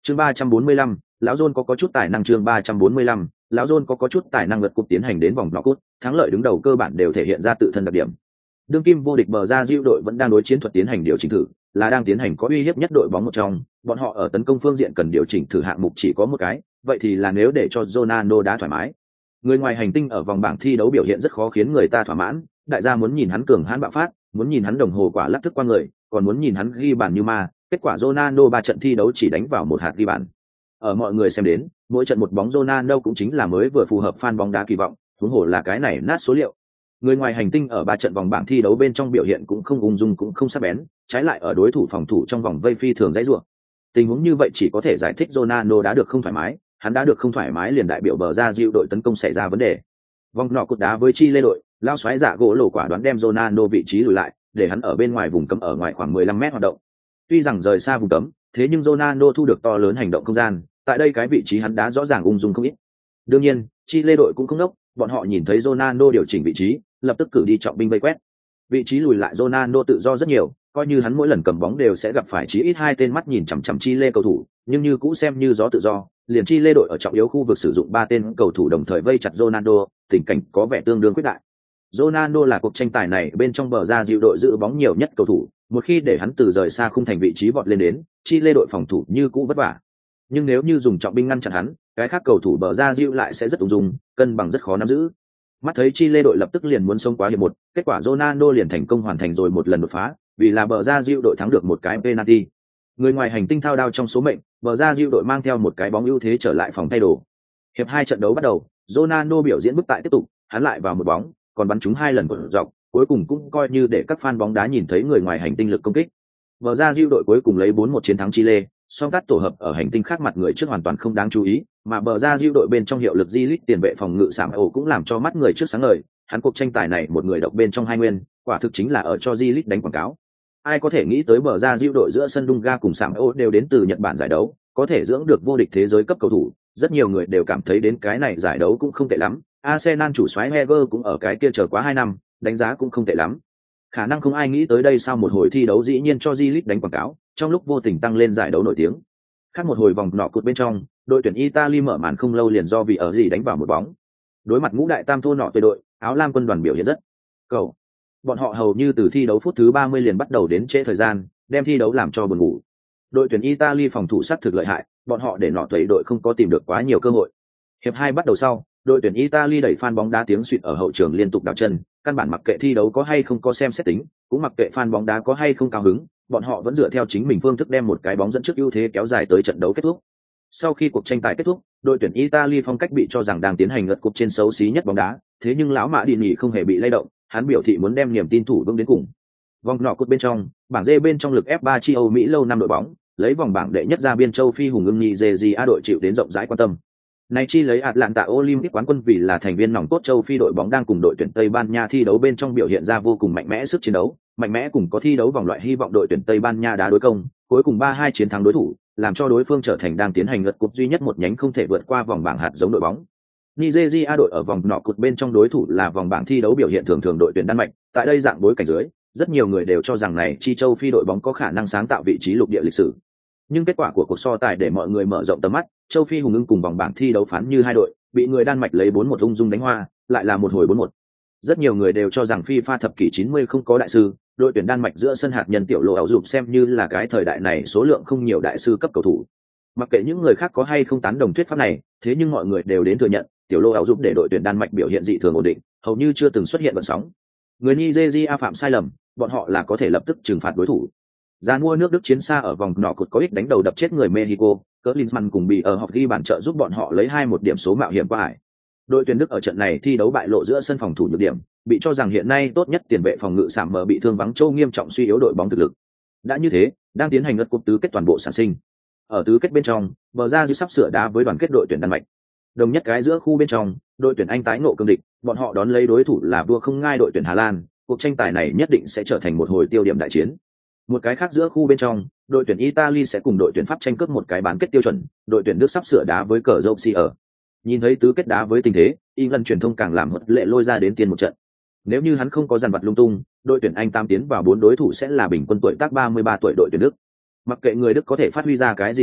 Chương 345, lão John có chút tài năng. Chương 345, lão John có chút tài năng. Lượt cúp tiến hành đến vòng knock-out, thắng lợi đứng đầu cơ bản đều thể hiện ra tự thân đặc điểm. Đương kim vô địch bờ ra Diệu đội vẫn đang đối chiến thuật tiến hành điều chỉnh thử, là đang tiến hành có uy hiếp nhất đội bóng một trong, bọn họ ở tấn công phương diện cần điều chỉnh thử hạng mục chỉ có một cái, vậy thì là nếu để cho Ronaldo đá thoải mái. Người ngoài hành tinh ở vòng bảng thi đấu biểu hiện rất khó khiến người ta thỏa mãn, đại gia muốn nhìn hắn cường hãn bạo phát, muốn nhìn hắn đồng hồ quả lắc thức qua người, còn muốn nhìn hắn ghi bàn như ma, kết quả Ronaldo 3 trận thi đấu chỉ đánh vào một hạt ghi bàn. Ở mọi người xem đến, mỗi trận một bóng Ronaldo cũng chính là mới vừa phù hợp fan bóng đá kỳ vọng, huống hồ là cái này nát số liệu. Người ngoài hành tinh ở 3 trận vòng bảng thi đấu bên trong biểu hiện cũng không ung dung cũng không sắc bén, trái lại ở đối thủ phòng thủ trong vòng vây phi thường dãy rủa. Tình huống như vậy chỉ có thể giải thích Ronaldo đã được không thoải mái, hắn đã được không thoải mái liền đại biểu bờ ra Diệu đội tấn công xảy ra vấn đề. Vòng nọ cột đá với Chile đội, lao xoáy giả gỗ lổ quả đoán đem Ronaldo vị trí lùi lại, để hắn ở bên ngoài vùng cấm ở ngoài khoảng 15 mét hoạt động. Tuy rằng rời xa vùng cấm, thế nhưng Ronaldo thu được to lớn hành động không gian, tại đây cái vị trí hắn đá rõ ràng ung dung không ít. Đương nhiên, Chile đội cũng không đốc, bọn họ nhìn thấy Ronaldo điều chỉnh vị trí, lập tức cử đi trọng binh vây quét. Vị trí lùi lại Ronaldo tự do rất nhiều, coi như hắn mỗi lần cầm bóng đều sẽ gặp phải chí ít 2 tên mắt nhìn chằm chằm Chile cầu thủ, nhưng như cũ xem như gió tự do, liền Chile đội ở trọng yếu khu vực sử dụng 3 tên cầu thủ đồng thời vây chặt Ronaldo, tình cảnh có vẻ tương đương quyết đại. Ronaldo là cuộc tranh tài này bên trong bờ ra Diệu đội giữ bóng nhiều nhất cầu thủ, một khi để hắn từ rời xa khung thành vị trí vọt lên đến, Chile đội phòng thủ như cũ vất vả. Nhưng nếu như dùng trọng binh ngăn chặn hắn, cái khác cầu thủ bờ ra Diệu lại sẽ rất ung dung, cân bằng rất khó nắm giữ. Mắt thấy Chile đội lập tức liền muốn xông quá hiệp một, kết quả Ronaldo liền thành công hoàn thành rồi một lần đột phá, vì là bờ ra Diệu đội thắng được một cái penalty. Người ngoài hành tinh thao đao trong số mệnh, bờ ra Diệu đội mang theo một cái bóng ưu thế trở lại phòng thay đồ. Hiệp 2 trận đấu bắt đầu, Ronaldo biểu diễn bức tại tiếp tục, hắn lại vào một bóng, còn bắn trúng 2 lần của dọc, cuối cùng cũng coi như để các fan bóng đá nhìn thấy người ngoài hành tinh lực công kích. Bờ ra Diệu đội cuối cùng lấy 4-1 chiến thắng Chile, song tát tổ hợp ở hành tinh khác mặt người trước hoàn toàn không đáng chú ý, mà bờ ra Diệu đội bên trong hiệu lực Di-lít tiền vệ phòng ngự Sạm ổ cũng làm cho mắt người trước sáng ngời, hắn cuộc tranh tài này một người độc bên trong 2 nguyên, quả thực chính là ở cho Di-lít đánh quảng cáo. Ai có thể nghĩ tới bờ ra Diệu đội giữa sân Dunga cùng Sạm ổ đều đến từ Nhật Bản giải đấu, có thể dưỡng được vô địch thế giới cấp cầu thủ, rất nhiều người đều cảm thấy đến cái này giải đấu cũng không tệ lắm. Arsenal chủ soái Wenger cũng ở cái kia chờ quá 2 năm, đánh giá cũng không tệ lắm. Khả năng không ai nghĩ tới đây sau một hồi thi đấu dĩ nhiên cho Di-lít đánh quảng cáo, trong lúc vô tình tăng lên giải đấu nổi tiếng. Khác một hồi vòng nọ cột bên trong, đội tuyển Italy mở màn không lâu liền do vì ở gì đánh vào một bóng. Đối mặt ngũ đại tam thô nọ về đội, áo lam quân đoàn biểu hiện rất cầu. Bọn họ hầu như từ thi đấu phút thứ 30 liền bắt đầu đến trễ thời gian, đem thi đấu làm cho buồn ngủ. Đội tuyển Italy phòng thủ sát thực lợi hại, bọn họ để nọ tẩy đội không có tìm được quá nhiều cơ hội. Hiệp 2 bắt đầu sau, đội tuyển Italy đẩy fan bóng đá tiếng suýt ở hậu trường liên tục đảo chân, căn bản mặc kệ thi đấu có hay không có xem xét tính, cũng mặc kệ fan bóng đá có hay không cao hứng, bọn họ vẫn dựa theo chính mình phương thức đem một cái bóng dẫn trước ưu thế kéo dài tới trận đấu kết thúc. Sau khi cuộc tranh tài kết thúc, đội tuyển Italy phong cách bị cho rằng đang tiến hành lật cúp trên xấu xí nhất bóng đá, thế nhưng lão Mã Đi Nhỉ không hề bị lay động, hắn biểu thị muốn đem niềm tin thủ vững đến cùng. Vòng nọ cột bên trong, bảng D bên trong lực F3 chi Âu Mỹ lâu năm đội bóng, lấy vòng bảng đệ nhất ra biên châu Phi hùng ưng Nigeria đội chịu đến rộng rãi quan tâm. Này chi lấy Atlanta Olympic quán quân vì là thành viên nòng cốt châu Phi đội bóng đang cùng đội tuyển Tây Ban Nha thi đấu bên trong biểu hiện ra vô cùng mạnh mẽ sức chiến đấu, mạnh mẽ cùng có thi đấu vòng loại hy vọng đội tuyển Tây Ban Nha đá đối công, cuối cùng 3-2 chiến thắng đối thủ, làm cho đối phương trở thành đang tiến hành lượt cúp duy nhất một nhánh không thể vượt qua vòng bảng hạt giống đội bóng. Nigeria đội ở vòng nọ cột bên trong đối thủ là vòng bảng thi đấu biểu hiện thường thường đội tuyển Đan Mạch, tại đây dạng bối cảnh dưới, rất nhiều người đều cho rằng này chi châu Phi đội bóng có khả năng sáng tạo vị trí lục địa lịch sử. Nhưng kết quả của cuộc so tài để mọi người mở rộng tầm mắt, châu Phi hùng ưng cùng vòng bảng thi đấu phán như hai đội, bị người Đan Mạch lấy 4-1 ung dung đánh hoa, lại là một hồi 4-1. Rất nhiều người đều cho rằng FIFA thập kỷ 90 không có đại sư, đội tuyển Đan Mạch giữa sân hạt nhân tiểu lộ ảo dục xem như là cái thời đại này số lượng không nhiều đại sư cấp cầu thủ. Mặc kệ những người khác có hay không tán đồng thuyết pháp này, thế nhưng mọi người đều đến thừa nhận, tiểu lộ ảo dục để đội tuyển Đan Mạch biểu hiện dị thường ổn định, hầu như chưa từng xuất hiện vận sóng. Người Nigeria phạm sai lầm, bọn họ là có thể lập tức trừng phạt đối thủ. Giá mua nước Đức chiến xa ở vòng nọ cột có ích đánh đầu đập chết người Mexico, Klinsmann cùng bị ở học ghi bàn trợ giúp bọn họ lấy 2-1 điểm số mạo hiểm qua hải. Đội tuyển Đức ở trận này thi đấu bại lộ giữa sân phòng thủ nhược điểm, bị cho rằng hiện nay tốt nhất tiền vệ phòng ngự Sạm mở bị thương vắng châu nghiêm trọng suy yếu đội bóng thực lực. Đã như thế, đang tiến hành lượt cúp tứ kết toàn bộ sản sinh. Ở tứ kết bên trong, bờ ra dư sắp sửa đá với đoàn kết đội tuyển Đan Mạch. Đồng nhất cái giữa khu bên trong, đội tuyển Anh tái ngộ cương địch, bọn họ đón lấy đối thủ là vua không ngai đội tuyển Hà Lan, cuộc tranh tài này nhất định sẽ trở thành một hồi tiêu điểm đại chiến. Một cái khác giữa khu bên trong, đội tuyển Italy sẽ cùng đội tuyển Pháp tranh cướp một cái bán kết tiêu chuẩn, đội tuyển Đức sắp sửa đá với cờ Croatia. Nhìn thấy tứ kết đá với tình thế, England truyền thông càng làm hợp lệ lôi ra đến tiền một trận. Nếu như hắn không có dàn vặt lung tung, đội tuyển Anh tam tiến vào 4 đối thủ sẽ là bình quân tuổi tác 33 tuổi đội tuyển Đức. Mặc kệ người Đức có thể phát huy ra cái gì trình độ,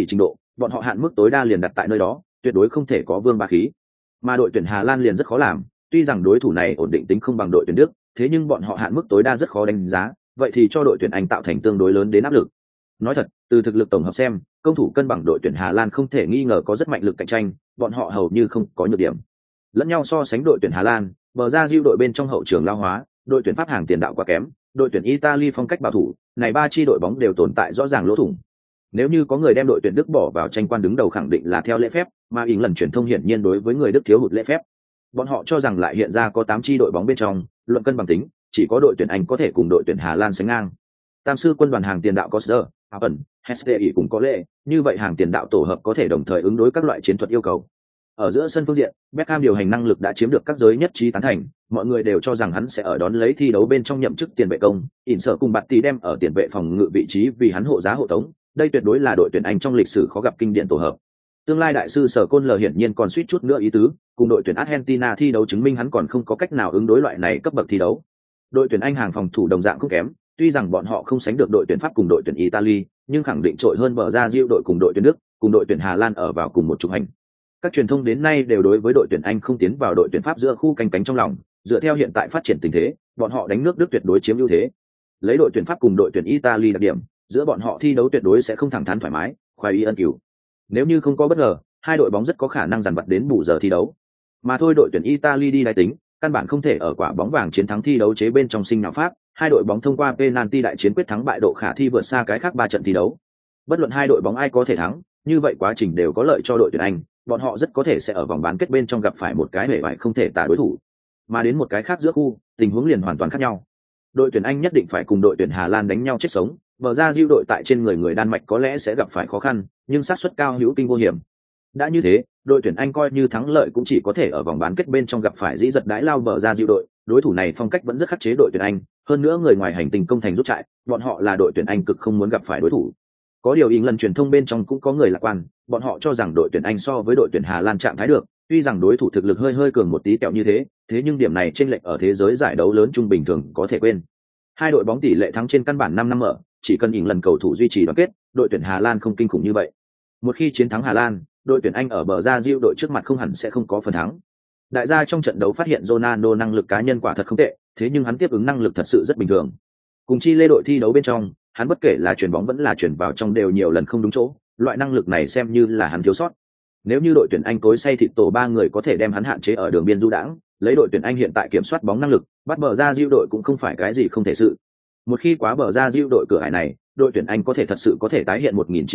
bọn họ hạn mức tối đa liền đặt tại nơi đó, tuyệt đối không thể có vương ba khí. Mà đội tuyển Hà Lan liền rất khó làm, tuy rằng đối thủ này ổn định tính không bằng đội tuyển Đức, thế nhưng bọn họ hạn mức tối đa rất khó đánh giá, vậy thì cho đội tuyển Anh tạo thành tương đối lớn đến áp lực. Nói thật, từ thực lực tổng hợp xem, công thủ cân bằng đội tuyển Hà Lan không thể nghi ngờ có rất mạnh lực cạnh tranh, bọn họ hầu như không có nhược điểm. Lẫn nhau so sánh đội tuyển Hà Lan, bờ ra diêu đội bên trong hậu trường lao hóa, đội tuyển Pháp hàng tiền đạo quá kém, đội tuyển Italy phong cách bảo thủ, này ba chi đội bóng đều tồn tại rõ ràng lỗ thủng. Nếu như có người đem đội tuyển Đức bỏ vào tranh quan đứng đầu khẳng định là theo lễ phép, mà ý lần truyền thông hiển nhiên đối với người Đức thiếu hụt lễ phép. Bọn họ cho rằng lại hiện ra có 8 chi đội bóng bên trong, luận cân bằng tính, chỉ có đội tuyển Anh có thể cùng đội tuyển Hà Lan sánh ngang. Tam sư quân đoàn hàng tiền đạo Coster, Aaron, Hestey cũng có lệ, như vậy hàng tiền đạo tổ hợp có thể đồng thời ứng đối các loại chiến thuật yêu cầu. Ở giữa sân phương diện, Beckham điều hành năng lực đã chiếm được các giới nhất trí tán thành, mọi người đều cho rằng hắn sẽ ở đón lấy thi đấu bên trong nhậm chức tiền vệ công, Inser cùng Bạt Tỷ đem ở tiền vệ phòng ngự vị trí vì hắn hộ giá hộ tống, đây tuyệt đối là đội tuyển Anh trong lịch sử khó gặp kinh điển tổ hợp. Tương lai đại sư Sở Côn L hiển nhiên còn suýt chút nữa ý tứ, cùng đội tuyển Argentina thi đấu chứng minh hắn còn không có cách nào ứng đối loại này cấp bậc thi đấu. Đội tuyển Anh hàng phòng thủ đồng dạng không kém, tuy rằng bọn họ không sánh được đội tuyển Pháp cùng đội tuyển Italy, nhưng khẳng định trội hơn bờ ra diêu đội cùng đội tuyển Đức, cùng đội tuyển Hà Lan ở vào cùng một trục hành. Các truyền thông đến nay đều đối với đội tuyển Anh không tiến vào đội tuyển Pháp giữa khu canh cánh trong lòng, dựa theo hiện tại phát triển tình thế, bọn họ đánh nước Đức tuyệt đối chiếm ưu thế. Lấy đội tuyển Pháp cùng đội tuyển Italy đặc điểm, giữa bọn họ thi đấu tuyệt đối sẽ không thẳng thắn thoải mái, khoái ý ân cửu. Nếu như không có bất ngờ, hai đội bóng rất có khả năng dằn vặt đến bù giờ thi đấu. Mà thôi đội tuyển Italy đi đáy tính, căn bản không thể ở quả bóng vàng chiến thắng thi đấu chế bên trong sinh nào Pháp, hai đội bóng thông qua penalty đại chiến quyết thắng bại độ khả thi vượt xa cái khác 3 trận thi đấu. Bất luận hai đội bóng ai có thể thắng, như vậy quá trình đều có lợi cho đội tuyển Anh, bọn họ rất có thể sẽ ở vòng bán kết bên trong gặp phải một cái bể bại không thể tả đối thủ. Mà đến một cái khác giữa khu, tình huống liền hoàn toàn khác nhau. Đội tuyển Anh nhất định phải cùng đội tuyển Hà Lan đánh nhau chết sống, bờ ra diêu đội tại trên người Đan Mạch có lẽ sẽ gặp phải khó khăn, nhưng xác suất cao hữu kinh vô hiểm. Đã như thế, đội tuyển Anh coi như thắng lợi cũng chỉ có thể ở vòng bán kết bên trong gặp phải dĩ giật đãi lao bờ ra diêu đội, đối thủ này phong cách vẫn rất khắc chế đội tuyển Anh, hơn nữa người ngoài hành tinh công thành rút chạy, bọn họ là đội tuyển Anh cực không muốn gặp phải đối thủ. Có điều lần truyền thông bên trong cũng có người lạc quan, bọn họ cho rằng đội tuyển Anh so với đội tuyển Hà Lan trạng thái được, tuy rằng đối thủ thực lực hơi cường một tí kẹo như thế, thế nhưng điểm này chênh lệch ở thế giới giải đấu lớn trung bình thường có thể quên. Hai đội bóng tỷ lệ thắng trên căn bản 5 năm mở, chỉ cần lần cầu thủ duy trì đoàn kết, đội tuyển Hà Lan không kinh khủng như vậy. Một khi chiến thắng Hà Lan, đội tuyển Anh ở bờ ra diêu đội trước mặt không hẳn sẽ không có phần thắng. Đại gia trong trận đấu phát hiện Ronaldo năng lực cá nhân quả thật không tệ, thế nhưng hắn tiếp ứng năng lực thật sự rất bình thường. Cùng chi lê đội thi đấu bên trong, hắn bất kể là chuyền bóng vẫn là chuyền vào trong đều nhiều lần không đúng chỗ, loại năng lực này xem như là hắn thiếu sót. Nếu như đội tuyển Anh tối say thịt tổ 3 người có thể đem hắn hạn chế ở đường biên du đãng, lấy đội tuyển Anh hiện tại kiểm soát bóng năng lực, bắt bờ ra diêu đội cũng không phải cái gì không thể sự. Một khi quá bờ ra diêu đội cửa ải này, đội tuyển Anh có thể thật sự có thể tái hiện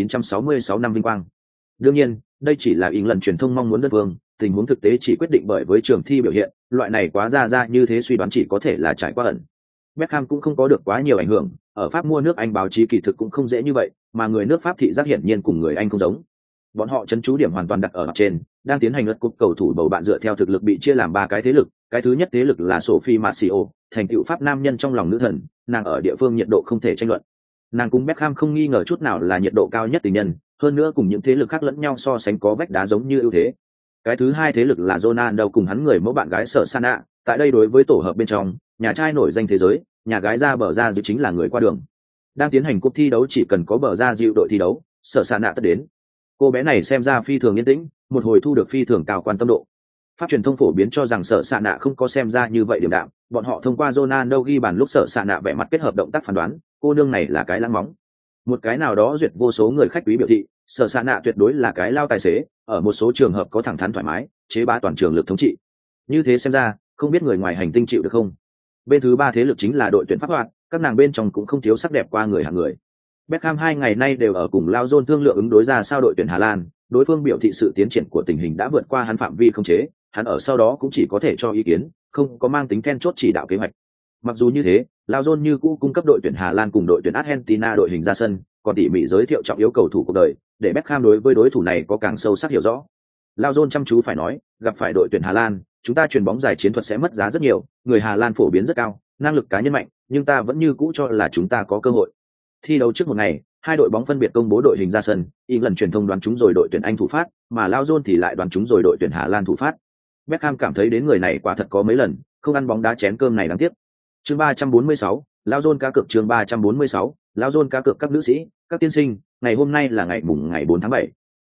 1966 năm vinh quang. Đương nhiên, đây chỉ là lần truyền thông mong muốn đơn phương, tình huống thực tế chỉ quyết định bởi với trường thi biểu hiện, loại này quá ra như thế suy đoán chỉ có thể là trải qua ẩn. Beckham cũng không có được quá nhiều ảnh hưởng, ở Pháp mua nước Anh báo chí kỳ thực cũng không dễ như vậy, mà người nước Pháp thị giác hiển nhiên cùng người Anh không giống. Bọn họ chấn chú điểm hoàn toàn đặt ở mặt trên, đang tiến hành lượt cúp cầu thủ bầu bạn dựa theo thực lực bị chia làm 3 cái thế lực, cái thứ nhất thế lực là Sophie Marcio, thành tựu Pháp nam nhân trong lòng nữ thần, nàng ở địa phương nhiệt độ không thể tranh luận. Nàng cùng Beckham không nghi ngờ chút nào là nhiệt độ cao nhất tình nhân, hơn nữa cùng những thế lực khác lẫn nhau so sánh có vách đá giống như ưu thế. Cái thứ hai thế lực là Ronaldo cùng hắn người mẫu bạn gái Sở Sana, tại đây đối với tổ hợp bên trong, nhà trai nổi danh thế giới, nhà gái ra bờ ra diệu chính là người qua đường. Đang tiến hành cuộc thi đấu chỉ cần có bờ ra diệu đội thi đấu, Sở Sana tất đến. Cô bé này xem ra phi thường yên tĩnh, một hồi thu được phi thường cao quan tâm độ. Pháp truyền thông phổ biến cho rằng Sở Sana không có xem ra như vậy điểm đạm, bọn họ thông qua Ronaldo ghi bàn lúc Sở Sana vẽ mặt kết hợp động tác phán đoán, cô nương này là cái lãng móng. Một cái nào đó duyệt vô số người khách quý biểu thị, Sở Sana tuyệt đối là cái lao tài xế, ở một số trường hợp có thẳng thắn thoải mái, chế bá toàn trường lực thống trị. Như thế xem ra, không biết người ngoài hành tinh chịu được không. Bên thứ ba thế lực chính là đội tuyển Pháp hoạt, các nàng bên trong cũng không thiếu sắc đẹp qua người hạng người. Beckham 2 ngày nay đều ở cùng Lao John thương lượng ứng đối ra sao đội tuyển Hà Lan, đối phương biểu thị sự tiến triển của tình hình đã vượt qua hắn phạm vi không chế, hắn ở sau đó cũng chỉ có thể cho ý kiến, không có mang tính then chốt chỉ đạo kế hoạch. Mặc dù như thế, Lao John như cũ cung cấp đội tuyển Hà Lan cùng đội tuyển Argentina đội hình ra sân, còn tỉ mỉ giới thiệu trọng yếu cầu thủ cuộc đời, để Beckham đối với đối thủ này có càng sâu sắc hiểu rõ. Lao John chăm chú phải nói, gặp phải đội tuyển Hà Lan, chúng ta chuyền bóng dài chiến thuật sẽ mất giá rất nhiều, người Hà Lan phổ biến rất cao, năng lực cá nhân mạnh, nhưng ta vẫn như cũ cho là chúng ta có cơ hội. Thi đấu trước một ngày, hai đội bóng phân biệt công bố đội hình ra sân, England truyền thông đoán chúng rồi đội tuyển Anh thủ phát, mà Lao John thì lại đoán chúng rồi đội tuyển Hà Lan thủ phát. Beckham cảm thấy đến người này quả thật có mấy lần, không ăn bóng đá chén cơm này đáng tiếc. Chương 346, Lao John cá cược chương 346, Lao John cá cược các nữ sĩ, các tiên sinh, ngày hôm nay là ngày 4 tháng 7.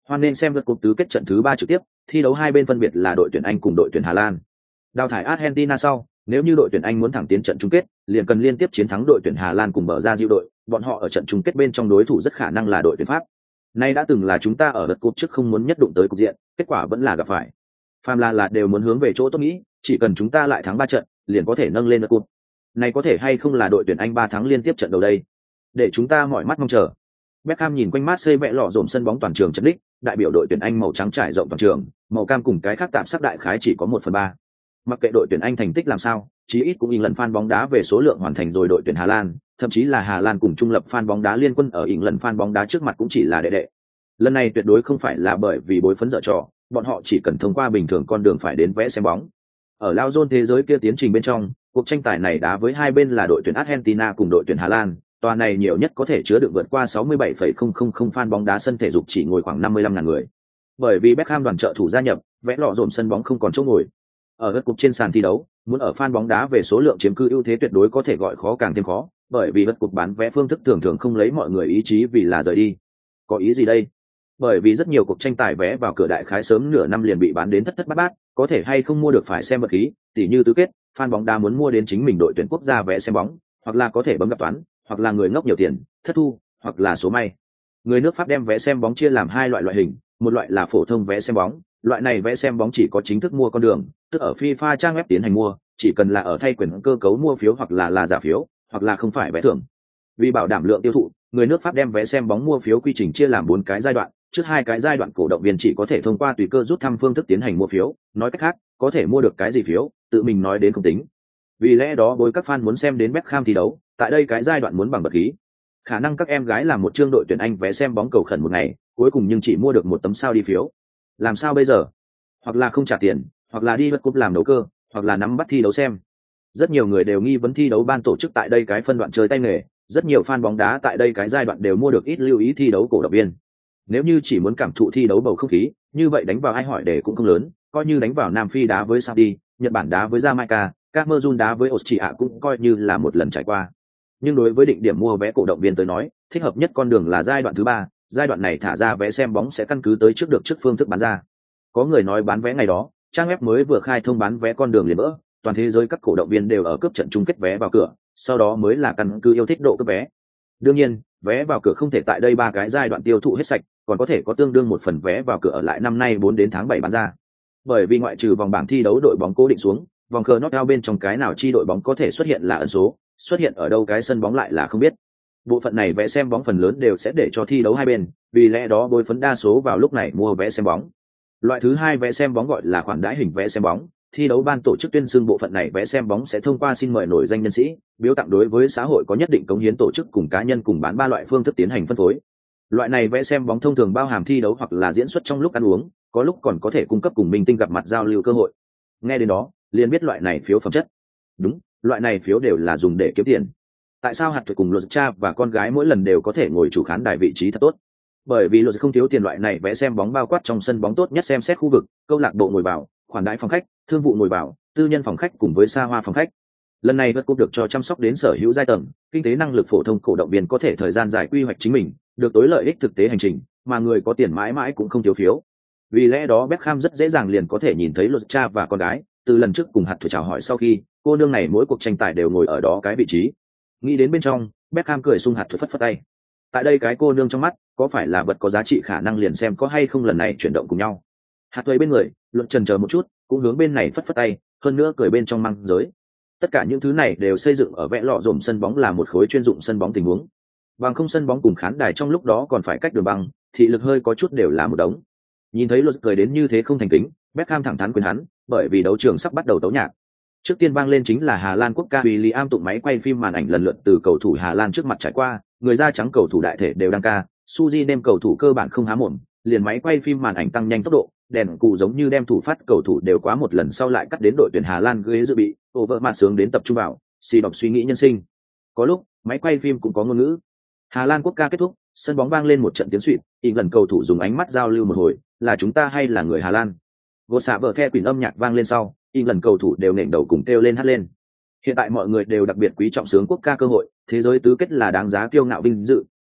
Hoan nên xem lượt cúp tứ kết trận thứ 3 trực tiếp, thi đấu hai bên phân biệt là đội tuyển Anh cùng đội tuyển Hà Lan. Đào thải Argentina sau, nếu như đội tuyển Anh muốn thẳng tiến trận chung kết, liền cần liên tiếp chiến thắng đội tuyển Hà Lan cùng bờ ra diệu đội, bọn họ ở trận chung kết bên trong đối thủ rất khả năng là đội tuyển Pháp. Nay đã từng là chúng ta ở lượt cúp trước không muốn nhất đụng tới cục diện, kết quả vẫn là gặp phải. Phàm là đều muốn hướng về chỗ tốt nghĩ, chỉ cần chúng ta lại thắng 3 trận, liền có thể nâng lên lượt cúp. Này có thể hay không là đội tuyển Anh 3 thắng liên tiếp trận đầu đây? Để chúng ta mỏi mắt mong chờ. Beckham nhìn quanh Marseille vẽ lọ dồn sân bóng toàn trường chật ních, đại biểu đội tuyển Anh màu trắng trải rộng toàn trường, màu cam cùng cái khác tạm sắc đại khái chỉ có 1/3. Mặc kệ đội tuyển Anh thành tích làm sao, chí ít cũng lần fan bóng đá về số lượng hoàn thành rồi đội tuyển Hà Lan, thậm chí là Hà Lan cùng trung lập fan bóng đá liên quân ở lần fan bóng đá trước mặt cũng chỉ là đệ đệ. Lần này tuyệt đối không phải là bởi vì bối phấn dở trò, bọn họ chỉ cần thông qua bình thường con đường phải đến vẽ xem bóng. Ở Lao Zone thế giới kia tiến trình bên trong, cuộc tranh tài này đá với hai bên là đội tuyển Argentina cùng đội tuyển Hà Lan, tòa này nhiều nhất có thể chứa được vượt qua 67,000 fan bóng đá sân thể dục chỉ ngồi khoảng 55.000 người. Bởi vì Beckham đoàn trợ thủ gia nhập, vẽ lọ dồn sân bóng không còn chỗ ngồi. Ở các cuộc trên sàn thi đấu, muốn ở fan bóng đá về số lượng chiếm cứ ưu thế tuyệt đối có thể gọi khó càng thêm khó, bởi vì vật cuộc bán vé phương thức thường thường không lấy mọi người ý chí vì là rời đi. Có ý gì đây? Bởi vì rất nhiều cuộc tranh tài vé vào cửa đại khái sớm nửa năm liền bị bán đến thất thất bát bát, có thể hay không mua được phải xem vật khí, tỉ như tứ kết, fan bóng đá muốn mua đến chính mình đội tuyển quốc gia vé xem bóng, hoặc là có thể bấm gặp toán, hoặc là người ngốc nhiều tiền, thất thu, hoặc là số may. Người nước Pháp đem vé xem bóng chia làm hai loại hình, một loại là phổ thông vé xem bóng, loại này vé xem bóng chỉ có chính thức mua con đường, tức ở FIFA trang web tiến hành mua, chỉ cần là ở thay quyền cơ cấu mua phiếu hoặc là giả phiếu, hoặc là không phải vé thưởng. Vì bảo đảm lượng tiêu thụ, người nước Pháp đem vé xem bóng mua phiếu quy trình chia làm 4 cái giai đoạn, trước 2 cái giai đoạn cổ động viên chỉ có thể thông qua tùy cơ rút thăm phương thức tiến hành mua phiếu, nói cách khác, có thể mua được cái gì phiếu, tự mình nói đến không tính. Vì lẽ đó đối các fan muốn xem đến Beckham thi đấu, tại đây cái giai đoạn muốn bằng bật khí. Khả năng các em gái làm một chương đội tuyển Anh vé xem bóng cầu khẩn một ngày, cuối cùng nhưng chỉ mua được một tấm sao đi phiếu. Làm sao bây giờ? Hoặc là không trả tiền, hoặc là đi vật cúp làm đấu cơ, hoặc là nắm bắt thi đấu xem. Rất nhiều người đều nghi vấn thi đấu ban tổ chức tại đây cái phân đoạn chơi tay nghề, rất nhiều fan bóng đá tại đây cái giai đoạn đều mua được ít lưu ý thi đấu cổ động viên. Nếu như chỉ muốn cảm thụ thi đấu bầu không khí, như vậy đánh vào ai hỏi để cũng không lớn, coi như đánh vào Nam Phi đá với Saudi, Nhật Bản đá với Jamaica, Cameroon đá với Australia cũng coi như là một lần trải qua. Nhưng đối với định điểm mua vé cổ động viên tới nói, thích hợp nhất con đường là giai đoạn thứ 3, giai đoạn này thả ra vé xem bóng sẽ căn cứ tới trước được trước phương thức bán ra. Có người nói bán vé ngày đó, trang web mới vừa khai thông bán vé con đường liền vỡ, toàn thế giới các cổ động viên đều ở cướp trận chung kết vé vào cửa, sau đó mới là căn cứ yêu thích độ cướp vé. Đương nhiên, vé vào cửa không thể tại đây 3 cái giai đoạn tiêu thụ hết sạch, còn có thể có tương đương một phần vé vào cửa ở lại năm nay 4 đến tháng 7 bán ra. Bởi vì ngoại trừ vòng bảng thi đấu đội bóng cố định xuống, vòng knockout bên trong cái nào chi đội bóng có thể xuất hiện là ẩn số, xuất hiện ở đâu cái sân bóng lại là không biết. Bộ phận này vé xem bóng phần lớn đều sẽ để cho thi đấu hai bên, vì lẽ đó bối phấn đa số vào lúc này mua vé xem bóng. Loại thứ 2 vé xem bóng gọi là khoản đãi hình vé xem bóng, thi đấu ban tổ chức tuyên xưng bộ phận này vé xem bóng sẽ thông qua xin mời nổi danh nhân sĩ, biếu tặng đối với xã hội có nhất định cống hiến tổ chức cùng cá nhân cùng bán 3 loại phương thức tiến hành phân phối. Loại này vé xem bóng thông thường bao hàm thi đấu hoặc là diễn xuất trong lúc ăn uống, có lúc còn có thể cung cấp cùng minh tinh gặp mặt giao lưu cơ hội. Nghe đến đó, liền biết loại này phiếu phẩm chất. Đúng, loại này phiếu đều là dùng để kiếm tiền. Tại sao hạt thuế cùng luật cha và con gái mỗi lần đều có thể ngồi chủ khán đài vị trí thật tốt? Bởi vì luật không thiếu tiền. Loại này vé xem bóng bao quát trong sân bóng tốt nhất xem xét khu vực, câu lạc bộ ngồi vào, khoản đãi phòng khách, thương vụ ngồi vào, tư nhân phòng khách cùng với xa hoa phòng khách. Lần này vật cúp được cho chăm sóc đến sở hữu giai tầng, kinh tế năng lực phổ thông cổ động viên có thể thời gian dài quy hoạch chính mình, được tối lợi ích thực tế hành trình, mà người có tiền mãi mãi cũng không thiếu phiếu. Vì lẽ đó Beckham rất dễ dàng liền có thể nhìn thấy luật cha và con gái, từ lần trước cùng hạt thuế chào hỏi sau khi, cô nương này mỗi cuộc tranh tài đều ngồi ở đó cái vị trí. Nghĩ đến bên trong, Beckham cười sung hạt thuế phất phất tay. Tại đây cái cô nương trong mắt, có phải là vật có giá trị khả năng liền xem có hay không lần này chuyển động cùng nhau. Hạt thuế bên người, luận chần chờ một chút, cũng hướng bên này phất phất tay, hơn nữa cười bên trong măng giới. Tất cả những thứ này đều xây dựng ở vẽ lọ dồn sân bóng là một khối chuyên dụng sân bóng tình huống. Bằng không sân bóng cùng khán đài trong lúc đó còn phải cách đường băng, thị lực hơi có chút đều là một đống. Nhìn thấy luật cười đến như thế không thành kính, Beckham thẳng thắn quyền hắn, bởi vì đấu trường sắp bắt đầu tấu nhạc. Trước tiên vang lên chính là Hà Lan quốc ca William tụng máy quay phim màn ảnh lần lượt từ cầu thủ Hà Lan trước mặt trải qua, người da trắng cầu thủ đại thể đều đăng ca, Suzy đem cầu thủ cơ bản không há mồm, liền máy quay phim màn ảnh tăng nhanh tốc độ, đèn cụ giống như đem thủ phát cầu thủ đều quá một lần sau lại cắt đến đội tuyển Hà Lan ghế dự bị, over mặt sướng đến tập trung vào, xì đọc suy nghĩ nhân sinh. Có lúc, máy quay phim cũng có ngôn ngữ. Hà Lan quốc ca kết thúc, sân bóng vang lên một trận tiếng xuýt, lần cầu thủ dùng ánh mắt giao lưu một hồi, là chúng ta hay là người Hà Lan? Gỗ xạ vợ the quỷ âm nhạc vang lên sau, lần cầu thủ đều nện đầu cùng kêu lên hát lên. Hiện tại mọi người đều đặc biệt quý trọng sướng quốc ca cơ hội, thế giới tứ kết là đáng giá kiêu ngạo vinh dự,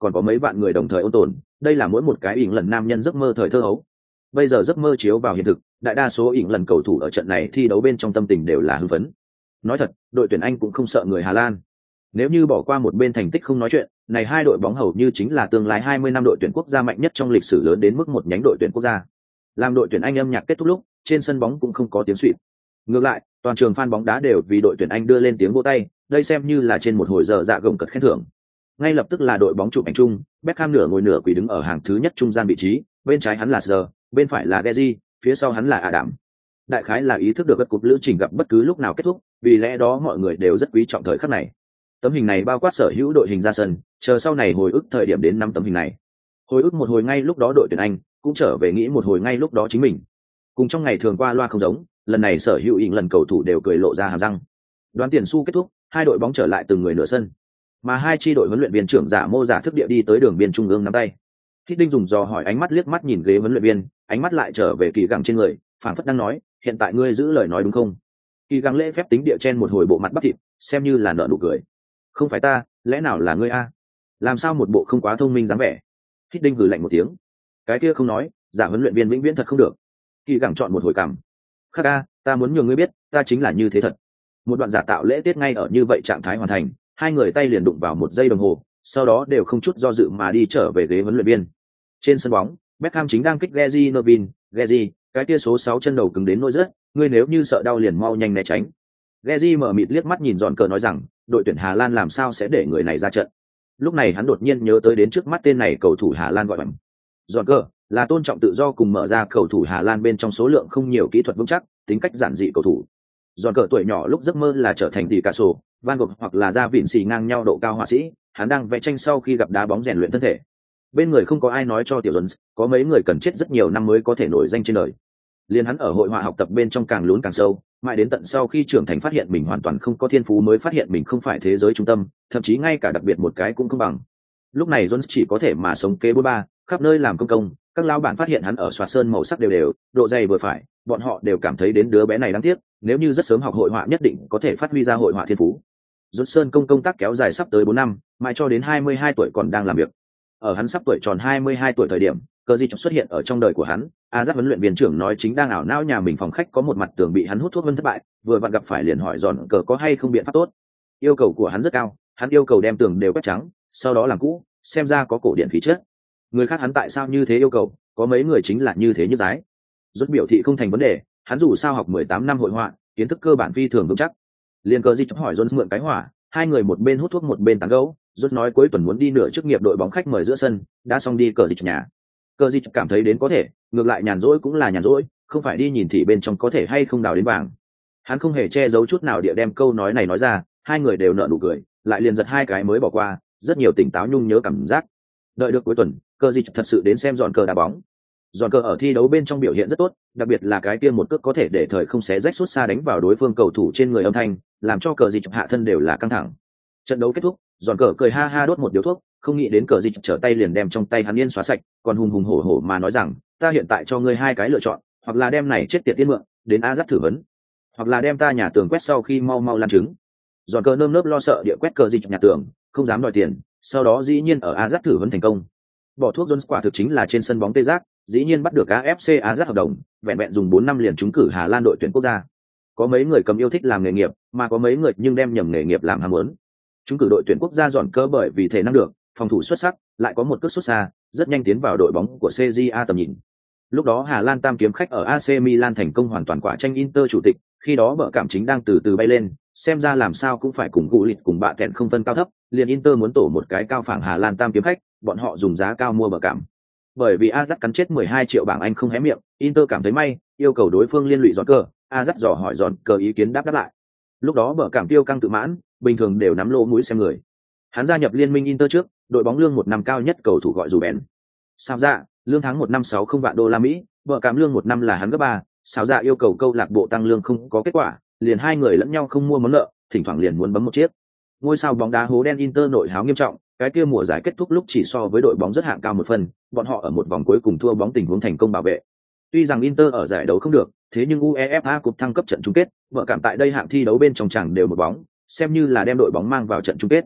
còn có mấy vạn người đồng thời ôn tồn, đây là mỗi một cái ỉng lần nam nhân giấc mơ thời thơ ấu. Bây giờ giấc mơ chiếu vào hiện thực, đại đa số ỉng lần cầu thủ ở trận này thi đấu bên trong tâm tình đều là hưng phấn. Nói thật, đội tuyển Anh cũng không sợ người Hà Lan. Nếu như bỏ qua một bên thành tích không nói chuyện, này hai đội bóng hầu như chính là tương lai 20 năm đội tuyển quốc gia mạnh nhất trong lịch sử lớn đến mức một nhánh đội tuyển quốc gia. Làm đội tuyển Anh âm nhạc kết thúc lúc, trên sân bóng cũng không có tiếng xuýt. Ngược lại, toàn trường fan bóng đá đều vì đội tuyển Anh đưa lên tiếng vỗ tay, đây xem như là trên một hồi giờ dạ gồng cật khen thưởng. Ngay lập tức là đội bóng chụp ảnh chung, Beckham nửa ngồi nửa quỳ đứng ở hàng thứ nhất trung gian vị trí, bên trái hắn là Sir, bên phải là Gezi, phía sau hắn là Adam. Đại khái là ý thức được các cuộc lữ trình gặp bất cứ lúc nào kết thúc, vì lẽ đó mọi người đều rất quý trọng thời khắc này. Tấm hình này bao quát sở hữu đội hình ra sân, chờ sau này hồi ức thời điểm đến 5 tấm hình này. Hồi ức một hồi ngay lúc đó đội tuyển Anh, cũng trở về nghĩ một hồi ngay lúc đó chính mình. Cùng trong ngày thường qua loa không giống, lần này sở hữu ỉng lần cầu thủ đều cười lộ ra hàm răng. Đoán tiền su kết thúc, hai đội bóng trở lại từng người nửa sân, mà hai chi đội huấn luyện viên trưởng giả mô giả thức địa đi tới đường biên trung ương nắm tay. Thích Đinh dùng dò hỏi ánh mắt liếc mắt nhìn ghế huấn luyện viên, ánh mắt lại trở về Kỳ Gẳng trên người, phảng phất đang nói, hiện tại ngươi giữ lời nói đúng không? Kỳ Gẳng lễ phép tính địa chen một hồi bộ mặt bắp thịt, xem như là nở nụ cười. Không phải ta, lẽ nào là ngươi a? Làm sao một bộ không quá thông minh dáng vẻ? Thích Đinh hừ lạnh một tiếng. Cái kia không nói, giả huấn luyện viên vĩnh viễn thật không được. Kỳ Gẳng chọn một hồi cảm. Khắc a, ta muốn nhường ngươi biết, ta chính là như thế thật. Một đoạn giả tạo lễ tiết ngay ở như vậy trạng thái hoàn thành, hai người tay liền đụng vào 1 giây đồng hồ, sau đó đều không chút do dự mà đi trở về ghế huấn luyện viên. Trên sân bóng, Beckham chính đang kích Gezi Nevin, Gezi, cái kia số 6 chân đầu cứng đến nỗi rất, ngươi nếu như sợ đau liền mau nhanh né tránh. Gezi mở mịt liếc mắt nhìn dọn cờ nói rằng, đội tuyển Hà Lan làm sao sẽ để người này ra trận. Lúc này hắn đột nhiên nhớ tới đến trước mắt tên này cầu thủ Hà Lan gọi bằng. Dọn cờ là tôn trọng tự do cùng mở ra cầu thủ Hà Lan bên trong số lượng không nhiều kỹ thuật vững chắc, tính cách giản dị cầu thủ. Dọn cờ tuổi nhỏ lúc giấc mơ là trở thành Picasso, Van Gogh hoặc là ra vịn xì ngang nhau độ cao họa sĩ, hắn đang vẽ tranh sau khi gặp đá bóng rèn luyện thân thể. Bên người không có ai nói cho tiểu Jones, có mấy người cần chết rất nhiều năm mới có thể nổi danh trên đời. Liên hắn ở hội họa học tập bên trong càng lún càng sâu, mãi đến tận sau khi trưởng thành phát hiện mình hoàn toàn không có thiên phú mới phát hiện mình không phải thế giới trung tâm, thậm chí ngay cả đặc biệt một cái cũng không bằng. Lúc này Jones chỉ có thể mà sống kế bôn ba, khắp nơi làm công, các lao bản phát hiện hắn ở xoạt sơn màu sắc đều đều, độ dày vừa phải, bọn họ đều cảm thấy đến đứa bé này đáng tiếc, nếu như rất sớm học hội họa nhất định có thể phát huy ra hội họa thiên phú. Jones sơn công tác kéo dài sắp tới 4 năm, mãi cho đến 22 tuổi còn đang làm việc. Ở hắn sắp tuổi tròn 22 tuổi thời điểm, cờ gì xuất hiện ở trong đời của hắn. Azat huấn luyện viên trưởng nói chính đang ảo não nhà mình phòng khách có một mặt tường bị hắn hút thuốc vân thất bại, vừa vặn gặp phải liền hỏi giòn cờ có hay không biện pháp tốt. Yêu cầu của hắn rất cao, hắn yêu cầu đem tường đều quét trắng, sau đó làm cũ, xem ra có cổ điển khí chất. Người khác hắn tại sao như thế yêu cầu, có mấy người chính là như thế như dái. Rốt biểu thị không thành vấn đề, hắn dù sao học 18 năm hội họa, kiến thức cơ bản phi thường vững chắc. Liền cờ gì hỏi Jones mượn cái hỏa, hai người một bên hút thuốc một bên tán gẫu. Rốt nói cuối tuần muốn đi nửa chức nghiệp đội bóng khách mời giữa sân, đã xong đi cờ dịch nhà. Cờ dịch cảm thấy đến có thể, ngược lại nhàn rỗi cũng là nhàn rỗi, không phải đi nhìn thì bên trong có thể hay không đào đến vàng. Hắn không hề che giấu chút nào địa đem câu nói này nói ra, hai người đều nở nụ cười, lại liền giật hai cái mới bỏ qua, rất nhiều tỉnh táo nhung nhớ cảm giác. Đợi được cuối tuần, cờ dịch thật sự đến xem dọn cờ đá bóng. Dọn cờ ở thi đấu bên trong biểu hiện rất tốt, đặc biệt là cái kia một cước có thể để thời không xé rách suốt xa đánh vào đối phương cầu thủ trên người âm thanh, làm cho cờ dịch hạ thân đều là căng thẳng. Trận đấu kết thúc, giòn cờ cười ha ha đốt một điếu thuốc, không nghĩ đến cờ dịch trở tay liền đem trong tay hắn yên xóa sạch, còn hùng hùng hổ hổ mà nói rằng, ta hiện tại cho ngươi hai cái lựa chọn, hoặc là đem này chết tiệt tiên mượn đến Azat thử vấn, hoặc là đem ta nhà tường quét sau khi mau mau lan trứng. Giòn cờ nơm nớp lo sợ địa quét cờ dịch nhà tường, không dám đòi tiền, sau đó dĩ nhiên ở Azat thử vấn thành công. Bỏ thuốc Jones quả thực chính là trên sân bóng tê giác, dĩ nhiên bắt được AFC Azat hợp đồng, vẹn vẹn dùng 4 năm liền trúng cử Hà Lan đội tuyển quốc gia. Có mấy người cầm yêu thích làm nghề nghiệp, mà có mấy người nhưng đem nhầm nghề nghiệp làm ham muốn. Chúng cử đội tuyển quốc gia dọn cơ bởi vì thể năng được, phòng thủ xuất sắc, lại có một cước xuất xa, rất nhanh tiến vào đội bóng của CJA tầm nhìn. Lúc đó Hà Lan tam kiếm khách ở AC Milan thành công hoàn toàn quả tranh Inter chủ tịch, khi đó bợ cảm chính đang từ từ bay lên, xem ra làm sao cũng phải cùng gù lịt cùng bạ kẹn không phân cao thấp, liền Inter muốn tổ một cái cao phẳng Hà Lan tam kiếm khách, bọn họ dùng giá cao mua bợ cảm. Bởi vì Azat cắn chết 12 triệu bảng Anh không hé miệng, Inter cảm thấy may, yêu cầu đối phương liên lụy dọn cơ, Azat dò hỏi dọn cơ ý kiến đáp lại. Lúc đó bợ cảm tiêu căng tự mãn, bình thường đều nắm lỗ mũi xem người. Hắn gia nhập liên minh Inter trước, đội bóng lương 1 năm cao nhất cầu thủ gọi dù bèn. Sao dạ, lương tháng 1 năm 60 vạn đô la Mỹ, bợ cảm lương 1 năm là hắn gấp 3, sao dạ yêu cầu câu lạc bộ tăng lương không có kết quả, liền hai người lẫn nhau không mua món nợ, thỉnh thoảng liền muốn bấm một chiếc. Ngôi sao bóng đá hố đen Inter nội háo nghiêm trọng, cái kia mùa giải kết thúc lúc chỉ so với đội bóng rất hạng cao một phần, bọn họ ở một vòng cuối cùng thua bóng tình huống thành công bảo vệ. Tuy rằng Inter ở giải đấu không được, thế nhưng UEFA Cup thăng cấp trận chung kết, vợ cảm tại đây hạng thi đấu bên trong chẳng đều một bóng, xem như là đem đội bóng mang vào trận chung kết.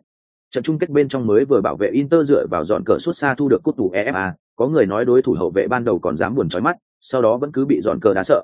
Trận chung kết bên trong mới vừa bảo vệ Inter dựa vào dọn cờ suốt xa thu được cúp UEFA, có người nói đối thủ hậu vệ ban đầu còn dám buồn chói mắt, sau đó vẫn cứ bị dọn cờ đá sợ.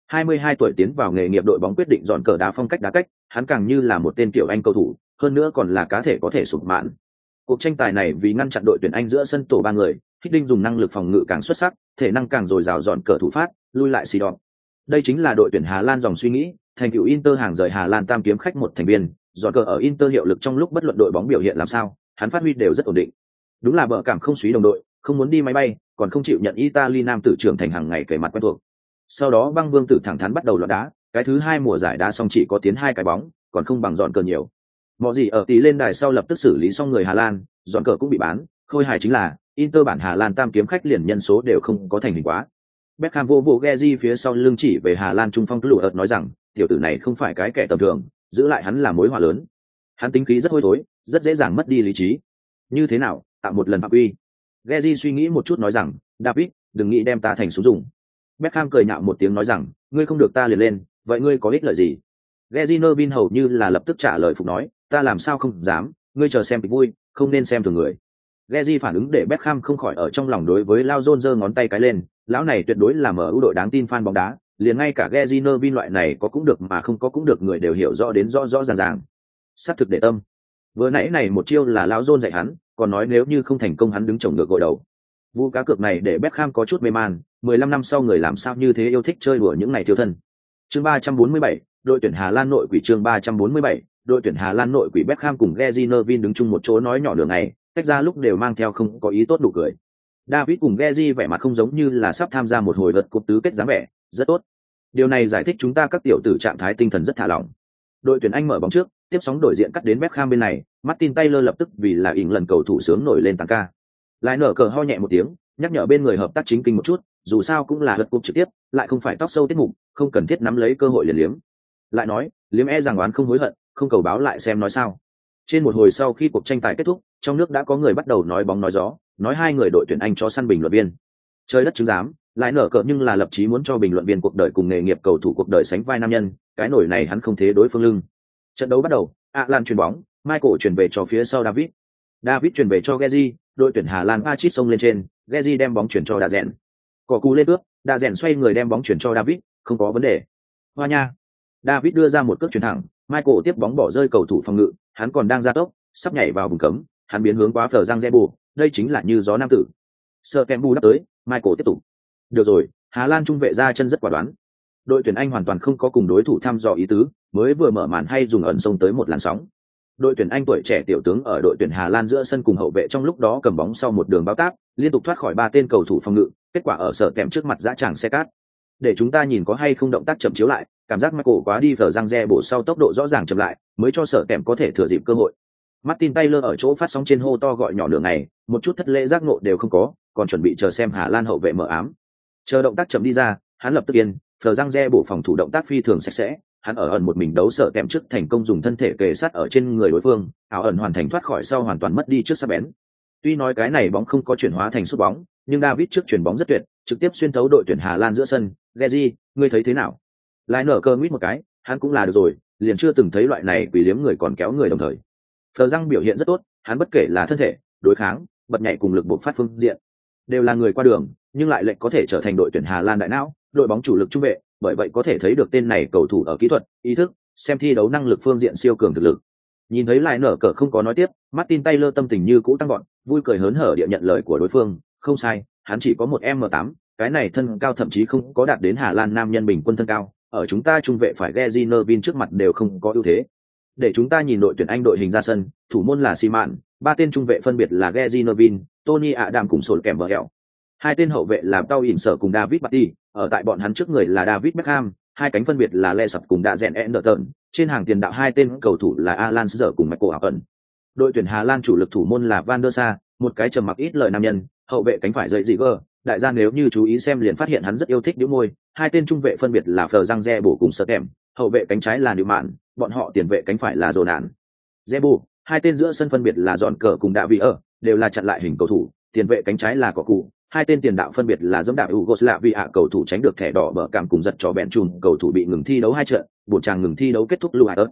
22 tuổi tiến vào nghề nghiệp đội bóng quyết định dọn cờ đá phong cách đá cách, hắn càng như là một tên tiểu Anh cầu thủ, hơn nữa còn là cá thể có thể sụp mạn. Cuộc tranh tài này vì ngăn chặn đội tuyển Anh giữa sân tổ ba người, Hiddink dùng năng lực phòng ngự càng xuất sắc, thể năng càng dồi dào dọn cờ thủ phát, lui lại xì đòn. Đây chính là đội tuyển Hà Lan dòng suy nghĩ, thành tựu Inter hàng rời Hà Lan tam kiếm khách một thành viên, dọn cờ ở Inter hiệu lực trong lúc bất luận đội bóng biểu hiện làm sao, hắn phát huy đều rất ổn định. Đúng là bợ cảm không suý đồng đội, không muốn đi máy bay, còn không chịu nhận Italy nam tử trưởng thành hàng ngày kề mặt quen thuộc. Sau đó băng vương tử thẳng thắn bắt đầu loạt đá, cái thứ hai mùa giải đá xong chỉ có tiến 2 cái bóng, còn không bằng dọn cờ nhiều. Mọi gì ở tỷ lên đài sau lập tức xử lý xong người Hà Lan, dọn cờ cũng bị bán, khôi hài chính là Inter bản Hà Lan tam kiếm khách liền nhân số đều không có thành hình quá. Beckham vô bộ Gezi phía sau lưng chỉ về Hà Lan trung phong Kluivert nói rằng, tiểu tử này không phải cái kẻ tầm thường, giữ lại hắn là mối họa lớn. Hắn tính khí rất hôi thối, rất dễ dàng mất đi lý trí. Như thế nào, tạo một lần phạm uy. Gezi suy nghĩ một chút nói rằng, David, đừng nghĩ đem ta thành số dùng. Beckham cười nhạo một tiếng nói rằng, ngươi không được ta liền lên, vậy ngươi có ích lợi gì? Gezi Nervin hầu như là lập tức trả lời phục nói, ta làm sao không dám, ngươi chờ xem kịch vui, không nên xem thường người. Gezi phản ứng để Beckham không khỏi ở trong lòng đối với Lao John giơ ngón tay cái lên, lão này tuyệt đối là MU đội đáng tin fan bóng đá, liền ngay cả Gezi Nervin loại này có cũng được mà không có cũng được người đều hiểu rõ đến rõ rõ ràng ràng. Sát thực để tâm. Vừa nãy này một chiêu là Lão John dạy hắn, còn nói nếu như không thành công hắn đứng chồng ngược gội đầu. Vụ cá cược này để Beckham có chút mê man, 15 năm sau người làm sao như thế yêu thích chơi đùa những ngày tiêu thân. Chương 347, đội tuyển Hà Lan nội quỷ chương 347, đội tuyển Hà Lan nội quỷ Beckham cùng Gezi Nervin đứng chung một chỗ nói nhỏ đường này, tách ra lúc đều mang theo không có ý tốt đủ cười. David cùng Gezi vẻ mặt không giống như là sắp tham gia một hồi lượt cúp tứ kết dáng vẻ, rất tốt. Điều này giải thích chúng ta các tiểu tử trạng thái tinh thần rất thả lỏng. Đội tuyển Anh mở bóng trước, tiếp sóng đổi diện cắt đến Beckham bên này, Martin Taylor lập tức vì là ỉn lần cầu thủ sướng nổi lên tăng ca. Lại nở cờ ho nhẹ một tiếng, nhắc nhở bên người hợp tác chính kinh một chút, dù sao cũng là lượt cúp trực tiếp, lại không phải tóc sâu tiết mục, không cần thiết nắm lấy cơ hội liền liếm. Lại nói, liếm rằng oán không hối hận, không cầu báo lại xem nói sao. Trên một hồi sau khi cuộc tranh tài kết thúc, trong nước đã có người bắt đầu nói bóng nói gió, nói hai người đội tuyển Anh chó săn bình luận viên. Trời đất chứng giám, lại nở cờ nhưng là lập chí muốn cho bình luận viên cuộc đời cùng nghề nghiệp cầu thủ cuộc đời sánh vai nam nhân, cái nổi này hắn không thế đối phương lưng. Trận đấu bắt đầu, Alan chuyền bóng, Michael chuyển về cho phía sau David. David chuyển về cho Gezi, đội tuyển Hà Lan Patrick xông lên trên, Gezi đem bóng chuyển cho Đa Rèn. Cỏ cú lên cướp, Đa Rèn xoay người đem bóng chuyển cho David, không có vấn đề. Hoa nha. David đưa ra một cước chuyền thẳng, Michael tiếp bóng bỏ rơi cầu thủ phòng ngự, hắn còn đang gia tốc, sắp nhảy vào vùng cấm, hắn biến hướng quá phở Giang Zebu, đây chính là như gió nam tử. Sơ Kembu đáp tới, Michael tiếp tục. Được rồi, Hà Lan trung vệ ra chân rất quả đoán. Đội tuyển Anh hoàn toàn không có cùng đối thủ thăm dò ý tứ, mới vừa mở màn hay dùng ẩn xông tới một làn sóng. Đội tuyển Anh tuổi trẻ tiểu tướng ở đội tuyển Hà Lan giữa sân cùng hậu vệ trong lúc đó cầm bóng sau một đường bao tác, liên tục thoát khỏi 3 tên cầu thủ phòng ngự, kết quả ở sở kèm trước mặt dã tràng xe cát. Để chúng ta nhìn có hay không động tác chậm chiếu lại, cảm giác Michael quá đi phở răng re bổ sau tốc độ rõ ràng chậm lại, mới cho sở kèm có thể thừa dịp cơ hội. Martin Taylor ở chỗ phát sóng trên hô to gọi nhỏ nửa ngày, một chút thất lễ giác ngộ đều không có, còn chuẩn bị chờ xem Hà Lan hậu vệ mở ám. Chờ động tác chậm đi ra, hắn lập tức yên, phở răng re bổ phòng thủ động tác phi thường sạch sẽ, hắn ở ẩn một mình đấu sở kèm trước thành công dùng thân thể kề sát ở trên người đối phương, ảo ẩn hoàn thành thoát khỏi sau hoàn toàn mất đi trước sắc bén. Tuy nói cái này bóng không có chuyển hóa thành sút bóng, nhưng David trước chuyển bóng rất tuyệt, trực tiếp xuyên thấu đội tuyển Hà Lan giữa sân. Gezi, ngươi thấy thế nào? Lại nở cơ nguyết một cái, hắn cũng là được rồi, liền chưa từng thấy loại này quỷ liếm người còn kéo người đồng thời. Phờ răng biểu hiện rất tốt, hắn bất kể là thân thể, đối kháng, bật nhảy cùng lực bộc phát phương diện, đều là người qua đường, nhưng lại lệnh có thể trở thành đội tuyển Hà Lan đại não, đội bóng chủ lực trung vệ, bởi vậy có thể thấy được tên này cầu thủ ở kỹ thuật, ý thức, xem thi đấu năng lực phương diện siêu cường thực lực. Nhìn thấy lại nở cờ không có nói tiếp, Martin Taylor tâm tình như cũ tăng gọn, vui cười hớn hở địa nhận lời của đối phương, không sai, hắn chỉ có một M8, cái này thân cao thậm chí không có đạt đến Hà Lan nam nhân bình quân thân cao, ở chúng ta trung vệ phải Gezi Nervin trước mặt đều không có ưu thế. Để chúng ta nhìn đội tuyển Anh đội hình ra sân, thủ môn là Seaman, 3 tên trung vệ phân biệt là Gezi Nervin, Tony Adam cùng Sol kèm vợ hẹo. 2 tên hậu vệ là Tao Sở cùng David Batty, ở tại bọn hắn trước người là David Beckham, 2 cánh phân biệt là Le Sập cùng Đa Rèn Anderton, trên hàng tiền đạo 2 tên cầu thủ là Alan Shearer cùng Michael Owen. Đội tuyển Hà Lan chủ lực thủ môn là Van der Sar, một cái trầm mặc ít lời nam nhân, hậu vệ cánh phải dậy gì gơ, đại gia nếu như chú ý xem liền phát hiện hắn rất yêu thích nhíu môi. 2 tên trung vệ phân biệt là Phờ Giang Re bổ cùng Sơ Kèm, hậu vệ cánh trái là Nịu Mạn, bọn họ tiền vệ cánh phải là Dồn Nạn. Zebu, 2 tên giữa sân phân biệt là Dọn Cờ cùng Đạ Vị ở, đều là chặn lại hình cầu thủ, tiền vệ cánh trái là Cỏ Cụ, 2 tên tiền đạo phân biệt là dẫm đạo Yugoslavia cầu thủ tránh được thẻ đỏ bờ cảm cùng giật cho bẹn chùn cầu thủ bị ngừng thi đấu 2 trận, buổi tràng ngừng thi đấu kết thúc lưu hạt ớt.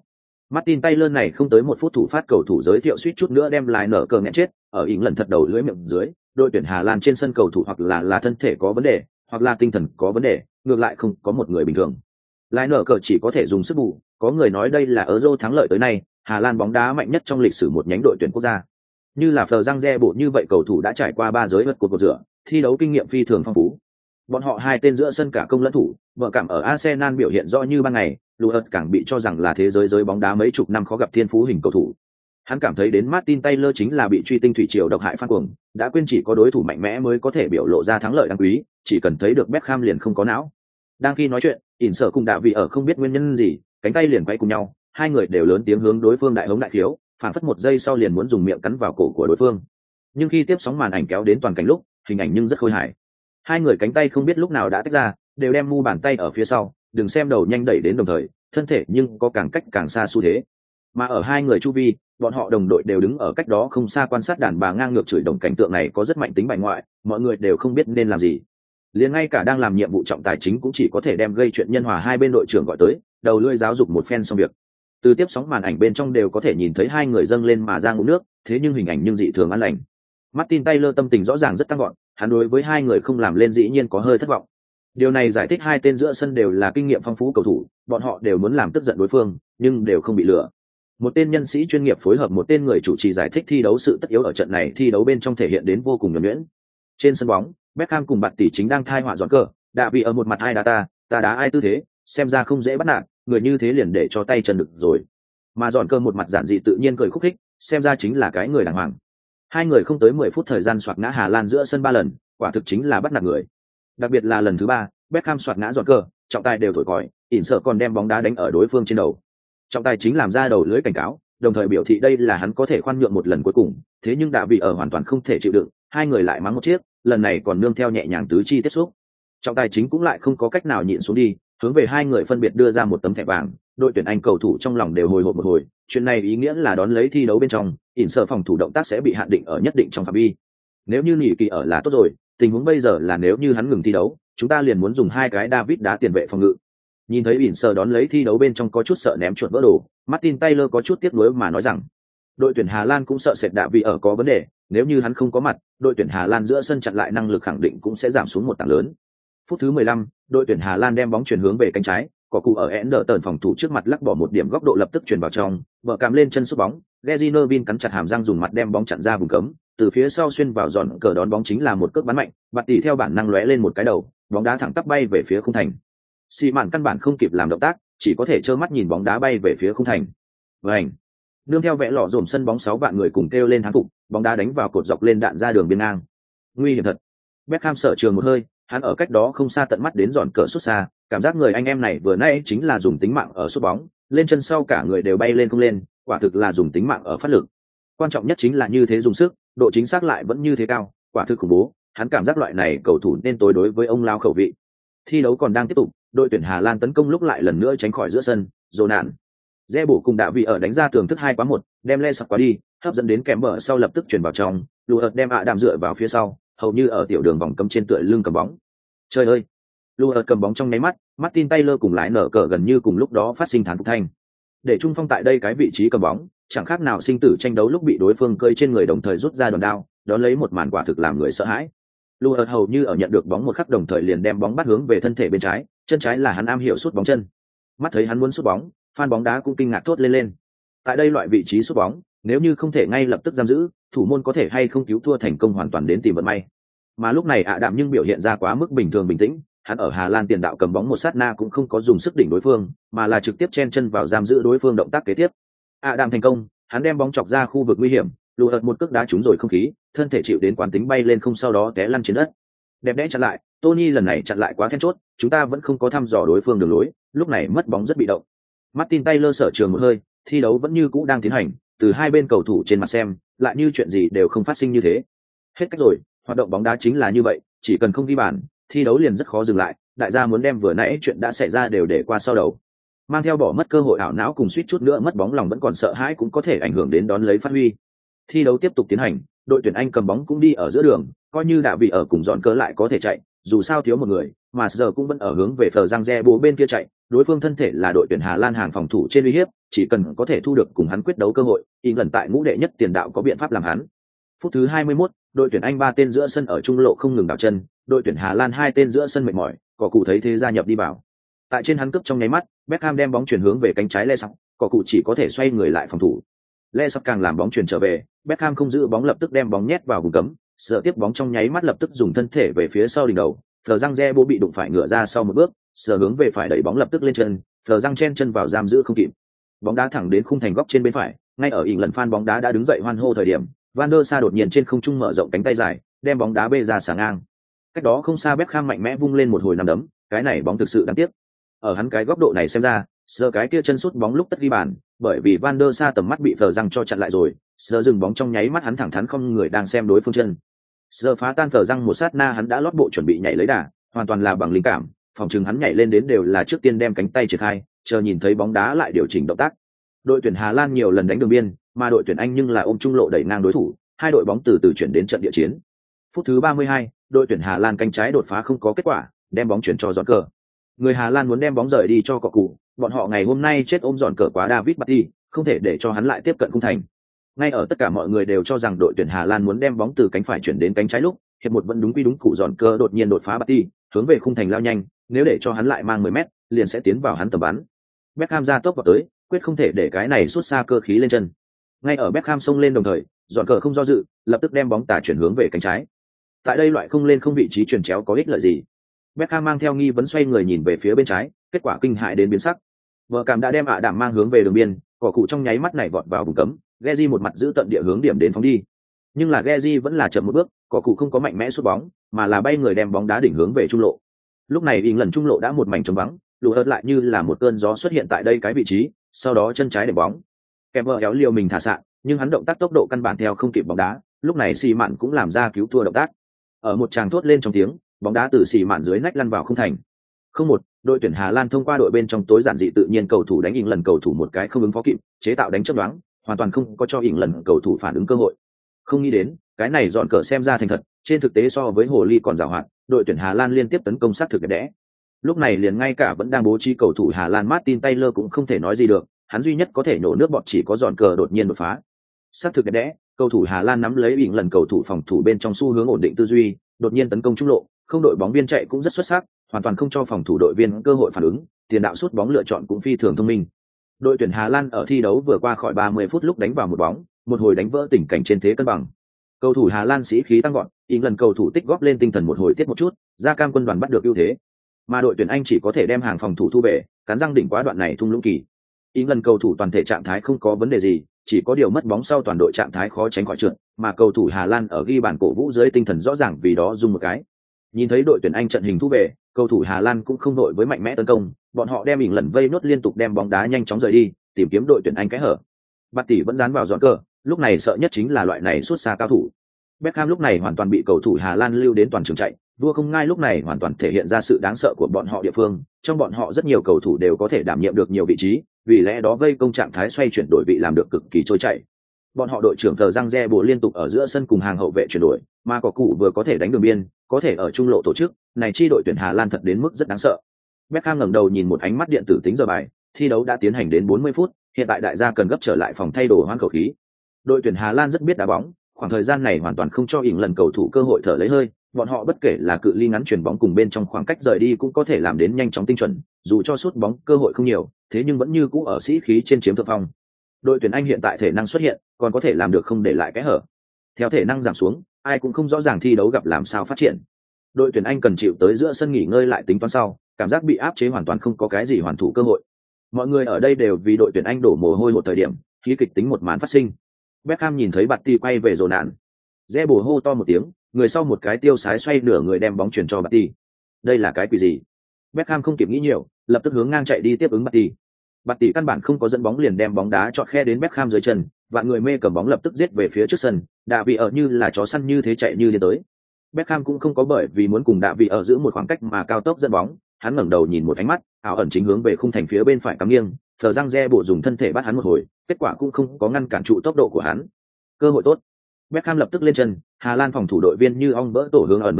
Martin Taylor này không tới 1 phút thủ phát cầu thủ giới thiệu suýt chút nữa đem lại nở cờ nghẹn chết, ở ỉn lần thật đầu lưỡi miệng dưới, đội tuyển Hà Lan trên sân cầu thủ hoặc là thân thể có vấn đề, hoặc là tinh thần có vấn đề, ngược lại không có một người bình thường. Lại nở cờ chỉ có thể dùng sức bù, có người nói đây là Euro thắng lợi tới nay, Hà Lan bóng đá mạnh nhất trong lịch sử một nhánh đội tuyển quốc gia. Như là Fleur Giang bộ như vậy cầu thủ đã trải qua 3 giới vượt cột rửa, thi đấu kinh nghiệm phi thường phong phú. Bọn họ hai tên giữa sân cả công lẫn thủ, vợ cảm ở Arsenal biểu hiện rõ như ban ngày, Luis càng bị cho rằng là thế giới bóng đá mấy chục năm khó gặp thiên phú hình cầu thủ. Hắn cảm thấy đến Martin Taylor chính là bị truy tinh thủy triều độc hại phát cuồng, đã quên chỉ có đối thủ mạnh mẽ mới có thể biểu lộ ra thắng lợi đáng quý, chỉ cần thấy được Beckham liền không có não. Đang khi nói chuyện, ỉn sở cùng Đạ Vị ở không biết nguyên nhân gì, cánh tay liền quay cùng nhau, hai người đều lớn tiếng hướng đối phương đại hống đại khiếu, phản phất 1 giây sau liền muốn dùng miệng cắn vào cổ của đối phương. Nhưng khi tiếp sóng màn ảnh kéo đến toàn cảnh lúc, hình ảnh nhưng rất khôi hài. Hai người cánh tay không biết lúc nào đã tách ra, đều đem mu bàn tay ở phía sau, đừng xem đầu nhanh đẩy đến đồng thời, thân thể nhưng có càng cách càng xa xu thế. Mà ở hai người chu vi, bọn họ đồng đội đều đứng ở cách đó không xa quan sát đàn bà ngang ngược chửi đồng, cảnh tượng này có rất mạnh tính bài ngoại, mọi người đều không biết nên làm gì. Liền ngay cả đang làm nhiệm vụ trọng tài chính cũng chỉ có thể đem gây chuyện nhân hòa hai bên đội trưởng gọi tới, đầu lưỡi giáo dục một phen xong việc. Từ tiếp sóng màn ảnh bên trong đều có thể nhìn thấy hai người dâng lên mà ra ngụm nước, thế nhưng hình ảnh nhưng dị thường an lành. Martin Taylor tâm tình rõ ràng rất tăng gọn, hắn đối với hai người không làm lên dĩ nhiên có hơi thất vọng. Điều này giải thích hai tên giữa sân đều là kinh nghiệm phong phú cầu thủ, bọn họ đều muốn làm tức giận đối phương, nhưng đều không bị lừa. Một tên nhân sĩ chuyên nghiệp phối hợp một tên người chủ trì giải thích thi đấu sự tất yếu ở trận này thi đấu bên trong thể hiện đến vô cùng nhuần nhuyễn. Trên sân bóng, Beckham cùng bạn tỷ chính đang thai họa dọn cờ, đã bị ở một mặt ai đá ta đá ai tư thế, xem ra không dễ bắt nạt, người như thế liền để cho tay chân được rồi. Mà dọn cờ một mặt giản dị tự nhiên cười khúc khích, xem ra chính là cái người đàng hoàng. Hai người không tới 10 phút thời gian soạt ngã Hà Lan giữa sân 3 lần, quả thực chính là bắt nạt người. Đặc biệt là lần thứ 3, Beckham soạt ngã dọn cờ, trọng tài đều thổi còi, ỉn sợ còn đem bóng đá đánh ở đối phương trên đầu. Trọng tài chính làm ra đầu lưới cảnh cáo, đồng thời biểu thị đây là hắn có thể khoan nhượng một lần cuối cùng, thế nhưng đã bị ở hoàn toàn không thể chịu đựng, hai người lại mắng một chiếc, lần này còn nương theo nhẹ nhàng tứ chi tiếp xúc. Trọng tài chính cũng lại không có cách nào nhịn xuống đi, hướng về hai người phân biệt đưa ra một tấm thẻ vàng, đội tuyển Anh cầu thủ trong lòng đều hồi hộp một hồi, chuyện này ý nghĩa là đón lấy thi đấu bên trong, ỉn sợ phòng thủ động tác sẽ bị hạn định ở nhất định trong phạm vi. Nếu như nghỉ kỳ ở là tốt rồi, tình huống bây giờ là nếu như hắn ngừng thi đấu, chúng ta liền muốn dùng 2 cái David đá tiền vệ phòng ngự. Nhìn thấy ỉn sợ đón lấy thi đấu bên trong có chút sợ ném chuột vỡ đồ, Martin Taylor có chút tiếc nuối mà nói rằng, đội tuyển Hà Lan cũng sợ sệt đạ vì ở có vấn đề, nếu như hắn không có mặt, đội tuyển Hà Lan giữa sân chặn lại năng lực khẳng định cũng sẽ giảm xuống một tảng lớn. Phút thứ 15, đội tuyển Hà Lan đem bóng chuyển hướng về cánh trái, có cụ ở Anderton phòng thủ trước mặt lắc bỏ một điểm góc độ lập tức chuyển vào trong, vợ cảm lên chân sút bóng, Gezinovin cắn chặt hàm răng dùng mặt đem bóng chặn ra vùng cấm, từ phía sau xuyên vào giòn cờ đón bóng chính là một cước bắn mạnh, bạt tỷ theo bản năng lóe lên một cái đầu, bóng đá thẳng tắp bay về phía khung thành. Xi mạn căn bản không kịp làm động tác, chỉ có thể trơ mắt nhìn bóng đá bay về phía khung thành. Vành. Nương theo vẽ lọ dồn sân bóng 6 vạn người cùng kêu lên thắng phục, bóng đá đánh vào cột dọc lên đạn ra đường biên ngang. Nguy hiểm thật. Beckham sợ trường một hơi, hắn ở cách đó không xa tận mắt đến giòn cờ sút xa, cảm giác người anh em này vừa nãy chính là dùng tính mạng ở sút bóng, lên chân sau cả người đều bay lên không lên, quả thực là dùng tính mạng ở phát lực. Quan trọng nhất chính là như thế dùng sức, độ chính xác lại vẫn như thế cao, quả thực khủng bố, hắn cảm giác loại này cầu thủ nên tối đối với ông lao khẩu vị. Thi đấu còn đang tiếp tục, đội tuyển Hà Lan tấn công lúc lại lần nữa tránh khỏi giữa sân, dồn nạn. Re bổ cùng Đạ Vị ở đánh ra tường thức 2-1, đem le sọc qua đi, hấp dẫn đến kèm bờ sau lập tức chuyển vào trong, Luis đem đạm dựa vào phía sau, hầu như ở tiểu đường vòng cấm trên tựa lưng cầm bóng. Trời ơi! Luis cầm bóng trong nháy mắt, Martin Taylor cùng lái nở cờ gần như cùng lúc đó phát sinh thán phục thanh. Để trung phong tại đây cái vị trí cầm bóng, chẳng khác nào sinh tử tranh đấu lúc bị đối phương cơi trên người đồng thời rút ra đòn đao, đó lấy một màn quả thực làm người sợ hãi. Luis hầu như ở nhận được bóng một khắc đồng thời liền đem bóng bắt hướng về thân thể bên trái, chân trái là hắn am hiểu sút bóng chân. Mắt thấy hắn muốn sút bóng, fan bóng đá cũng kinh ngạc thốt lên. Tại đây loại vị trí sút bóng, nếu như không thể ngay lập tức giam giữ, thủ môn có thể hay không cứu thua thành công hoàn toàn đến tìm vận may. Mà lúc này đạm nhưng biểu hiện ra quá mức bình thường bình tĩnh, hắn ở Hà Lan tiền đạo cầm bóng một sát na cũng không có dùng sức đỉnh đối phương, mà là trực tiếp chen chân vào giam giữ đối phương động tác kế tiếp. Đạm thành công, hắn đem bóng chọc ra khu vực nguy hiểm, Luis một cước đá trúng rồi không khí, thân thể chịu đến quán tính bay lên không sau đó té lăn trên đất. Đẹp đẽ chặn lại, Tony lần này chặn lại quá then chốt, chúng ta vẫn không có thăm dò đối phương đường lối, lúc này mất bóng rất bị động. Martin Taylor sở trường một hơi, thi đấu vẫn như cũ đang tiến hành, từ hai bên cầu thủ trên mặt xem, lại như chuyện gì đều không phát sinh như thế. Hết cách rồi, hoạt động bóng đá chính là như vậy, chỉ cần không ghi bàn, thi đấu liền rất khó dừng lại, đại gia muốn đem vừa nãy chuyện đã xảy ra đều để qua sau đầu. Mang theo bỏ mất cơ hội ảo não cùng suýt chút nữa mất bóng lòng vẫn còn sợ hãi cũng có thể ảnh hưởng đến đón lấy phát huy. Thi đấu tiếp tục tiến hành, đội tuyển Anh cầm bóng cũng đi ở giữa đường, coi như đã bị ở cùng dọn cớ lại có thể chạy, dù sao thiếu một người, mà giờ cũng vẫn ở hướng về phờ giang re bố bên kia chạy, đối phương thân thể là đội tuyển Hà Lan hàng phòng thủ trên uy hiếp, chỉ cần có thể thu được cùng hắn quyết đấu cơ hội, England tại ngũ đệ nhất tiền đạo có biện pháp làm hắn. Phút thứ 21, đội tuyển Anh 3 tên giữa sân ở trung lộ không ngừng đảo chân, đội tuyển Hà Lan 2 tên giữa sân mệt mỏi, cỏ cụ thấy thế gia nhập đi vào. Tại trên hắn cướp trong nháy mắt, Beckham đem bóng chuyển hướng về cánh trái Lê Sọc, cỏ cụ chỉ có thể xoay người lại phòng thủ. Lê Sọc càng làm bóng chuyển trở về, Beckham không giữ bóng lập tức đem bóng nhét vào vùng cấm, sợ tiếp bóng trong nháy mắt lập tức dùng thân thể về phía sau đỉnh đầu, Fleur Giang Re bị đụng phải ngửa ra sau một bước, sợ hướng về phải đẩy bóng lập tức lên chân, Fleur Giang chen chân vào giam giữ không kịp. Bóng đá thẳng đến khung thành góc trên bên phải, ngay ở ỉn lần fan bóng đá đã đứng dậy hoan hô thời điểm, Van der Sa đột nhiên trên không trung mở rộng cánh tay dài, đem bóng đá bê ra xà ngang. Cách đó không xa Beckham mạnh mẽ vung lên một hồi nắm đấm, cái này bóng thực sự đáng tiếc. Ở hắn cái góc độ này xem ra, sờ cái kia chân sút bóng lúc tất ghi bàn, bởi vì Van der Sa tầm mắt bị Fleur Giang cho chặn lại rồi, sờ dừng bóng trong nháy mắt hắn thẳng thắn không người đang xem đối phương chân. Sờ phá tan Fleur Giang một sát na hắn đã lót bộ chuẩn bị nhảy lấy đà, hoàn toàn là bằng linh cảm, phòng chừng hắn nhảy lên đến đều là trước tiên đem cánh tay triển khai, chờ nhìn thấy bóng đá lại điều chỉnh động tác. Đội tuyển Hà Lan nhiều lần đánh đường biên, mà đội tuyển Anh nhưng là ôm trung lộ đẩy ngang đối thủ, hai đội bóng từ từ chuyển đến trận địa chiến. Phút thứ 32, đội tuyển Hà Lan cánh trái đột phá không có kết quả, đem bóng chuyển cho dọn cờ. Người Hà Lan muốn đem bóng rời đi cho cọ cụ, bọn họ ngày hôm nay chết ôm dọn cờ quá David Batty, không thể để cho hắn lại tiếp cận khung thành. Ngay ở tất cả mọi người đều cho rằng đội tuyển Hà Lan muốn đem bóng từ cánh phải chuyển đến cánh trái lúc, hiệp một vẫn đúng quy đúng cụ dọn cờ đột nhiên đột phá Batty, hướng về khung thành lao nhanh, nếu để cho hắn lại mang 10 mét, liền sẽ tiến vào hắn tầm bắn. Beckham ra tốc vào tới, quyết không thể để cái này sút xa cơ khí lên chân. Ngay ở Beckham xông lên đồng thời, dọn cờ không do dự, lập tức đem bóng tả chuyển hướng về cánh trái. Tại đây loại không lên không vị trí chuyển chéo có ích lợi gì? Beckham mang theo nghi vấn xoay người nhìn về phía bên trái, kết quả kinh hại đến biến sắc. Vợ cảm đã đem đảm mang hướng về đường biên, cỏ cụ trong nháy mắt này vọt vào vùng cấm, Geji một mặt giữ tận địa hướng điểm đến phóng đi. Nhưng là Geji vẫn là chậm một bước, cỏ cụ không có mạnh mẽ sút bóng, mà là bay người đem bóng đá đỉnh hướng về trung lộ. Lúc này ỉn lần trung lộ đã một mảnh trống vắng, lù ớt lại như là một cơn gió xuất hiện tại đây cái vị trí, sau đó chân trái để bóng. Kèm vợ kéo liều mình thả sạn, nhưng hắn động tác tốc độ căn bản theo không kịp bóng đá, lúc này xì mạn cũng làm ra cứu thua động tác. Ở một tràng thốt lên trong tiếng, bóng đá từ xì mạn dưới nách lăn vào không thành. 0-1, đội tuyển Hà Lan thông qua đội bên trong tối giản dị tự nhiên cầu thủ đánh ỉn lần cầu thủ một cái không ứng phó kịp, chế tạo đánh chớp nhoáng, hoàn toàn không có cho ỉn lần cầu thủ phản ứng cơ hội. Không nghĩ đến, cái này dọn cờ xem ra thành thật, trên thực tế so với hồ ly còn giàu hoạt, đội tuyển Hà Lan liên tiếp tấn công sát thực đẹp đẽ. Lúc này liền ngay cả vẫn đang bố trí cầu thủ Hà Lan Martin Taylor cũng không thể nói gì được, hắn duy nhất có thể nổ nước bọt chỉ có dọn cờ đột nhiên đột phá. Sát thực đẹp đẽ, cầu thủ Hà Lan nắm lấy ỉn lần cầu thủ phòng thủ bên trong xu hướng ổn định tư duy, đột nhiên tấn công trung lộ, không đội bóng biên chạy cũng rất xuất sắc, hoàn toàn không cho phòng thủ đội viên cơ hội phản ứng, tiền đạo sút bóng lựa chọn cũng phi thường thông minh. Đội tuyển Hà Lan ở thi đấu vừa qua khỏi 30 phút lúc đánh vào một bóng, một hồi đánh vỡ tình cảnh trên thế cân bằng. Cầu thủ Hà Lan sĩ khí tăng vọt, ỉn lần cầu thủ tích góp lên tinh thần một hồi tiết một chút, ra cam quân đoàn bắt được ưu thế. Mà đội tuyển Anh chỉ có thể đem hàng phòng thủ thu về, cắn răng đỉnh quá đoạn này thung lũng kỳ. Ỉn lần cầu thủ toàn thể trạng thái không có vấn đề gì, chỉ có điều mất bóng sau toàn đội trạng thái khó tránh khỏi trượt, mà cầu thủ Hà Lan ở ghi bàn cổ vũ dưới tinh thần rõ ràng vì đó dùng một cái. Nhìn thấy đội tuyển Anh trận hình thu về, cầu thủ Hà Lan cũng không đội với mạnh mẽ tấn công, bọn họ đem ỉn lần vây nốt liên tục đem bóng đá nhanh chóng rời đi, tìm kiếm đội tuyển Anh kẽ hở. Bạt tỷ vẫn dán vào dọn cờ, lúc này sợ nhất chính là loại này sút xa cao thủ. Beckham lúc này hoàn toàn bị cầu thủ Hà Lan lưu đến toàn trường chạy, vua không ngai lúc này hoàn toàn thể hiện ra sự đáng sợ của bọn họ địa phương, trong bọn họ rất nhiều cầu thủ đều có thể đảm nhiệm được nhiều vị trí, vì lẽ đó vây công trạng thái xoay chuyển đổi vị làm được cực kỳ trôi chảy. Bọn họ đội trưởng Thờ Giang Re liên tục ở giữa sân cùng hàng hậu vệ chuyển đổi, mà cỏ cụ vừa có thể đánh đường biên, có thể ở trung lộ tổ chức, này chi đội tuyển Hà Lan thật đến mức rất đáng sợ. Beckham ngẩng đầu nhìn một ánh mắt điện tử tính giờ bài, thi đấu đã tiến hành đến 40 phút, hiện tại đại gia cần gấp trở lại phòng thay đồ hoán khẩu khí. Đội tuyển Hà Lan rất biết đá bóng, khoảng thời gian này hoàn toàn không cho ỉn lần cầu thủ cơ hội thở lấy hơi, bọn họ bất kể là cự ly ngắn chuyển bóng cùng bên trong khoảng cách rời đi cũng có thể làm đến nhanh chóng tinh chuẩn, dù cho sút bóng cơ hội không nhiều, thế nhưng vẫn như cũ ở sĩ khí trên chiếm thượng phong. Đội tuyển Anh hiện tại thể năng xuất hiện, còn có thể làm được không để lại kẽ hở. Theo thể năng giảm xuống, ai cũng không rõ ràng thi đấu gặp làm sao phát triển. Đội tuyển Anh cần chịu tới giữa sân nghỉ ngơi lại tính toán sau, cảm giác bị áp chế hoàn toàn không có cái gì hoàn thủ cơ hội. Mọi người ở đây đều vì đội tuyển Anh đổ mồ hôi một thời điểm, khí kịch tính một màn phát sinh. Beckham nhìn thấy Batty quay về rồ nạn, Re bổ hô to một tiếng, người sau một cái tiêu sái xoay nửa người đem bóng chuyển cho Batty. Đây là cái quỷ gì? Beckham không kịp nghĩ nhiều, lập tức hướng ngang chạy đi tiếp ứng Batty. Batty căn bản không có dẫn bóng liền đem bóng đá chọt khe đến Beckham dưới chân, vạn người mê cầm bóng lập tức giết về phía trước sân, Đạ vị ở như là chó săn như thế chạy như điên tới. Beckham cũng không có bởi vì muốn cùng Đạ vị ở giữ một khoảng cách mà cao tốc dẫn bóng, hắn ngẩng đầu nhìn một ánh mắt, ảo ẩn chính hướng về khung thành phía bên phải cắm nghiêng, Phờ Giang Re bộ dùng thân thể bắt hắn một hồi, kết quả cũng không có ngăn cản trụ tốc độ của hắn. Cơ hội tốt. Beckham lập tức lên chân, Hà Lan phòng thủ đội viên như ong bỡ tổ hướng ẩn bay lại,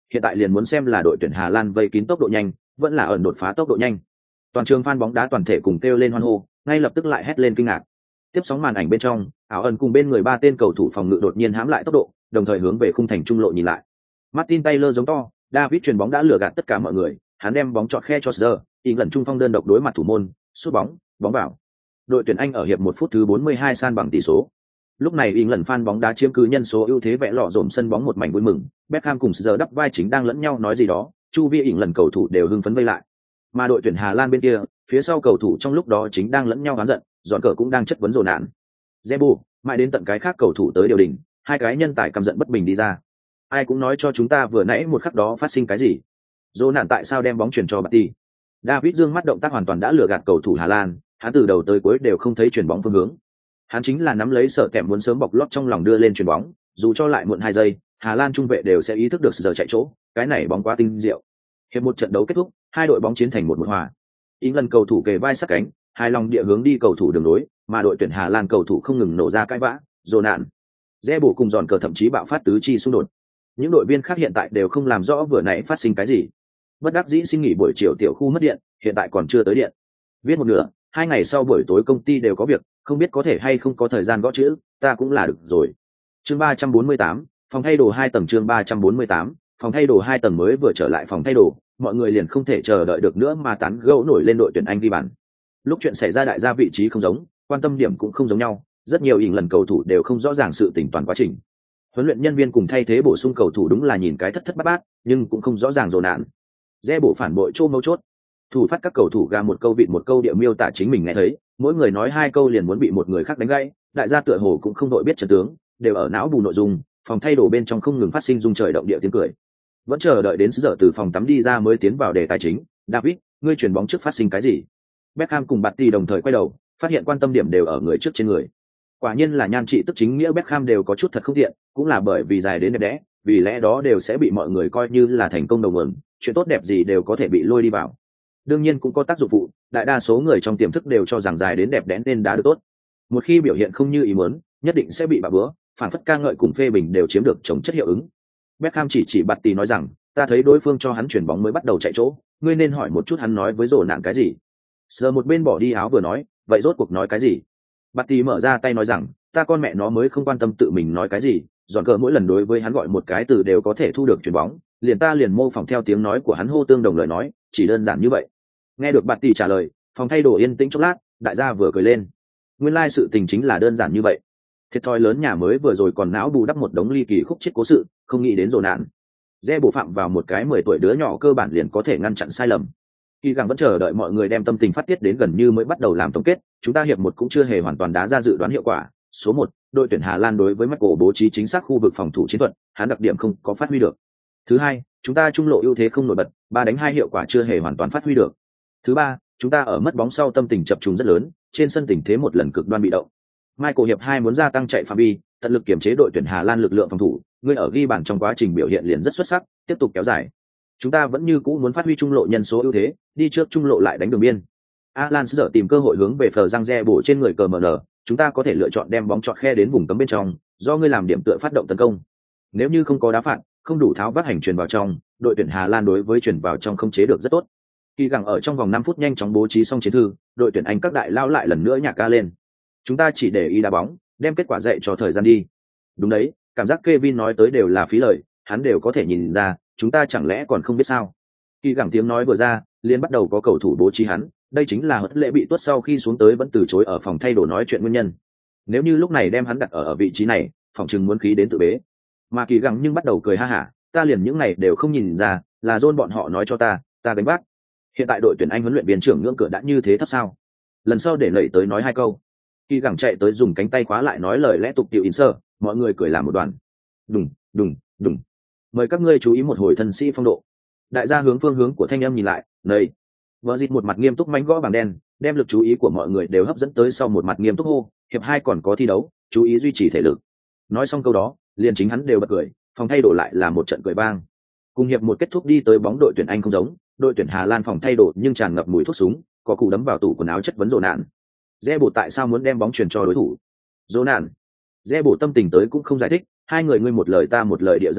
hiện tại liền muốn xem là đội tuyển Hà Lan vây kín tốc độ nhanh, vẫn là ẩn đột phá tốc độ nhanh. Toàn trường fan bóng đá toàn thể cùng kêu lên hoan hô, ngay lập tức lại hét lên kinh ngạc. Tiếp sóng màn ảnh bên trong, ảo ẩn cùng bên người ba tên cầu thủ phòng ngự đột nhiên hãm lại tốc độ, đồng thời hướng về khung thành trung lộ nhìn lại. Martin Taylor giống to, David chuyền bóng đã lừa gạt tất cả mọi người, hắn đem bóng chọt khe cho Sơ, lần trung phong đơn độc đối mặt thủ môn, sút bóng, bóng vào. Đội tuyển Anh ở hiệp 1 phút thứ 42 san bằng tỷ số. Lúc này lần fan bóng đá chiếm cứ nhân số ưu thế vẽ lọ dồn sân bóng một mảnh vui mừng, Beckham cùng Sơ đắp vai chính đang lẫn nhau nói gì đó, chu vi lần cầu thủ đều hưng phấn vây lại. Mà đội tuyển Hà Lan bên kia, phía sau cầu thủ trong lúc đó chính đang lẫn nhau oán giận, dọn cờ cũng đang chất vấn rồ nạn. Zebu, mãi đến tận cái khác cầu thủ tới điều đình, hai cái nhân tài căm giận bất bình đi ra. Ai cũng nói cho chúng ta vừa nãy một khắc đó phát sinh cái gì. Rồ nạn tại sao đem bóng chuyển cho Batty? David dương mắt động tác hoàn toàn đã lừa gạt cầu thủ Hà Lan, hắn từ đầu tới cuối đều không thấy chuyển bóng phương hướng. Hắn chính là nắm lấy sợ kèm muốn sớm bọc lót trong lòng đưa lên chuyền bóng, dù cho lại muộn 2 giây, Hà Lan trung vệ đều sẽ ý thức được giờ chạy chỗ, cái này bóng quá tinh diệu. Hiệp một trận đấu kết thúc, hai đội bóng chiến thành 1-1 hòa. England cầu thủ kề vai sát cánh, hai lòng địa hướng đi cầu thủ đường đối, mà đội tuyển Hà Lan cầu thủ không ngừng nổ ra cãi vã, rồ nạn. Zebu cùng giòn cờ thậm chí bạo phát tứ chi xung đột. Những đội viên khác hiện tại đều không làm rõ vừa nãy phát sinh cái gì. Bất đắc dĩ xin nghỉ buổi chiều tiểu khu mất điện, hiện tại còn chưa tới điện. Viết một nửa, 2 ngày sau buổi tối công ty đều có việc, không biết có thể hay không có thời gian gõ chữ, ta cũng là được rồi. Chương 348, phòng thay đồ 2 tầng. Chương 348, phòng thay đồ 2 tầng. Mới vừa trở lại phòng thay đồ, mọi người liền không thể chờ đợi được nữa mà tán gẫu nổi lên đội tuyển Anh ghi bàn. Lúc chuyện xảy ra đại gia vị trí không giống, quan tâm điểm cũng không giống nhau, rất nhiều lần cầu thủ đều không rõ ràng sự tình toàn quá trình. Huấn luyện nhân viên cùng thay thế bổ sung cầu thủ đúng là nhìn cái thất thất bát bát, nhưng cũng không rõ ràng rồ nạn. Re bộ phản bội chô mấu chốt. Thủ phát các cầu thủ gà một câu vịt một câu địa miêu tả chính mình nghe thấy, mỗi người nói 2 câu liền muốn bị một người khác đánh gãy, đại gia tựa hồ cũng không đội biết trận tướng, đều ở não bù nội dung, phòng thay đồ bên trong không ngừng phát sinh rung trời động địa tiếng cười. Vẫn chờ đợi đến giờ từ phòng tắm đi ra mới tiến vào đề tài chính. David, ngươi chuyền bóng trước phát sinh cái gì? Beckham cùng Batty đồng thời quay đầu, phát hiện quan tâm điểm đều ở người trước trên người. Quả nhiên là nhan trị tức chính nghĩa Beckham đều có chút thật không tiện, cũng là bởi vì dài đến đẹp đẽ, vì lẽ đó đều sẽ bị mọi người coi như là thành công đầu nguồn, chuyện tốt đẹp gì đều có thể bị lôi đi vào. Đương nhiên cũng có tác dụng phụ, đại đa số người trong tiềm thức đều cho rằng dài đến đẹp đẽ nên đá được tốt. Một khi biểu hiện không như ý muốn, nhất định sẽ bị bạ bữa, phản phất ca ngợi cùng phê bình đều chiếm được chống chất hiệu ứng. Beckham chỉ Batty nói rằng, ta thấy đối phương cho hắn chuyển bóng mới bắt đầu chạy chỗ, ngươi nên hỏi một chút hắn nói với rồ nạn cái gì. Sờ một bên bỏ đi áo vừa nói, vậy rốt cuộc nói cái gì? Batty mở ra tay nói rằng, ta con mẹ nó mới không quan tâm tự mình nói cái gì, dọn cờ mỗi lần đối với hắn gọi một cái từ đều có thể thu được chuyển bóng, liền mô phỏng theo tiếng nói của hắn hô tương đồng lời nói, chỉ đơn giản như vậy. Nghe được Batty trả lời, phòng thay đồ yên tĩnh chốc lát, đại gia vừa cười lên. Nguyên lai sự tình chính là đơn giản như vậy. Thiệt thòi lớn nhà mới vừa rồi còn não bù đắp một đống ly kỳ khúc chết cố sự, không nghĩ đến rồ nạn. Re bổ phạm vào một cái 10 tuổi đứa nhỏ cơ bản liền có thể ngăn chặn sai lầm. Kỳ gắng vẫn chờ đợi mọi người đem tâm tình phát tiết đến gần như mới bắt đầu làm tổng kết, chúng ta hiệp 1 cũng chưa hề hoàn toàn đá ra dự đoán hiệu quả. Số 1, đội tuyển Hà Lan đối với Michael bố trí chính xác khu vực phòng thủ chiến thuật, hắn đặc điểm không có phát huy được. Thứ hai, chúng ta trung lộ ưu thế không nổi bật, 3 đánh 2 hiệu quả chưa hề hoàn toàn phát huy được. Thứ ba, chúng ta ở mất bóng sau tâm tình chập trùng rất lớn, trên sân tình thế một lần cực đoan bị động. Michael hiệp 2 muốn gia tăng chạy phạm vi, tận lực kiểm chế đội tuyển Hà Lan lực lượng phòng thủ, người ở ghi bàn trong quá trình biểu hiện liền rất xuất sắc, tiếp tục kéo dài. Chúng ta vẫn như cũ muốn phát huy trung lộ nhân số ưu thế, đi trước trung lộ lại đánh đường biên. Alan giờ tìm cơ hội hướng về phờ răng re bổ trên người cờ MN, chúng ta có thể lựa chọn đem bóng chọt khe đến vùng cấm bên trong, do ngươi làm điểm tựa phát động tấn công. Nếu như không có đá phạt, không đủ tháo vát hành truyền vào trong, đội tuyển Hà Lan đối với truyền vào trong không chế được rất tốt. Kỳ gắng ở trong vòng 5 phút nhanh chóng bố trí xong chiến thư, đội tuyển Anh các đại lao lại lần nữa nhạc ca lên. Chúng ta chỉ để ý đá bóng, đem kết quả dạy cho thời gian đi. Đúng đấy, cảm giác Kevin nói tới đều là phí lời, hắn đều có thể nhìn ra, chúng ta chẳng lẽ còn không biết sao? Kỳ gắng tiếng nói vừa ra, liền bắt đầu có cầu thủ bố trí hắn, đây chính là Hất Lệ bị tuốt sau khi xuống tới vẫn từ chối ở phòng thay đồ nói chuyện nguyên nhân. Nếu như lúc này đem hắn đặt ở vị trí này, phòng chừng muốn khí đến tự bế. Mà Kỳ gắng nhưng bắt đầu cười ha hả, ta liền những này đều không nhìn ra, là John bọn họ nói cho ta gánh vác. Hiện tại đội tuyển Anh huấn luyện viên trưởng ngưỡng cửa đã như thế thấp sao? Lần sau để lẩy tới nói 2 câu. Kỳ gắng chạy tới dùng cánh tay khóa lại nói lời lẽ tục tiểu insert, mọi người cười làm một đoàn. Đùng, đùng, đùng. Mời các ngươi chú ý một hồi thân sĩ phong độ. Đại gia hướng phương hướng của thanh âm nhìn lại, này. Vợ dịch một mặt nghiêm túc mánh gõ bảng đen, đem lực chú ý của mọi người đều hấp dẫn tới sau một mặt nghiêm túc hô, hiệp 2 còn có thi đấu, chú ý duy trì thể lực. Nói xong câu đó, liền chính hắn đều bật cười, phòng thay đồ lại là một trận cười vang. Cùng hiệp 1 kết thúc đi tới bóng đội tuyển Anh không giống, đội tuyển Hà Lan phòng thay đồ nhưng tràn ngập mùi thuốc súng, có cụ đấm vào tủ quần áo chất vấn rồ nạn. Re bộ tại sao muốn đem bóng truyền cho đối thủ? Rồ nạn. Re bộ tâm tình tới cũng không giải thích, hai người ngươi một lời ta một lời điệu giang lên,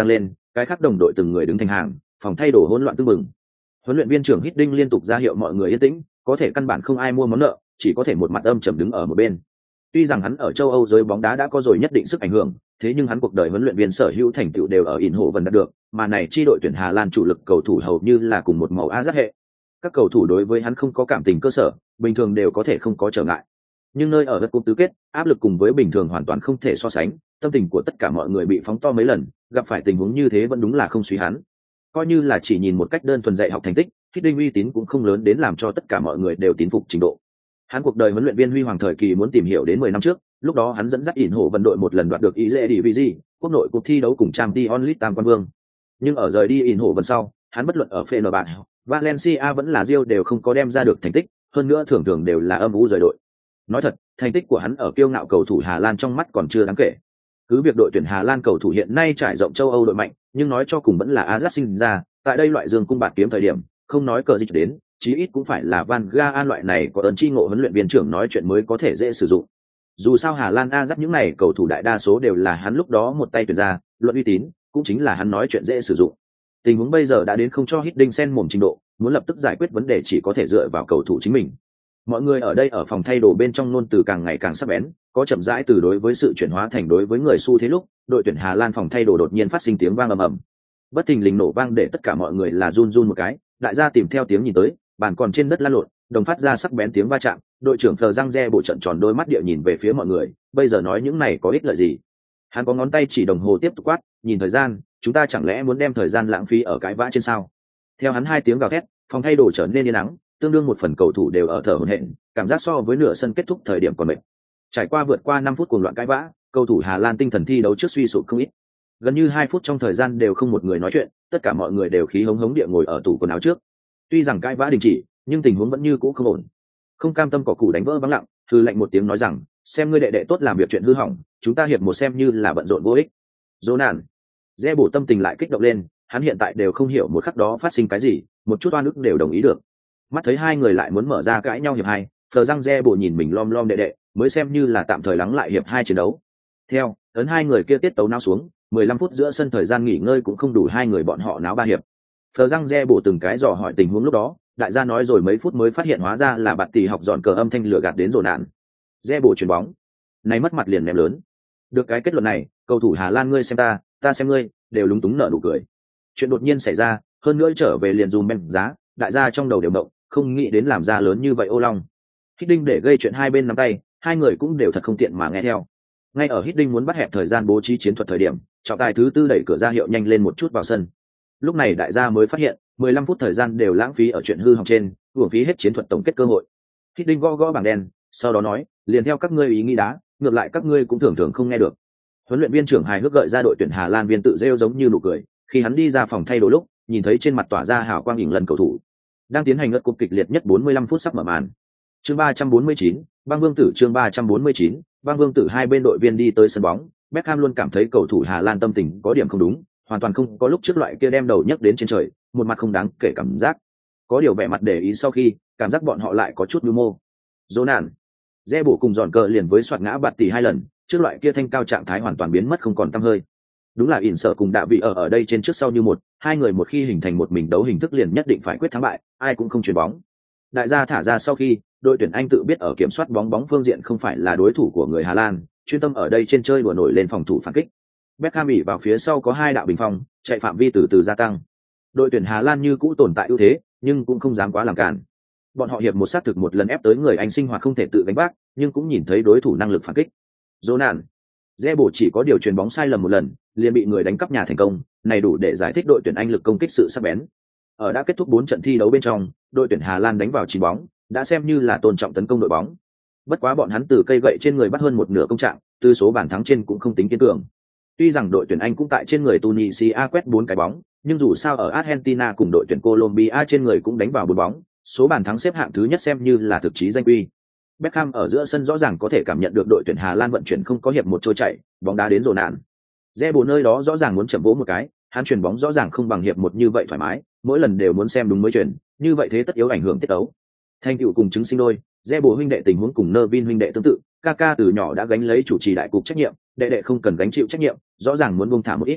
cái khác đồng đội từng người đứng thành hàng, phòng thay đồ hỗn loạn tưng bừng. Huấn luyện viên trưởng Hiddink liên tục ra hiệu mọi người yên tĩnh, có thể căn bản không ai mua món nợ, chỉ có thể một mặt âm trầm đứng ở một bên. Tuy rằng hắn ở châu Âu giới bóng đá đã có rồi nhất định sức ảnh hưởng, thế nhưng hắn cuộc đời huấn luyện viên sở hữu thành tựu đều ở Eindhoven đạt được, mà này chi đội tuyển Hà Lan chủ lực cầu thủ hầu như là cùng một màu Ajax hệ. Các cầu thủ đối với hắn không có cảm tình cơ sở, bình thường đều có thể không có trở ngại. Nhưng nơi ở đất cúp tứ kết, áp lực cùng với bình thường hoàn toàn không thể so sánh, tâm tình của tất cả mọi người bị phóng to mấy lần, gặp phải tình huống như thế vẫn đúng là không suy hắn. Coi như là chỉ nhìn một cách đơn thuần dạy học thành tích, Hiddink uy tín cũng không lớn đến làm cho tất cả mọi người đều tín phục trình độ. Hắn cuộc đời huấn luyện viên huy hoàng thời kỳ muốn tìm hiểu đến 10 năm trước, lúc đó hắn dẫn dắt Eindhoven đội một lần đoạt được Eredivisie, quốc nội cuộc thi đấu cùng Champions League tam quan vương. Nhưng ở rời đi Eindhoven sau, hắn bất luận ở Fenerbahce, Valencia vẫn là Rio đều không có đem ra được thành tích, hơn nữa thường thường đều là âm u rời đội. Nói thật, thành tích của hắn ở kiêu ngạo cầu thủ Hà Lan trong mắt còn chưa đáng kể. Cứ việc đội tuyển Hà Lan cầu thủ hiện nay trải rộng châu Âu đội mạnh, nhưng nói cho cùng vẫn là Ajax sinh ra, tại đây loại dương cung bạt kiếm thời điểm, không nói cờ dịch đến, chí ít cũng phải là Van Gaal loại này có ơn chi ngộ huấn luyện viên trưởng nói chuyện mới có thể dễ sử dụng. Dù sao Hà Lan Ajax những này cầu thủ đại đa số đều là hắn lúc đó một tay tuyển ra, luận uy tín, cũng chính là hắn nói chuyện dễ sử dụng. Tình huống bây giờ đã đến không cho Hiddink xen mồm trình độ, muốn lập tức giải quyết vấn đề chỉ có thể dựa vào cầu thủ chính mình. Mọi người ở đây ở phòng thay đồ bên trong luôn từ càng ngày càng sắc bén, có chậm rãi từ đối với sự chuyển hóa thành đối với người xu thế lúc, đội tuyển Hà Lan phòng thay đồ đột nhiên phát sinh tiếng vang ầm ầm. Bất thình lình nổ vang để tất cả mọi người là run run một cái, đại gia tìm theo tiếng nhìn tới, bàn còn trên đất lăn lộn, đồng phát ra sắc bén tiếng va chạm, đội trưởng Fleur Giang Re bộ trận tròn đôi mắt địa nhìn về phía mọi người, bây giờ nói những này có ích lợi gì? Hắn có ngón tay chỉ đồng hồ tiếp tục quát, nhìn thời gian, chúng ta chẳng lẽ muốn đem thời gian lãng phí ở cãi vã trên sao? Theo hắn hai tiếng gào thét, phòng thay đồ trở nên yên ắng, tương đương một phần cầu thủ đều ở thở hổn hển, cảm giác so với nửa sân kết thúc thời điểm còn mệt. Trải qua vượt qua 5 phút cuồng loạn cãi vã, cầu thủ Hà Lan tinh thần thi đấu trước suy sụp không ít. Gần như 2 phút trong thời gian đều không một người nói chuyện, tất cả mọi người đều khí hống hống địa ngồi ở tủ quần áo trước. Tuy rằng cãi vã đình chỉ, nhưng tình huống vẫn như cũ không ổn. Không cam tâm cỏ củ đánh vỡ vắng lặng, hừ lạnh một tiếng nói rằng, xem ngươi đệ đệ tốt làm việc chuyện hư hỏng, chúng ta hiệp một xem như là bận rộn vô ích. Jonan, Re bổ tâm tình lại kích động lên, hắn hiện tại đều không hiểu một khắc đó phát sinh cái gì, một chút oan ức đều đồng ý được. Mắt thấy hai người lại muốn mở ra cãi nhau hiệp hai, Fleur Giang Re bổ nhìn mình lom lom đệ đệ, mới xem như là tạm thời lắng lại hiệp hai chiến đấu. Theo, ấn hai người kia tiết tấu náo xuống, 15 phút giữa sân thời gian nghỉ ngơi cũng không đủ hai người bọn họ náo ba hiệp. Fleur Giang Re bổ từng cái dò hỏi tình huống lúc đó, đại gia nói rồi mấy phút mới phát hiện hóa ra là bạn tỷ học dọn cờ âm thanh lừa gạt đến rồi nạn. Re bổ chuyền bóng, này mất mặt liền ném lớn. Được cái kết luận này, cầu thủ Hà Lan ngươi xem ta xem ngươi, đều lúng túng nở nụ cười. Chuyện đột nhiên xảy ra, hơn nữa trở về liền dùm men giá, đại gia trong đầu đều động, không nghĩ đến làm ra lớn như vậy ô long. Hiddink để gây chuyện hai bên nắm tay, hai người cũng đều thật không tiện mà nghe theo. Ngay ở Hiddink muốn bắt hẹp thời gian bố trí chiến thuật thời điểm, trọng tài thứ tư đẩy cửa ra hiệu nhanh lên một chút vào sân. Lúc này đại gia mới phát hiện, 15 phút thời gian đều lãng phí ở chuyện hư hỏng trên, uổng phí hết chiến thuật tổng kết cơ hội. Hiddink gõ gõ bảng đen, sau đó nói, liền theo các ngươi ý nghĩ đá, ngược lại các ngươi cũng thường thường không nghe được. Huấn luyện viên trưởng hài hước gợi ra đội tuyển Hà Lan viên tự rêu giống như nụ cười, khi hắn đi ra phòng thay đồ lúc, nhìn thấy trên mặt tỏa ra hào quang ỉn lần cầu thủ đang tiến hành ngất cục kịch liệt nhất 45 phút sắp mở màn. Chương 349, Bang Vương tử chương 349, Bang Vương tử hai bên đội viên đi tới sân bóng, Beckham luôn cảm thấy cầu thủ Hà Lan tâm tình có điểm không đúng, hoàn toàn không có lúc trước loại kia đem đầu nhấc đến trên trời, một mặt không đáng kể cảm giác. Có điều vẻ mặt để ý sau khi, cảm giác bọn họ lại có chút mưu mô. Jonan, Re bổ cùng dọn cờ liền với soạt ngã bạt tỷ hai lần, trước loại kia thanh cao trạng thái hoàn toàn biến mất không còn tăm hơi. Đúng là ỉn sở cùng đạ vị ở đây trên trước sau như một, hai người một khi hình thành một mình đấu hình thức liền nhất định phải quyết thắng bại, ai cũng không chuyền bóng. Đại gia thả ra sau khi, đội tuyển Anh tự biết ở kiểm soát bóng phương diện không phải là đối thủ của người Hà Lan, chuyên tâm ở đây trên chơi đùa nổi lên phòng thủ phản kích. Beckham ỉ vào phía sau có hai đạo bình phong, chạy phạm vi từ từ gia tăng. Đội tuyển Hà Lan như cũ tồn tại ưu thế, nhưng cũng không dám quá làm cản. Bọn họ hiệp một sát thực một lần ép tới người Anh sinh hoạt không thể tự gánh vác, nhưng cũng nhìn thấy đối thủ năng lực phản kích. Jonan, Re bổ chỉ có điều chuyền bóng sai lầm một lần, liền bị người đánh cắp nhà thành công, này đủ để giải thích đội tuyển Anh lực công kích sự sắc bén. Ở đã kết thúc 4 trận thi đấu bên trong, đội tuyển Hà Lan đánh vào 9 bóng, đã xem như là tôn trọng tấn công đội bóng. Bất quá bọn hắn từ cây gậy trên người bắt hơn một nửa công trạng, từ số bàn thắng trên cũng không tính kiên cường. Tuy rằng đội tuyển Anh cũng tại trên người Tunisia quét 4 cái bóng, nhưng dù sao ở Argentina cùng đội tuyển Colombia trên người cũng đánh vào 4 bóng, số bàn thắng xếp hạng thứ nhất xem như là thực chí danh quy. Beckham ở giữa sân rõ ràng có thể cảm nhận được đội tuyển Hà Lan vận chuyển không có hiệp một trôi chạy, bóng đá đến rồi nạn. Re bổ nơi đó rõ ràng muốn chậm vỗ một cái, hắn chuyển bóng rõ ràng không bằng hiệp một như vậy thoải mái, mỗi lần đều muốn xem đúng mới chuyển, như vậy thế tất yếu ảnh hưởng tiết tấu. Thành tựu cùng chứng sinh đôi, Re bổ huynh đệ tình huống cùng Nervin huynh đệ tương tự, Kaka từ nhỏ đã gánh lấy chủ trì đại cục trách nhiệm, đệ đệ không cần gánh chịu trách nhiệm, rõ ràng muốn buông thả một ít.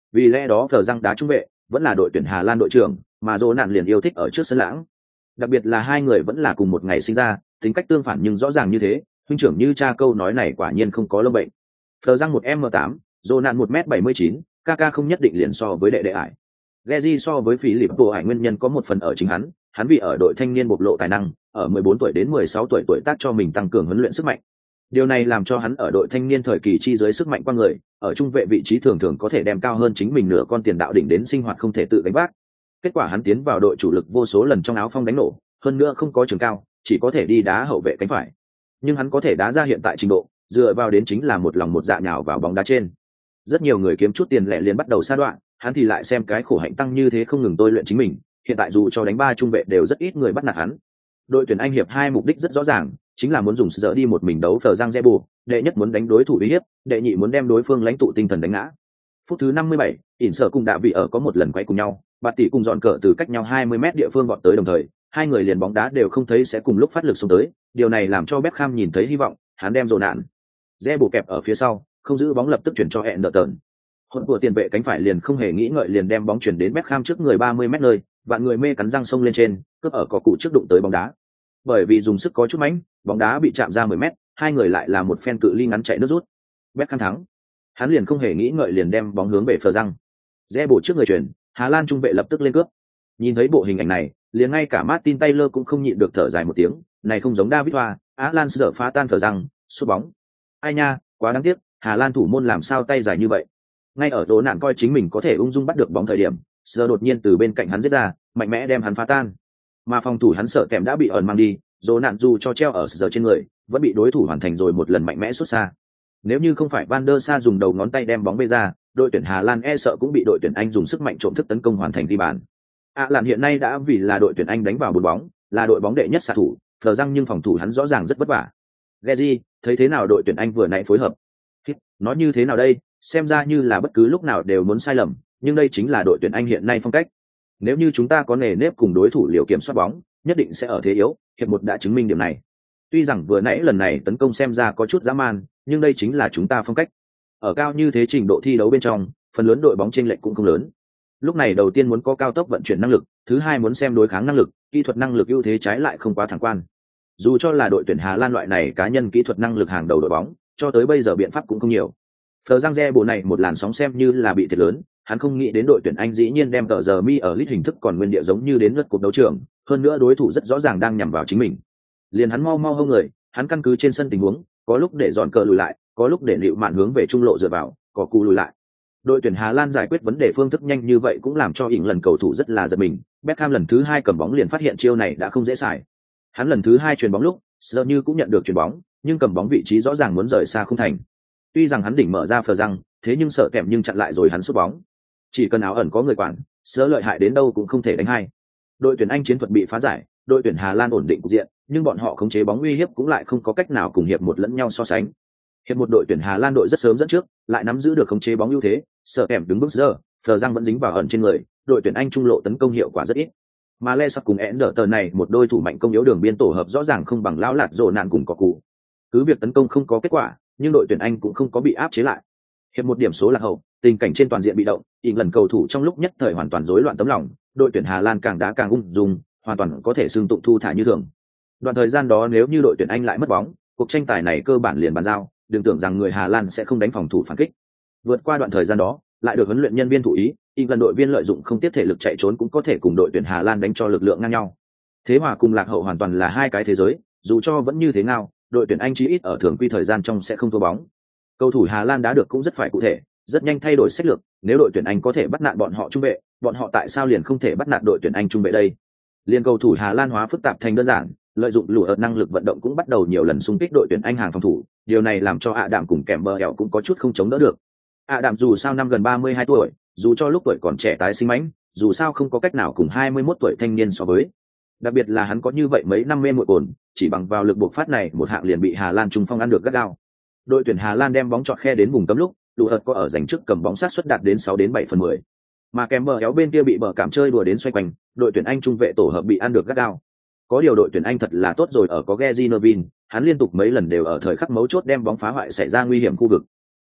Vì lẽ đó Phờ răng đá trung vệ vẫn là đội tuyển Hà Lan đội trưởng, mà Dỗ nạn liền yêu thích ở trước sân lãng. Đặc biệt là hai người vẫn là cùng một ngày sinh ra, tính cách tương phản nhưng rõ ràng như thế, huynh trưởng như cha câu nói này quả nhiên không có lông bệnh. Phờ răng 1m8, Dỗ nạn 1m79, Kaka không nhất định liền so với đệ đệ ải. Gezi so với Philippe Ải nguyên nhân có một phần ở chính hắn vì ở đội thanh niên bộc lộ tài năng, ở 14 tuổi đến 16 tuổi tuổi tác cho mình tăng cường huấn luyện sức mạnh. Điều này làm cho hắn ở đội thanh niên thời kỳ chi dưới sức mạnh qua người, ở trung vệ vị trí thường thường có thể đem cao hơn chính mình nửa con tiền đạo đỉnh đến sinh hoạt không thể tự gánh vác. Kết quả hắn tiến vào đội chủ lực vô số lần trong áo phong đánh nổ, hơn nữa không có trường cao, chỉ có thể đi đá hậu vệ cánh phải. Nhưng hắn có thể đá ra hiện tại trình độ, dựa vào đến chính là một lòng một dạ nhào vào bóng đá trên. Rất nhiều người kiếm chút tiền lẻ liền bắt đầu sa đoạn, hắn thì lại xem cái khổ hạnh tăng như thế không ngừng tôi luyện chính mình, hiện tại dù cho đánh 3 trung vệ đều rất ít người bắt nạt hắn. Đội tuyển Anh hiệp 2 mục đích rất rõ ràng, chính là muốn dùng sự dỡ đi một mình đấu Phờ răng Zebu, đệ nhất muốn đánh đối thủ uy hiếp, đệ nhị muốn đem đối phương lãnh tụ tinh thần đánh ngã. Phút thứ 57, ỉn sở cùng Đạ Vị ở có một lần quay cùng nhau, Bạt tỷ cùng dọn cờ từ cách nhau 20 mét địa phương vọt tới đồng thời, hai người liền bóng đá đều không thấy sẽ cùng lúc phát lực xuống tới, điều này làm cho Beckham nhìn thấy hy vọng, hắn đem dồn nạn. Zebu kẹp ở phía sau, không giữ bóng lập tức chuyển cho Henderson. Hỗn của tiền vệ cánh phải liền không hề nghĩ ngợi liền đem bóng chuyển đến Beckham trước người 30 mét nơi, vạn người mê cắn răng xông lên trên, cướp ở cỏ cụ trước đụng tới bóng đá. Bởi vì dùng sức có chút mạnh, bóng đá bị chạm ra 10 mét, hai người lại là một phen cự ly ngắn chạy nước rút. Beckham thắng. Hắn liền không hề nghĩ ngợi liền đem bóng hướng về Phờ răng. Zebu trước người chuyển, Hà Lan trung vệ lập tức lên cướp. Nhìn thấy bộ hình ảnh này, liền ngay cả Martin Taylor cũng không nhịn được thở dài một tiếng, này không giống David Hoa, Alan giờ phá tan Phờ răng, sút bóng. Ai nha, quá đáng tiếc, Hà Lan thủ môn làm sao tay dài như vậy. Ngay ở Đỗ Nạn coi chính mình có thể ung dung bắt được bóng thời điểm, Sơ đột nhiên từ bên cạnh hắn giết ra, mạnh mẽ đem hắn phá tan. Mà phòng thủ hắn sợ kèm đã bị ẩn mang đi, Đỗ Nạn dù cho treo ở Sơ trên người, vẫn bị đối thủ hoàn thành rồi một lần mạnh mẽ xuất xa. Nếu như không phải Van der Sa dùng đầu ngón tay đem bóng bê ra, đội tuyển Hà Lan e sợ cũng bị đội tuyển Anh dùng sức mạnh trộm thức tấn công hoàn thành ghi bàn. Lạn hiện nay đã vì là đội tuyển Anh đánh vào 4 bóng, là đội bóng đệ nhất xạ thủ, Phờ răng nhưng phòng thủ hắn rõ ràng rất vất vả. Gezi, thấy thế nào đội tuyển Anh vừa nãy phối hợp? Nói như thế nào đây, xem ra như là bất cứ lúc nào đều muốn sai lầm, nhưng đây chính là đội tuyển Anh hiện nay phong cách. Nếu như chúng ta có nề nếp cùng đối thủ liều kiểm soát bóng, nhất định sẽ ở thế yếu, hiệp 1 đã chứng minh điểm này. Tuy rằng vừa nãy lần này tấn công xem ra có chút dã man, nhưng đây chính là chúng ta phong cách. Ở cao như thế trình độ thi đấu bên trong, phần lớn đội bóng chênh lệch cũng không lớn. Lúc này đầu tiên muốn có cao tốc vận chuyển năng lực, thứ hai muốn xem đối kháng năng lực, kỹ thuật năng lực ưu thế trái lại không quá thẳng quan. Dù cho là đội tuyển Hà Lan loại này cá nhân kỹ thuật năng lực hàng đầu đội bóng, cho tới bây giờ biện pháp cũng không nhiều. Phờ răng bộ này một làn sóng xem như là bị thiệt lớn, hắn không nghĩ đến đội tuyển Anh dĩ nhiên đem tờ giờ mi ở lít hình thức còn nguyên địa giống như đến lượt cuộc đấu trường, hơn nữa đối thủ rất rõ ràng đang nhằm vào chính mình. Liền hắn mau hơn người, hắn căn cứ trên sân tình huống, có lúc để dọn cờ lùi lại, có lúc để liệu mạn hướng về trung lộ dựa vào, có cù lùi lại. Đội tuyển Hà Lan giải quyết vấn đề phương thức nhanh như vậy cũng làm cho ỉn lần cầu thủ rất là giật mình. Beckham lần thứ 2 cầm bóng liền phát hiện chiêu này đã không dễ xài. Hắn lần thứ 2 chuyền bóng lúc, Sơ như cũng nhận được chuyền bóng, nhưng cầm bóng vị trí rõ ràng muốn rời xa không thành. Tuy rằng hắn đỉnh mở ra Phờ răng, thế nhưng sợ kèm nhưng chặn lại rồi hắn sút bóng. Chỉ cần áo ẩn có người quản, Sơ lợi hại đến đâu cũng không thể đánh hai. Đội tuyển Anh chiến thuật bị phá giải, đội tuyển Hà Lan ổn định cục diện, nhưng bọn họ khống chế bóng uy hiếp cũng lại không có cách nào cùng hiệp 1 lẫn nhau so sánh. Hiệp 1 đội tuyển Hà Lan đội rất sớm dẫn trước, lại nắm giữ được khống chế bóng ưu thế, sợ kèm đứng bước giờ, Phờ răng vẫn dính vào ẩn trên người, đội tuyển Anh trung lộ tấn công hiệu quả rất ít. Mà Lê Sắc cùng Anderson này một đôi thủ mạnh công yếu đường biên tổ hợp rõ ràng không bằng lão lạt rồ nạn cùng có cụ. Cứ việc tấn công không có kết quả, nhưng đội tuyển Anh cũng không có bị áp chế lại. Hiệp 1 điểm số lạc hậu, tình cảnh trên toàn diện bị động, ỉn lần cầu thủ trong lúc nhất thời hoàn toàn rối loạn tấm lòng, đội tuyển Hà Lan càng đá càng ung dung, hoàn toàn có thể xưng tụng thu thả như thường. Đoạn thời gian đó nếu như đội tuyển Anh lại mất bóng, cuộc tranh tài này cơ bản liền bàn giao, đừng tưởng rằng người Hà Lan sẽ không đánh phòng thủ phản kích. Vượt qua đoạn thời gian đó, lại được huấn luyện nhân viên thủ ý, England đội viên lợi dụng không tiếp thể lực chạy trốn cũng có thể cùng đội tuyển Hà Lan đánh cho lực lượng ngang nhau. Thế hòa cùng lạc hậu hoàn toàn là hai cái thế giới, dù cho vẫn như thế nào, đội tuyển Anh chí ít ở thường quy thời gian trong sẽ không thua bóng. Cầu thủ Hà Lan đá được cũng rất phải cụ thể, rất nhanh thay đổi sách lược, nếu đội tuyển Anh có thể bắt nạt bọn họ trung vệ, bọn họ tại sao liền không thể bắt nạt đội tuyển Anh trung vệ đây? Liên cầu thủ Hà Lan hóa phức tạp thành đơn giản, lợi dụng lùa năng lực vận động cũng bắt đầu nhiều lần xung kích đội tuyển Anh hàng phòng thủ, điều này làm cho Đạm cùng kèm bờ ẻo cũng có chút không chống đỡ được. Đạm dù sao năm gần 32 tuổi, dù cho lúc tuổi còn trẻ tái sinh mãnh, dù sao không có cách nào cùng 21 tuổi thanh niên so với. Đặc biệt là hắn có như vậy mấy năm mê muội cồn, chỉ bằng vào lực buộc phát này một hạng liền bị Hà Lan trung phong ăn được gắt gao. Đội tuyển Hà Lan đem bóng chọt khe đến vùng cấm lúc, lùa có ở giành trước cầm bóng sát suất đạt đến 6 đến 7/10. Mà kèm bờ éo bên kia bị bờ cảm chơi đùa đến xoay quanh, đội tuyển Anh trung vệ tổ hợp bị ăn được gắt gao. Có điều đội tuyển Anh thật là tốt rồi ở có Gezi Nevin, hắn liên tục mấy lần đều ở thời khắc mấu chốt đem bóng phá hoại xảy ra nguy hiểm khu vực.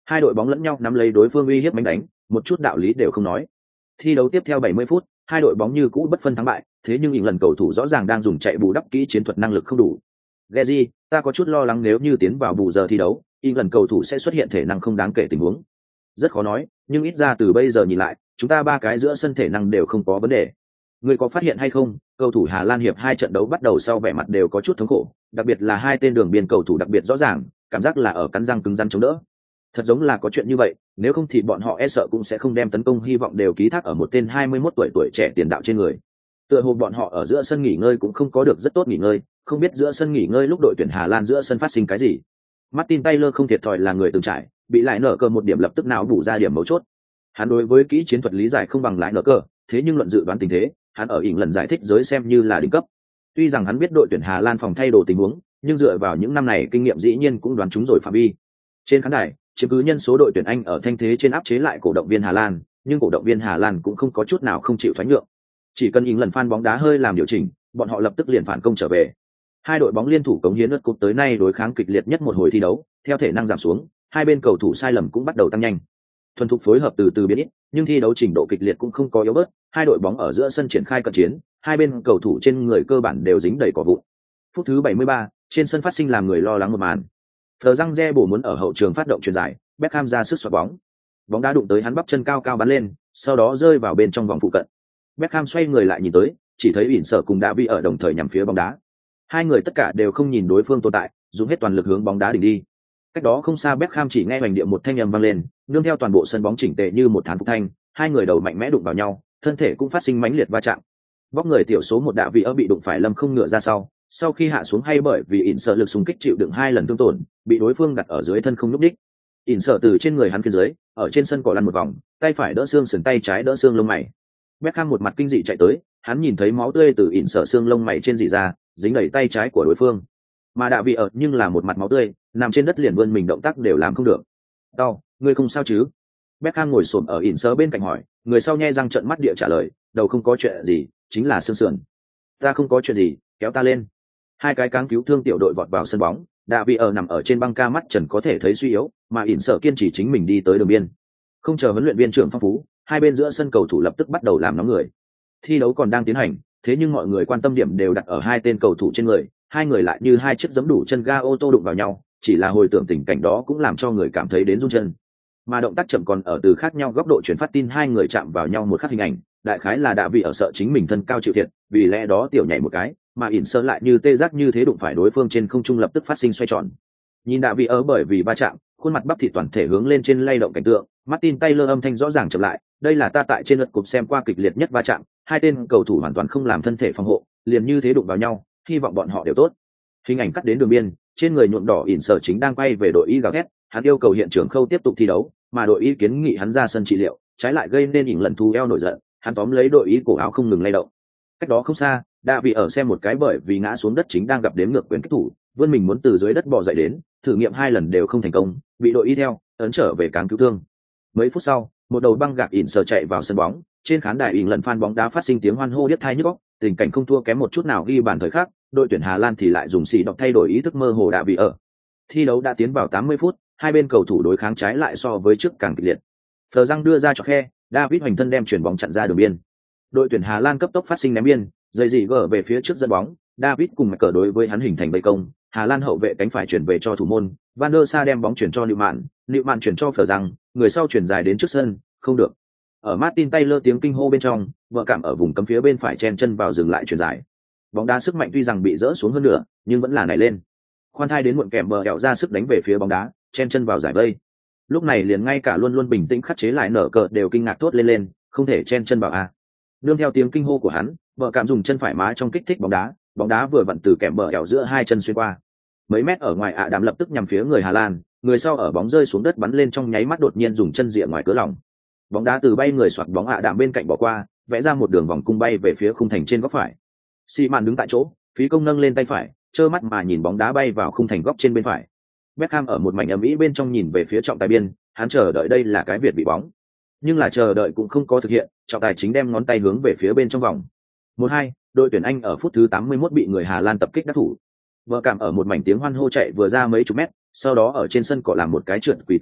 Hai đội bóng lẫn nhau nắm lấy đối phương uy hiếp đánh đánh, một chút đạo lý đều không nói. Thi đấu tiếp theo 70 phút, hai đội bóng như cũ bất phân thắng bại, thế nhưng lần cầu thủ rõ ràng đang dùng chạy bù đắp kỹ chiến thuật năng lực không đủ. Geji, ta có chút lo lắng nếu như tiến vào bù giờ thi đấu, lần cầu thủ sẽ xuất hiện thể năng không đáng kể tình huống. Rất khó nói, nhưng ít ra từ bây giờ nhìn lại, chúng ta ba cái giữa sân thể năng đều không có vấn đề. Người có phát hiện hay không, cầu thủ Hà Lan hiệp 2 trận đấu bắt đầu sau vẻ mặt đều có chút thống khổ, đặc biệt là hai tên đường biên cầu thủ đặc biệt rõ ràng, cảm giác là ở cắn răng cứng rắn chống đỡ. Thật giống là có chuyện như vậy, nếu không thì bọn họ e sợ cũng sẽ không đem tấn công hy vọng đều ký thác ở một tên 21 tuổi trẻ tiền đạo trên người. Tựa hồ bọn họ ở giữa sân nghỉ ngơi cũng không có được rất tốt nghỉ ngơi, không biết giữa sân nghỉ ngơi lúc đội tuyển Hà Lan giữa sân phát sinh cái gì. Martin Taylor không thiệt thòi là người từng trải, bị lại nở cờ một điểm lập tức nào bù ra điểm mấu chốt. Hắn đối với kỹ chiến thuật lý giải không bằng lại nở cờ, thế nhưng luận dự đoán tình thế, hắn ở ỉn lần giải thích giới xem như là đỉnh cấp. Tuy rằng hắn biết đội tuyển Hà Lan phòng thay đồ tình huống, nhưng dựa vào những năm này kinh nghiệm dĩ nhiên cũng đoán trúng rồi phạm vi. Trên khán đài, chiếm cứ nhân số đội tuyển Anh ở thanh thế trên áp chế lại cổ động viên Hà Lan, nhưng cổ động viên Hà Lan cũng không có chút nào không chịu thoái nhượng. Chỉ cần lần fan bóng đá hơi làm điều chỉnh, bọn họ lập tức liền phản công trở về. Hai đội bóng liên thủ cống hiến lượt cúp tới nay đối kháng kịch liệt nhất một hồi thi đấu, theo thể năng giảm xuống, hai bên cầu thủ sai lầm cũng bắt đầu tăng nhanh. Thuần thục phối hợp từ từ biến ít, nhưng thi đấu trình độ kịch liệt cũng không có yếu bớt, hai đội bóng ở giữa sân triển khai cận chiến, hai bên cầu thủ trên người cơ bản đều dính đầy cỏ vụn. Phút thứ 73, trên sân phát sinh làm người lo lắng một màn. Phờ răng re bổ muốn ở hậu trường phát động chuyền dài, Beckham ra sức xoạc bóng. Bóng đá đụng tới hắn bắp chân cao cao bắn lên, sau đó rơi vào bên trong vòng phụ cận. Beckham xoay người lại nhìn tới, chỉ thấy ỉn sở cùng Davi ở đồng thời nhằm phía bóng đá. Hai người tất cả đều không nhìn đối phương tồn tại, dùng hết toàn lực hướng bóng đá đỉnh đi. Cách đó không xa Beckham chỉ nghe hoành điệu một thanh âm vang lên, nương theo toàn bộ sân bóng chỉnh tề như một thán phục thanh, hai người đầu mạnh mẽ đụng vào nhau, thân thể cũng phát sinh mãnh liệt va chạm. Vóc người tiểu số một Davi ở bị đụng phải lâm không ngựa ra sau khi hạ xuống hay bởi vì ỉn sở lực xung kích chịu đựng hai lần thương tổn, bị đối phương đặt ở dưới thân không nhúc đích. ỉn sở từ trên người hắn phía dưới, ở trên sân cỏ lăn một vòng, tay phải đỡ xương sườn tay trái đỡ xương lông mày. Beckham một mặt kinh dị chạy tới, hắn nhìn thấy máu tươi từ ỉn sở xương lông mày trên rỉ ra, dính đầy tay trái của đối phương. Mà Davi ở nhưng là một mặt máu tươi, nằm trên đất liền vươn mình động tác đều làm không được. "Đau, ngươi không sao chứ?" Beckham ngồi xổm ở ỉn sở bên cạnh hỏi, người sau nhe răng trợn mắt địa trả lời, "Đầu không có chuyện gì, chính là xương sườn." "Ta không có chuyện gì, kéo ta lên." Hai cái cáng cứu thương tiểu đội vọt vào sân bóng, Davi ở nằm ở trên băng ca mắt trần có thể thấy suy yếu, mà ỉn sở kiên trì chính mình đi tới đường biên. Không chờ huấn luyện viên trưởng phong phú, hai bên giữa sân cầu thủ lập tức bắt đầu làm nóng người. Thi đấu còn đang tiến hành, thế nhưng mọi người quan tâm điểm đều đặt ở hai tên cầu thủ trên người, hai người lại như hai chiếc giẫm đủ chân ga ô tô đụng vào nhau, chỉ là hồi tưởng tình cảnh đó cũng làm cho người cảm thấy đến run chân. Mà động tác chậm còn ở từ khác nhau góc độ chuyển phát tin hai người chạm vào nhau một khắc hình ảnh, đại khái là Davi ở sợ chính mình thân cao chịu thiệt, vì lẽ đó tiểu nhảy một cái, mà ỉn sơ lại như tê giác như thế đụng phải đối phương trên không trung lập tức phát sinh xoay tròn. Nhìn Davi ở bởi vì va chạm, khuôn mặt bắp thịt toàn thể hướng lên trên lay động cảnh tượng, Martin Taylor âm thanh rõ ràng chậm lại, đây là ta tại trên lượt cục xem qua kịch liệt nhất va chạm, hai tên cầu thủ hoàn toàn không làm thân thể phòng hộ, liền như thế đụng vào nhau, hy vọng bọn họ đều tốt. Hình ảnh cắt đến đường biên, trên người nhuộm đỏ ỉn sở chính đang quay về đội y gào thét, hắn yêu cầu hiện trường khâu tiếp tục thi đấu, mà đội y kiến nghị hắn ra sân trị liệu, trái lại gây nên ỉn lần thu eo nổi giận, hắn tóm lấy đội y cổ áo không ngừng lay động. Cách đó không xa, Davi ở xem một cái bởi vì ngã xuống đất chính đang gặp đếm ngược quyền kích thủ, vươn mình muốn từ dưới đất bò dậy đến, thử nghiệm hai lần đều không thành công, bị đội y theo, ấn trở về cáng cứu thương. Mấy phút sau, một đầu băng gạc ỉn sở chạy vào sân bóng, trên khán đài ỉn lần fan bóng đá phát sinh tiếng hoan hô điếc tai nhức óc, tình cảnh không thua kém một chút nào ghi bàn thời khắc, đội tuyển Hà Lan thì lại dùng xì đọc thay đổi ý thức mơ hồ Davi ở. Thi đấu đã tiến vào 80 phút, hai bên cầu thủ đối kháng trái lại so với trước càng kịch liệt. Phờ răng đưa ra cho khe, David hoành thân đem chuyển bóng chặn ra đường biên. Đội tuyển Hà Lan cấp tốc phát sinh ném biên, dây dị gỡ về phía trước dẫn bóng, David cùng mạch cờ đối với hắn hình thành vây công, Hà Lan hậu vệ cánh phải chuyển về cho thủ môn, Van der Sa đem bóng chuyển cho Newman chuyển cho Phờ răng, người sau chuyển dài đến trước sân, không được. Ở Martin Taylor tiếng kinh hô bên trong, vợ cảm ở vùng cấm phía bên phải chen chân vào dừng lại chuyển dài. Bóng đá sức mạnh tuy rằng bị rỡ xuống hơn nữa, nhưng vẫn là nảy lên. Khoan thai đến muộn kèm bờ kẹo ra sức đánh về phía bóng đá, chen chân vào giải vây. Lúc này liền ngay cả luôn luôn bình tĩnh khắc chế lại nở cờ đều kinh ngạc thốt lên, không thể chen chân vào a. Nương theo tiếng kinh hô của hắn, vợ cảm dùng chân phải má trong kích thích bóng đá vừa vặn từ kèm bờ kẹo giữa hai chân xuyên qua. Mấy mét ở ngoài đám lập tức nhằm phía người Hà Lan, người sau ở bóng rơi xuống đất bắn lên trong nháy mắt đột nhiên dùng chân rịa ngoài cớ lòng. Bóng đá từ bay người xoạc bóng đạm bên cạnh bỏ qua, vẽ ra một đường vòng cung bay về phía khung thành trên góc phải. Mạn đứng tại chỗ, phí công nâng lên tay phải, trơ mắt mà nhìn bóng đá bay vào khung thành góc trên bên phải. Beckham ở một mảnh ầm ĩ bên trong nhìn về phía trọng tài biên, hắn chờ đợi đây là cái Việt bị bóng. Nhưng là chờ đợi cũng không có thực hiện, trọng tài chính đem ngón tay hướng về phía bên trong vòng. 1-2, đội tuyển Anh ở phút thứ 81 bị người Hà Lan tập kích đắc thủ. Vợ cảm ở một mảnh tiếng hoan hô chạy vừa ra mấy chục mét, sau đó ở trên sân cỏ làm một cái trượt quỷ tư thế,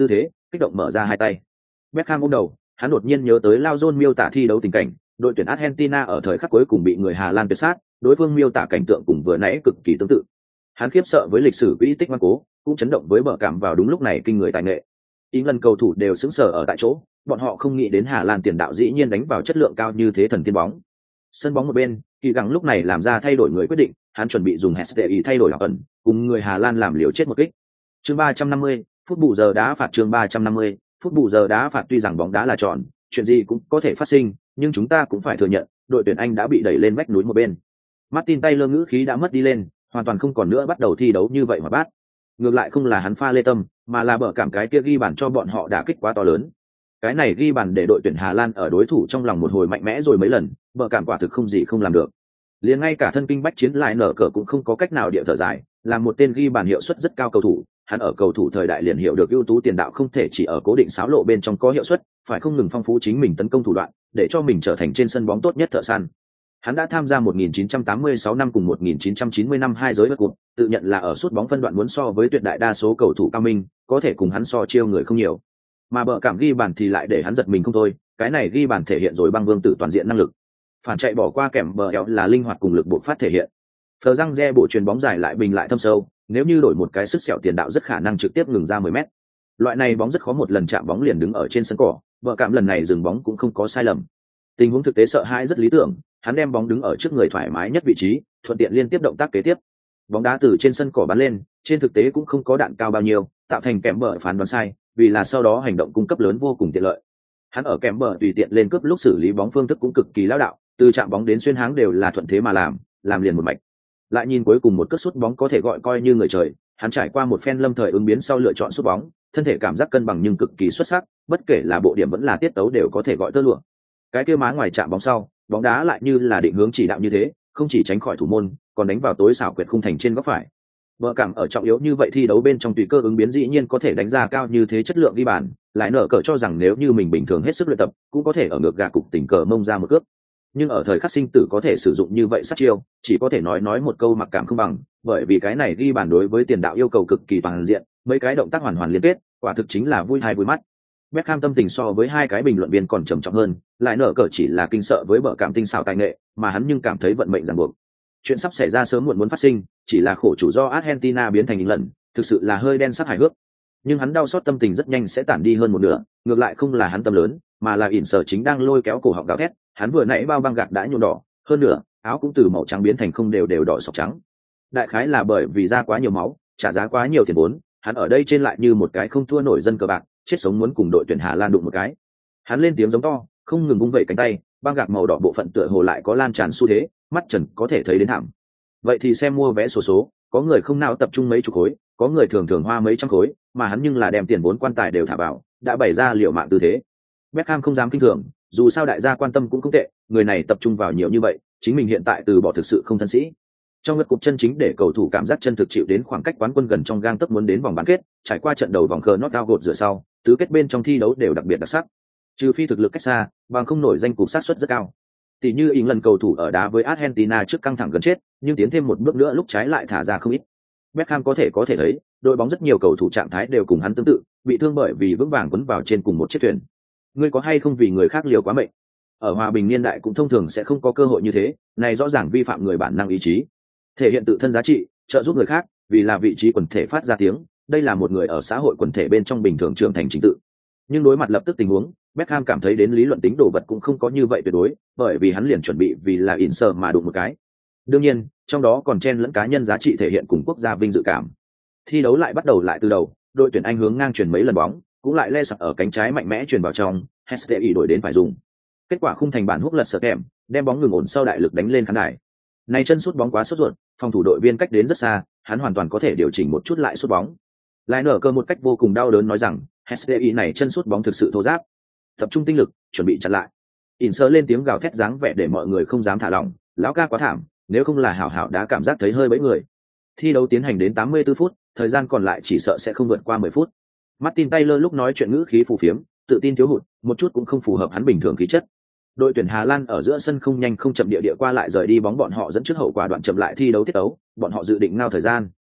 kích động mở ra hai tay. Beckham ôm đầu, hắn đột nhiên nhớ tới Lao John miêu tả thi đấu tình cảnh, đội tuyển Argentina ở thời khắc cuối cùng bị người Hà Lan tuyệt sát, đối phương miêu tả cảnh tượng cùng vừa nãy cực kỳ tương tự. Hắn khiếp sợ với lịch sử vĩ tích ngoan cố, cũng chấn động với bờ cảm vào đúng lúc này kinh người tài nghệ. Ý lần cầu thủ đều sững sờ ở tại chỗ, bọn họ không nghĩ đến Hà Lan tiền đạo dĩ nhiên đánh vào chất lượng cao như thế thần tiên bóng. Sân bóng một bên, Kỳ Gắng lúc này làm ra thay đổi người quyết định, hắn chuẩn bị dùng HSTI thay đổi ẩn, cùng người Hà Lan làm liều chết một kích. Chương 350, phút bù giờ đá phạt. Chương 350, phút bù giờ đá phạt. Tuy rằng bóng đá là tròn, chuyện gì cũng có thể phát sinh, nhưng chúng ta cũng phải thừa nhận, đội tuyển Anh đã bị đẩy lên vách núi một bên. Martin Taylor ngữ khí đã mất đi lên, hoàn toàn không còn nữa bắt đầu thi đấu như vậy mà bát. Ngược lại không là hắn pha lê tâm, mà là bở cảm cái kia ghi bàn cho bọn họ đả kích quá to lớn. Cái này ghi bàn để đội tuyển Hà Lan ở đối thủ trong lòng một hồi mạnh mẽ rồi mấy lần, bở cảm quả thực không gì không làm được. Liền ngay cả thân kinh bách chiến lại nở cờ cũng không có cách nào địa thở dài, là một tên ghi bàn hiệu suất rất cao cầu thủ, hắn ở cầu thủ thời đại liền hiểu được ưu tú tiền đạo không thể chỉ ở cố định xáo lộ bên trong có hiệu suất, phải không ngừng phong phú chính mình tấn công thủ đoạn, để cho mình trở thành trên sân bóng tốt nhất thợ săn. Hắn đã tham gia 1986 năm cùng 1990 năm hai giới vật cuộc, tự nhận là ở sút bóng phân đoạn muốn so với tuyệt đại đa số cầu thủ cao minh, có thể cùng hắn so chiêu người không nhiều. Mà bợ cảm ghi bàn thì lại để hắn giật mình không thôi, cái này ghi bàn thể hiện rồi băng vương tử toàn diện năng lực. Phản chạy bỏ qua kèm bờ éo là linh hoạt cùng lực bộ phát thể hiện. Phờ răng re bộ chuyền bóng dài lại bình lại thâm sâu, nếu như đổi một cái sức sẹo tiền đạo rất khả năng trực tiếp ngừng ra 10 mét. Loại này bóng rất khó một lần chạm bóng liền đứng ở trên sân cỏ, bợ cảm lần này dừng bóng cũng không có sai lầm. Tình huống thực tế sợ hãi rất lý tưởng, hắn đem bóng đứng ở trước người thoải mái nhất vị trí, thuận tiện liên tiếp động tác kế tiếp. Bóng đá từ trên sân cỏ bắn lên, trên thực tế cũng không có đạn cao bao nhiêu, tạo thành kèm bờ phán đoán sai, vì là sau đó hành động cung cấp lớn vô cùng tiện lợi. Hắn ở kèm bờ tùy tiện lên cướp lúc xử lý bóng phương thức cũng cực kỳ lão đạo, từ chạm bóng đến xuyên háng đều là thuận thế mà làm liền một mạch. Lại nhìn cuối cùng một cước sút bóng có thể gọi coi như người trời, hắn trải qua một phen lâm thời ứng biến sau lựa chọn sút bóng, thân thể cảm giác cân bằng nhưng cực kỳ xuất sắc, bất kể là bộ điểm vẫn là tiết tấu đều có thể gọi tơ lụa. Cái kia má ngoài chạm bóng sau, bóng đá lại như là định hướng chỉ đạo như thế, không chỉ tránh khỏi thủ môn, còn đánh vào tối xảo quyệt khung thành trên góc phải. Bờ cảm ở trọng yếu như vậy thi đấu bên trong tùy cơ ứng biến dĩ nhiên có thể đánh ra cao như thế chất lượng ghi bàn, lại nở cờ cho rằng nếu như mình bình thường hết sức luyện tập, cũng có thể ở ngược gà cục tình cờ mông ra một cước. Nhưng ở thời khắc sinh tử có thể sử dụng như vậy sát chiêu, chỉ có thể nói một câu mặc cảm không bằng, bởi vì cái này ghi bàn đối với tiền đạo yêu cầu cực kỳ toàn diện, mấy cái động tác hoàn hoàn liên kết, quả thực chính là vui hay vui mắt. Beckham tâm tình so với hai cái bình luận viên còn trầm trọng hơn, lại nở cờ chỉ là kinh sợ với bờ cảm tinh xảo tài nghệ, mà hắn nhưng cảm thấy vận mệnh ràng buộc. Chuyện sắp xảy ra sớm muộn muốn phát sinh, chỉ là khổ chủ do Argentina biến thành lần, thực sự là hơi đen sắc hài hước. Nhưng hắn đau xót tâm tình rất nhanh sẽ tản đi hơn một nửa, ngược lại không là hắn tâm lớn, mà là ỉn sở chính đang lôi kéo cổ họng gào thét, hắn vừa nãy bao băng gạc đã nhuộm đỏ, hơn nữa, áo cũng từ màu trắng biến thành không đều đỏ sọc trắng. Đại khái là bởi vì ra quá nhiều máu, trả giá quá nhiều tiền vốn, hắn ở đây trên lại như một cái không thua nổi dân cờ bạc, chết sống muốn cùng đội tuyển Hà Lan đụng một cái. Hắn lên tiếng giống to, không ngừng vung vẩy cánh tay, băng gạc màu đỏ bộ phận tựa hồ lại có lan tràn xu thế, mắt trần có thể thấy đến thảm. Vậy thì xem mua vé số, có người không nào tập trung mấy chục khối, có người thường hoa mấy trăm khối, mà hắn nhưng là đem tiền vốn quan tài đều thả vào, đã bày ra liều mạng tư thế. Beckham không dám kinh thường, dù sao đại gia quan tâm cũng không tệ, người này tập trung vào nhiều như vậy, chính mình hiện tại từ bỏ thực sự không thân sĩ. Trong ngất cục chân chính để cầu thủ cảm giác chân thực chịu đến khoảng cách quán quân gần trong gang tấc muốn đến vòng bán kết, trải qua trận đầu vòng knockout gột rửa sau, tứ kết bên trong thi đấu đều đặc biệt đặc sắc. Trừ phi thực lực cách xa, bằng không nổi danh cục sát suất rất cao. Tỷ như ý lần cầu thủ ở đá với Argentina trước căng thẳng gần chết, nhưng tiến thêm một bước nữa lúc trái lại thả ra không ít. Beckham có thể thấy, đội bóng rất nhiều cầu thủ trạng thái đều cùng hắn tương tự, bị thương bởi vì vững vàng quấn vào trên cùng một chiếc thuyền. Ngươi có hay không vì người khác liều quá mệnh? Ở hòa bình niên đại cũng thông thường sẽ không có cơ hội như thế, này rõ ràng vi phạm người bản năng ý chí. Thể hiện tự thân giá trị, trợ giúp người khác, vì là vị trí quần thể phát ra tiếng, đây là một người ở xã hội quần thể bên trong bình thường trưởng thành chính tự. Nhưng đối mặt lập tức tình huống, Beckham cảm thấy đến lý luận tính đồ vật cũng không có như vậy tuyệt đối, bởi vì hắn liền chuẩn bị vì là Inter mà đụng một cái. Đương nhiên, trong đó còn chen lẫn cá nhân giá trị thể hiện cùng quốc gia vinh dự cảm. Thi đấu lại bắt đầu lại từ đầu, đội tuyển Anh hướng ngang chuyển mấy lần bóng, cũng lại le sặc ở cánh trái mạnh mẽ chuyển vào trong, Hestey đổi đến phải dùng. Kết quả khung thành bản húc lật sợ kèm, đem bóng ngừng ổn sau đại lực đánh lên khán đài. Này chân sút bóng quá sốt ruột, phòng thủ đội viên cách đến rất xa, hắn hoàn toàn có thể điều chỉnh một chút lại sút bóng. Lại nở cơ một cách vô cùng đau đớn nói rằng, Hestey này chân sút bóng thực sự thô ráp. Tập trung tinh lực, chuẩn bị chặn lại. Inser lên tiếng gào thét dáng vẻ để mọi người không dám thả lỏng, lão ca quá thảm, nếu không là hảo hảo đã cảm giác thấy hơi bẫy người. Thi đấu tiến hành đến 84 phút, thời gian còn lại chỉ sợ sẽ không vượt qua 10 phút. Martin Taylor lúc nói chuyện ngữ khí phù phiếm, tự tin thiếu hụt, một chút cũng không phù hợp hắn bình thường khí chất. Đội tuyển Hà Lan ở giữa sân không nhanh không chậm địa qua lại rời đi bóng, bọn họ dẫn trước hậu quả đoạn chậm lại thi đấu tiết tấu, bọn họ dự định ngao thời gian.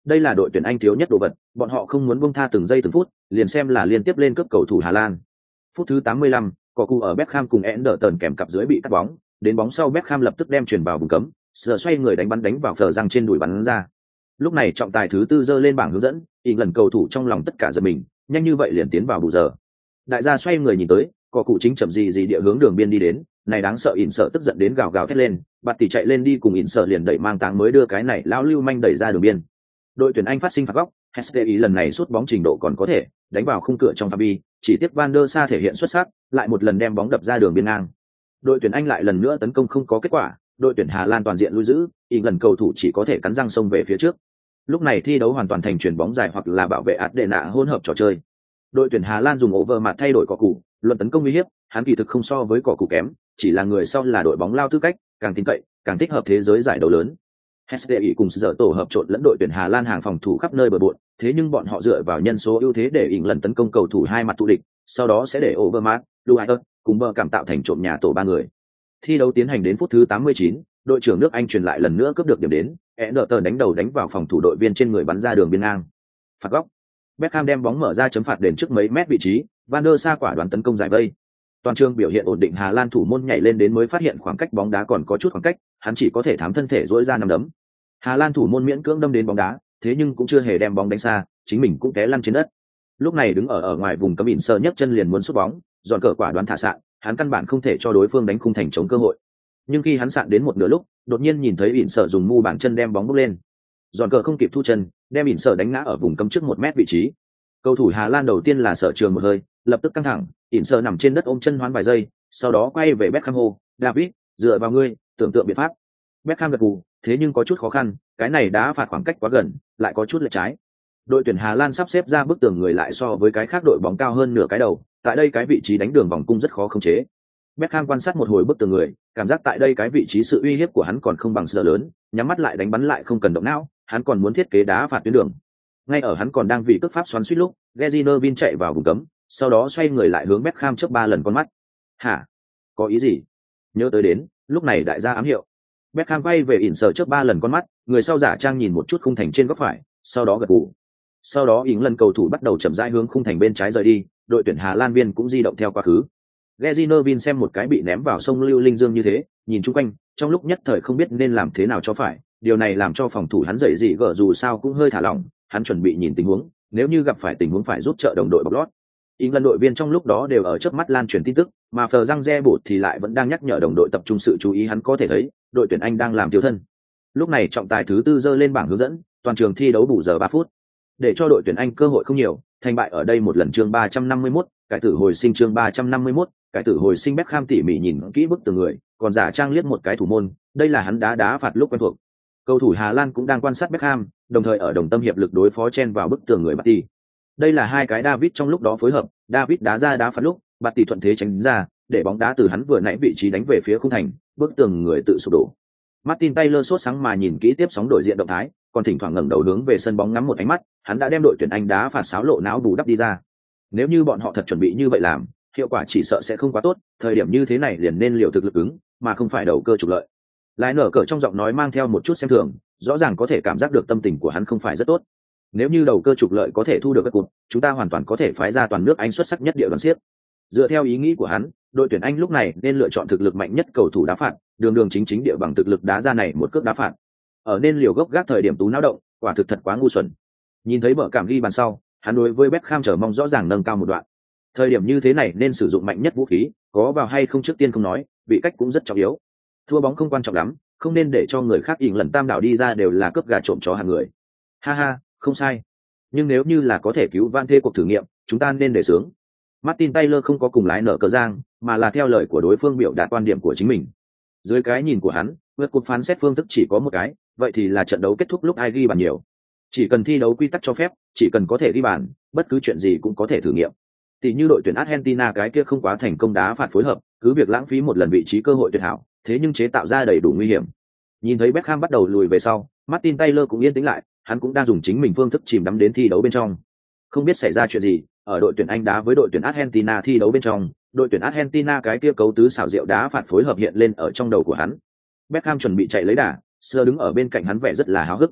Đây là đội tuyển Anh thiếu nhất đồ vật, bọn họ không muốn buông tha từng giây từng phút, liền xem là liên tiếp lên cướp cầu thủ Hà Lan. Phút thứ 85, cỏ cụ ở Beckham cùng Anderton kèm cặp dưới bị cắt bóng, đến bóng sau Beckham lập tức đem chuyền vào vùng cấm, sờ xoay người đánh vào phờ răng trên đùi bắn ra. Lúc này trọng tài thứ tư giơ lên bảng hướng dẫn, lần cầu thủ trong lòng tất cả giật mình, nhanh như vậy liền tiến vào bù giờ. Đại gia xoay người nhìn tới, cỏ cụ chính chậm gì địa hướng đường biên đi đến, này đáng sợ sợ tức giận đến gào gào thét lên, bạt tỷ chạy lên đi cùng sợ liền đẩy mang táng mới đưa cái này lão lưu manh đẩy ra đường biên. Đội tuyển Anh phát sinh phạt góc, HSTI lần này sút bóng trình độ còn có thể, đánh vào khung cửa trong phạm vi, chỉ tiếc Van der Sa thể hiện xuất sắc, lại một lần đem bóng đập ra đường biên ngang. Đội tuyển Anh lại lần nữa tấn công không có kết quả, đội tuyển Hà Lan toàn diện lui giữ, lần cầu thủ chỉ có thể cắn răng xông về phía trước. Lúc này thi đấu hoàn toàn thành chuyền bóng dài hoặc là bảo vệ Adena hỗn hợp trò chơi. Đội tuyển Hà Lan dùng over mặt thay đổi cỏ cụ, luận tấn công uy hiếp, hắn kỳ thực không so với cỏ cụ kém, chỉ là người sau là đội bóng lao tư cách, càng tin cậy, càng thích hợp thế giới giải đấu lớn. HSTI cùng giờ tổ hợp trộn lẫn đội tuyển Hà Lan hàng phòng thủ khắp nơi bờ bộn, thế nhưng bọn họ dựa vào nhân số ưu thế để lần tấn công cầu thủ hai mặt tụ địch, sau đó sẽ để Overmars, Luister cùng bờ cảm tạo thành trộm nhà tổ ba người. Thi đấu tiến hành đến phút thứ 89, đội trưởng nước Anh truyền lại lần nữa cướp được điểm đến, Anderton đánh đầu đánh vào phòng thủ đội viên trên người bắn ra đường biên ngang. Phạt góc. Beckham đem bóng mở ra chấm phạt đền trước mấy mét vị trí, Van der Sa quả đoán tấn công giải vây. Toàn trường biểu hiện ổn định Hà Lan thủ môn nhảy lên đến mới phát hiện khoảng cách bóng đá còn có chút khoảng cách, hắn chỉ có thể thám thân thể duỗi ra nắm đấm. Hà Lan thủ môn miễn cưỡng đâm đến bóng đá, thế nhưng cũng chưa hề đem bóng đánh xa, chính mình cũng té lăn trên đất. Lúc này đứng ở ngoài vùng cấm sơ nhấc chân liền muốn sút bóng, dọn cờ quả đoán thả sạn, hắn căn bản không thể cho đối phương đánh khung thành chống cơ hội. Nhưng khi hắn sạn đến một nửa lúc, đột nhiên nhìn thấy Sở dùng mu bàn chân đem bóng bốc lên. Dọn cờ không kịp thu chân, đem Sở đánh ngã ở vùng cấm trước 1 mét vị trí. Cầu thủ Hà Lan đầu tiên là Sở Trường một hơi, lập tức căng thẳng, Sở nằm trên đất ôm chân hoán vài giây, sau đó quay về Beckham hô, "David, dựa vào ngươi, tưởng tượng biện pháp." Beckham gật gù, thế nhưng có chút khó khăn, cái này đã phạt khoảng cách quá gần, lại có chút lệch trái. Đội tuyển Hà Lan sắp xếp ra bức tường người lại so với cái khác đội bóng cao hơn nửa cái đầu, tại đây cái vị trí đánh đường vòng cung rất khó khống chế. Beckham quan sát một hồi bức tường người, cảm giác tại đây cái vị trí sự uy hiếp của hắn còn không bằng Sở lớn, nhắm mắt lại đánh bắn lại không cần động não, hắn còn muốn thiết kế đá phạt tuyến đường. Ngay ở hắn còn đang vì cước pháp xoắn suýt lúc, Gezinovin chạy vào vùng cấm, sau đó xoay người lại hướng Beckham chớp 3 lần con mắt. "Hả? Có ý gì?" Nhớ tới đến, lúc này đại gia ám hiệu. Beckham quay về Sở chớp 3 lần con mắt, người sau giả trang nhìn một chút khung thành trên góc phải, sau đó gật gù. Sau đó lần cầu thủ bắt đầu chậm rãi hướng khung thành bên trái rời đi, đội tuyển Hà Lan viên cũng di động theo quá khứ. Gezinovin xem một cái bị ném vào sông Lưu Linh Dương như thế, nhìn chung quanh, trong lúc nhất thời không biết nên làm thế nào cho phải, điều này làm cho phòng thủ hắn dậy dị gở dù sao cũng hơi thả lỏng, hắn chuẩn bị nhìn tình huống, nếu như gặp phải tình huống phải giúp trợ đồng đội bọc lót. Lần đội viên trong lúc đó đều ở chớp mắt lan truyền tin tức, mà Phờ Răng Re bột thì lại vẫn đang nhắc nhở đồng đội tập trung sự chú ý, hắn có thể thấy, đội tuyển Anh đang làm thiếu thân. Lúc này trọng tài thứ tư giơ lên bảng hướng dẫn, toàn trường thi đấu bù giờ 3 phút. Để cho đội tuyển Anh cơ hội không nhiều, thành bại ở đây một lần chương 351, cải tử hồi sinh chương 351, cải tử hồi sinh. Beckham tỉ mỉ nhìn kỹ bức tường người, còn giả trang liếc một cái thủ môn, đây là hắn đá phạt lúc quen thuộc. Cầu thủ Hà Lan cũng đang quan sát Beckham, đồng thời ở đồng tâm hiệp lực đối phó chen vào bức tường người Batty. Đây là hai cái David trong lúc đó phối hợp, David đá ra đá phạt lúc, Batty thuận thế tránh ra, để bóng đá từ hắn vừa nãy vị trí đánh về phía khung thành, bức tường người tự sụp đổ. Martin Taylor sốt sáng mà nhìn kỹ tiếp sóng đổi diện động thái, còn thỉnh thoảng ngẩng đầu hướng về sân bóng ngắm một ánh mắt, hắn đã đem đội tuyển Anh đá phạt sáo lộ não bù đắp đi ra. Nếu như bọn họ thật chuẩn bị như vậy làm, hiệu quả chỉ sợ sẽ không quá tốt, thời điểm như thế này liền nên liều thực lực ứng, mà không phải đầu cơ trục lợi. Lại nở cờ trong giọng nói mang theo một chút xem thường, rõ ràng có thể cảm giác được tâm tình của hắn không phải rất tốt. Nếu như đầu cơ trục lợi có thể thu được các cụt, chúng ta hoàn toàn có thể phái ra toàn nước Anh xuất sắc nhất địa đoàn xiếc. Dựa theo ý nghĩ của hắn, đội tuyển Anh lúc này nên lựa chọn thực lực mạnh nhất cầu thủ đá phạt, đường chính địa bằng thực lực đá ra này một cước đá phạt. Ở nên liều gốc gác thời điểm tú não động, quả thực thật quá ngu xuẩn. Nhìn thấy bờ cảm ghi bàn sau, hắn đối với Beckham chờ mong rõ ràng nâng cao một đoạn. Thời điểm như thế này nên sử dụng mạnh nhất vũ khí, có vào hay không trước tiên không nói, bị cách cũng rất trọng yếu. Thua bóng không quan trọng lắm, không nên để cho người khác lần tam đảo đi ra đều là cướp gà trộm chó hàng người. Ha ha, không sai. Nhưng nếu như là có thể cứu van thê cuộc thử nghiệm, chúng ta nên để sướng. Martin Taylor không có cùng lái nở cờ giang, mà là theo lời của đối phương biểu đạt quan điểm của chính mình. Dưới cái nhìn của hắn, vượt cột phán xét phương thức chỉ có một cái, vậy thì là trận đấu kết thúc lúc ai ghi bàn nhiều. Chỉ cần thi đấu quy tắc cho phép, chỉ cần có thể ghi bàn, bất cứ chuyện gì cũng có thể thử nghiệm. Tỷ như đội tuyển Argentina cái kia không quá thành công đá phạt phối hợp, cứ việc lãng phí một lần vị trí cơ hội tuyệt hảo, thế nhưng chế tạo ra đầy đủ nguy hiểm. Nhìn thấy Beckham bắt đầu lùi về sau, Martin Taylor cũng yên tĩnh lại, hắn cũng đang dùng chính mình phương thức chìm đắm đến thi đấu bên trong. Không biết xảy ra chuyện gì, ở đội tuyển Anh đá với đội tuyển Argentina thi đấu bên trong, đội tuyển Argentina cái kia cấu tứ xảo diệu đá phạt phối hợp hiện lên ở trong đầu của hắn. Beckham chuẩn bị chạy lấy đà, Sơ đứng ở bên cạnh hắn vẻ rất là háo hức.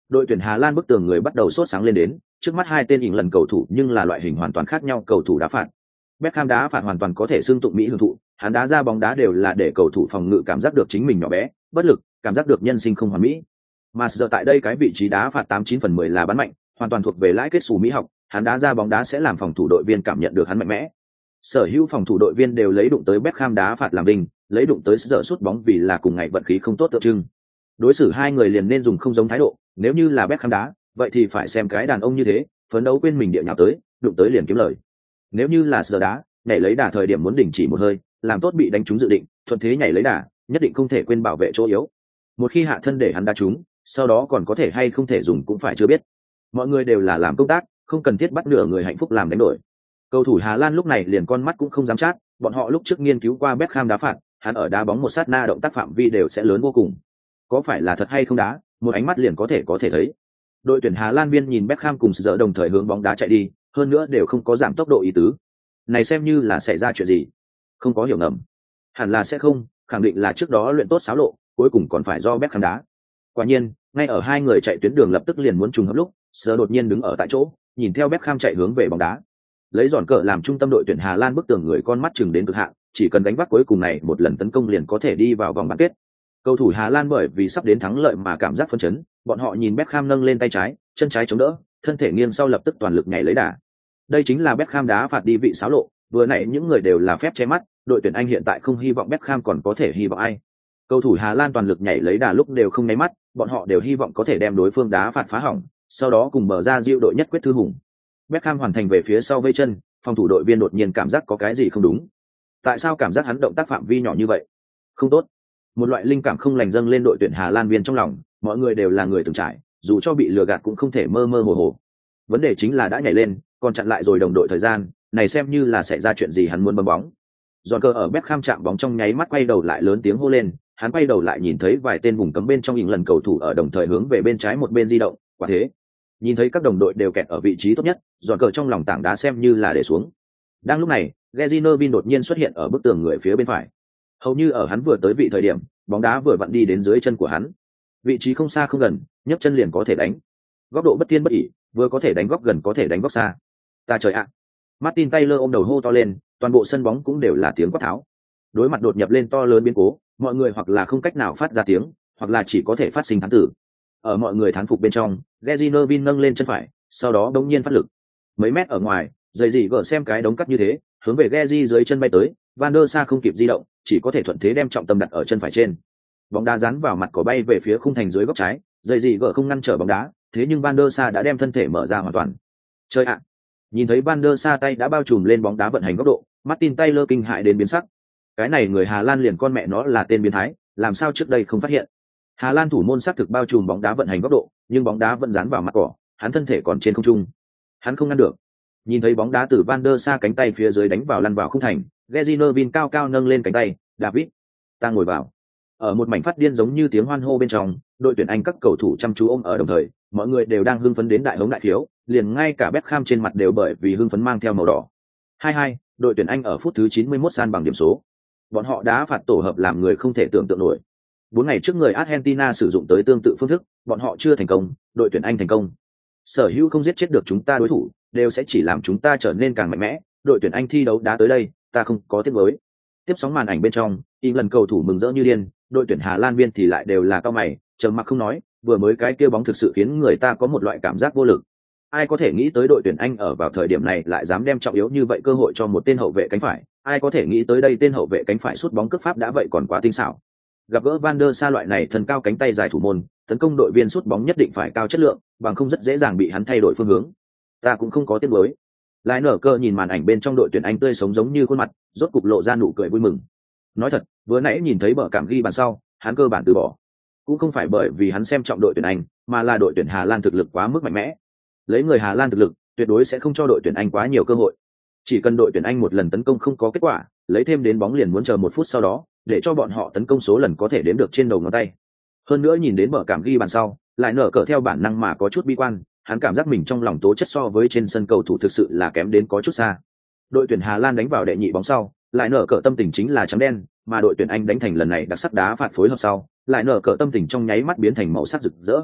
Đội tuyển Hà Lan bức tường người bắt đầu sốt sáng lên đến, trước mắt hai tên ỉng lần cầu thủ nhưng là loại hình hoàn toàn khác nhau cầu thủ đá phạt. Beckham đá phạt hoàn toàn có thể xưng tụng mỹ hưởng thụ, hắn đá ra bóng đá đều là để cầu thủ phòng ngự cảm giác được chính mình nhỏ bé, bất lực, cảm giác được nhân sinh không hoàn mỹ. Mà giờ tại đây cái vị trí đá phạt 89/10 là bắn mạnh, hoàn toàn thuộc về lãi kết xù mỹ học, hắn đá ra bóng đá sẽ làm phòng thủ đội viên cảm nhận được hắn mạnh mẽ. Sở hữu phòng thủ đội viên đều lấy đụng tới Beckham đá phạt làm đinh, lấy đụng tới giờ sút bóng vì là cùng ngày vận khí không tốt tượng trưng. Đối xử hai người liền nên dùng không giống thái độ, nếu như là Beckham đá, vậy thì phải xem cái đàn ông như thế, phấn đấu quên mình địa nhào tới, đụng tới liền kiếm lời. Nếu như là giờ đá, nhảy lấy đà thời điểm muốn đình chỉ một hơi, làm tốt bị đánh trúng dự định, thuận thế nhảy lấy đà, nhất định không thể quên bảo vệ chỗ yếu. Một khi hạ thân để hắn đá trúng, sau đó còn có thể hay không thể dùng cũng phải chưa biết. Mọi người đều là làm công tác, không cần thiết bắt nửa người hạnh phúc làm đánh đổi. Cầu thủ Hà Lan lúc này liền con mắt cũng không dám chát, bọn họ lúc trước nghiên cứu qua Beckham đá phạt, hắn ở đá bóng một sát na động tác phạm vi đều sẽ lớn vô cùng. Có phải là thật hay không đá, một ánh mắt liền có thể thấy. Đội tuyển Hà Lan biên nhìn Beckham cùng giờ đồng thời hướng bóng đá chạy đi, hơn nữa đều không có giảm tốc độ ý tứ. Này xem như là xảy ra chuyện gì? Không có hiểu ngầm. Hẳn là sẽ không, khẳng định là trước đó luyện tốt xáo lộ, cuối cùng còn phải do Beckham đá. Quả nhiên, ngay ở hai người chạy tuyến đường lập tức liền muốn trùng hợp lúc, giờ đột nhiên đứng ở tại chỗ, nhìn theo Beckham chạy hướng về bóng đá. Lấy giòn cờ làm trung tâm đội tuyển Hà Lan bức tường người con mắt chừng đến cực hạn, chỉ cần đánh vác cuối cùng này một lần tấn công liền có thể đi vào vòng bán kết. Cầu thủ Hà Lan bởi vì sắp đến thắng lợi mà cảm giác phấn chấn, bọn họ nhìn Beckham nâng lên tay trái, chân trái chống đỡ, thân thể nghiêng sau lập tức toàn lực nhảy lấy đà. Đây chính là Beckham đá phạt đi vị xáo lộ, vừa nãy những người đều là phép che mắt, đội tuyển Anh hiện tại không hy vọng Beckham còn có thể hy vọng ai. Cầu thủ Hà Lan toàn lực nhảy lấy đà lúc đều không nháy mắt, bọn họ đều hy vọng có thể đem đối phương đá phạt phá hỏng, sau đó cùng bờ ra diệu đội nhất quyết thư hùng. Beckham hoàn thành về phía sau vây chân, phòng thủ đội viên đột nhiên cảm giác có cái gì không đúng. Tại sao cảm giác hắn động tác phạm vi nhỏ như vậy? Không tốt. Một loại linh cảm không lành dâng lên đội tuyển Hà Lan viên trong lòng, mọi người đều là người từng trải, dù cho bị lừa gạt cũng không thể mơ mơ hồ hồ. Vấn đề chính là đã nhảy lên, còn chặn lại rồi đồng đội thời gian, này xem như là xảy ra chuyện gì hắn muốn bấm bóng. Giòn cờ ở Beckham chạm bóng trong nháy mắt quay đầu lại lớn tiếng hô lên, hắn quay đầu lại nhìn thấy vài tên vùng cấm bên trong những lần cầu thủ ở đồng thời hướng về bên trái một bên di động, quả thế. Nhìn thấy các đồng đội đều kẹt ở vị trí tốt nhất, giòn cờ trong lòng tảng đá xem như là để xuống. Đang lúc này, Gezinovin đột nhiên xuất hiện ở bức tường người phía bên phải. Hầu như ở hắn vừa tới vị thời điểm, bóng đá vừa vặn đi đến dưới chân của hắn. Vị trí không xa không gần, nhấc chân liền có thể đánh. Góc độ bất thiên bất ỷ, vừa có thể đánh góc gần có thể đánh góc xa. Ta trời ạ. Martin Taylor ôm đầu hô to lên, toàn bộ sân bóng cũng đều là tiếng quát tháo. Đối mặt đột nhập lên to lớn biến cố, mọi người hoặc là không cách nào phát ra tiếng, hoặc là chỉ có thể phát sinh thán tử. Ở mọi người thán phục bên trong, Gezinovin nâng lên chân phải, sau đó đống nhiên phát lực. Mấy mét ở ngoài, giày gì gỡ xem cái đống cắt như thế, hướng về Gezi dưới chân bay tới, Van der Sa không kịp di động, chỉ có thể thuận thế đem trọng tâm đặt ở chân phải trên. Bóng đá dán vào mặt cỏ bay về phía khung thành dưới góc trái, giày gì gỡ không ngăn trở bóng đá, thế nhưng Van der Sa đã đem thân thể mở ra hoàn toàn. Chơi ạ. Nhìn thấy Van der Sa tay đã bao trùm lên bóng đá vận hành góc độ, Martin Taylor kinh hại đến biến sắc. Cái này người Hà Lan liền con mẹ nó là tên biến thái, làm sao trước đây không phát hiện. Hà Lan thủ môn xác thực bao trùm bóng đá vận hành góc độ, nhưng bóng đá vẫn dán vào mặt cỏ, hắn thân thể còn trên không trung. Hắn không ngăn được. Nhìn thấy bóng đá từ Van der Sa cánh tay phía dưới đánh vào lăn vào khung thành, Gezinovin cao cao nâng lên cánh tay, David, ta ngồi vào. Ở một mảnh phát điên giống như tiếng hoan hô bên trong, đội tuyển Anh các cầu thủ chăm chú ôm ở đồng thời, mọi người đều đang hưng phấn đến đại hống đại khiếu, liền ngay cả Beckham trên mặt đều bởi vì hưng phấn mang theo màu đỏ. 2-2, đội tuyển Anh ở phút thứ 91 san bằng điểm số. Bọn họ đá phạt tổ hợp làm người không thể tưởng tượng nổi. 4 ngày trước người Argentina sử dụng tới tương tự phương thức, bọn họ chưa thành công, đội tuyển Anh thành công. Sở hữu không giết chết được chúng ta đối thủ, đều sẽ chỉ làm chúng ta trở nên càng mạnh mẽ, đội tuyển Anh thi đấu đá tới đây, ta không có tiếc nuối. Tiếp sóng màn ảnh bên trong, lần cầu thủ mừng rỡ như điên, đội tuyển Hà Lan viên thì lại đều là cao mày, trầm mặc không nói, vừa mới cái kia bóng thực sự khiến người ta có một loại cảm giác vô lực. Ai có thể nghĩ tới đội tuyển Anh ở vào thời điểm này lại dám đem trọng yếu như vậy cơ hội cho một tên hậu vệ cánh phải, ai có thể nghĩ tới đây tên hậu vệ cánh phải sút bóng cướp pháp đã vậy còn quá tinh xảo. Gặp gỡ Van der Sa loại này thân cao cánh tay dài thủ môn, tấn công đội viên sút bóng nhất định phải cao chất lượng, bằng không rất dễ dàng bị hắn thay đổi phương hướng. Ta cũng không có tiếc nuối. Lại nở cơ nhìn màn ảnh bên trong đội tuyển Anh tươi sống giống như khuôn mặt, rốt cục lộ ra nụ cười vui mừng. Nói thật, vừa nãy nhìn thấy bờ cảm ghi bàn sau, hắn cơ bản từ bỏ. Cũng không phải bởi vì hắn xem trọng đội tuyển Anh, mà là đội tuyển Hà Lan thực lực quá mức mạnh mẽ. Lấy người Hà Lan thực lực, tuyệt đối sẽ không cho đội tuyển Anh quá nhiều cơ hội. Chỉ cần đội tuyển Anh một lần tấn công không có kết quả, lấy thêm đến bóng liền muốn chờ 1 phút sau đó, để cho bọn họ tấn công số lần có thể đếm được trên đầu ngón tay. Hơn nữa nhìn đến bờ cảm ghi bàn sau, lại nở cờ theo bản năng mà có chút bi quan, hắn cảm giác mình trong lòng tố chất so với trên sân cầu thủ thực sự là kém đến có chút xa. Đội tuyển Hà Lan đánh vào đệ nhị bóng sau, lại nở cờ tâm tình chính là trắng đen, mà đội tuyển Anh đánh thành lần này đặc sắc đá phạt phối hợp sau, lại nở cờ tâm tình trong nháy mắt biến thành màu sắc rực rỡ.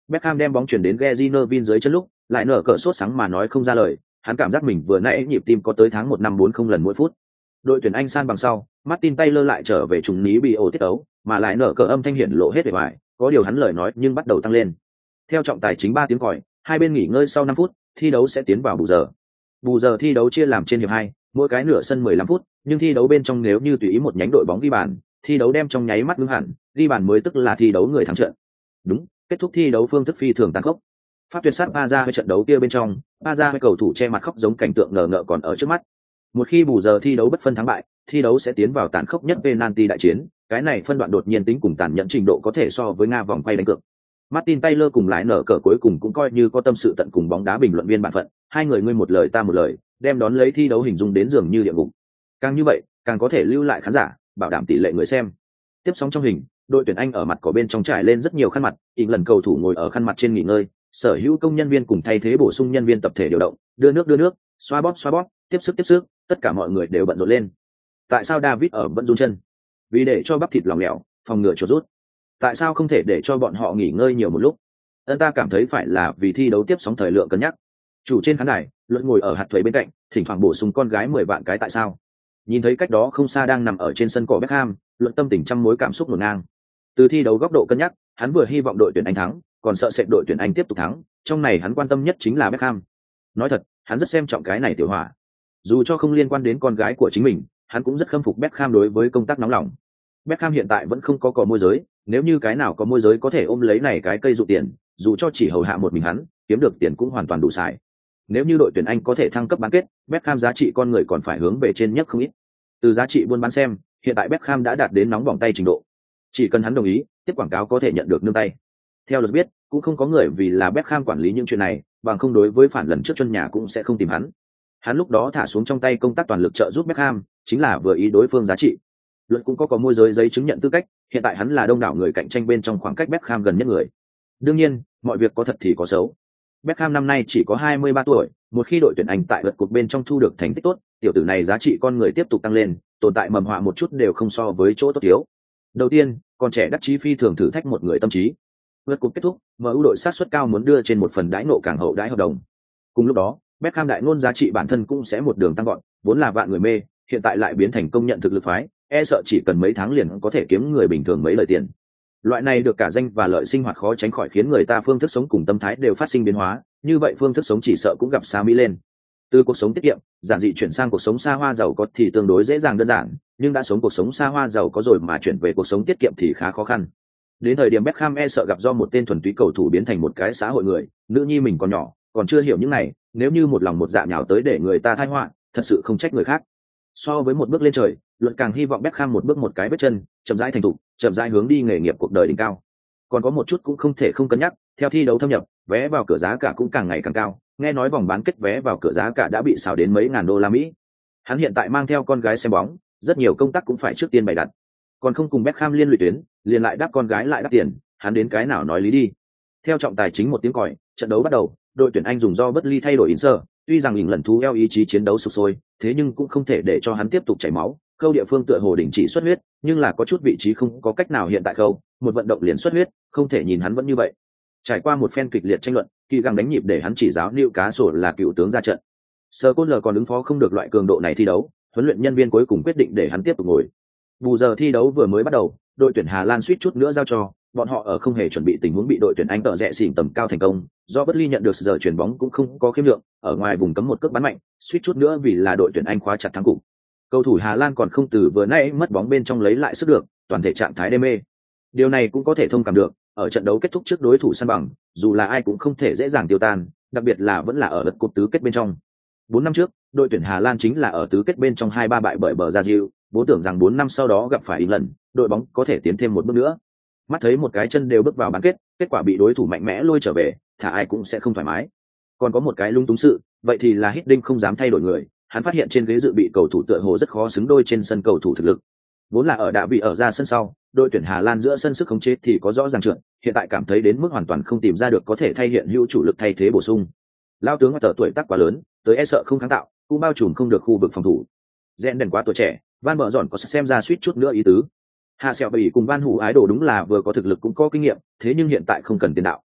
Beckham đem bóng chuyển đến Gary Neville dưới chân lúc, lại nở cờ sốt sắng mà nói không ra lời, hắn cảm giác mình vừa nãy nhịp tim có tới tháng 1 năm 40 lần mỗi phút. Đội tuyển Anh san bằng sau, Martin Taylor lại trở về trùng ní bị ổ tiết tấu, mà lại nở cờ âm thanh hiển lộ hết vẻ ngoài, có điều hắn lời nói nhưng bắt đầu tăng lên. Theo trọng tài chính 3 tiếng còi, hai bên nghỉ ngơi sau 5 phút, thi đấu sẽ tiến vào bù giờ. Bù giờ thi đấu chia làm trên hiệp 2, mỗi cái nửa sân 15 phút, nhưng thi đấu bên trong nếu như tùy ý một nhánh đội bóng ghi bàn, thi đấu đem trong nháy mắt ngưng hẳn, ghi bàn mới tức là thi đấu người thắng trận. Đúng, kết thúc thi đấu phương thức phi thường tàn khốc. Pháp tuyệt sát Paza với trận đấu kia bên trong, Paza với cầu thủ che mặt khóc giống cảnh tượng ngờ ngợ còn ở trước mắt. Một khi bù giờ thi đấu bất phân thắng bại, thi đấu sẽ tiến vào tàn khốc nhất penalty đại chiến, cái này phân đoạn đột nhiên tính cùng tàn nhẫn trình độ có thể so với Nga vòng quay đánh cược. Martin Taylor cùng lại nở cờ cuối cùng cũng coi như có tâm sự tận cùng bóng đá bình luận viên bản phận, hai người ngươi một lời ta một lời, đem đón lấy thi đấu hình dung đến dường như địa ngục. Càng như vậy, càng có thể lưu lại khán giả, bảo đảm tỷ lệ người xem. Tiếp sóng trong hình, đội tuyển Anh ở mặt cỏ bên trong trải lên rất nhiều khăn mặt, lần cầu thủ ngồi ở khăn mặt trên nghỉ ngơi, sở hữu công nhân viên cùng thay thế bổ sung nhân viên tập thể điều động, đưa nước, xoa bóp, tiếp sức, tất cả mọi người đều bận rộn lên. Tại sao David ở vẫn run chân? Vì để cho bắp thịt lỏng lẻo, phòng ngừa chuột rút. Tại sao không thể để cho bọn họ nghỉ ngơi nhiều một lúc? Ta cảm thấy phải là vì thi đấu tiếp sóng thời lượng cân nhắc. Chủ trên khán đài, Luận ngồi ở hạt thuế bên cạnh, thỉnh thoảng bổ sung con gái 10 vạn cái tại sao. Nhìn thấy cách đó không xa đang nằm ở trên sân cỏ Beckham, Luận tâm tình trăm mối cảm xúc ngổn ngang. Từ thi đấu góc độ cân nhắc, hắn vừa hy vọng đội tuyển Anh thắng, còn sợ sệt đội tuyển Anh tiếp tục thắng, trong này hắn quan tâm nhất chính là Beckham. Nói thật, hắn rất xem trọng cái này tiểu hỏa. Dù cho không liên quan đến con gái của chính mình, hắn cũng rất khâm phục Beckham đối với công tác nóng lòng. Beckham hiện tại vẫn không có cò môi giới, nếu như cái nào có môi giới có thể ôm lấy này cái cây dụ tiền, dù cho chỉ hầu hạ một mình hắn, kiếm được tiền cũng hoàn toàn đủ xài. Nếu như đội tuyển Anh có thể thăng cấp bán kết, Beckham giá trị con người còn phải hướng về trên nhất không ít. Từ giá trị buôn bán xem, hiện tại Beckham đã đạt đến nóng bỏng tay trình độ. Chỉ cần hắn đồng ý, tiếp quảng cáo có thể nhận được nương tay. Theo luật biết, cũng không có người vì là Beckham quản lý những chuyện này, bằng không đối với phản lần trước chân nhà cũng sẽ không tìm hắn. Hắn lúc đó thả xuống trong tay công tác toàn lực trợ giúp Beckham, chính là vừa ý đối phương giá trị. Luật cũng có môi giới giấy chứng nhận tư cách, hiện tại hắn là đông đảo người cạnh tranh bên trong khoảng cách Beckham gần nhất người. Đương nhiên, mọi việc có thật thì có xấu. Beckham năm nay chỉ có 23 tuổi, một khi đội tuyển Anh tại lượt cuộc bên trong thu được thành tích tốt, tiểu tử này giá trị con người tiếp tục tăng lên, tồn tại mầm họa một chút đều không so với chỗ tốt thiếu. Đầu tiên, còn trẻ đắc chí phi thường thử thách một người tâm trí. Lượt cuộc kết thúc, MU đội sát suất cao muốn đưa trên một phần đãi nộ càng hậu đãi hợp đồng. Cùng lúc đó, Beckham đại ngôn giá trị bản thân cũng sẽ một đường tăng gọn, vốn là vạn người mê, hiện tại lại biến thành công nhận thực lực phái, e sợ chỉ cần mấy tháng liền có thể kiếm người bình thường mấy lời tiền. Loại này được cả danh và lợi sinh hoạt khó tránh khỏi khiến người ta phương thức sống cùng tâm thái đều phát sinh biến hóa, như vậy phương thức sống chỉ sợ cũng gặp xa mỹ lên. Từ cuộc sống tiết kiệm, giản dị chuyển sang cuộc sống xa hoa giàu có thì tương đối dễ dàng đơn giản, nhưng đã sống cuộc sống xa hoa giàu có rồi mà chuyển về cuộc sống tiết kiệm thì khá khó khăn. Đến thời điểm Beckham e sợ gặp do một tên thuần túy cầu thủ biến thành một cái xã hội người, nữ nhi mình còn nhỏ, còn chưa hiểu những này, nếu như một lòng một dạ nhào tới để người ta tai họa, thật sự không trách người khác. So với một bước lên trời, Luận càng hy vọng Beckham một bước một cái vết chân, chậm rãi thành thục, chậm rãi hướng đi nghề nghiệp cuộc đời đỉnh cao. Còn có một chút cũng không thể không cân nhắc, theo thi đấu thâm nhập, vé vào cửa giá cả cũng càng ngày càng cao, nghe nói vòng bán kết vé vào cửa giá cả đã bị xào đến mấy ngàn đô la Mỹ. Hắn hiện tại mang theo con gái xem bóng, rất nhiều công tác cũng phải trước tiên bày đặt. Còn không cùng Beckham liên lụy tuyến, liền lại đáp con gái lại đáp tiền, hắn đến cái nào nói lý đi. Theo trọng tài chính một tiếng còi, trận đấu bắt đầu, đội tuyển Anh dùng do bất ly thay đổi Inter, tuy rằng mình lần thú eo ý chí chiến đấu sục sôi, thế nhưng cũng không thể để cho hắn tiếp tục chảy máu. Khâu địa phương tựa hồ đình chỉ xuất huyết, nhưng là có chút vị trí không có cách nào hiện tại khâu, một vận động liền xuất huyết, không thể nhìn hắn vẫn như vậy. Trải qua một phen kịch liệt tranh luận, kỳ găng đánh nhịp để hắn chỉ giáo Newcastle là cựu tướng ra trận. Sir còn ứng phó không được loại cường độ này thi đấu, huấn luyện nhân viên cuối cùng quyết định để hắn tiếp tục ngồi. Bù giờ thi đấu vừa mới bắt đầu, đội tuyển Hà Lan suýt chút nữa giao cho, bọn họ ở không hề chuẩn bị tình huống bị đội tuyển Anh tợ rẽ xỉn tầm cao thành công, do bất ly nhận được giờ chuyển bóng cũng không có khiêm lượng, ở ngoài vùng cấm một cước bắn mạnh, suýt chút nữa vì là đội tuyển Anh khóa chặt thắng cục. Cầu thủ Hà Lan còn không từ vừa nãy mất bóng bên trong lấy lại sức được, toàn thể trạng thái đê mê. Điều này cũng có thể thông cảm được, ở trận đấu kết thúc trước đối thủ săn bằng, dù là ai cũng không thể dễ dàng tiêu tan, đặc biệt là vẫn là ở lượt cúp tứ kết bên trong. 4 năm trước, đội tuyển Hà Lan chính là ở tứ kết bên trong 2-3 bại bởi bờ Brazil, vốn tưởng rằng 4 năm sau đó gặp phải England, đội bóng có thể tiến thêm một bước nữa. Mắt thấy một cái chân đều bước vào bán kết, kết quả bị đối thủ mạnh mẽ lôi trở về, thả ai cũng sẽ không thoải mái. Còn có một cái lung túng sự, vậy thì là Hiddink không dám thay đổi người, hắn phát hiện trên ghế dự bị cầu thủ tựa hồ rất khó xứng đôi trên sân cầu thủ thực lực. Vốn là ở đã bị ở ra sân sau, đội tuyển Hà Lan giữa sân sức khống chế thì có rõ ràng trượt, hiện tại cảm thấy đến mức hoàn toàn không tìm ra được có thể thay hiện hữu chủ lực thay thế bổ sung. Lao tướng ở tuổi tác quá lớn, tới e sợ không kháng tạo, cũng bao trùm không được khu vực phòng thủ. Rèn đèn quá tuổi trẻ, Van Bờ Dọn có xem ra suýt chút nữa ý tứ. Hạ Sẹo Bỉ cùng Van Hủ Ái Đồ đúng là vừa có thực lực cũng có kinh nghiệm, thế nhưng hiện tại không cần tiền đạo.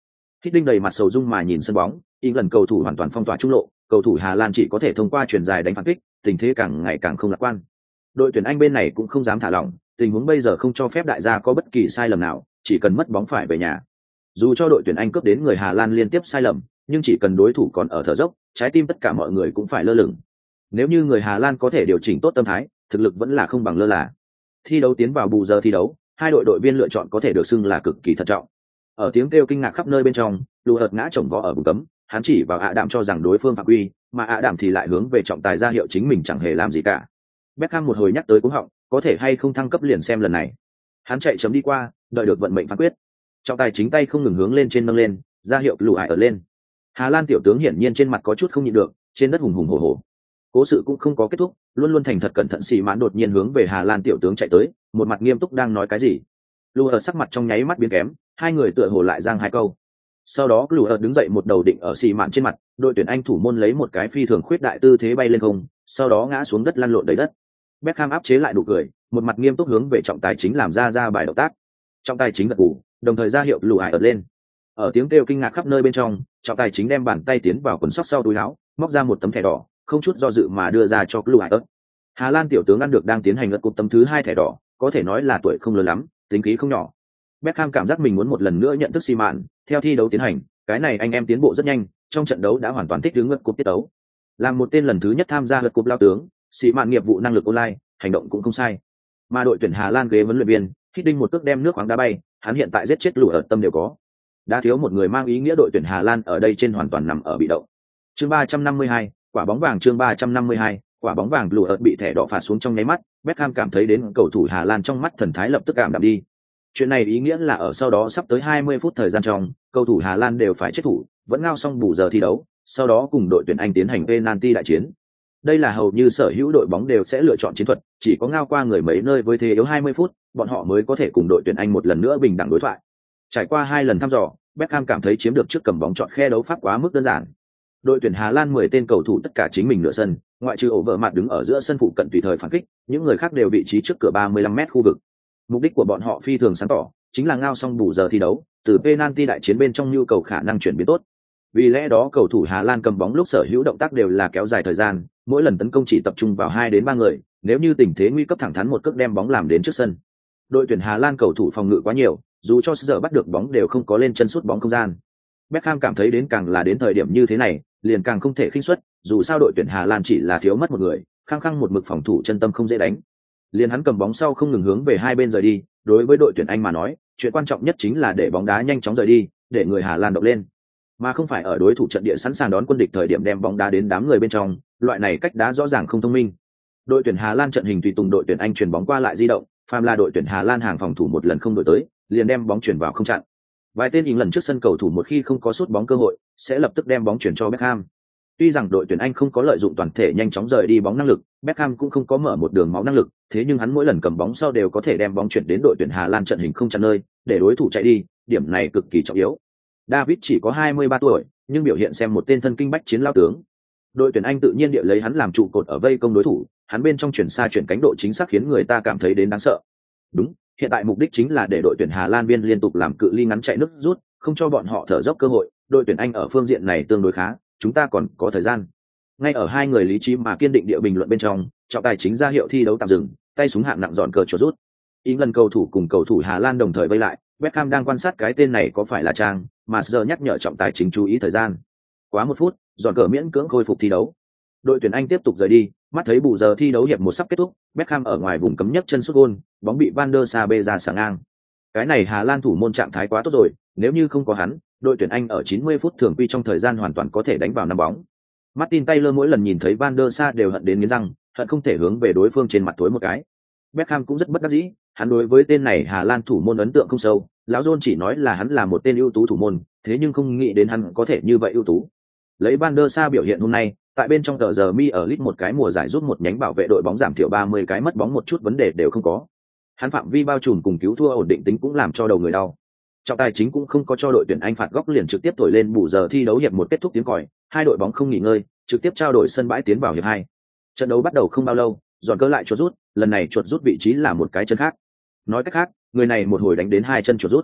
Hiddink đầy mặt sầu dung mà nhìn sân bóng, England cầu thủ hoàn toàn phong tỏa trung lộ, cầu thủ Hà Lan chỉ có thể thông qua chuyền dài đánh phản kích, tình thế càng ngày càng không lạc quan. Đội tuyển Anh bên này cũng không dám thả lỏng, tình huống bây giờ không cho phép đại gia có bất kỳ sai lầm nào, chỉ cần mất bóng phải về nhà. Dù cho đội tuyển Anh cướp đến người Hà Lan liên tiếp sai lầm, nhưng chỉ cần đối thủ còn ở thở dốc, trái tim tất cả mọi người cũng phải lơ lửng. Nếu như người Hà Lan có thể điều chỉnh tốt tâm thái, thực lực vẫn là không bằng lơ là. Thi đấu tiến vào bù giờ thi đấu, hai đội viên lựa chọn có thể được xưng là cực kỳ thận trọng. Ở tiếng kêu kinh ngạc khắp nơi bên trong, Lù hợt ngã chồng vó ở vùng cấm, hắn chỉ vào Đạm cho rằng đối phương phạm quy, mà Đạm thì lại hướng về trọng tài ra hiệu chính mình chẳng hề làm gì cả. Beckham một hồi nhắc tới cú họng, có thể hay không thăng cấp liền xem lần này. Hắn chạy chấm đi qua, đợi được vận mệnh phán quyết. Trọng tài chính tay không ngừng hướng lên trên nâng lên, ra hiệu Lù ở lên. Hà Lan tiểu tướng hiển nhiên trên mặt có chút không nhịn được, trên đất hùng hùng hổ hổ. Cố sự cũng không có kết thúc, luôn luôn thành thật cẩn thận xì mãn đột nhiên hướng về Hà Lan tiểu tướng chạy tới, một mặt nghiêm túc đang nói cái gì. Lù ở sắc mặt trong nháy mắt biến kém, hai người tựa hồ lại giang hai câu. Sau đó Lù ở đứng dậy một đầu định ở xì mạn trên mặt, đội tuyển Anh thủ môn lấy một cái phi thường khuyết đại tư thế bay lên không, sau đó ngã xuống đất lăn lộn đầy đất. Beckham áp chế lại nụ cười, một mặt nghiêm túc hướng về trọng tài chính làm ra bài động tác. Trọng tài chính gật gù, đồng thời ra hiệu Lù ở lên. Ở tiếng kêu kinh ngạc khắp nơi bên trong, trọng tài chính đem bàn tay tiến vào quần sóc sau túi áo, móc ra một tấm thẻ đỏ, không chút do dự mà đưa ra cho Lù ở. Hà Lan tiểu tướng ăn được đang tiến hành lật cúp tấm thứ 2 thẻ đỏ, có thể nói là tuổi không lớn lắm, tính khí không nhỏ. Beckham cảm giác mình muốn một lần nữa nhận thức xi mạn, theo thi đấu tiến hành, cái này anh em tiến bộ rất nhanh, trong trận đấu đã hoàn toàn thích ứng lật cúp tiết đấu. Làm một tên lần thứ nhất tham gia lật cúp lao tướng, xi mạn nghiệp vụ năng lực online, hành động cũng không sai. Mà đội tuyển Hà Lan ghế huấn luyện viên, Hiddink một cước đem nước khoáng đá bay, hắn hiện tại giết chết Lù ở tâm đều có. Đã thiếu một người mang ý nghĩa đội tuyển Hà Lan ở đây trên hoàn toàn nằm ở bị động. Chương 352, quả bóng vàng chương 352, quả bóng vàng Lù ở bị thẻ đỏ phạt xuống trong nháy mắt, Beckham cảm thấy đến cầu thủ Hà Lan trong mắt thần thái lập tức cảm đạm đi. Chuyện này ý nghĩa là ở sau đó sắp tới 20 phút thời gian trong, cầu thủ Hà Lan đều phải chết thủ, vẫn ngao xong bù giờ thi đấu, sau đó cùng đội tuyển Anh tiến hành penalty đại chiến. Đây là hầu như sở hữu đội bóng đều sẽ lựa chọn chiến thuật, chỉ có ngao qua người mấy nơi với thế yếu 20 phút, bọn họ mới có thể cùng đội tuyển Anh một lần nữa bình đẳng đối thoại. Trải qua 2 lần thăm dò, Beckham cảm thấy chiếm được trước cầm bóng chọn khe đấu pháp quá mức đơn giản. Đội tuyển Hà Lan 10 tên cầu thủ tất cả chính mình nửa sân, ngoại trừ ổ vợ mặt đứng ở giữa sân phụ cận tùy thời phản kích, những người khác đều vị trí trước cửa 35m khu vực. Mục đích của bọn họ phi thường sáng tỏ, chính là ngao xong bù giờ thi đấu, từ penalty đại chiến bên trong nhu cầu khả năng chuyển biến tốt. Vì lẽ đó cầu thủ Hà Lan cầm bóng lúc sở hữu động tác đều là kéo dài thời gian, mỗi lần tấn công chỉ tập trung vào 2 đến 3 người, nếu như tình thế nguy cấp thẳng thắn một cước đem bóng làm đến trước sân. Đội tuyển Hà Lan cầu thủ phòng ngự quá nhiều, dù cho giờ bắt được bóng đều không có lên chân sút bóng không gian. Beckham cảm thấy đến càng là đến thời điểm như thế này, liền càng không thể khinh suất, dù sao đội tuyển Hà Lan chỉ là thiếu mất một người, khăng khăng một mực phòng thủ chân tâm không dễ đánh. Liền hắn cầm bóng sau không ngừng hướng về hai bên rời đi, đối với đội tuyển Anh mà nói, chuyện quan trọng nhất chính là để bóng đá nhanh chóng rời đi, để người Hà Lan động lên, mà không phải ở đối thủ trận địa sẵn sàng đón quân địch thời điểm đem bóng đá đến đám người bên trong, loại này cách đá rõ ràng không thông minh. Đội tuyển Hà Lan trận hình tùy tùng đội tuyển Anh chuyển bóng qua lại di động, phàm là đội tuyển Hà Lan hàng phòng thủ một lần không đổi tới, liền đem bóng chuyển vào không chặn. Vài tên lần trước sân cầu thủ một khi không có sút bóng cơ hội, sẽ lập tức đem bóng chuyển cho Beckham. Tuy rằng đội tuyển Anh không có lợi dụng toàn thể nhanh chóng rời đi bóng năng lực, Beckham cũng không có mở một đường máu năng lực, thế nhưng hắn mỗi lần cầm bóng sau đều có thể đem bóng chuyển đến đội tuyển Hà Lan trận hình không chặn nơi, để đối thủ chạy đi, điểm này cực kỳ trọng yếu. David chỉ có 23 tuổi, nhưng biểu hiện xem một tên thân kinh bách chiến lao tướng. Đội tuyển Anh tự nhiên địa lấy hắn làm trụ cột ở vây công đối thủ, hắn bên trong chuyển xa chuyển cánh độ chính xác khiến người ta cảm thấy đến đáng sợ. Đúng, hiện tại mục đích chính là để đội tuyển Hà Lan viên liên tục làm cự ly ngắn chạy nước rút, không cho bọn họ thở dốc cơ hội. Đội tuyển Anh ở phương diện này tương đối khá, chúng ta còn có thời gian. Ngay ở hai người lý trí mà kiên định địa bình luận bên trong, trọng tài chính ra hiệu thi đấu tạm dừng, tay súng hạng nặng dọn cờ chuột rút. England cầu thủ cùng cầu thủ Hà Lan đồng thời vây lại, Beckham đang quan sát cái tên này có phải là trang, mà giờ nhắc nhở trọng tài chính chú ý thời gian. Quá 1 phút, dọn cờ miễn cưỡng khôi phục thi đấu. Đội tuyển Anh tiếp tục rời đi, mắt thấy bù giờ thi đấu hiệp 1 sắp kết thúc, Beckham ở ngoài vùng cấm nhấc chân sút gôn, bóng bị Van der Sar bê ra sả ngang. Cái này Hà Lan thủ môn trạng thái quá tốt rồi, nếu như không có hắn, đội tuyển Anh ở 90 phút thường quy trong thời gian hoàn toàn có thể đánh vào 5 bóng. Martin Taylor mỗi lần nhìn thấy Van der Sar đều hận đến nghiến răng, hận không thể hướng về đối phương trên mặt tối một cái. Beckham cũng rất bất đắc dĩ, hắn đối với tên này Hà Lan thủ môn ấn tượng không sâu, lão John chỉ nói là hắn là một tên ưu tú thủ môn, thế nhưng không nghĩ đến hắn có thể như vậy ưu tú. Lấy Van der Sar biểu hiện hôm nay, tại bên trong tờ giờ mi ở lit một cái mùa giải giúp một nhánh bảo vệ đội bóng giảm thiểu 30 cái mất bóng một chút vấn đề đều không có. Hắn phạm vi bao trùm cùng cứu thua ổn định tính cũng làm cho đầu người đau. Trọng tài chính cũng không có cho đội tuyển Anh phạt góc liền trực tiếp thổi lên bù giờ thi đấu hiệp 1 kết thúc tiếng còi, hai đội bóng không nghỉ ngơi, trực tiếp trao đổi sân bãi tiến vào hiệp 2. Trận đấu bắt đầu không bao lâu, dọn cơ lại chuột rút, lần này chuột rút vị trí là một cái chân khác. Nói cách khác, người này một hồi đánh đến 2 chân chuột rút.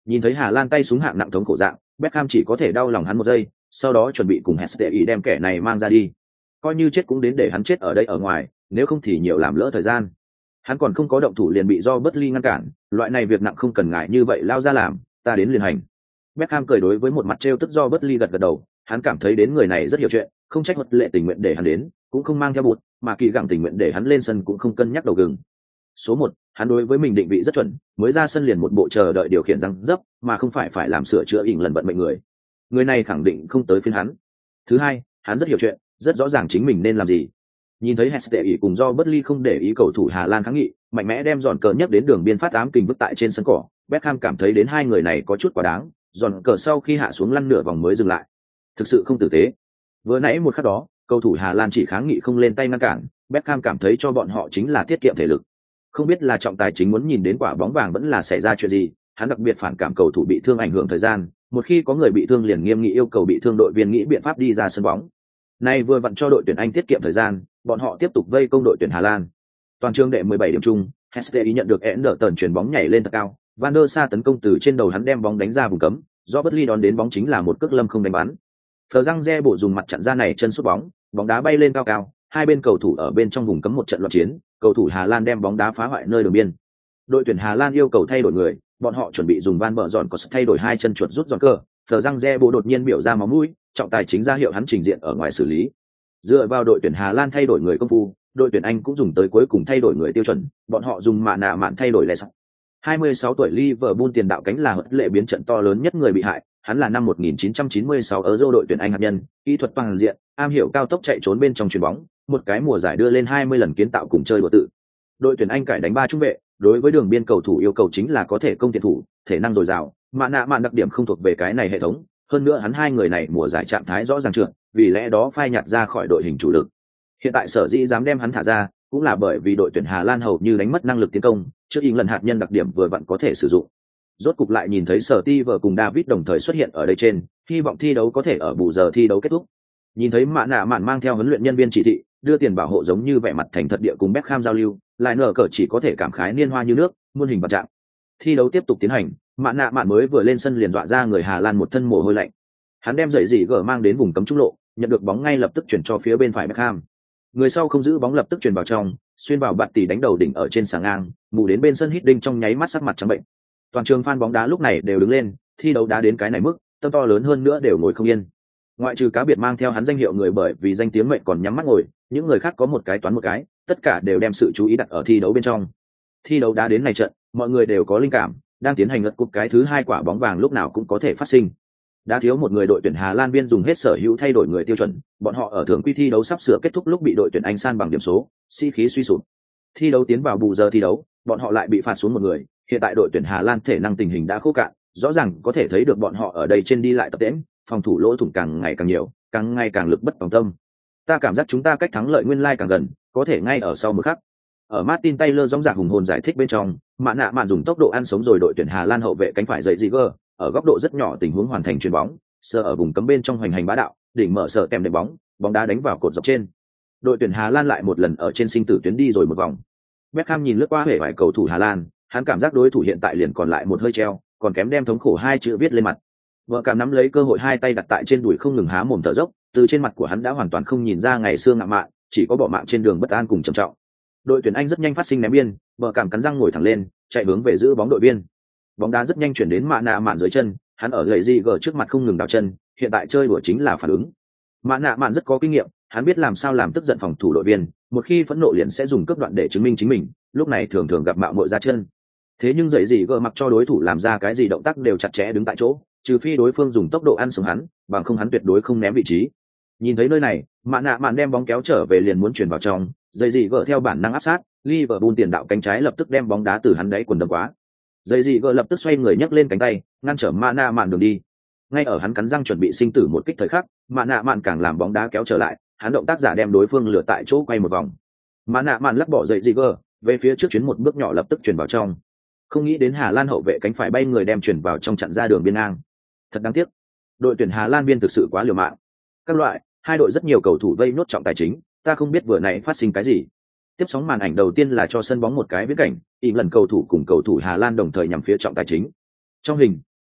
Nhìn thấy Hà Lan tay súng hạng nặng thống khổ dạng, Beckham chỉ có thể đau lòng hắn một giây, sau đó chuẩn bị cùng Hestey đem kẻ này mang ra đi. Coi như chết cũng đến để hắn chết ở đây ở ngoài, nếu không thì nhiều làm lỡ thời gian. Hắn còn không có động thủ liền bị Robert Lee ngăn cản, loại này việc nặng không cần ngại như vậy lao ra làm, ta đến liền hành. Beckham cười đối với một mặt trêu tức Robert Lee gật gật đầu, hắn cảm thấy đến người này rất hiểu chuyện, không trách Huấn lệ tình nguyện để hắn đến, cũng không mang theo bụt, mà kỳ gặng tình nguyện để hắn lên sân cũng không cân nhắc đầu gừng. Số 1, hắn đối với mình định vị rất chuẩn, mới ra sân liền một bộ chờ đợi điều khiển răng dấp, mà không phải làm sửa chữa ỉn lần vận mệnh người. Người này khẳng định không tới phiên hắn. Thứ hai, hắn rất hiểu chuyện, rất rõ ràng chính mình nên làm gì. Nhìn thấy Hestey cùng do Bất Ly không để ý cầu thủ Hà Lan kháng nghị, mạnh mẽ đem giòn cờ nhấc đến đường biên phát ám kình vứt tại trên sân cỏ, Beckham cảm thấy đến hai người này có chút quá đáng, giòn cờ sau khi hạ xuống lăn nửa vòng mới dừng lại. Thực sự không tử tế. Vừa nãy một khắc đó, cầu thủ Hà Lan chỉ kháng nghị không lên tay ngăn cản, Beckham cảm thấy cho bọn họ chính là tiết kiệm thể lực. Không biết là trọng tài chính muốn nhìn đến quả bóng vàng vẫn là xảy ra chuyện gì, hắn đặc biệt phản cảm cầu thủ bị thương ảnh hưởng thời gian, một khi có người bị thương liền nghiêm nghị yêu cầu bị thương đội viên nghĩ biện pháp đi ra sân bóng. Nay vừa vặn cho đội tuyển Anh tiết kiệm thời gian, bọn họ tiếp tục vây công đội tuyển Hà Lan. Toàn trường đệ 17 điểm chung, Hestey nhận được Anderton chuyển bóng nhảy lên thật cao, Van der Sar tấn công từ trên đầu hắn đem bóng đánh ra vùng cấm, do Bất Ly đón đến bóng chính là một cước lâm không đánh bắn. Phờ răng re bộ dùng mặt chặn ra này chân sút bóng, bóng đá bay lên cao cao, hai bên cầu thủ ở bên trong vùng cấm một trận loạn chiến, cầu thủ Hà Lan đem bóng đá phá hoại nơi đường biên. Đội tuyển Hà Lan yêu cầu thay đổi người, bọn họ chuẩn bị dùng Van Bợ Dọn có thay đổi hai chân chuột rút giòn cơ, Phờ răng re bộ đột nhiên biểu ra máu mũi, trọng tài chính ra hiệu hắn trình diện ở ngoài xử lý. Dựa vào đội tuyển Hà Lan thay đổi người công phu, đội tuyển Anh cũng dùng tới cuối cùng thay đổi người tiêu chuẩn, bọn họ dùng mạ nạ mạn thay đổi lệ sắc. 26 tuổi Liverpool tiền đạo cánh là Huấn lệ biến trận to lớn nhất người bị hại, hắn là năm 1996 Euro đội tuyển Anh hạt nhân, kỹ thuật toàn diện, am hiểu cao tốc chạy trốn bên trong chuyền bóng, một cái mùa giải đưa lên 20 lần kiến tạo cùng chơi đùa tự. Đội tuyển Anh cải đánh 3 trung vệ, đối với đường biên cầu thủ yêu cầu chính là có thể công tiền thủ, thể năng dồi dào, mạ nạ mạn đặc điểm không thuộc về cái này hệ thống, hơn nữa hắn hai người này mùa giải trạng thái rõ ràng trượt, vì lẽ đó phai nhạt ra khỏi đội hình chủ lực. Hiện tại sở dĩ dám đem hắn thả ra, cũng là bởi vì đội tuyển Hà Lan hầu như đánh mất năng lực tiến công, trước ý lần hạt nhân đặc điểm vừa vặn có thể sử dụng. Rốt cục lại nhìn thấy Sở Ti vợ cùng David đồng thời xuất hiện ở đây trên, hy vọng thi đấu có thể ở bù giờ thi đấu kết thúc. Nhìn thấy Mạ Nạ Mạn mang theo huấn luyện nhân viên chỉ thị, đưa tiền bảo hộ giống như vẻ mặt thành thật địa cùng Beckham giao lưu, lại nở cờ chỉ có thể cảm khái niên hoa như nước, muôn hình vạn trạng. Thi đấu tiếp tục tiến hành, Mạ Nạ Mạn mới vừa lên sân liền dọa ra người Hà Lan một thân mồ hôi lạnh. Hắn đem giày dỉ gở mang đến vùng cấm trung lộ, nhận được bóng ngay lập tức chuyển cho phía bên phải Beckham. Người sau không giữ bóng lập tức chuyển vào trong, xuyên vào bạt tỷ đánh đầu đỉnh ở trên sàng ngang, mù đến bên sân Hiddink trong nháy mắt sắc mặt trắng bệnh. Toàn trường fan bóng đá lúc này đều đứng lên, thi đấu đá đến cái này mức, tâm to lớn hơn nữa đều ngồi không yên. Ngoại trừ cá biệt mang theo hắn danh hiệu người bởi vì danh tiếng mệnh còn nhắm mắt ngồi, những người khác có một cái toán một cái, tất cả đều đem sự chú ý đặt ở thi đấu bên trong. Thi đấu đá đến này trận, mọi người đều có linh cảm, đang tiến hành lật cúp cái thứ hai quả bóng vàng lúc nào cũng có thể phát sinh. Đã thiếu một người đội tuyển Hà Lan viên dùng hết sở hữu thay đổi người tiêu chuẩn, bọn họ ở thường quy thi đấu sắp sửa kết thúc lúc bị đội tuyển Anh san bằng điểm số, khí suy sụp. Thi đấu tiến vào bù giờ thi đấu, bọn họ lại bị phạt xuống một người, hiện tại đội tuyển Hà Lan thể năng tình hình đã khô cạn, rõ ràng có thể thấy được bọn họ ở đây trên đi lại tập tễnh, phòng thủ lỗ thủng càng ngày càng nhiều, càng ngày càng lực bất tòng tâm. Ta cảm giác chúng ta cách thắng lợi nguyên lai càng gần, có thể ngay ở sau một khắc. Ở Martin Taylor dõng dạc hùng hồn giải thích bên trong, Mạ Nạ Mạn dùng tốc độ ăn sống rồi đội tuyển Hà Lan hậu vệ cánh phải dậy Ziger, ở góc độ rất nhỏ tình huống hoàn thành chuyền bóng, sờ ở vùng cấm bên trong hoành hành bá đạo, đỉnh mở sở kèm đệm bóng, bóng đá đánh vào cột dọc trên. Đội tuyển Hà Lan lại một lần ở trên sinh tử tuyến đi rồi một vòng. Beckham nhìn lướt qua hệ vài cầu thủ Hà Lan, hắn cảm giác đối thủ hiện tại liền còn lại một hơi treo, còn kém đem thống khổ hai chữ viết lên mặt. Vợ cảm nắm lấy cơ hội hai tay đặt tại trên đùi không ngừng há mồm thở dốc, từ trên mặt của hắn đã hoàn toàn không nhìn ra ngày xưa ngạo mạn, chỉ có bỏ mạng trên đường bất an cùng trầm trọng. Đội tuyển Anh rất nhanh phát sinh ném biên, vợ cảm cắn răng ngồi thẳng lên, chạy hướng về giữ bóng đội biên. Bóng đá rất nhanh chuyển đến Mạ Nạ Mạn dưới chân, hắn ở gậy gì gờ trước mặt không ngừng đảo chân, hiện tại chơi đùa chính là phản ứng. Mạ Nạ Mạn rất có kinh nghiệm, hắn biết làm sao làm tức giận phòng thủ đội viên, một khi phẫn nộ liền sẽ dùng cướp đoạn để chứng minh chính mình, lúc này thường thường gặp mạo muội ra chân. Thế nhưng gậy gì gờ mặc cho đối thủ làm ra cái gì động tác đều chặt chẽ đứng tại chỗ, trừ phi đối phương dùng tốc độ ăn sống hắn, bằng không hắn tuyệt đối không ném vị trí. Nhìn thấy nơi này, Mạ Nạ Mạn đem bóng kéo trở về liền muốn chuyển vào trong, dây dị gỡ theo bản năng áp sát, Liverpool tiền đạo cánh trái lập tức đem bóng đá từ hắn đáy quần đâm quá. Dây dị gỡ lập tức xoay người nhấc lên cánh tay, ngăn trở Mạ Nạ Mạn đường đi. Ngay ở hắn cắn răng chuẩn bị sinh tử một kích thời khắc, Mạ Nạ Mạn càng làm bóng đá kéo trở lại, hắn động tác giả đem đối phương lừa tại chỗ quay một vòng. Mạ Nạ Mạn lắc bỏ dây dị gỡ, về phía trước chuyến một bước nhỏ lập tức chuyển vào trong. Không nghĩ đến Hà Lan hậu vệ cánh phải bay người đem chuyển vào trong chặn ra đường biên ngang. Thật đáng tiếc, đội tuyển Hà Lan biên thực sự quá liều mạng. Các loại, hai đội rất nhiều cầu thủ vây nốt trọng tài chính, ta không biết vừa nãy phát sinh cái gì. Tiếp sóng màn ảnh đầu tiên là cho sân bóng một cái viễn cảnh, lần cầu thủ cùng cầu thủ Hà Lan đồng thời nhằm phía trọng tài chính. Trong hình,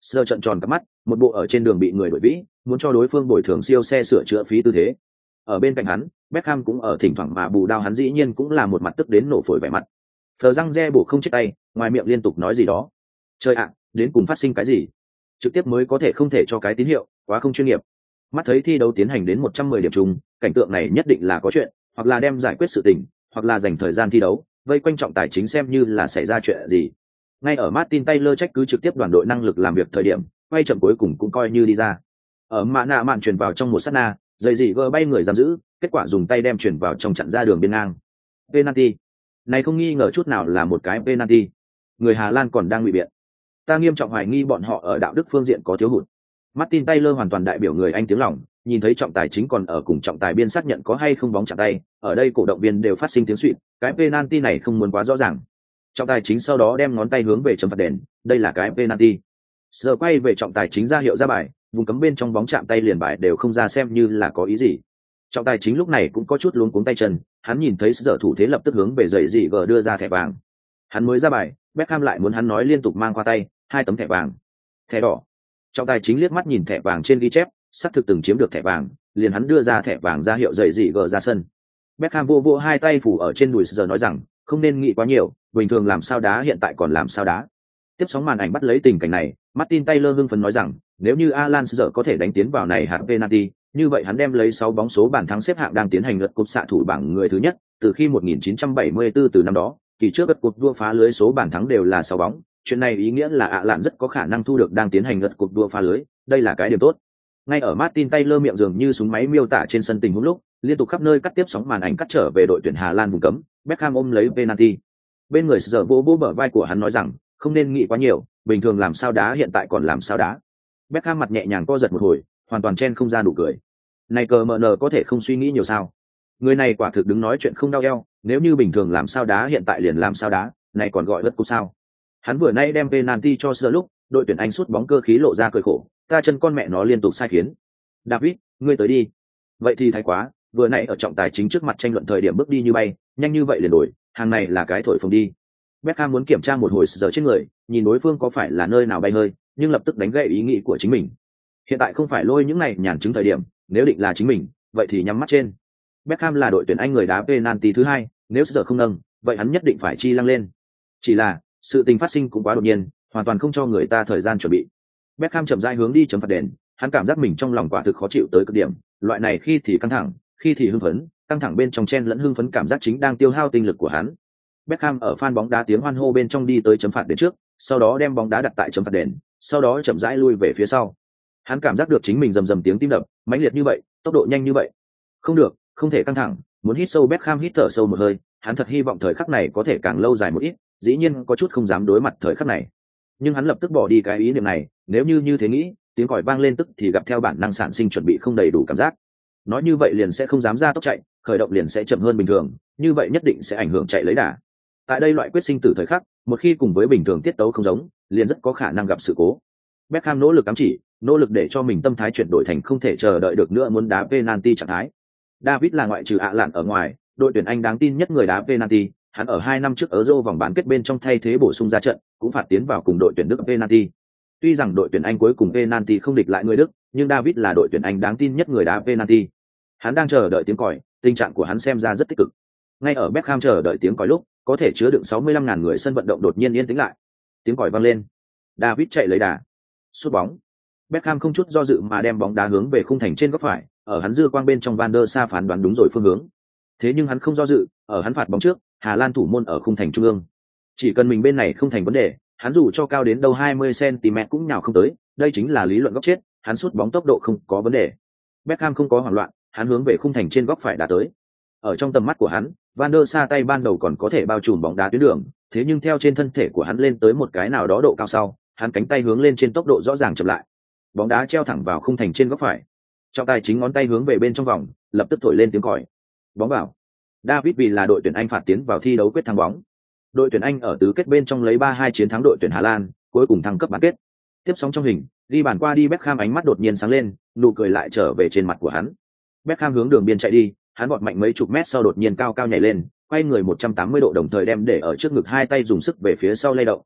Sơ trận tròn cắp mắt, một bộ ở trên đường bị người đuổi vĩ, muốn cho đối phương bồi thường siêu xe sửa chữa phí tư thế. Ở bên cạnh hắn, Beckham cũng ở thỉnh thoảng mà bù đao hắn dĩ nhiên cũng là một mặt tức đến nổ phổi vẻ mặt. Phờ răng re bổ không chết tay, ngoài miệng liên tục nói gì đó. Chơi ạ, đến cùng phát sinh cái gì? Trực tiếp mới có thể không thể cho cái tín hiệu, quá không chuyên nghiệp. Mắt thấy thi đấu tiến hành đến 110 điểm chung, cảnh tượng này nhất định là có chuyện, hoặc là đem giải quyết sự tình, hoặc là dành thời gian thi đấu, vây quanh trọng tài chính xem như là xảy ra chuyện gì. Ngay ở Martin Taylor trách cứ trực tiếp đoàn đội năng lực làm việc thời điểm, quay chậm cuối cùng cũng coi như đi ra. Ở mạ nạ mạn chuyển vào trong một sát na, dây dị gờ bay người giam giữ, kết quả dùng tay đem chuyển vào trong chặn ra đường biên ngang. Penalty. Này không nghi ngờ chút nào là một cái penalty. Người Hà Lan còn đang ngụy biện. Ta nghiêm trọng hoài nghi bọn họ ở đạo đức phương diện có thiếu hụt. Martin Taylor hoàn toàn đại biểu người Anh tiếng lòng, nhìn thấy trọng tài chính còn ở cùng trọng tài biên xác nhận có hay không bóng chạm tay, ở đây cổ động viên đều phát sinh tiếng xuýt, cái penalty này không muốn quá rõ ràng. Trọng tài chính sau đó đem ngón tay hướng về chấm phạt đền, đây là cái penalty. Giờ quay về trọng tài chính ra hiệu ra bài, vùng cấm bên trong bóng chạm tay liền bài đều không ra xem như là có ý gì. Trọng tài chính lúc này cũng có chút luống cuống tay chân, hắn nhìn thấy giờ thủ thế lập tức hướng về giày dị gờ đưa ra thẻ vàng. Hắn mới ra bài, Beckham lại muốn hắn nói liên tục mang qua tay, 2 tấm thẻ vàng. Thẻ đỏ. Trọng tài chính liếc mắt nhìn thẻ vàng trên ghi chép, xác thực từng chiếm được thẻ vàng, liền hắn đưa ra thẻ vàng ra hiệu giày dị gờ ra sân. Beckham vô vô hai tay phủ ở trên đùi giờ nói rằng, không nên nghĩ quá nhiều, bình thường làm sao đá hiện tại còn làm sao đá. Tiếp sóng màn ảnh bắt lấy tình cảnh này, Martin Taylor hưng phấn nói rằng, nếu như Alan giờ có thể đánh tiến vào này hạt penalty, như vậy hắn đem lấy 6 bóng số bàn thắng xếp hạng đang tiến hành lượt cúp xạ thủ bảng người thứ nhất, từ khi 1974 từ năm đó, kỳ trước lượt cúp đua phá lưới số bàn thắng đều là 6 bóng, chuyện này ý nghĩa là Alan rất có khả năng thu được đang tiến hành lượt cúp đua phá lưới, đây là cái điểm tốt. Ngay ở Martin Taylor miệng dường như súng máy miêu tả trên sân tình huống lúc, liên tục khắp nơi cắt tiếp sóng màn ảnh cắt trở về đội tuyển Hà Lan vùng cấm, Beckham ôm lấy penalty. Bên người giờ vô bờ vai của hắn nói rằng, không nên nghĩ quá nhiều, bình thường làm sao đá hiện tại còn làm sao đá. Beckham mặt nhẹ nhàng co giật một hồi, hoàn toàn chen không ra nụ cười. Này cờ mờ nờ có thể không suy nghĩ nhiều sao? Người này quả thực đứng nói chuyện không đau eo, nếu như bình thường làm sao đá hiện tại liền làm sao đá, này còn gọi lượt cúp sao? Hắn vừa nay đem penalty cho sơ lúc, đội tuyển Anh sút bóng cơ khí lộ ra cười khổ, ta chân con mẹ nó liên tục sai khiến. David, ngươi tới đi. Vậy thì thái quá, vừa nãy ở trọng tài chính trước mặt tranh luận thời điểm bước đi như bay, nhanh như vậy liền đổi, hàng này là cái thổi phồng đi. Beckham muốn kiểm tra một hồi giờ trên người, nhìn đối phương có phải là nơi nào bay hơi, nhưng lập tức đánh gãy ý nghĩ của chính mình. Hiện tại không phải lôi những này nhàn chứng thời điểm, nếu định là chính mình, vậy thì nhắm mắt trên. Beckham là đội tuyển Anh người đá penalty thứ 2, nếu giờ không nâng, vậy hắn nhất định phải chi lăng lên. Chỉ là, sự tình phát sinh cũng quá đột nhiên, hoàn toàn không cho người ta thời gian chuẩn bị. Beckham chậm rãi hướng đi chấm phạt đền, hắn cảm giác mình trong lòng quả thực khó chịu tới cực điểm, loại này khi thì căng thẳng, khi thì hưng phấn, căng thẳng bên trong chen lẫn hưng phấn cảm giác chính đang tiêu hao tinh lực của hắn. Beckham ở fan bóng đá tiếng hoan hô bên trong đi tới chấm phạt đền trước, sau đó đem bóng đá đặt tại chấm phạt đền, sau đó chậm rãi lui về phía sau. Hắn cảm giác được chính mình rầm rầm tiếng tim đập, mãnh liệt như vậy, tốc độ nhanh như vậy. Không được, không thể căng thẳng, muốn hít sâu. Beckham hít thở sâu một hơi, hắn thật hy vọng thời khắc này có thể càng lâu dài một ít, dĩ nhiên có chút không dám đối mặt thời khắc này. Nhưng hắn lập tức bỏ đi cái ý niệm này, nếu như thế nghĩ, tiếng còi vang lên tức thì gặp theo bản năng sản sinh chuẩn bị không đầy đủ cảm giác. Nói như vậy liền sẽ không dám ra tốc chạy, khởi động liền sẽ chậm hơn bình thường, như vậy nhất định sẽ ảnh hưởng chạy lấy đà. Tại đây loại quyết sinh tử thời khắc, một khi cùng với bình thường tiết tấu không giống, liền rất có khả năng gặp sự cố. Beckham nỗ lực ám chỉ, nỗ lực để cho mình tâm thái chuyển đổi thành không thể chờ đợi được nữa muốn đá penalty trạng thái. David là ngoại trừ Lạn ở ngoài, đội tuyển Anh đáng tin nhất người đá penalty, hắn ở 2 năm trước Euro vòng bán kết bên trong thay thế bổ sung ra trận, cũng phạt tiến vào cùng đội tuyển Đức penalty. Tuy rằng đội tuyển Anh cuối cùng penalty không địch lại người Đức, nhưng David là đội tuyển Anh đáng tin nhất người đá penalty. Hắn đang chờ đợi tiếng còi, tình trạng của hắn xem ra rất tích cực. Ngay ở Beckham chờ đợi tiếng còi lúc, có thể chứa đựng 65.000 người sân vận động đột nhiên yên tĩnh lại. Tiếng còi vang lên. David chạy lấy đà, sút bóng. Beckham không chút do dự mà đem bóng đá hướng về khung thành trên góc phải, ở hắn dư quang bên trong Van der Sa phán đoán đúng rồi phương hướng. Thế nhưng hắn không do dự, ở hắn phạt bóng trước, Hà Lan thủ môn ở khung thành trung ương. Chỉ cần mình bên này không thành vấn đề, hắn dù cho cao đến đâu 20 cm cũng nhào không tới, đây chính là lý luận góc chết, hắn sút bóng tốc độ không có vấn đề. Beckham không có hoảng loạn, hắn hướng về khung thành trên góc phải đá tới. Ở trong tầm mắt của hắn, Van der Sa tay ban đầu còn có thể bao trùm bóng đá tuyến đường, thế nhưng theo trên thân thể của hắn lên tới một cái nào đó độ cao sau, hắn cánh tay hướng lên trên tốc độ rõ ràng chậm lại. Bóng đá treo thẳng vào khung thành trên góc phải. Trọng tài chính ngón tay hướng về bên trong vòng, lập tức thổi lên tiếng còi. Bóng vào. David vì là đội tuyển Anh phạt tiến vào thi đấu quyết thắng bóng. Đội tuyển Anh ở tứ kết bên trong lấy 3-2 chiến thắng đội tuyển Hà Lan, cuối cùng thăng cấp bán kết. Tiếp sóng trong hình, ghi bàn qua đi Beckham ánh mắt đột nhiên sáng lên, nụ cười lại trở về trên mặt của hắn. Beckham hướng đường biên chạy đi, hắn vọt mạnh mấy chục mét sau đột nhiên cao cao nhảy lên, quay người 180 độ đồng thời đem để ở trước ngực hai tay dùng sức về phía sau lay động.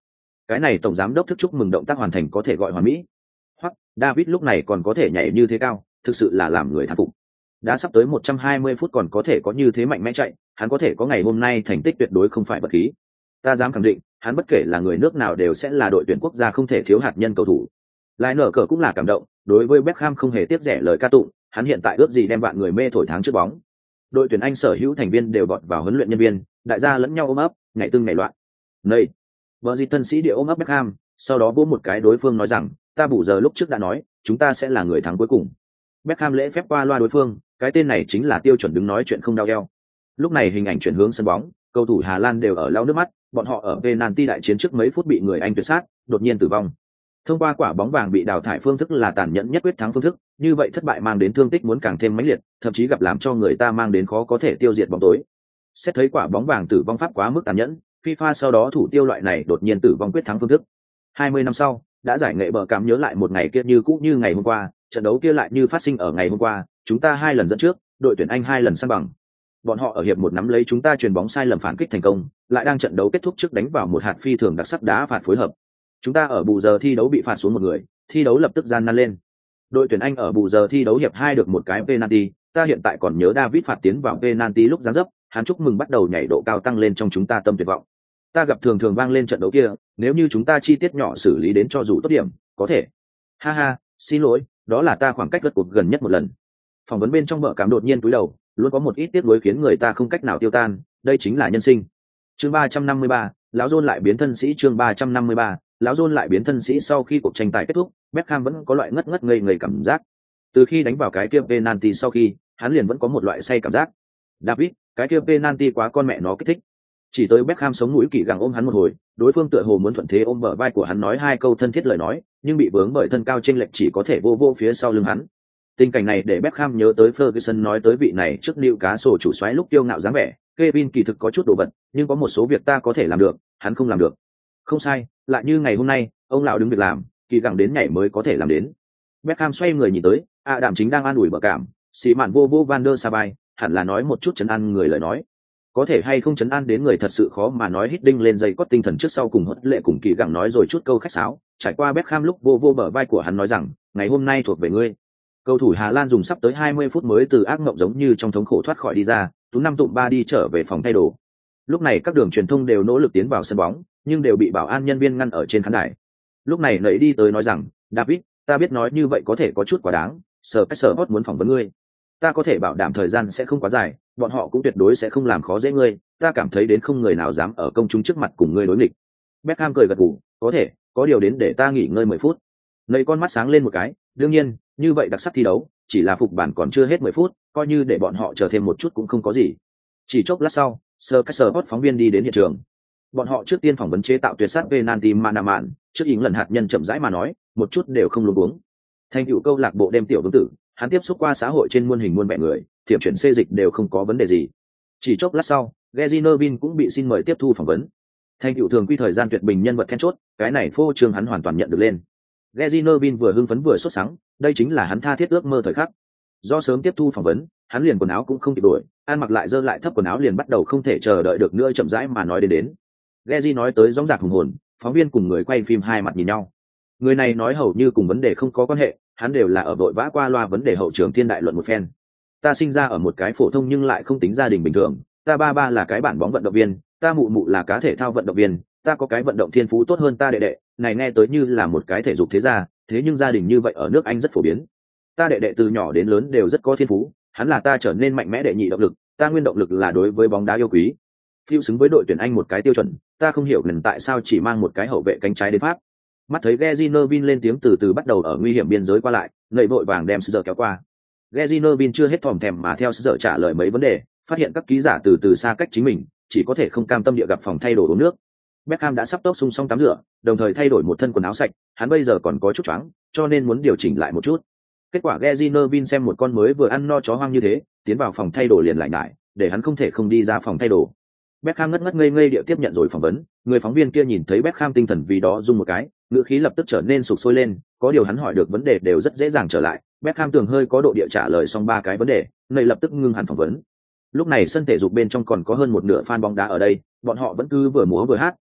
cái này tổng giám đốc thức chúc mừng động tác hoàn thành có thể gọi hoàn mỹ. Hoặc David lúc này còn có thể nhảy như thế cao, thực sự là làm người thán phục. Đã sắp tới 120 phút còn có thể có như thế mạnh mẽ chạy, hắn có thể có ngày hôm nay thành tích tuyệt đối không phải vật khí. Ta dám khẳng định, hắn bất kể là người nước nào đều sẽ là đội tuyển quốc gia không thể thiếu hạt nhân cầu thủ. Lại nở cờ cũng là cảm động, đối với Beckham không hề tiếc rẻ lời ca tụng, hắn hiện tại ước gì đem bạn người mê thổi tháng trước bóng. Đội tuyển Anh sở hữu thành viên đều vọt vào huấn luyện nhân viên, đại gia lẫn nhau ôm ấp, nhảy tưng nhảy loạn. Này, vợ gì tân sĩ địa ôm ấp Beckham, sau đó vỗ một cái đối phương nói rằng, ta bù giờ lúc trước đã nói, chúng ta sẽ là người thắng cuối cùng. Beckham lễ phép qua loa đối phương, cái tên này chính là tiêu chuẩn đứng nói chuyện không đau eo. Lúc này hình ảnh chuyển hướng sân bóng, cầu thủ Hà Lan đều ở lau nước mắt, bọn họ ở penalty đại chiến trước mấy phút bị người Anh tuyệt sát, đột nhiên tử vong. Thông qua quả bóng vàng bị đào thải phương thức là tàn nhẫn nhất quyết thắng phương thức, như vậy thất bại mang đến thương tích muốn càng thêm mãnh liệt, thậm chí gặp làm cho người ta mang đến khó có thể tiêu diệt bóng tối. Xét thấy quả bóng vàng tử vong pháp quá mức tàn nhẫn, FIFA sau đó thủ tiêu loại này đột nhiên tử vong quyết thắng phương thức. 20 năm sau, đã giải nghệ bờ cảm nhớ lại một ngày kia như cũ như ngày hôm qua, trận đấu kia lại như phát sinh ở ngày hôm qua, chúng ta 2 lần dẫn trước, đội tuyển Anh 2 lần san bằng. Bọn họ ở hiệp một nắm lấy chúng ta chuyền bóng sai lầm phản kích thành công, lại đang trận đấu kết thúc trước đánh vào một hạt phi thường đặc sắc đá phạt phối hợp. Chúng ta ở bù giờ thi đấu bị phạt xuống một người, thi đấu lập tức gian nan lên. Đội tuyển Anh ở bù giờ thi đấu hiệp 2 được một cái penalty, ta hiện tại còn nhớ David phạt tiến vào penalty lúc giáng dấp, hắn chúc mừng bắt đầu nhảy độ cao tăng lên trong chúng ta tâm tuyệt vọng. Ta gặp thường thường vang lên trận đấu kia, nếu như chúng ta chi tiết nhỏ xử lý đến cho dù tốt điểm, có thể. Ha ha, xin lỗi, đó là ta khoảng cách vượt cuộc gần nhất một lần. Phỏng vấn bên trong vợ cảm đột nhiên cúi đầu, luôn có một ít tiếc nuối khiến người ta không cách nào tiêu tan, đây chính là nhân sinh. Chương 353, lão John lại biến thân sĩ. Chương 353, lão John lại biến thân sĩ. Sau khi cuộc tranh tài kết thúc, Beckham vẫn có loại ngất ngất ngây ngây cảm giác. Từ khi đánh vào cái kia penalty sau khi, hắn liền vẫn có một loại say cảm giác. David, cái kia penalty quá con mẹ nó kích thích. Chỉ tới Beckham sống mũi kỳ gặng ôm hắn một hồi, đối phương tựa hồ muốn thuận thế ôm bờ vai của hắn nói hai câu thân thiết lời nói, nhưng bị vướng bởi thân cao chênh lệch chỉ có thể vô vô phía sau lưng hắn. Tình cảnh này để Beckham nhớ tới Ferguson nói tới vị này trước Newcastle chủ soái lúc kiêu ngạo dáng vẻ, Kevin kỳ thực có chút đồ vật, nhưng có một số việc ta có thể làm được, hắn không làm được. Không sai, lại như ngày hôm nay, ông lão đứng việc làm, kỳ gặng đến nhảy mới có thể làm đến. Beckham xoay người nhìn tới, Đạm chính đang an ủi bờ cảm, xì mạn vô vô Van der Sar hẳn là nói một chút trấn an người lời nói. Có thể hay không trấn an đến người thật sự khó mà nói. Hít đinh lên dây cót tinh thần trước sau cùng hất lệ cùng kỳ gặng nói rồi chút câu khách sáo, trải qua Beckham lúc vô vô bờ vai của hắn nói rằng, ngày hôm nay thuộc về ngươi. Cầu thủ Hà Lan dùng sắp tới 20 phút mới từ ác mộng giống như trong thống khổ thoát khỏi đi ra, tú 5 tụm 3 đi trở về phòng thay đồ. Lúc này các đường truyền thông đều nỗ lực tiến vào sân bóng, nhưng đều bị bảo an nhân viên ngăn ở trên khán đài. Lúc này nãy đi tới nói rằng, David, ta biết nói như vậy có thể có chút quá đáng, Hot muốn phỏng vấn ngươi. Ta có thể bảo đảm thời gian sẽ không quá dài, bọn họ cũng tuyệt đối sẽ không làm khó dễ ngươi, ta cảm thấy đến không người nào dám ở công chúng trước mặt cùng ngươi đối nghịch. Beckham cười gật gù, có thể, có điều đến để ta nghỉ ngơi 10 phút. Nãy con mắt sáng lên một cái, đương nhiên, như vậy đặc sắc thi đấu, chỉ là phục bản còn chưa hết 10 phút, coi như để bọn họ chờ thêm một chút cũng không có gì. Chỉ chốc lát sau, Hot phóng viên đi đến hiện trường. Bọn họ trước tiên phỏng vấn chế tạo tuyệt sát penalty Manaman, trước những lần hạt nhân chậm rãi mà nói, một chút đều không luống cuống. Thành tựu câu lạc bộ đêm tiểu vương tử, hắn tiếp xúc qua xã hội trên muôn hình muôn vẻ người, thiểm chuyển xê dịch đều không có vấn đề gì. Chỉ chốc lát sau, Gary Neville cũng bị xin mời tiếp thu phỏng vấn. Thành tựu thường quy thời gian tuyệt bình nhân vật then chốt, cái này phô trương hắn hoàn toàn nhận được lên. Gary Neville vừa hưng phấn vừa sốt sắng, đây chính là hắn tha thiết ước mơ thời khắc. Do sớm tiếp thu phỏng vấn, hắn liền quần áo cũng không kịp đổi, ăn mặc lại dơ lại thấp quần áo liền bắt đầu không thể chờ đợi được nữa chậm rãi mà nói đến. Gary nói tới dõng dạc hùng hồn, phóng viên cùng người quay phim hai mặt nhìn nhau. Người này nói hầu như cùng vấn đề không có quan hệ, hắn đều là ở vội vã qua loa vấn đề hậu trường thiên đại luận một phen. Ta sinh ra ở một cái phổ thông nhưng lại không tính gia đình bình thường, ta ba là cái bản bóng vận động viên, ta mụ là cá thể thao vận động viên, ta có cái vận động thiên phú tốt hơn ta đệ đệ, này nghe tới như là một cái thể dục thế gia, thế nhưng gia đình như vậy ở nước Anh rất phổ biến. Ta đệ đệ từ nhỏ đến lớn đều rất có thiên phú, hắn là ta trở nên mạnh mẽ đệ nhị động lực, ta nguyên động lực là đối với bóng đá yêu quý. Phiêu xứng với đội tuyển Anh một cái tiêu chuẩn, ta không hiểu lần tại sao chỉ mang một cái hậu vệ cánh trái đến Pháp. Mắt thấy Gary Neville lên tiếng từ từ bắt đầu ở nguy hiểm biên giới qua lại, ngậy vội vàng đem Sơ kéo qua. Gary Neville chưa hết thòm thèm mà theo Sơ trả lời mấy vấn đề, phát hiện các ký giả từ từ xa cách chính mình, chỉ có thể không cam tâm địa gặp phòng thay đồ uống nước. Beckham đã sắp tốc sung xong tắm rửa, đồng thời thay đổi một thân quần áo sạch, hắn bây giờ còn có chút choáng, cho nên muốn điều chỉnh lại một chút. Kết quả Gary Neville xem một con mới vừa ăn no chó hoang như thế, tiến vào phòng thay đồ liền lại ngại, để hắn không thể không đi ra phòng thay đồ. Beckham ngất ngất ngây ngây địa tiếp nhận rồi phỏng vấn, người phóng viên kia nhìn thấy Beckham tinh thần vì đó rung một cái, ngữ khí lập tức trở nên sục sôi lên, có điều hắn hỏi được vấn đề đều rất dễ dàng trở lại. Beckham tưởng hơi có độ địa trả lời xong 3 cái vấn đề, này lập tức ngưng hẳn phỏng vấn. Lúc này sân thể dục bên trong còn có hơn một nửa fan bóng đá ở đây, bọn họ vẫn cứ vừa múa vừa hát,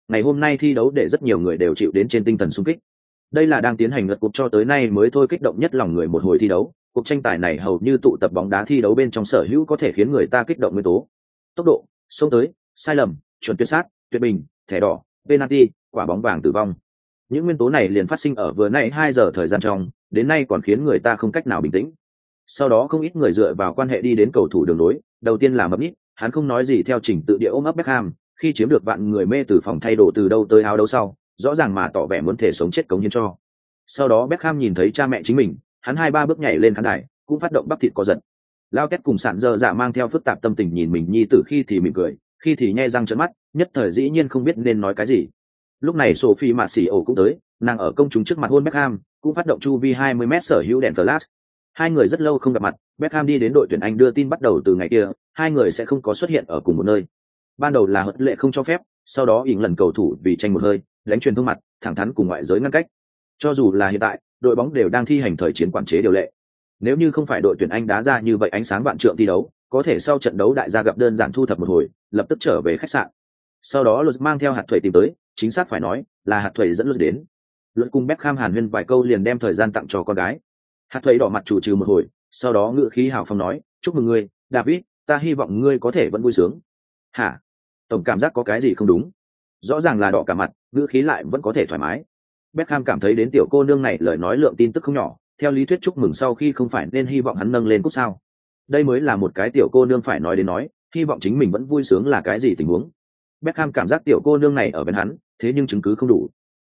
ngày hôm nay thi đấu để rất nhiều người đều chịu đến trên tinh thần xung kích. Đây là đang tiến hành lượt cuộc cho tới nay mới thôi kích động nhất lòng người một hồi thi đấu. Cuộc tranh tài này hầu như tụ tập bóng đá thi đấu bên trong sở hữu có thể khiến người ta kích động nguyên tố. Tốc độ, xông tới, sai lầm, chuẩn tuyệt sát, tuyệt bình, thẻ đỏ, penalty, quả bóng vàng tử vong. Những nguyên tố này liền phát sinh ở vừa nãy 2 giờ thời gian trong, đến nay còn khiến người ta không cách nào bình tĩnh. Sau đó không ít người dựa vào quan hệ đi đến cầu thủ đường đối, đầu tiên là Mập Nhít, hắn không nói gì theo trình tự địa ôm ấp Beckham, khi chiếm được vạn người mê từ phòng thay đồ từ đâu tới áo đấu sau, rõ ràng mà tỏ vẻ muốn thể sống chết cống hiến cho. Sau đó Beckham nhìn thấy cha mẹ chính mình, hắn 2-3 bước nhảy lên khán đài, cũng phát động bắp thịt co giật. Lao Kết cùng Sạn Dơ Dạ mang theo phức tạp tâm tình nhìn mình nhi tử, khi thì mỉm cười, khi thì nhe răng trợn mắt, nhất thời dĩ nhiên không biết nên nói cái gì. Lúc này Sophie Marcial cũng tới, nàng ở công chúng trước mặt hôn Beckham, cũng phát động chu vi 20 mét sở hữu đèn flash. Hai người rất lâu không gặp mặt, Beckham đi đến đội tuyển Anh đưa tin bắt đầu từ ngày kia, hai người sẽ không có xuất hiện ở cùng một nơi. Ban đầu là huấn lệ không cho phép, sau đó ỉn lần cầu thủ vì tranh một hơi, đánh truyền thông mặt, thẳng thắn cùng ngoại giới ngăn cách. Cho dù là hiện tại, đội bóng đều đang thi hành thời chiến quản chế điều lệ. Nếu như không phải đội tuyển Anh đá ra như vậy ánh sáng vạn trượng thi đấu, có thể sau trận đấu đại gia gặp đơn giản thu thập một hồi, lập tức trở về khách sạn. Sau đó Luật mang theo hạt thuẩy tìm tới, chính xác phải nói là hạt thuẩy dẫn Luật đến. Luật cùng Beckham hàn huyên vài câu liền đem thời gian tặng cho con gái. Hạt thuẩy đỏ mặt chủ trừ một hồi, sau đó ngữ khí hào phóng nói, chúc mừng ngươi, David, ta hy vọng ngươi có thể vẫn vui sướng. Hả? Tổng cảm giác có cái gì không đúng. Rõ ràng là đỏ cả mặt, ngữ khí lại vẫn có thể thoải mái. Beckham cảm thấy đến tiểu cô nương này lời nói lượng tin tức không nhỏ, theo lý thuyết chúc mừng sau khi không phải nên hy vọng hắn nâng lên cúp sao. Đây mới là một cái tiểu cô nương phải nói đến nói, hy vọng chính mình vẫn vui sướng là cái gì tình huống. Beckham cảm giác tiểu cô nương này ở bên hắn, thế nhưng chứng cứ không đủ.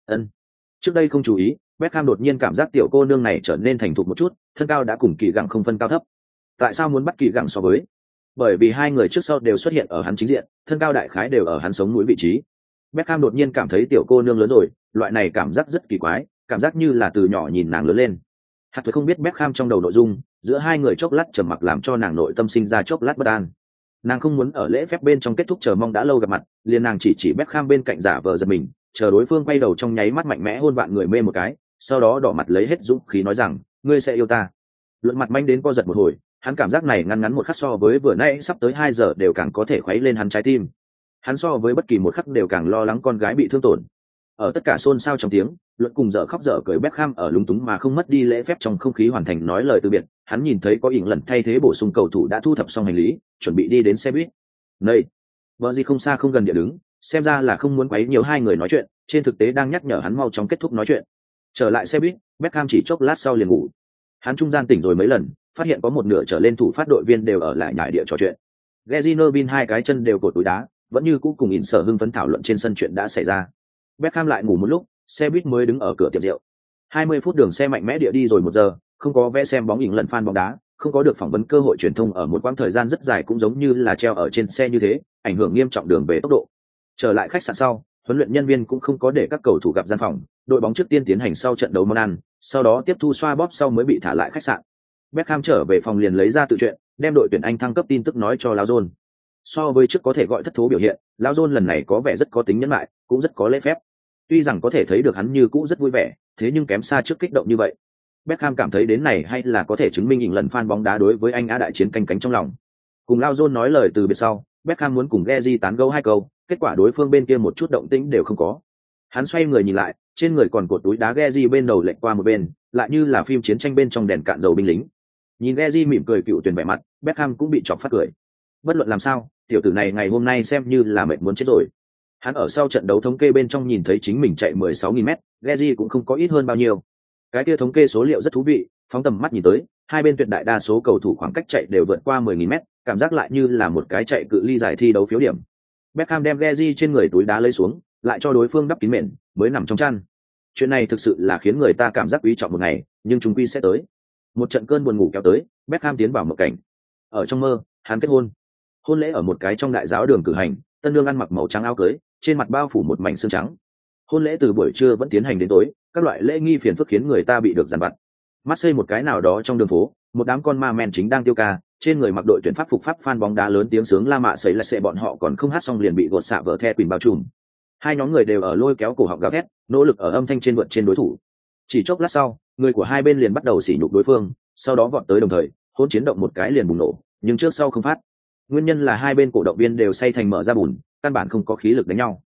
Trước đây không chú ý, Beckham đột nhiên cảm giác tiểu cô nương này trở nên thành thục một chút, thân cao đã cùng Kỳ Gặng không phân cao thấp. Tại sao muốn bắt Kỳ Gặng so với? Bởi vì hai người trước sau đều xuất hiện ở hắn chính diện, thân cao đại khái đều ở hắn sống mũi vị trí. Beckham đột nhiên cảm thấy tiểu cô nương lớn rồi, loại này cảm giác rất kỳ quái, cảm giác như là từ nhỏ nhìn nàng lớn lên. Hạt Thuế không biết Beckham trong đầu nội dung, giữa hai người chốc lát trầm mặc làm cho nàng nội tâm sinh ra chốc lát bất an. Nàng không muốn ở lễ phép bên trong kết thúc chờ mong đã lâu gặp mặt, liền nàng chỉ Beckham bên cạnh giả vờ giật mình, chờ đối phương quay đầu trong nháy mắt mạnh mẽ hôn vạn người mê một cái, sau đó đỏ mặt lấy hết dũng khí nói rằng, ngươi sẽ yêu ta. Luận mặt manh đến co giật một hồi, hắn cảm giác này ngắn ngắn một khắc so với vừa nãy sắp tới 2 giờ đều càng có thể khuấy lên hắn trái tim. Hắn so với bất kỳ một khắc đều càng lo lắng con gái bị thương tổn. Ở tất cả xôn xao trong tiếng, Luận cùng dở khóc dở cười Beckham ở lúng túng mà không mất đi lễ phép trong không khí hoàn thành nói lời từ biệt. Hắn nhìn thấy có ỉn lần thay thế bổ sung cầu thủ đã thu thập xong hành lý, chuẩn bị đi đến xe buýt. Này, vợ gì không xa không gần địa đứng, xem ra là không muốn quấy nhiều hai người nói chuyện, trên thực tế đang nhắc nhở hắn mau chóng kết thúc nói chuyện. Trở lại xe buýt, Beckham chỉ chốc lát sau liền ngủ. Hắn trung gian tỉnh rồi mấy lần, phát hiện có một nửa trở lên thủ phát đội viên đều ở lại nhải địa trò chuyện. Gezi Neville hai cái chân đều cột túi đá, vẫn như cũ cùng ỉn sở hưng phấn thảo luận trên sân chuyện đã xảy ra. Beckham lại ngủ một lúc, xe buýt mới đứng ở cửa tiệm rượu. 20 phút đường xe mạnh mẽ địa đi rồi 1 giờ, không có vé xem bóng ỉn lần fan bóng đá, không có được phỏng vấn cơ hội truyền thông ở một quãng thời gian rất dài cũng giống như là treo ở trên xe như thế, ảnh hưởng nghiêm trọng đường về tốc độ. Trở lại khách sạn sau, huấn luyện nhân viên cũng không có để các cầu thủ gặp gian phòng, đội bóng trước tiên tiến hành sau trận đấu món ăn, sau đó tiếp thu xoa bóp sau mới bị thả lại khách sạn. Beckham trở về phòng liền lấy ra tự truyện, đem đội tuyển Anh thăng cấp tin tức nói cho Lao John. So với trước có thể gọi thất thố biểu hiện, Lao John lần này có vẻ rất có tính nhẫn lại, cũng rất có lễ phép. Tuy rằng có thể thấy được hắn như cũ rất vui vẻ, thế nhưng kém xa trước kích động như vậy. Beckham cảm thấy đến này hay là có thể chứng minh ỉn lần fan bóng đá đối với Anh Á đại chiến canh cánh trong lòng. Cùng Lao John nói lời từ biệt sau, Beckham muốn cùng Gezi tán gẫu 2 câu, kết quả đối phương bên kia một chút động tĩnh đều không có. Hắn xoay người nhìn lại, trên người còn cột túi đá Gezi bên đầu lệch qua một bên, lại như là phim chiến tranh bên trong đèn cạn dầu binh lính. Nhìn Gezi mỉm cười cựu tuyển vẻ mặt, Beckham cũng bị chọc phát cười. Bất luận làm sao, tiểu tử này ngày hôm nay xem như là mệt muốn chết rồi. Hắn ở sau trận đấu thống kê bên trong nhìn thấy chính mình chạy 16.000m, Gezi cũng không có ít hơn bao nhiêu. Cái kia thống kê số liệu rất thú vị, phóng tầm mắt nhìn tới, hai bên tuyệt đại đa số cầu thủ khoảng cách chạy đều vượt qua 10.000m, cảm giác lại như là một cái chạy cự ly giải thi đấu phiếu điểm. Beckham đem Gezi trên người túi đá lấy xuống, lại cho đối phương đắp kín mền, mới nằm trong chăn. Chuyện này thực sự là khiến người ta cảm giác quý trọng một ngày, nhưng chúng quy sẽ tới. Một trận cơn buồn ngủ kéo tới, Beckham tiến vào mộng cảnh. Ở trong mơ, hắn kết hôn. Hôn lễ ở một cái trong đại giáo đường cử hành, tân nương ăn mặc màu trắng áo cưới, trên mặt bao phủ một mảnh xương trắng. Hôn lễ từ buổi trưa vẫn tiến hành đến tối, các loại lễ nghi phiền phức khiến người ta bị được dằn vặt. Marseille một cái nào đó trong đường phố, một đám con ma men chính đang tiêu ca, trên người mặc đội tuyển Pháp phục Pháp fan bóng đá lớn tiếng sướng la mạ sấy là sẽ bọn họ còn không hát xong liền bị gột xạ vỡ the quỳnh bao trùm. Hai nhóm người đều ở lôi kéo cổ họng gào thét, nỗ lực ở âm thanh trên vượt trên đối thủ. Chỉ chốc lát sau, người của hai bên liền bắt đầu sỉ nhục đối phương, sau đó vọt tới đồng thời, hỗn chiến động một cái liền bùng nổ, nhưng trước sau không phát. Nguyên nhân là hai bên cổ động viên đều say thành mở ra bùn, căn bản không có khí lực đánh nhau.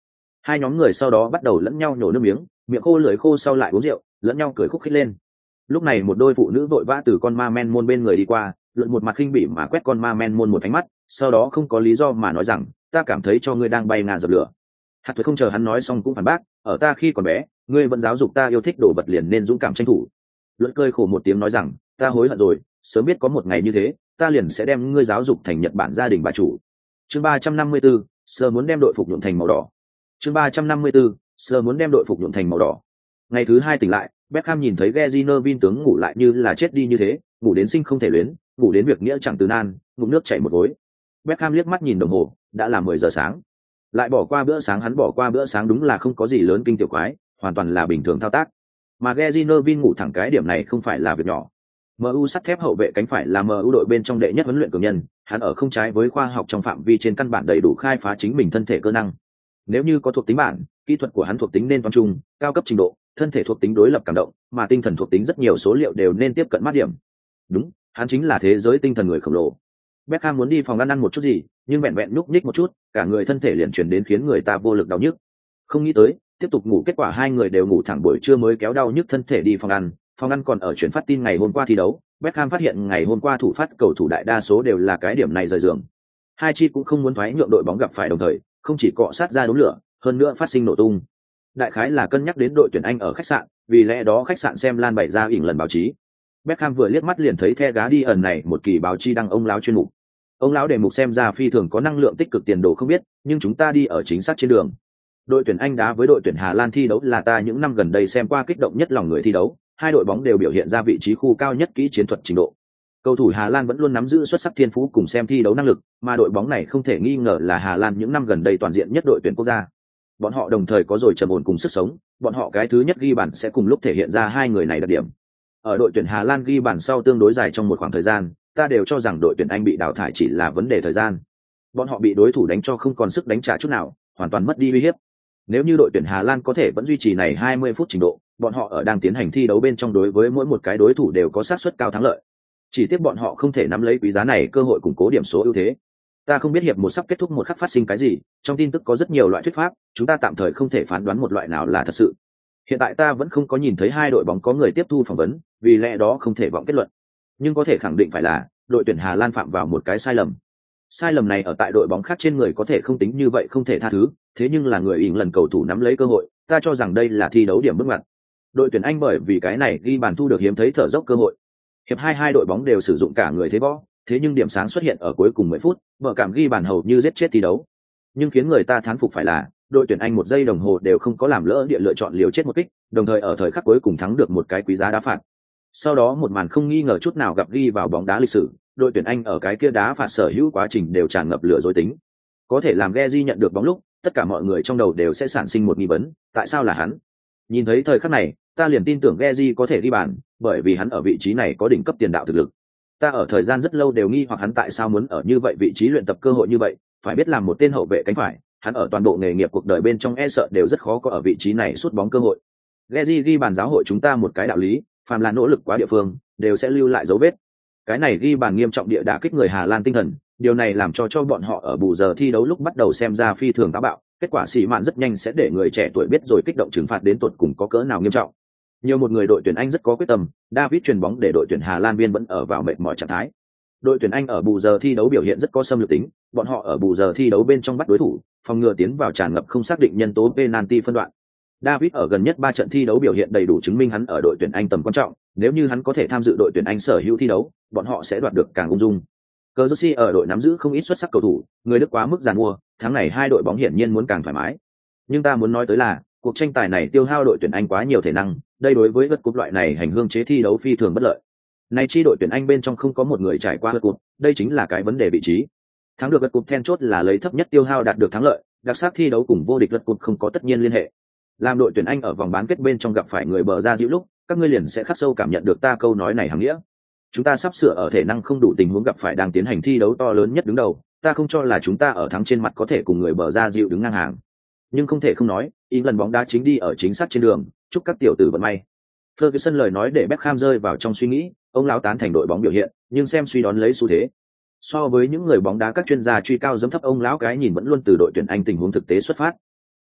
Hai nhóm người sau đó bắt đầu lẫn nhau nhổ nước miếng, miệng khô lưỡi khô sau lại uống rượu, lẫn nhau cười khúc khích lên. Lúc này một đôi phụ nữ vội vã từ con ma men môn bên người đi qua, luận một mặt khinh bỉ mà quét con ma men môn một ánh mắt, sau đó không có lý do mà nói rằng ta cảm thấy cho ngươi đang bay ngàn dập lửa. Hạt Thuế không chờ hắn nói xong cũng phản bác, ở ta khi còn bé ngươi vẫn giáo dục ta yêu thích đồ vật liền nên dũng cảm tranh thủ. Luận cười khổ một tiếng nói rằng ta hối hận rồi, sớm biết có một ngày như thế ta liền sẽ đem ngươi giáo dục thành Nhật Bản gia đình bà chủ. Chương 354, Sơ muốn đem đội phục nhuộm thành màu đỏ. Chương 354, Sơ muốn đem đội phục nhuộm thành màu đỏ. Ngày thứ hai tỉnh lại, Beckham nhìn thấy Gary Neville tướng ngủ lại như là chết đi như thế, ngủ đến sinh không thể luyến, ngủ đến việc nghĩa chẳng từ nan, ngụm nước chảy một gối. Beckham liếc mắt nhìn đồng hồ, đã là 10 giờ sáng. Lại bỏ qua bữa sáng, hắn bỏ qua bữa sáng đúng là không có gì lớn kinh tiểu quái, hoàn toàn là bình thường thao tác. Mà Gary Neville ngủ thẳng cái điểm này không phải là việc nhỏ. MU sắt thép hậu vệ cánh phải là MU đội bên trong đệ nhất huấn luyện cường nhân, hắn ở không trái với khoa học trong phạm vi trên căn bản đầy đủ khai phá chính mình thân thể cơ năng. Nếu như có thuộc tính bản, kỹ thuật của hắn thuộc tính nên toán trung, cao cấp trình độ, thân thể thuộc tính đối lập cảm động, mà tinh thần thuộc tính rất nhiều số liệu đều nên tiếp cận mát điểm. Đúng, hắn chính là thế giới tinh thần người khổng lồ. Beckham muốn đi phòng ăn một chút gì, nhưng vẹn vẹn nhúc nhích một chút, cả người thân thể liền chuyển đến khiến người ta vô lực đau nhức. Không nghĩ tới, tiếp tục ngủ kết quả hai người đều ngủ thẳng buổi trưa mới kéo đau nhức thân thể đi phòng ăn. Phòng ăn còn ở chuyển phát tin ngày hôm qua thi đấu, Beckham phát hiện ngày hôm qua thủ phát cầu thủ đại đa số đều là cái điểm này rời giường. Hai chi cũng không muốn thoái nhượng đội bóng gặp phải đồng thời, không chỉ cọ sát ra đống lửa, hơn nữa phát sinh nổ tung. Đại khái là cân nhắc đến đội tuyển Anh ở khách sạn, vì lẽ đó khách sạn xem lan bày ra ỉn lần báo chí. Beckham vừa liếc mắt liền thấy The Guardian này một kỳ báo chí đăng ông lão chuyên mục. Ông lão đề mục xem ra phi thường có năng lượng tích cực, tiền đồ không biết, nhưng chúng ta đi ở chính xác trên đường. Đội tuyển Anh đá với đội tuyển Hà Lan thi đấu là ta những năm gần đây xem qua kích động nhất lòng người thi đấu, hai đội bóng đều biểu hiện ra vị trí khu cao nhất kỹ chiến thuật trình độ. Cầu thủ Hà Lan vẫn luôn nắm giữ xuất sắc thiên phú cùng xem thi đấu năng lực, mà đội bóng này không thể nghi ngờ là Hà Lan những năm gần đây toàn diện nhất đội tuyển quốc gia. Bọn họ đồng thời có rồi trầm ổn cùng sức sống, bọn họ cái thứ nhất ghi bàn sẽ cùng lúc thể hiện ra hai người này đặc điểm. Ở đội tuyển Hà Lan ghi bàn sau tương đối dài trong một khoảng thời gian, ta đều cho rằng đội tuyển Anh bị đào thải chỉ là vấn đề thời gian. Bọn họ bị đối thủ đánh cho không còn sức đánh trả chút nào, hoàn toàn mất đi uy hiếp. Nếu như đội tuyển Hà Lan có thể vẫn duy trì này 20 phút trình độ, bọn họ ở đang tiến hành thi đấu bên trong đối với mỗi một cái đối thủ đều có xác suất cao thắng lợi. Chỉ tiếc bọn họ không thể nắm lấy quý giá này cơ hội củng cố điểm số ưu thế. Ta không biết hiệp một sắp kết thúc một khắc phát sinh cái gì, trong tin tức có rất nhiều loại thuyết pháp, chúng ta tạm thời không thể phán đoán một loại nào là thật sự. Hiện tại ta vẫn không có nhìn thấy hai đội bóng có người tiếp thu phỏng vấn, vì lẽ đó không thể vọng kết luận. Nhưng có thể khẳng định phải là đội tuyển Hà Lan phạm vào một cái sai lầm. Sai lầm này ở tại đội bóng khác trên người có thể không tính như vậy không thể tha thứ, thế nhưng là người ỉn lần cầu thủ nắm lấy cơ hội, ta cho rằng đây là thi đấu điểm bước ngoặt. Đội tuyển Anh bởi vì cái này ghi bàn thu được hiếm thấy thở dốc cơ hội. Hiệp hai đội bóng đều sử dụng cả người thế võ, thế nhưng điểm sáng xuất hiện ở cuối cùng 10 phút, vợ cảm ghi bàn hầu như giết chết thi đấu. Nhưng khiến người ta thán phục phải là, đội tuyển Anh một giây đồng hồ đều không có làm lỡ địa lựa chọn liều chết một kích, đồng thời ở thời khắc cuối cùng thắng được một cái quý giá đá phạt. Sau đó một màn không nghi ngờ chút nào gặp ghi vào bóng đá lịch sử, đội tuyển Anh ở cái kia đá phạt sở hữu quá trình đều tràn ngập lửa dối tính. Có thể làm Gezi nhận được bóng lúc, tất cả mọi người trong đầu đều sẽ sản sinh một nghi vấn, tại sao là hắn? Nhìn thấy thời khắc này, ta liền tin tưởng Gezi có thể ghi bàn, bởi vì hắn ở vị trí này có đỉnh cấp tiền đạo thực lực. Ta ở thời gian rất lâu đều nghi hoặc hắn tại sao muốn ở như vậy vị trí luyện tập cơ hội như vậy, phải biết làm một tên hậu vệ cánh phải, hắn ở toàn bộ nghề nghiệp cuộc đời bên trong e sợ đều rất khó có ở vị trí này sút bóng cơ hội. Gezi ghi bàn giáo hội chúng ta một cái đạo lý, phàm là nỗ lực quá địa phương, đều sẽ lưu lại dấu vết. Cái này ghi bàn nghiêm trọng địa đả kích người Hà Lan tinh thần, điều này làm cho bọn họ ở bù giờ thi đấu lúc bắt đầu xem ra phi thường táo bạo, kết quả xỉ mạn rất nhanh sẽ để người trẻ tuổi biết rồi kích động trừng phạt đến tột cùng có cỡ nào nghiêm trọng. Nhiều một người đội tuyển Anh rất có quyết tâm, David chuyền bóng để đội tuyển Hà Lan viên vẫn ở vào mệt mỏi trạng thái. Đội tuyển Anh ở bù giờ thi đấu biểu hiện rất có xâm lược tính, bọn họ ở bù giờ thi đấu bên trong bắt đối thủ, phòng ngừa tiến vào tràn ngập không xác định nhân tố penalty phân đoạn. David ở gần nhất 3 trận thi đấu biểu hiện đầy đủ chứng minh hắn ở đội tuyển Anh tầm quan trọng, nếu như hắn có thể tham dự đội tuyển Anh sở hữu thi đấu, bọn họ sẽ đoạt được càng ung dung. Jersey ở đội nắm giữ không ít xuất sắc cầu thủ, người Đức quá mức giàn mua, tháng này hai đội bóng hiển nhiên muốn càng thoải mái. Nhưng ta muốn nói tới là, cuộc tranh tài này tiêu hao đội tuyển Anh quá nhiều thể năng, đây đối với vật cúp loại này hành hương chế thi đấu phi thường bất lợi. Nay chi đội tuyển Anh bên trong không có một người trải qua vật cúp, đây chính là cái vấn đề vị trí. Thắng được vật cúp then chốt là lấy thấp nhất tiêu hao đạt được thắng lợi, đặc sắc thi đấu cùng vô địch vật cúp không có tất nhiên liên hệ. Làm đội tuyển Anh ở vòng bán kết bên trong gặp phải người bờ ra dịu lúc, các ngươi liền sẽ khắc sâu cảm nhận được ta câu nói này hàm nghĩa. Chúng ta sắp sửa ở thể năng không đủ tình huống gặp phải đang tiến hành thi đấu to lớn nhất đứng đầu, ta không cho là chúng ta ở thắng trên mặt có thể cùng người bờ ra dịu đứng ngang hàng. Nhưng không thể không nói, ý lần bóng đá chính đi ở chính xác trên đường, chúc các tiểu tử vận may. Ferguson lời nói để Beckham rơi vào trong suy nghĩ, ông lão tán thành đội bóng biểu hiện, nhưng xem suy đoán lấy xu thế. So với những người bóng đá các chuyên gia truy cao dẫm thấp ông lão cái nhìn vẫn luôn từ đội tuyển Anh tình huống thực tế xuất phát.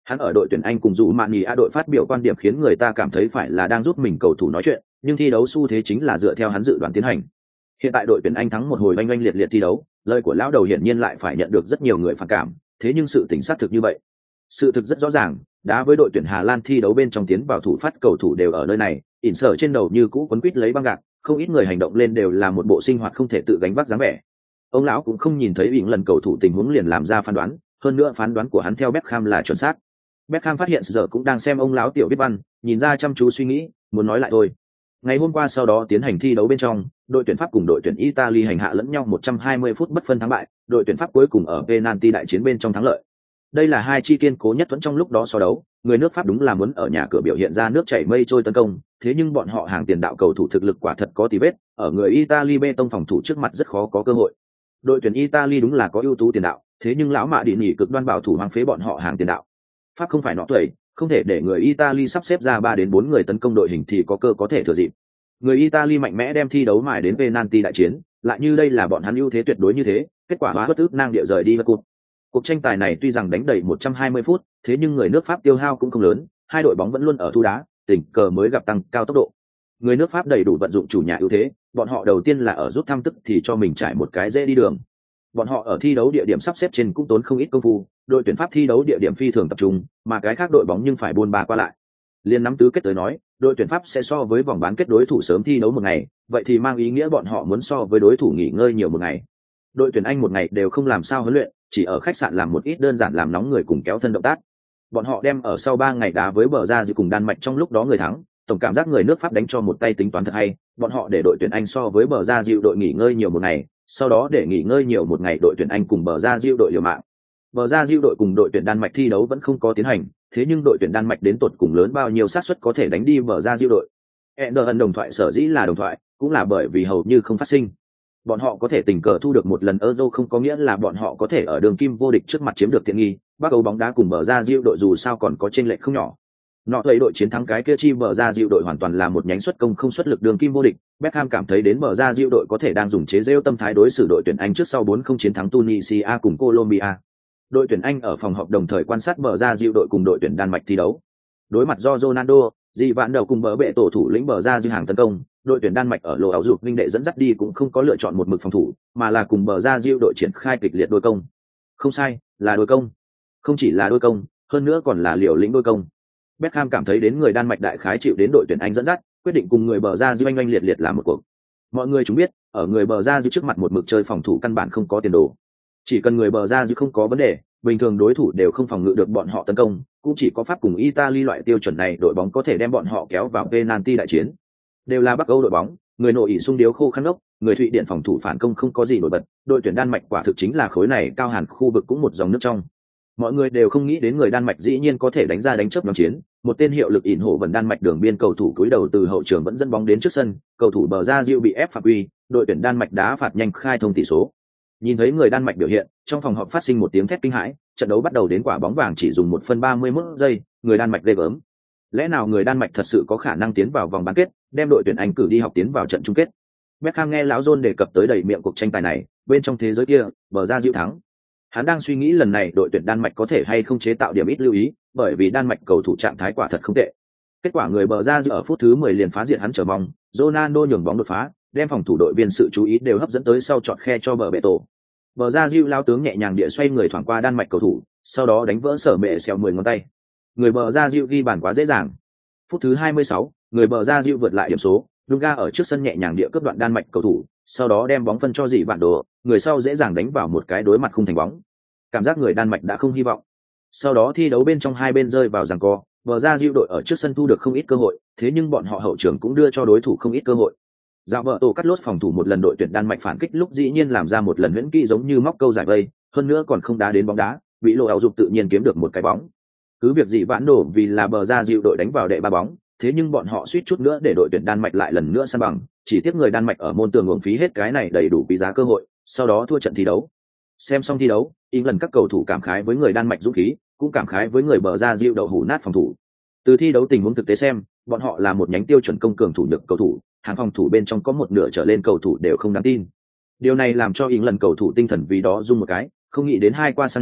Hắn ở đội tuyển Anh cùng dù Mạn Nhì A đội phát biểu quan điểm khiến người ta cảm thấy phải là đang giúp mình cầu thủ nói chuyện, nhưng thi đấu xu thế chính là dựa theo hắn dự đoán tiến hành. Hiện tại đội tuyển Anh thắng một hồi oanh oanh liệt liệt thi đấu, lời của lão đầu hiển nhiên lại phải nhận được rất nhiều người phản cảm, thế nhưng sự tình xác thực như vậy. Sự thực rất rõ ràng, đá với đội tuyển Hà Lan thi đấu bên trong tiến vào thủ phát cầu thủ đều ở nơi này, ỉn sở trên đầu như cũ quấn quít lấy băng gạc, không ít người hành động lên đều là một bộ sinh hoạt không thể tự gánh vác dáng vẻ. Ông lão cũng không nhìn thấy ỉn lần cầu thủ tình huống liền làm ra phán đoán, hơn nữa phán đoán của hắn theo Beckham là chuẩn xác. Beckham phát hiện giờ cũng đang xem ông lão tiểu viết văn, nhìn ra chăm chú suy nghĩ, muốn nói lại thôi. Ngày hôm qua sau đó tiến hành thi đấu bên trong, đội tuyển Pháp cùng đội tuyển Italy hành hạ lẫn nhau 120 phút bất phân thắng bại, đội tuyển Pháp cuối cùng ở penalty đại chiến bên trong thắng lợi. Đây là hai chi kiên cố nhất thuẫn trong lúc đó so đấu, người nước Pháp đúng là muốn ở nhà cửa biểu hiện ra nước chảy mây trôi tấn công, thế nhưng bọn họ hàng tiền đạo cầu thủ thực lực quả thật có tí vết, ở người Italy bê tông phòng thủ trước mặt rất khó có cơ hội. Đội tuyển Italy đúng là có ưu tú tiền đạo, thế nhưng lão mạ đi nghỉ cực đoan bảo thủ hoang phế bọn họ hàng tiền đạo. Pháp không phải nọ tuổi, không thể để người Italy sắp xếp ra 3 đến 4 người tấn công đội hình thì có cơ có thể thừa dịp. Người Italy mạnh mẽ đem thi đấu mài đến penalty đại chiến, lại như đây là bọn hắn ưu thế tuyệt đối như thế, kết quả hóa bất ức năng địa rời đi vật cột. Cuộc tranh tài này tuy rằng đánh đầy 120 phút, thế nhưng người nước Pháp tiêu hao cũng không lớn, hai đội bóng vẫn luôn ở thu đá, tình cờ mới gặp tăng cao tốc độ. Người nước Pháp đầy đủ vận dụng chủ nhà ưu thế, bọn họ đầu tiên là ở rút thăm tức thì cho mình trải một cái dễ đi đường. Bọn họ ở thi đấu địa điểm sắp xếp trên cũng tốn không ít công phu, đội tuyển Pháp thi đấu địa điểm phi thường tập trung, mà cái khác đội bóng nhưng phải buôn ba qua lại. Liên nắm tứ kết tới nói, đội tuyển Pháp sẽ so với vòng bán kết đối thủ sớm thi đấu một ngày, vậy thì mang ý nghĩa bọn họ muốn so với đối thủ nghỉ ngơi nhiều một ngày. Đội tuyển Anh một ngày đều không làm sao huấn luyện, chỉ ở khách sạn làm một ít đơn giản làm nóng người cùng kéo thân động tác. Bọn họ đem ở sau 3 ngày đá với bờ ra dự cùng Đan Mạch trong lúc đó người thắng, tổng cảm giác người nước Pháp đánh cho một tay tính toán thật hay, bọn họ để đội tuyển Anh so với bờ ra dịu đội nghỉ ngơi nhiều một ngày, sau đó để nghỉ ngơi nhiều một ngày đội tuyển Anh cùng bờ ra dịu đội liều mạng. Bờ ra dịu đội cùng đội tuyển Đan Mạch thi đấu vẫn không có tiến hành, thế nhưng đội tuyển Đan Mạch đến tột cùng lớn bao nhiêu xác suất có thể đánh đi bờ ra dịu đội. Ederson đồng thoại sở dĩ là đồng thoại, cũng là bởi vì hầu như không phát sinh. Bọn họ có thể tình cờ thu được một lần Euro không có nghĩa là bọn họ có thể ở đường kim vô địch trước mặt chiếm được tiện nghi. Bắc Âu bóng đá cùng bờ ra diệu đội dù sao còn có chênh lệch không nhỏ. Nọ thấy đội chiến thắng cái kia chi bờ ra diệu đội hoàn toàn là một nhánh xuất công không xuất lực đường kim vô địch. Beckham cảm thấy đến bờ ra diệu đội có thể đang dùng chế giễu tâm thái đối xử đội tuyển Anh trước sau 4-0 chiến thắng Tunisia cùng Colombia. Đội tuyển Anh ở phòng họp đồng thời quan sát bờ ra diệu đội cùng đội tuyển Đan Mạch thi đấu. Đối mặt do Ronaldo, Di Vạn đầu cùng bờ bệ tổ thủ lĩnh bờ ra diệu hàng tấn công, đội tuyển Đan Mạch ở lỗ áo dục minh đệ dẫn dắt đi cũng không có lựa chọn một mực phòng thủ, mà là cùng bờ ra diệu đội triển khai kịch liệt đôi công. Không sai, là đôi công. Không chỉ là đôi công, hơn nữa còn là liều lĩnh đôi công. Beckham cảm thấy đến người Đan Mạch đại khái chịu đến đội tuyển Anh dẫn dắt, quyết định cùng người bờ ra diệu oanh liệt liệt làm một cuộc. Mọi người chúng biết, ở người bờ ra diệu trước mặt một mực chơi phòng thủ căn bản không có tiền đồ. Chỉ cần người bờ ra diệu không có vấn đề, bình thường đối thủ đều không phòng ngự được bọn họ tấn công, cũng chỉ có Pháp cùng Italy loại tiêu chuẩn này đội bóng có thể đem bọn họ kéo vào penalty đại chiến. Đều là Bắc Âu đội bóng, người nội ỷ sung điếu khô khăn ốc, người Thụy Điển phòng thủ phản công không có gì nổi bật, đội tuyển Đan Mạch quả thực chính là khối này cao hẳn khu vực cũng một dòng nước trong. Mọi người đều không nghĩ đến người Đan Mạch dĩ nhiên có thể đánh ra đánh chớp nhóm chiến, một tên hiệu lực ỉn hổ vần Đan Mạch đường biên cầu thủ cúi đầu từ hậu trường vẫn dẫn bóng đến trước sân, cầu thủ bờ ra diệu bị ép phạm quy, đội tuyển Đan Mạch đá phạt nhanh khai thông tỷ số. Nhìn thấy người Đan Mạch biểu hiện, trong phòng họp phát sinh một tiếng thét kinh hãi, trận đấu bắt đầu đến quả bóng vàng chỉ dùng 1/31 giây, người Đan Mạch ghê gớm. Lẽ nào người Đan Mạch thật sự có khả năng tiến vào vòng bán kết, đem đội tuyển Anh cử đi học tiến vào trận chung kết? Beckham nghe lão John đề cập tới đầy miệng cuộc tranh tài này, bên trong thế giới kia, bờ ra diệu thắng. Hắn đang suy nghĩ lần này đội tuyển Đan Mạch có thể hay không chế tạo điểm ít lưu ý, bởi vì Đan Mạch cầu thủ trạng thái quả thật không tệ. Kết quả người bờ ra diệu ở phút thứ 10 liền phá diện hắn chờ mong, Ronaldo nhường bóng đột phá, đem phòng thủ đội viên sự chú ý đều hấp dẫn tới sau chọn khe cho bờ bệ tổ. Bờ ra diệu lao tướng nhẹ nhàng địa xoay người thoảng qua Đan Mạch cầu thủ, sau đó đánh vỡ sở mẹ xèo 10 ngón tay. Người bờ ra diệu ghi bàn quá dễ dàng. Phút thứ 26, người bờ ra diệu vượt lại điểm số, Dunga ở trước sân nhẹ nhàng địa cướp đoạn Đan Mạch cầu thủ, sau đó đem bóng phân cho Dị Vạn Đồ, người sau dễ dàng đánh vào một cái đối mặt khung thành bóng. Cảm giác người Đan Mạch đã không hy vọng. Sau đó thi đấu bên trong hai bên rơi vào giằng co, bờ ra diệu đội ở trước sân thu được không ít cơ hội, thế nhưng bọn họ hậu trường cũng đưa cho đối thủ không ít cơ hội. Dạo vợ tổ cắt lốt phòng thủ một lần đội tuyển Đan Mạch phản kích lúc dĩ nhiên làm ra một lần huyễn kỹ giống như móc câu giải vây, hơn nữa còn không đá đến bóng đá, bị lộ ảo dục tự nhiên kiếm được một cái bóng. Cứ việc Dị Vãn Đổ vì là bờ ra diệu đội đánh vào đệ ba bóng, thế nhưng bọn họ suýt chút nữa để đội tuyển Đan Mạch lại lần nữa san bằng, chỉ tiếc người Đan Mạch ở môn tường uổng phí hết cái này đầy đủ quý giá cơ hội, sau đó thua trận thi đấu. Xem xong thi đấu, lần các cầu thủ cảm khái với người Đan Mạch dũng khí, cũng cảm khái với người bờ ra diệu đậu hủ nát phòng thủ. Từ thi đấu tình huống thực tế xem, bọn họ là một nhánh tiêu chuẩn công cường thủ nhược cầu thủ, hàng phòng thủ bên trong có một nửa trở lên cầu thủ đều không đáng tin. Điều này làm cho lần cầu thủ tinh thần vì đó rung một cái, không nghĩ đến 2 qua sang năm,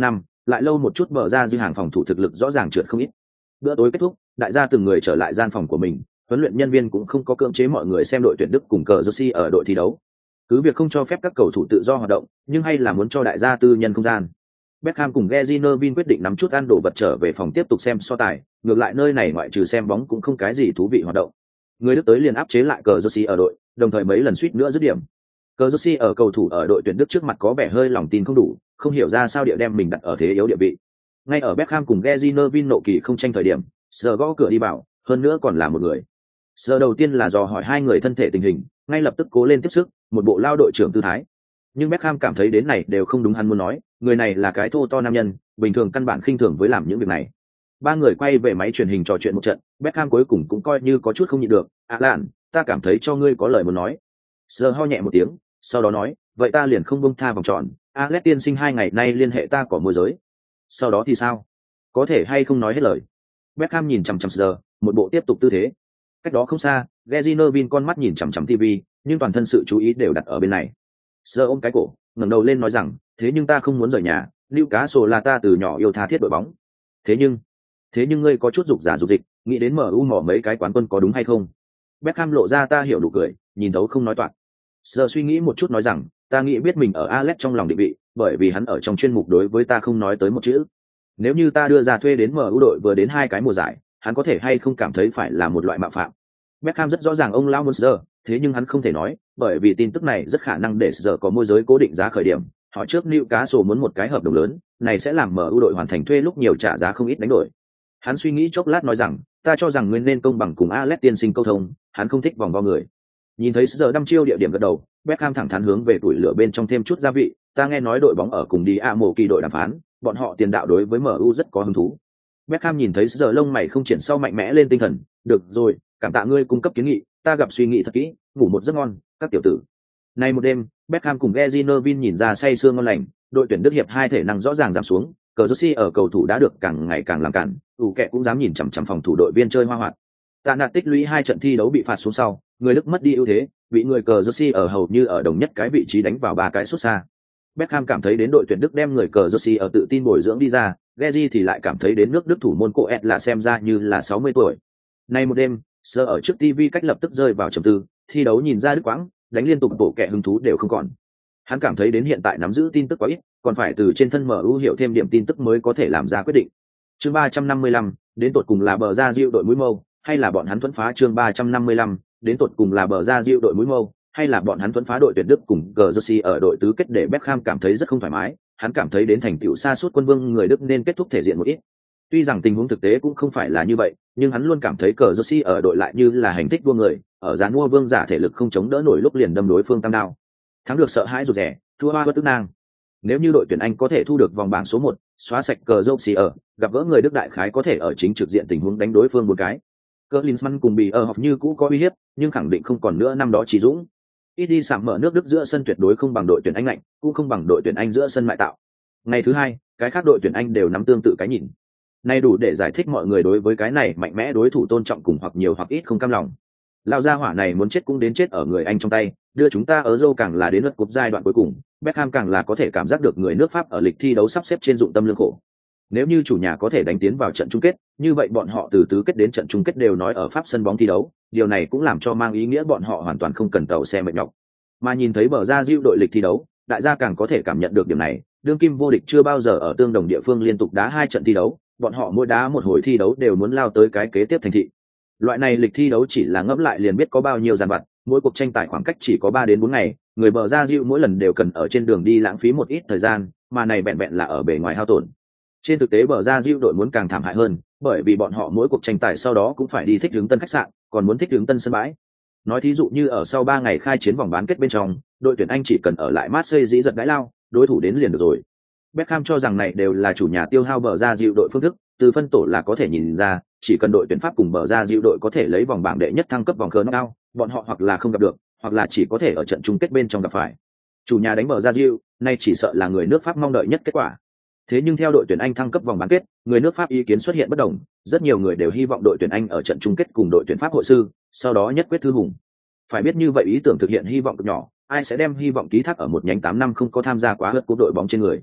lại lâu một chút bờ ra dư hàng phòng thủ thực lực rõ ràng trượt không ít. Bữa tối kết thúc, đại gia từng người trở lại gian phòng của mình, huấn luyện nhân viên cũng không có cưỡng chế mọi người xem đội tuyển Đức cùng cờ Jersey ở đội thi đấu. Cứ việc không cho phép các cầu thủ tự do hoạt động, nhưng hay là muốn cho đại gia tư nhân không gian. Beckham cùng Gary Neville quyết định nắm chút ăn đồ vật trở về phòng tiếp tục xem so tài, ngược lại nơi này ngoại trừ xem bóng cũng không cái gì thú vị hoạt động. Người Đức tới liền áp chế lại cờ Jersey ở đội, đồng thời mấy lần suýt nữa dứt điểm. Cờ Jersey ở cầu thủ ở đội tuyển Đức trước mặt có vẻ hơi lòng tin không đủ, không hiểu ra sao địa đem mình đặt ở thế yếu địa vị. Ngay ở Beckham cùng Gary Neville nộ kỳ không tranh thời điểm, Sir gõ cửa đi vào, hơn nữa còn là một người. Sir đầu tiên là dò hỏi hai người thân thể tình hình, ngay lập tức cố lên tiếp sức, một bộ lao đội trưởng tư thái. Nhưng Beckham cảm thấy đến này đều không đúng, hắn muốn nói, người này là cái thô to nam nhân, bình thường căn bản khinh thường với làm những việc này. Ba người quay về máy truyền hình trò chuyện một trận, Beckham cuối cùng cũng coi như có chút không nhịn được. Alan, ta cảm thấy cho ngươi có lời muốn nói. Sir ho nhẹ một tiếng, sau đó nói, vậy ta liền không buông tha vòng tròn. Alex tiên sinh 2 ngày nay liên hệ ta có môi giới. Sau đó thì sao? Có thể hay không nói hết lời? Beckham nhìn chằm chằm Sir, một bộ tiếp tục tư thế. Cách đó không xa, Gary Neville con mắt nhìn chằm chằm TV, nhưng toàn thân sự chú ý đều đặt ở bên này. Sir ôm cái cổ, ngẩng đầu lên nói rằng, thế nhưng ta không muốn rời nhà, Newcastle là ta từ nhỏ yêu tha thiết đội bóng. Thế nhưng ngươi có chút dục giả dục dịch, nghĩ đến MU mỏ mấy cái quán quân có đúng hay không? Beckham lộ ra ta hiểu nụ cười, nhìn thấu không nói toạc. Sir suy nghĩ một chút nói rằng, ta nghĩ biết mình ở Alex trong lòng định vị, bởi vì hắn ở trong chuyên mục đối với ta không nói tới một chữ. Nếu như ta đưa ra thuê đến MU đội vừa đến 2 cái mùa giải, hắn có thể hay không cảm thấy phải là một loại mạo phạm. Beckham rất rõ ràng ông lão muốn Sir, thế nhưng hắn không thể nói, bởi vì tin tức này rất khả năng để Sir có môi giới cố định giá khởi điểm. Họ trước Newcastle muốn một cái hợp đồng lớn, này sẽ làm MU đội hoàn thành thuê lúc nhiều trả giá không ít đánh đổi. Hắn suy nghĩ chốc lát nói rằng, ta cho rằng ngươi nên công bằng cùng Alex tiên sinh câu thông, hắn không thích vòng vo người. Nhìn thấy Sir đăm chiêu địa điểm gật đầu, Beckham thẳng thắn hướng về tuổi lửa bên trong thêm chút gia vị, ta nghe nói đội bóng ở cùng đi mộ kỳ đội đàm phán, bọn họ tiền đạo đối với MU rất có hứng thú. Beckham nhìn thấy Sir lông mày không triển sau mạnh mẽ lên tinh thần, được rồi, cảm tạ ngươi cung cấp kiến nghị, ta gặp suy nghĩ thật kỹ, ngủ một giấc ngon, các tiểu tử. Nay một đêm, Beckham cùng Gary Neville nhìn ra say sưa ngon lành, đội tuyển Đức hiệp 2 thể năng rõ ràng giảm xuống, cờ Jersey ở cầu thủ đã được càng ngày càng làm cản, kẹ cũng dám nhìn chằm chằm phòng thủ đội viên chơi hoa hoạt. Tạ Nạt tích lũy 2 trận thi đấu bị phạt xuống sau, người Đức mất đi ưu thế, bị người cờ Jersey ở hầu như ở đồng nhất cái vị trí đánh vào 3 cái sút xa. Beckham cảm thấy đến đội tuyển Đức đem người cờ Jersey ở tự tin bồi dưỡng đi ra, Gary thì lại cảm thấy đến nước Đức thủ môn Coet là xem ra như là 60 tuổi. Nay một đêm, Sir ở trước TV cách lập tức rơi vào trầm tư, thi đấu nhìn ra đứt quãng, đánh liên tục bộ kẹ hứng thú đều không còn. Hắn cảm thấy đến hiện tại nắm giữ tin tức quá ít, còn phải từ trên thân MU hiểu thêm điểm tin tức mới có thể làm ra quyết định. Chương 355, đến tột cùng là bờ ra diệu đội mũi mâu, hay là bọn hắn thuẫn phá chương 355, đến tột cùng là bờ ra diệu đội mũi mâu, hay là bọn hắn thuẫn phá đội tuyển Đức cùng Jersey ở đội tứ kết để Beckham cảm thấy rất không thoải mái, hắn cảm thấy đến thành tựu xa suốt quân vương người Đức nên kết thúc thể diện một ít. Tuy rằng tình huống thực tế cũng không phải là như vậy, nhưng hắn luôn cảm thấy Jersey ở đội lại như là hành thích vua người, ở dàn mua vương giả thể lực không chống đỡ nổi lúc liền đâm đối phương tam đao. Thắng được sợ hãi rụt rẻ, thua hoa bất tức nang. Nếu như đội tuyển Anh có thể thu được vòng bảng số 1, xóa sạch Jersey ở, gặp gỡ người Đức đại khái có thể ở chính trực diện tình huống đánh đối phương một cái. Klinsmann cùng bị ở học như cũ có uy hiếp, nhưng khẳng định không còn nữa năm đó chỉ dũng. Ít đi sạm mở nước Đức giữa sân tuyệt đối không bằng đội tuyển Anh lạnh, cũng không bằng đội tuyển Anh giữa sân mại tạo. Ngày thứ hai, cái khác đội tuyển Anh đều nắm tương tự cái nhìn. Này đủ để giải thích mọi người đối với cái này mạnh mẽ đối thủ tôn trọng cùng hoặc nhiều hoặc ít không cam lòng. Lao gia hỏa này muốn chết cũng đến chết ở người Anh trong tay, đưa chúng ta ở Euro càng là đến lượt cúp giai đoạn cuối cùng, Beckham càng là có thể cảm giác được người nước Pháp ở lịch thi đấu sắp xếp trên dụng tâm lương khổ. Nếu như chủ nhà có thể đánh tiến vào trận chung kết, như vậy bọn họ từ tứ kết đến trận chung kết đều nói ở Pháp sân bóng thi đấu, điều này cũng làm cho mang ý nghĩa bọn họ hoàn toàn không cần tàu xe mệt nhọc. Mà nhìn thấy bờ ra diệu đội lịch thi đấu, đại gia càng có thể cảm nhận được điểm này, đương kim vô địch chưa bao giờ ở tương đồng địa phương liên tục đá 2 trận thi đấu, bọn họ mỗi đá một hồi thi đấu đều muốn lao tới cái kế tiếp thành thị. Loại này lịch thi đấu chỉ là ngẫm lại liền biết có bao nhiêu dàn vặt, mỗi cuộc tranh tài khoảng cách chỉ có 3 đến 4 ngày, người bờ ra diệu mỗi lần đều cần ở trên đường đi lãng phí một ít thời gian, mà này vẹn vẹn là ở bề ngoài hao tổn. Trên thực tế bờ ra diệu đội muốn càng thảm hại hơn, bởi vì bọn họ mỗi cuộc tranh tài sau đó cũng phải đi thích ứng tân khách sạn, còn muốn thích ứng tân sân bãi. Nói thí dụ như ở sau 3 ngày khai chiến vòng bán kết bên trong, đội tuyển Anh chỉ cần ở lại Marseille dĩ giật đãi lao, đối thủ đến liền được rồi. Beckham cho rằng này đều là chủ nhà tiêu hao bờ ra diệu đội phương thức, từ phân tổ là có thể nhìn ra, chỉ cần đội tuyển Pháp cùng bờ ra diệu đội có thể lấy vòng bảng đệ nhất thăng cấp vòng knockout, bọn họ hoặc là không gặp được, hoặc là chỉ có thể ở trận chung kết bên trong gặp phải. Chủ nhà đánh bờ ra diệu, nay chỉ sợ là người nước Pháp mong đợi nhất kết quả. Thế nhưng theo đội tuyển Anh thăng cấp vòng bán kết, người nước Pháp ý kiến xuất hiện bất đồng, rất nhiều người đều hy vọng đội tuyển Anh ở trận chung kết cùng đội tuyển Pháp hội sư, sau đó nhất quyết thư hùng. Phải biết như vậy ý tưởng thực hiện hy vọng cực nhỏ, ai sẽ đem hy vọng ký thác ở một nhánh 8 năm không có tham gia quá lượt cúp đội bóng trên người.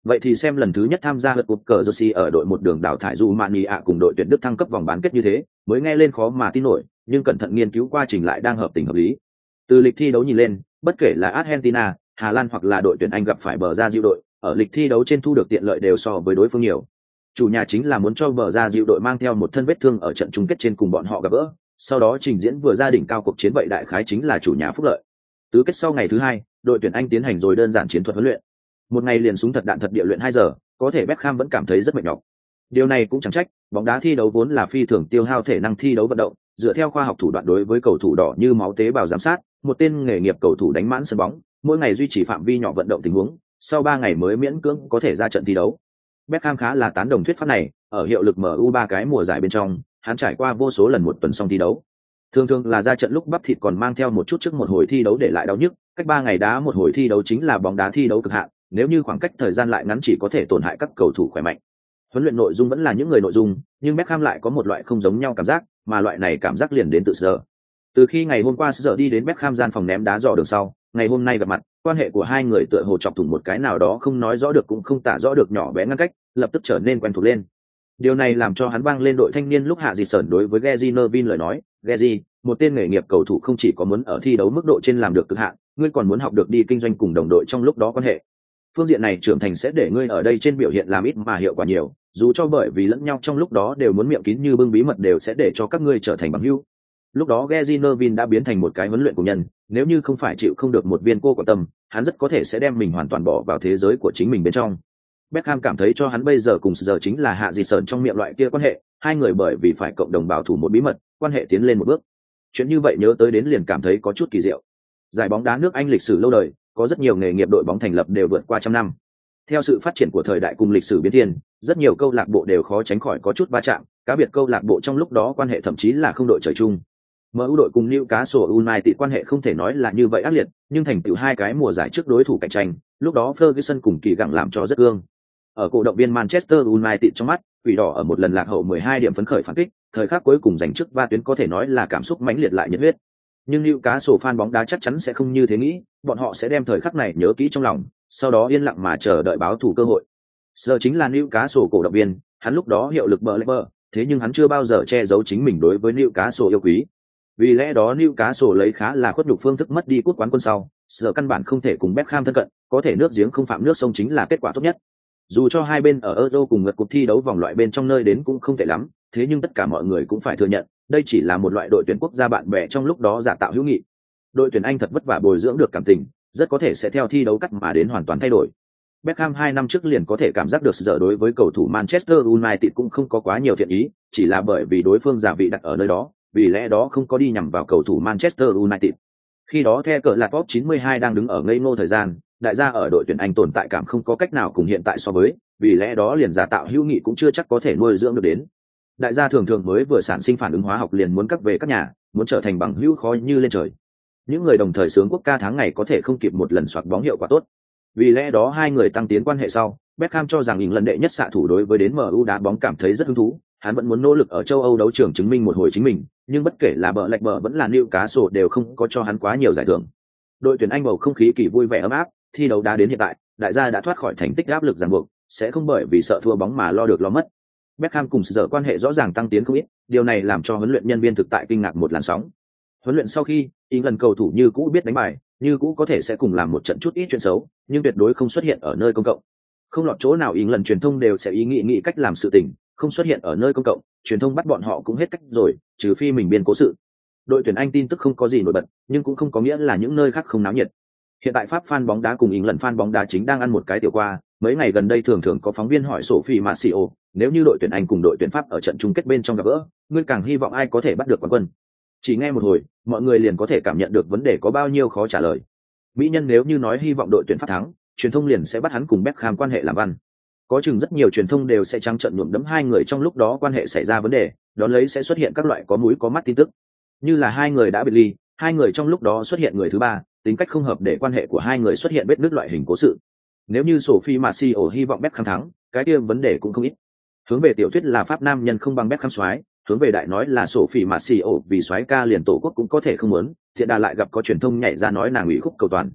Vậy thì xem lần thứ nhất tham gia lượt cuộc cờ Jersey ở đội một đường đào thải Romania cùng đội tuyển Đức thăng cấp vòng bán kết như thế, mới nghe lên khó mà tin nổi, nhưng cẩn thận nghiên cứu qua trình lại đang hợp tình hợp lý. Từ lịch thi đấu nhìn lên, bất kể là Argentina, Hà Lan hoặc là đội tuyển Anh gặp phải bờ ra diệu đội, ở lịch thi đấu trên thu được tiện lợi đều so với đối phương nhiều. Chủ nhà chính là muốn cho bờ ra diệu đội mang theo một thân vết thương ở trận chung kết trên cùng bọn họ gặp gỡ, sau đó trình diễn vừa gia đỉnh cao cuộc chiến, vậy đại khái chính là chủ nhà phúc lợi. Tứ kết sau ngày thứ hai, đội tuyển Anh tiến hành rồi đơn giản chiến thuật huấn luyện. Một ngày liền súng thật đạn thật địa luyện 2 giờ, có thể Beckham vẫn cảm thấy rất mệt nhọc. Điều này cũng chẳng trách, bóng đá thi đấu vốn là phi thường tiêu hao thể năng thi đấu vận động, dựa theo khoa học thủ đoạn đối với cầu thủ đỏ như máu tế bào giám sát, một tên nghề nghiệp cầu thủ đánh mãn sân bóng, mỗi ngày duy trì phạm vi nhỏ vận động tình huống, sau 3 ngày mới miễn cưỡng có thể ra trận thi đấu. Beckham khá là tán đồng thuyết pháp này, ở hiệu lực MU 3 cái mùa giải bên trong, hắn trải qua vô số lần một tuần xong thi đấu. Thường thường là ra trận lúc bắp thịt còn mang theo một chút trước một hồi thi đấu để lại đau nhức, cách 3 ngày đá một hồi thi đấu chính là bóng đá thi đấu cực hạn, nếu như khoảng cách thời gian lại ngắn chỉ có thể tổn hại các cầu thủ khỏe mạnh. Huấn luyện nội dung vẫn là những người nội dung, nhưng Beckham lại có một loại không giống nhau cảm giác, mà loại này cảm giác liền đến từ giờ. Từ khi ngày hôm qua giờ đi đến Beckham gian phòng ném đá dò đường sau, ngày hôm nay gặp mặt, quan hệ của hai người tựa hồ chọc thủng một cái nào đó không nói rõ được cũng không tả rõ được nhỏ bé ngăn cách, lập tức trở nên quen thuộc lên. Điều này làm cho hắn vang lên đội thanh niên lúc hạ dịt sởn đối với Gary Neville lời nói, Gary, một tên nghề nghiệp cầu thủ không chỉ có muốn ở thi đấu mức độ trên làm được cực hạn, ngươi còn muốn học được đi kinh doanh cùng đồng đội trong lúc đó quan hệ. Phương diện này trưởng thành sẽ để ngươi ở đây trên biểu hiện làm ít mà hiệu quả nhiều, dù cho bởi vì lẫn nhau trong lúc đó đều muốn miệng kín như bưng bí mật đều sẽ để cho các ngươi trở thành bằng hữu. Lúc đó Gary Neville đã biến thành một cái huấn luyện của nhân, nếu như không phải chịu không được một viên cô quan tâm, hắn rất có thể sẽ đem mình hoàn toàn bỏ vào thế giới của chính mình bên trong. Beckham cảm thấy cho hắn bây giờ cùng giờ chính là hạ dịt sởn trong miệng loại kia quan hệ, hai người bởi vì phải cộng đồng bảo thủ một bí mật, quan hệ tiến lên một bước. Chuyện như vậy nhớ tới đến liền cảm thấy có chút kỳ diệu. Giải bóng đá nước Anh lịch sử lâu đời, có rất nhiều nghề nghiệp đội bóng thành lập đều vượt qua trăm năm. Theo sự phát triển của thời đại cùng lịch sử biến thiên, rất nhiều câu lạc bộ đều khó tránh khỏi có chút va chạm, cá biệt câu lạc bộ trong lúc đó quan hệ thậm chí là không đội trời chung. MU đội cùng Newcastle United quan hệ không thể nói là như vậy ác liệt, nhưng thành tựu hai cái mùa giải trước đối thủ cạnh tranh, lúc đó Ferguson cùng kỳ gặng làm cho rất ương. Ở cổ động viên Manchester United trong mắt, quỷ đỏ ở một lần lạc hậu 12 điểm phấn khởi phản kích, thời khắc cuối cùng giành chức va tuyến có thể nói là cảm xúc mãnh liệt lại nhiệt huyết. Nhưng Newcastle fan bóng đá chắc chắn sẽ không như thế nghĩ, bọn họ sẽ đem thời khắc này nhớ kỹ trong lòng, sau đó yên lặng mà chờ đợi báo thủ cơ hội. Giờ chính là Newcastle cổ động viên, hắn lúc đó hiệu lực Blackburn, thế nhưng hắn chưa bao giờ che giấu chính mình đối với Newcastle yêu quý. Vì lẽ đó Newcastle lấy khá là khuất nhục phương thức mất đi cúp quán quân sau, giờ căn bản không thể cùng Beckham thân cận, có thể nước giếng không phạm nước sông chính là kết quả tốt nhất. Dù cho hai bên ở Euro cùng lượt cuộc thi đấu vòng loại bên trong nơi đến cũng không tệ lắm, thế nhưng tất cả mọi người cũng phải thừa nhận, đây chỉ là một loại đội tuyển quốc gia bạn bè trong lúc đó giả tạo hữu nghị. Đội tuyển Anh thật vất vả bồi dưỡng được cảm tình, rất có thể sẽ theo thi đấu cắt mà đến hoàn toàn thay đổi. Beckham 2 năm trước liền có thể cảm giác được giờ đối với cầu thủ Manchester United cũng không có quá nhiều thiện ý, chỉ là bởi vì đối phương giả vị đặt ở nơi đó, vì lẽ đó không có đi nhằm vào cầu thủ Manchester United. Khi đó The cờ là top 92 đang đứng ở ngây ngô thời gian, đại gia ở đội tuyển Anh tồn tại cảm không có cách nào cùng hiện tại so với, vì lẽ đó liền giả tạo hữu nghị cũng chưa chắc có thể nuôi dưỡng được đến. Đại gia thường thường mới vừa sản sinh phản ứng hóa học liền muốn cắt về các nhà, muốn trở thành bằng hữu khó như lên trời. Những người đồng thời sướng quốc ca tháng ngày có thể không kịp một lần soạt bóng hiệu quả tốt. Vì lẽ đó hai người tăng tiến quan hệ sau, Beckham cho rằng lần đệ nhất xạ thủ đối với đến MU đá bóng cảm thấy rất hứng thú, hắn vẫn muốn nỗ lực ở châu Âu đấu trường chứng minh một hồi chính mình, nhưng bất kể là Blackburn vẫn là Newcastle đều không có cho hắn quá nhiều giải thưởng. Đội tuyển Anh bầu không khí kỳ vui vẻ ấm áp, thi đấu đá đến hiện tại, đại gia đã thoát khỏi thành tích áp lực ràng buộc, sẽ không bởi vì sợ thua bóng mà lo được lo mất. Beckham cùng giờ quan hệ rõ ràng tăng tiến không ít, điều này làm cho huấn luyện nhân viên thực tại kinh ngạc một làn sóng. Huấn luyện sau khi, England cầu thủ như cũ biết đánh bài, như cũ có thể sẽ cùng làm một trận chút ít chuyện xấu, nhưng tuyệt đối không xuất hiện ở nơi công cộng. Không lọt chỗ nào England truyền thông đều sẽ ý nghĩ cách làm sự tình, không xuất hiện ở nơi công cộng, truyền thông bắt bọn họ cũng hết cách rồi, trừ phi mình biên cố sự. Đội tuyển Anh tin tức không có gì nổi bật, nhưng cũng không có nghĩa là những nơi khác không náo nhiệt. Hiện tại Pháp fan bóng đá cùng England fan bóng đá chính đang ăn một cái tiểu qua, mấy ngày gần đây thường có phóng viên hỏi Sophie Marcio, nếu như đội tuyển Anh cùng đội tuyển Pháp ở trận chung kết bên trong gặp gỡ, ngươi càng hy vọng ai có thể bắt được quán quân. Chỉ nghe một hồi, mọi người liền có thể cảm nhận được vấn đề có bao nhiêu khó trả lời. Mỹ nhân nếu như nói hy vọng đội tuyển Pháp thắng, truyền thông liền sẽ bắt hắn cùng Beckham quan hệ làm ăn. Có chừng rất nhiều truyền thông đều sẽ trắng trợn nhuộm đẫm hai người trong lúc đó quan hệ xảy ra vấn đề, đón lấy sẽ xuất hiện các loại có mũi có mắt tin tức, như là hai người đã biệt ly, hai người trong lúc đó xuất hiện người thứ ba, tính cách không hợp để quan hệ của hai người xuất hiện vết nứt loại hình cố sự. Nếu như Sophie Marcio hy vọng Beckham thắng, cái kia vấn đề cũng không ít. Hướng về tiểu thuyết là Pháp nam nhân không bằng Beckham soái, hướng về đại nói là Sophie Marcio vì soái ca liền tổ quốc cũng có thể không muốn, thiện đà lại gặp có truyền thông nhảy ra nói nàng ủy khúc cầu toàn.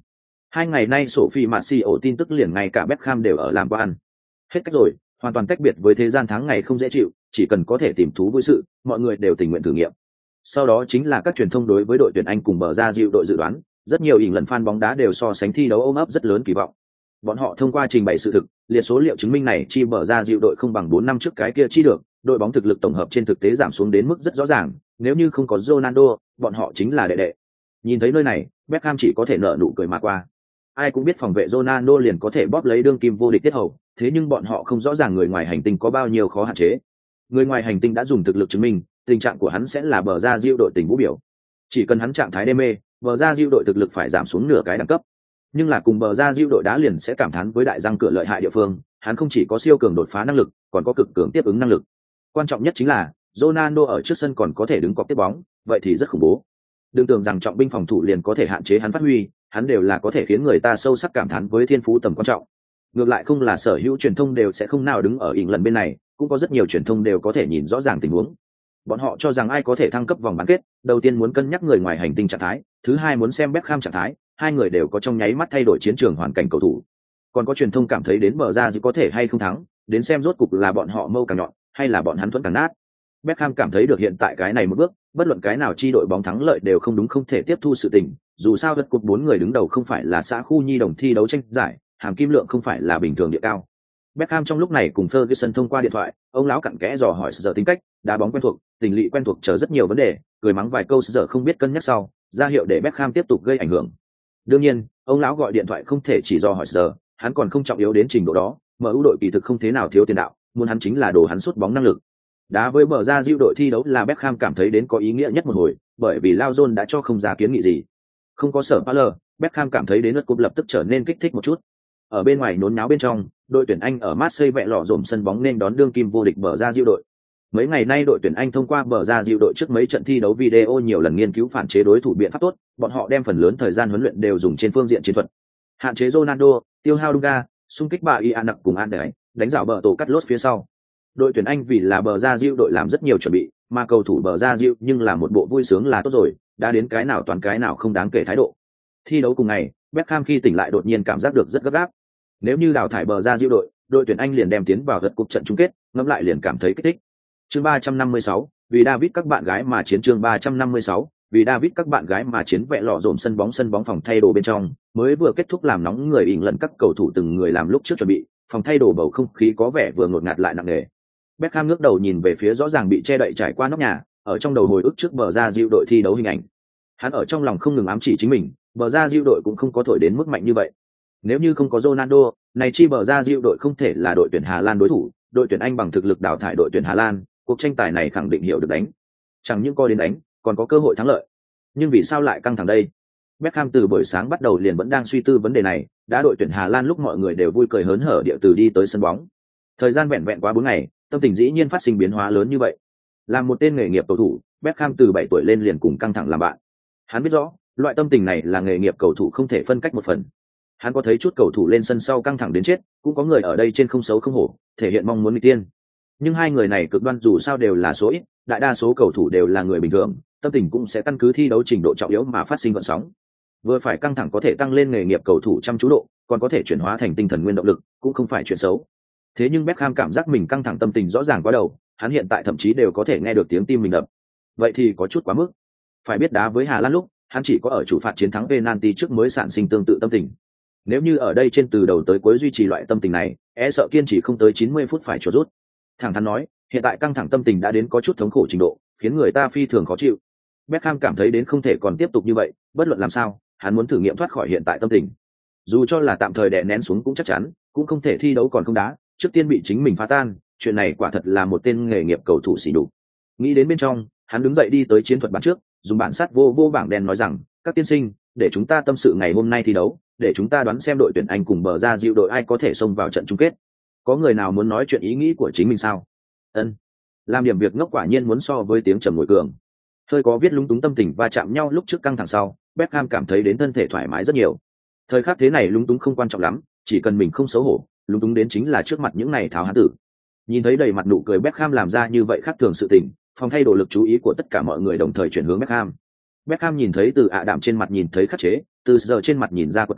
2 ngày nay Sophie Marcio tin tức liền ngay cả Beckham đều ở làm qua ăn. Hết cách rồi, hoàn toàn tách biệt với thế gian tháng ngày không dễ chịu, chỉ cần có thể tìm thú vui sự, mọi người đều tình nguyện thử nghiệm. Sau đó chính là các truyền thông đối với đội tuyển Anh cùng bờ ra dịu đội dự đoán, rất nhiều ỉn lần fan bóng đá đều so sánh thi đấu ôm ấp rất lớn kỳ vọng. Bọn họ thông qua trình bày sự thực, liệt số liệu chứng minh này chi bờ ra dịu đội không bằng 4 năm trước cái kia chi được, đội bóng thực lực tổng hợp trên thực tế giảm xuống đến mức rất rõ ràng, nếu như không có Ronaldo, bọn họ chính là đệ đệ. Nhìn thấy nơi này, Beckham chỉ có thể nở nụ cười mà qua. Ai cũng biết phòng vệ Ronaldo liền có thể bóp lấy đương kim vô địch tiết hầu, thế nhưng bọn họ không rõ ràng người ngoài hành tinh có bao nhiêu khó hạn chế. Người ngoài hành tinh đã dùng thực lực chứng minh, tình trạng của hắn sẽ là bờ ra diệu đội tình vũ biểu. Chỉ cần hắn trạng thái đê mê, bờ ra diệu đội thực lực phải giảm xuống nửa cái đẳng cấp. Nhưng là cùng bờ ra diệu đội đá liền sẽ cảm thán với đại răng cửa lợi hại địa phương, hắn không chỉ có siêu cường đột phá năng lực, còn có cực cường tiếp ứng năng lực. Quan trọng nhất chính là Ronaldo ở trước sân còn có thể đứng cọc tiếp bóng, vậy thì rất khủng bố. Đừng tưởng rằng trọng binh phòng thủ liền có thể hạn chế hắn phát huy, hắn đều là có thể khiến người ta sâu sắc cảm thán với thiên phú tầm quan trọng. Ngược lại không là sở hữu truyền thông đều sẽ không nào đứng ở ỉn lần bên này, cũng có rất nhiều truyền thông đều có thể nhìn rõ ràng tình huống. Bọn họ cho rằng ai có thể thăng cấp vòng bán kết, đầu tiên muốn cân nhắc người ngoài hành tinh trạng thái, thứ hai muốn xem Beckham trạng thái, hai người đều có trong nháy mắt thay đổi chiến trường hoàn cảnh cầu thủ. Còn có truyền thông cảm thấy đến bờ ra dư có thể hay không thắng, đến xem rốt cục là bọn họ mâu càng nhọn, hay là bọn hắn thuẫn càng nát. Beckham cảm thấy được hiện tại cái này một bước, bất luận cái nào chi đội bóng thắng lợi đều không đúng không thể tiếp thu sự tình, dù sao đất cục 4 người đứng đầu không phải là xã khu nhi đồng thi đấu tranh giải, hàm kim lượng không phải là bình thường địa cao. Beckham trong lúc này cùng Ferguson thông qua điện thoại, ông lão cặn kẽ dò hỏi giờ tính cách, đá bóng quen thuộc, tình lỵ quen thuộc chờ rất nhiều vấn đề, cười mắng vài câu giờ không biết cân nhắc sau, ra hiệu để Beckham tiếp tục gây ảnh hưởng. Đương nhiên, ông lão gọi điện thoại không thể chỉ dò hỏi giờ, hắn còn không trọng yếu đến trình độ đó, MU đội kỳ thực không thế nào thiếu tiền đạo, muốn hắn chính là đồ hắn sút bóng năng lực. Đá với bờ ra diệu đội thi đấu là Beckham cảm thấy đến có ý nghĩa nhất một hồi, bởi vì Lao John đã cho không ra kiến nghị gì. Không có sở Paler, Beckham cảm thấy đến lượt cúp lập tức trở nên kích thích một chút. Ở bên ngoài nốn náo bên trong, đội tuyển Anh ở Marseille vẽ lọ rổm sân bóng nên đón đương kim vô địch bờ ra diệu đội. Mấy ngày nay đội tuyển Anh thông qua bờ ra diệu đội trước mấy trận thi đấu video nhiều lần nghiên cứu phản chế đối thủ biện pháp tốt, bọn họ đem phần lớn thời gian huấn luyện đều dùng trên phương diện chiến thuật. Hạn chế Ronaldo, tiêu hao Dunga, xung kích bà Ian nặc cùng An Đẩy, đánh rào bờ tổ cắt lốt phía sau. Đội tuyển Anh vì là bờ ra diệu đội làm rất nhiều chuẩn bị, mà cầu thủ bờ ra diệu nhưng là một bộ vui sướng là tốt rồi, đã đến cái nào toàn cái nào không đáng kể thái độ. Thi đấu cùng ngày, Beckham khi tỉnh lại đột nhiên cảm giác được rất gấp gáp. Nếu như đào thải bờ ra diệu đội, đội tuyển Anh liền đem tiến vào gật cúp trận chung kết, ngẫm lại liền cảm thấy kích thích. Chương 356, vì David các bạn gái mà chiến. Chương 356, vì David các bạn gái mà chiến. Vẽ lọ rổm sân bóng phòng thay đồ bên trong, mới vừa kết thúc làm nóng người ỉn lần các cầu thủ từng người làm lúc trước chuẩn bị, phòng thay đồ bầu không khí có vẻ vừa ngột ngạt lại nặng nề. Beckham ngước đầu nhìn về phía rõ ràng bị che đậy trải qua nóc nhà, ở trong đầu hồi ức trước bờ ra diệu đội thi đấu hình ảnh. Hắn ở trong lòng không ngừng ám chỉ chính mình, bờ ra diệu đội cũng không có thổi đến mức mạnh như vậy. Nếu như không có Ronaldo, này chi bờ ra diệu đội không thể là đội tuyển Hà Lan đối thủ, đội tuyển Anh bằng thực lực đào thải đội tuyển Hà Lan, cuộc tranh tài này khẳng định hiểu được đánh. Chẳng những coi đến đánh, còn có cơ hội thắng lợi. Nhưng vì sao lại căng thẳng đây? Beckham từ buổi sáng bắt đầu liền vẫn đang suy tư vấn đề này, đã đội tuyển Hà Lan lúc mọi người đều vui cười hớn hở địa từ đi tới sân bóng. Thời gian vẹn vẹn quá 4 ngày, tâm tình dĩ nhiên phát sinh biến hóa lớn như vậy. Làm một tên nghề nghiệp cầu thủ, Beckham từ 7 tuổi lên liền cùng căng thẳng làm bạn. Hắn biết rõ, loại tâm tình này là nghề nghiệp cầu thủ không thể phân cách một phần. Hắn có thấy chút cầu thủ lên sân sau căng thẳng đến chết, cũng có người ở đây trên không xấu không hổ, thể hiện mong muốn nghịch tiên. Nhưng hai người này cực đoan dù sao đều là số ít, đại đa số cầu thủ đều là người bình thường, tâm tình cũng sẽ căn cứ thi đấu trình độ trọng yếu mà phát sinh gợn sóng. Vừa phải căng thẳng có thể tăng lên nghề nghiệp cầu thủ chăm chú độ, còn có thể chuyển hóa thành tinh thần nguyên động lực, cũng không phải chuyện xấu. Thế nhưng Beckham cảm giác mình căng thẳng tâm tình rõ ràng quá đầu, hắn hiện tại thậm chí đều có thể nghe được tiếng tim mình đập. Vậy thì có chút quá mức. Phải biết đá với Hà Lan lúc, hắn chỉ có ở chủ phạt chiến thắng penalty trước mới sản sinh tương tự tâm tình. Nếu như ở đây trên từ đầu tới cuối duy trì loại tâm tình này, e sợ kiên trì không tới 90 phút phải chuột rút. Thẳng thắn nói, hiện tại căng thẳng tâm tình đã đến có chút thống khổ trình độ, khiến người ta phi thường khó chịu. Beckham cảm thấy đến không thể còn tiếp tục như vậy, bất luận làm sao, hắn muốn thử nghiệm thoát khỏi hiện tại tâm tình. Dù cho là tạm thời đè nén xuống cũng chắc chắn, cũng không thể thi đấu còn không đá, trước tiên bị chính mình phá tan, chuyện này quả thật là một tên nghề nghiệp cầu thủ xỉ đục. Nghĩ đến bên trong, hắn đứng dậy đi tới chiến thuật bàn trước, dùng bản sát vô bảng đen nói rằng, các tiên sinh, để chúng ta tâm sự ngày hôm nay thi đấu, để chúng ta đoán xem đội tuyển Anh cùng bờ ra diệu đội ai có thể xông vào trận chung kết. Có người nào muốn nói chuyện ý nghĩ của chính mình sao? Ân, làm điểm việc ngốc quả nhiên muốn so với tiếng trầm ngồi cường. Hơi có viết lúng túng tâm tình va chạm nhau lúc trước căng thẳng sau, Beckham cảm thấy đến thân thể thoải mái rất nhiều. Thời khắc thế này lúng túng không quan trọng lắm, chỉ cần mình không xấu hổ, lúng túng đến chính là trước mặt những này tháo hán tử. Nhìn thấy đầy mặt nụ cười Beckham làm ra như vậy khác thường sự tình, phòng thay đổi lực chú ý của tất cả mọi người đồng thời chuyển hướng Beckham. Beckham nhìn thấy từ ạ đạm trên mặt nhìn thấy khắc chế, từ giờ trên mặt nhìn ra quật cường,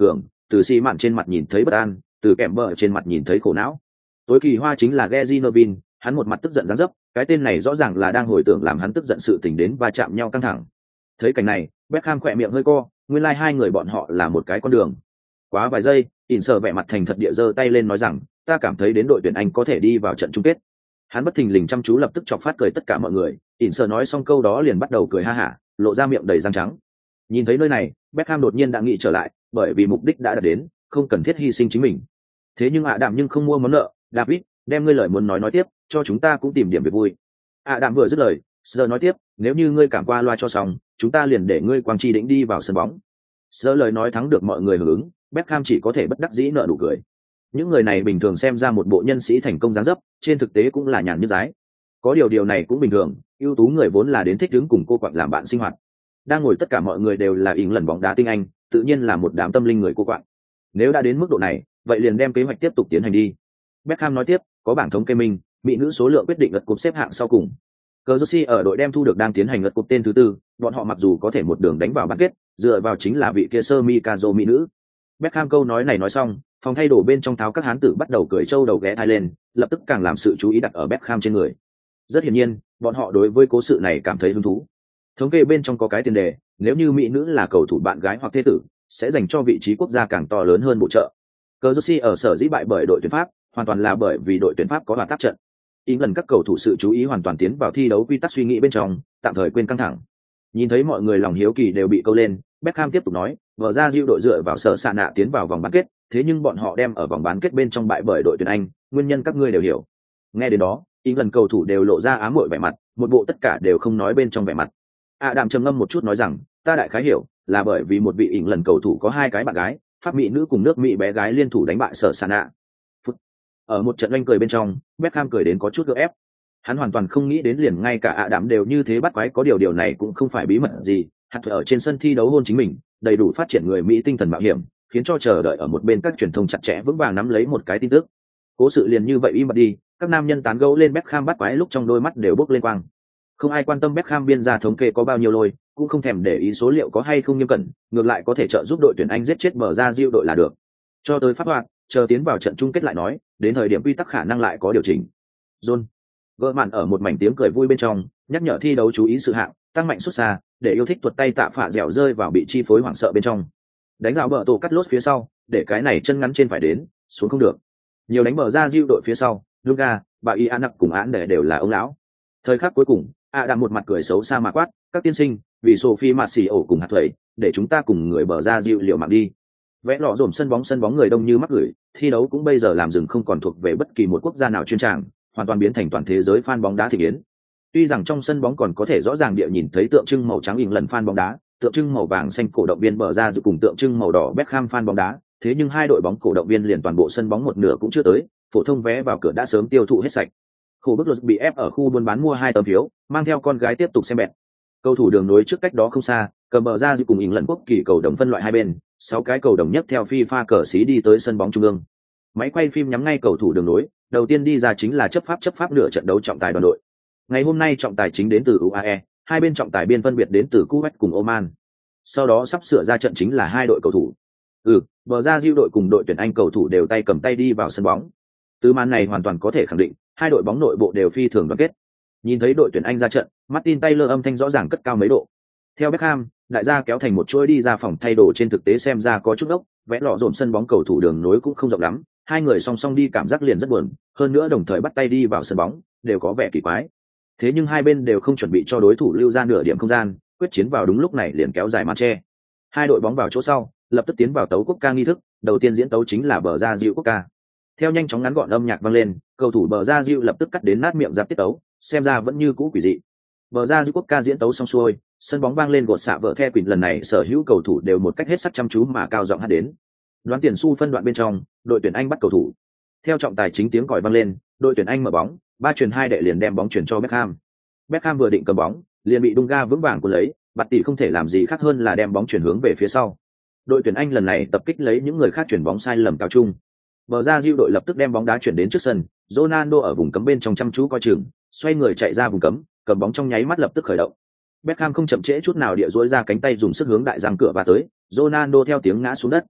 từ xi mạn trên mặt nhìn thấy bất an, từ kèm bờ trên mặt nhìn thấy khổ não. Tối kỳ hoa chính là Gary Neville, hắn một mặt tức giận giáng dấp, cái tên này rõ ràng là đang hồi tưởng làm hắn tức giận sự tình đến va chạm nhau căng thẳng. Thấy cảnh này, Beckham khỏe miệng hơi co, nguyên lai hai người bọn họ là một cái con đường. Quá vài giây, Inser vẻ mặt thành thật địa giơ tay lên nói rằng, ta cảm thấy đến đội tuyển Anh có thể đi vào trận chung kết. Hắn bất thình lình chăm chú lập tức chọc phát cười tất cả mọi người, Inser nói xong câu đó liền bắt đầu cười ha hả, lộ ra miệng đầy răng trắng. Nhìn thấy nơi này, Beckham đột nhiên đã nghĩ trở lại, bởi vì mục đích đã đạt đến, không cần thiết hy sinh chính mình. Thế nhưng Đạm nhưng không mua món nợ, David, đem ngươi lời muốn nói tiếp, cho chúng ta cũng tìm điểm việc vui. Đạm vừa dứt lời, Sir nói tiếp, nếu như ngươi cảm qua loa cho xong, chúng ta liền để ngươi Quang Chi Đĩnh đi vào sân bóng. Sir lời nói thắng được mọi người hưởng ứng, Beckham chỉ có thể bất đắc dĩ nở nụ cười. Những người này bình thường xem ra một bộ nhân sĩ thành công dáng dấp, trên thực tế cũng là nhàn như dái. Có điều này cũng bình thường, ưu tú người vốn là đến thích đứng cùng cô quạng làm bạn sinh hoạt. Đang ngồi tất cả mọi người đều là ỉng lần bóng đá tinh anh, tự nhiên là một đám tâm linh người cô quạng. Nếu đã đến mức độ này, vậy liền đem kế hoạch tiếp tục tiến hành đi. Beckham nói tiếp, có bảng thống kê minh, mỹ nữ số lượng quyết định lượt cúp xếp hạng sau cùng. Jersey ở đội đem thu được đang tiến hành lượt cúp tên thứ tư, bọn họ mặc dù có thể một đường đánh vào bán kết, dựa vào chính là vị kia sơ Mikazo mỹ nữ. Beckham câu nói này nói xong, phòng thay đồ bên trong tháo các hán tử bắt đầu cười trâu đầu ghé thai lên, lập tức càng làm sự chú ý đặt ở Beckham trên người. Rất hiển nhiên, bọn họ đối với cố sự này cảm thấy hứng thú. Thống kê bên trong có cái tiền đề, nếu như mỹ nữ là cầu thủ bạn gái hoặc thế tử, sẽ dành cho vị trí quốc gia càng to lớn hơn bổ trợ. Jersey ở sở dĩ bại bởi đội tuyển Pháp, hoàn toàn là bởi vì đội tuyển Pháp có hoạt tác trận. Ý lần các cầu thủ sự chú ý hoàn toàn tiến vào thi đấu quy tắc suy nghĩ bên trong, tạm thời quên căng thẳng. Nhìn thấy mọi người lòng hiếu kỳ đều bị câu lên, Beckham tiếp tục nói, vở ra diệu đội dựa vào sở sạ nạ tiến vào vòng bán kết, thế nhưng bọn họ đem ở vòng bán kết bên trong bại bởi đội tuyển Anh, nguyên nhân các ngươi đều hiểu. Nghe đến đó, ý lần cầu thủ đều lộ ra ám muội vẻ mặt, một bộ tất cả đều không nói bên trong vẻ mặt. Đạm trầm ngâm một chút nói rằng, ta đại khái hiểu, là bởi vì một vị ỉng lần cầu thủ có hai cái bạn gái, Pháp mỹ nữ cùng nước Mỹ bé gái liên thủ đánh bại sở sạ nạ. Ở một trận oanh cười bên trong, Beckham cười đến có chút gượng ép. Hắn hoàn toàn không nghĩ đến liền ngay cả Đạm đều như thế bắt quái, có điều này cũng không phải bí mật gì. Hạt ở trên sân thi đấu hôn chính mình, đầy đủ phát triển người Mỹ tinh thần mạo hiểm, khiến cho chờ đợi ở một bên các truyền thông chặt chẽ vững vàng nắm lấy một cái tin tức. Cố sự liền như vậy im bặt đi, các nam nhân tán gẫu lên Beckham bắt quái lúc trong đôi mắt đều bốc lên quang. Không ai quan tâm Beckham biên ra thống kê có bao nhiêu lôi, cũng không thèm để ý số liệu có hay không nghiêm cẩn, ngược lại có thể trợ giúp đội tuyển Anh giết chết bờ ra diệu đội là được. Cho tới pháp hoạt, chờ tiến vào trận chung kết lại nói, đến thời điểm quy tắc khả năng lại có điều chỉnh. John gỡ màn ở một mảnh tiếng cười vui bên trong, nhắc nhở thi đấu chú ý sự hạng, tăng mạnh xuất xa, để yêu thích tuột tay tạ phạ dẻo rơi vào bị chi phối hoảng sợ bên trong. Đánh rào bờ tổ cắt lốt phía sau, để cái này chân ngắn trên phải đến, xuống không được. Nhiều đánh bờ ra diệu đội phía sau, Luka, bà Ianac cùng án để đều là ông lão. Thời khắc cuối cùng, Đạm một mặt cười xấu xa mà quát, các tiên sinh, vì Sophie mà xì ổ cùng hạt thuẩy, để chúng ta cùng người bờ ra diệu liệu mạng đi. Vẽ lọ dồn sân bóng người đông như mắc gửi, thi đấu cũng bây giờ làm dừng không còn thuộc về bất kỳ một quốc gia nào chuyên tràng, hoàn toàn biến thành toàn thế giới fan bóng đá thị yến. Tuy rằng trong sân bóng còn có thể rõ ràng địa nhìn thấy tượng trưng màu trắng ỉng lần fan bóng đá, tượng trưng màu vàng xanh cổ động viên bờ ra dự cùng tượng trưng màu đỏ Beckham fan bóng đá, thế nhưng hai đội bóng cổ động viên liền toàn bộ sân bóng một nửa cũng chưa tới, phổ thông vé vào cửa đã sớm tiêu thụ hết sạch. Khổ bức luật bị ép ở khu buôn bán mua 2 tấm phiếu, mang theo con gái tiếp tục xem bẹt. Cầu thủ đường nối trước cách đó không xa, cầm bờ ra dự cùng ỉng lần quốc kỳ cầu đồng phân loại hai bên, 6 cái cầu đồng nhất theo FIFA cờ xí đi tới sân bóng trung ương. Máy quay phim nhắm ngay cầu thủ đường nối, đầu tiên đi ra chính là chấp pháp nửa trận đấu trọng tài đoàn đội. Ngày hôm nay trọng tài chính đến từ UAE, hai bên trọng tài biên phân biệt đến từ Kuwait cùng Oman. Sau đó sắp sửa ra trận chính là hai đội cầu thủ. Bờ ra diệu đội cùng đội tuyển Anh cầu thủ đều tay cầm tay đi vào sân bóng. Từ màn này hoàn toàn có thể khẳng định, hai đội bóng nội bộ đều phi thường đoàn kết. Nhìn thấy đội tuyển Anh ra trận, Martin Taylor âm thanh rõ ràng cất cao mấy độ. Theo Beckham, đại gia kéo thành một chuỗi đi ra phòng thay đồ, trên thực tế xem ra có chút ốc, vẽ lọ dồn sân bóng cầu thủ đường nối cũng không rộng lắm, hai người song song đi cảm giác liền rất buồn, hơn nữa đồng thời bắt tay đi vào sân bóng, đều có vẻ kỳ quái. Thế nhưng hai bên đều không chuẩn bị cho đối thủ lưu ra nửa điểm không gian, quyết chiến vào đúng lúc này liền kéo dài màn che. Hai đội bóng vào chỗ sau, lập tức tiến vào tấu quốc ca nghi thức, đầu tiên diễn tấu chính là bờ ra diệu quốc ca. Theo nhanh chóng ngắn gọn âm nhạc vang lên, cầu thủ bờ ra diệu lập tức cắt đến nát miệng giáp tiết tấu, xem ra vẫn như cũ quỷ dị. Bờ ra diệu quốc ca diễn tấu xong xuôi, sân bóng vang lên gột xạ vợ the quỳnh, lần này sở hữu cầu thủ đều một cách hết sức chăm chú mà cao giọng hát đến. Đoán tiền xu phân đoạn bên trong, đội tuyển Anh bắt cầu thủ. Theo trọng tài chính tiếng còi vang lên, đội tuyển Anh mở bóng, 3-2 đệ liền đem bóng chuyển cho Beckham. Beckham vừa định cầm bóng, liền bị Dunga vững vàng cuốn lấy, Bạt tỷ không thể làm gì khác hơn là đem bóng chuyển hướng về phía sau. Đội tuyển Anh lần này tập kích lấy những người khác chuyển bóng sai lầm cao trung. Bờ ra diệu đội lập tức đem bóng đá chuyển đến trước sân, Ronaldo ở vùng cấm bên trong chăm chú coi chừng, xoay người chạy ra vùng cấm, cầm bóng trong nháy mắt lập tức khởi động. Beckham không chậm trễ chút nào địa duỗi ra cánh tay dùng sức hướng đại giang cửa và tới, Ronaldo theo tiếng ngã xuống đất.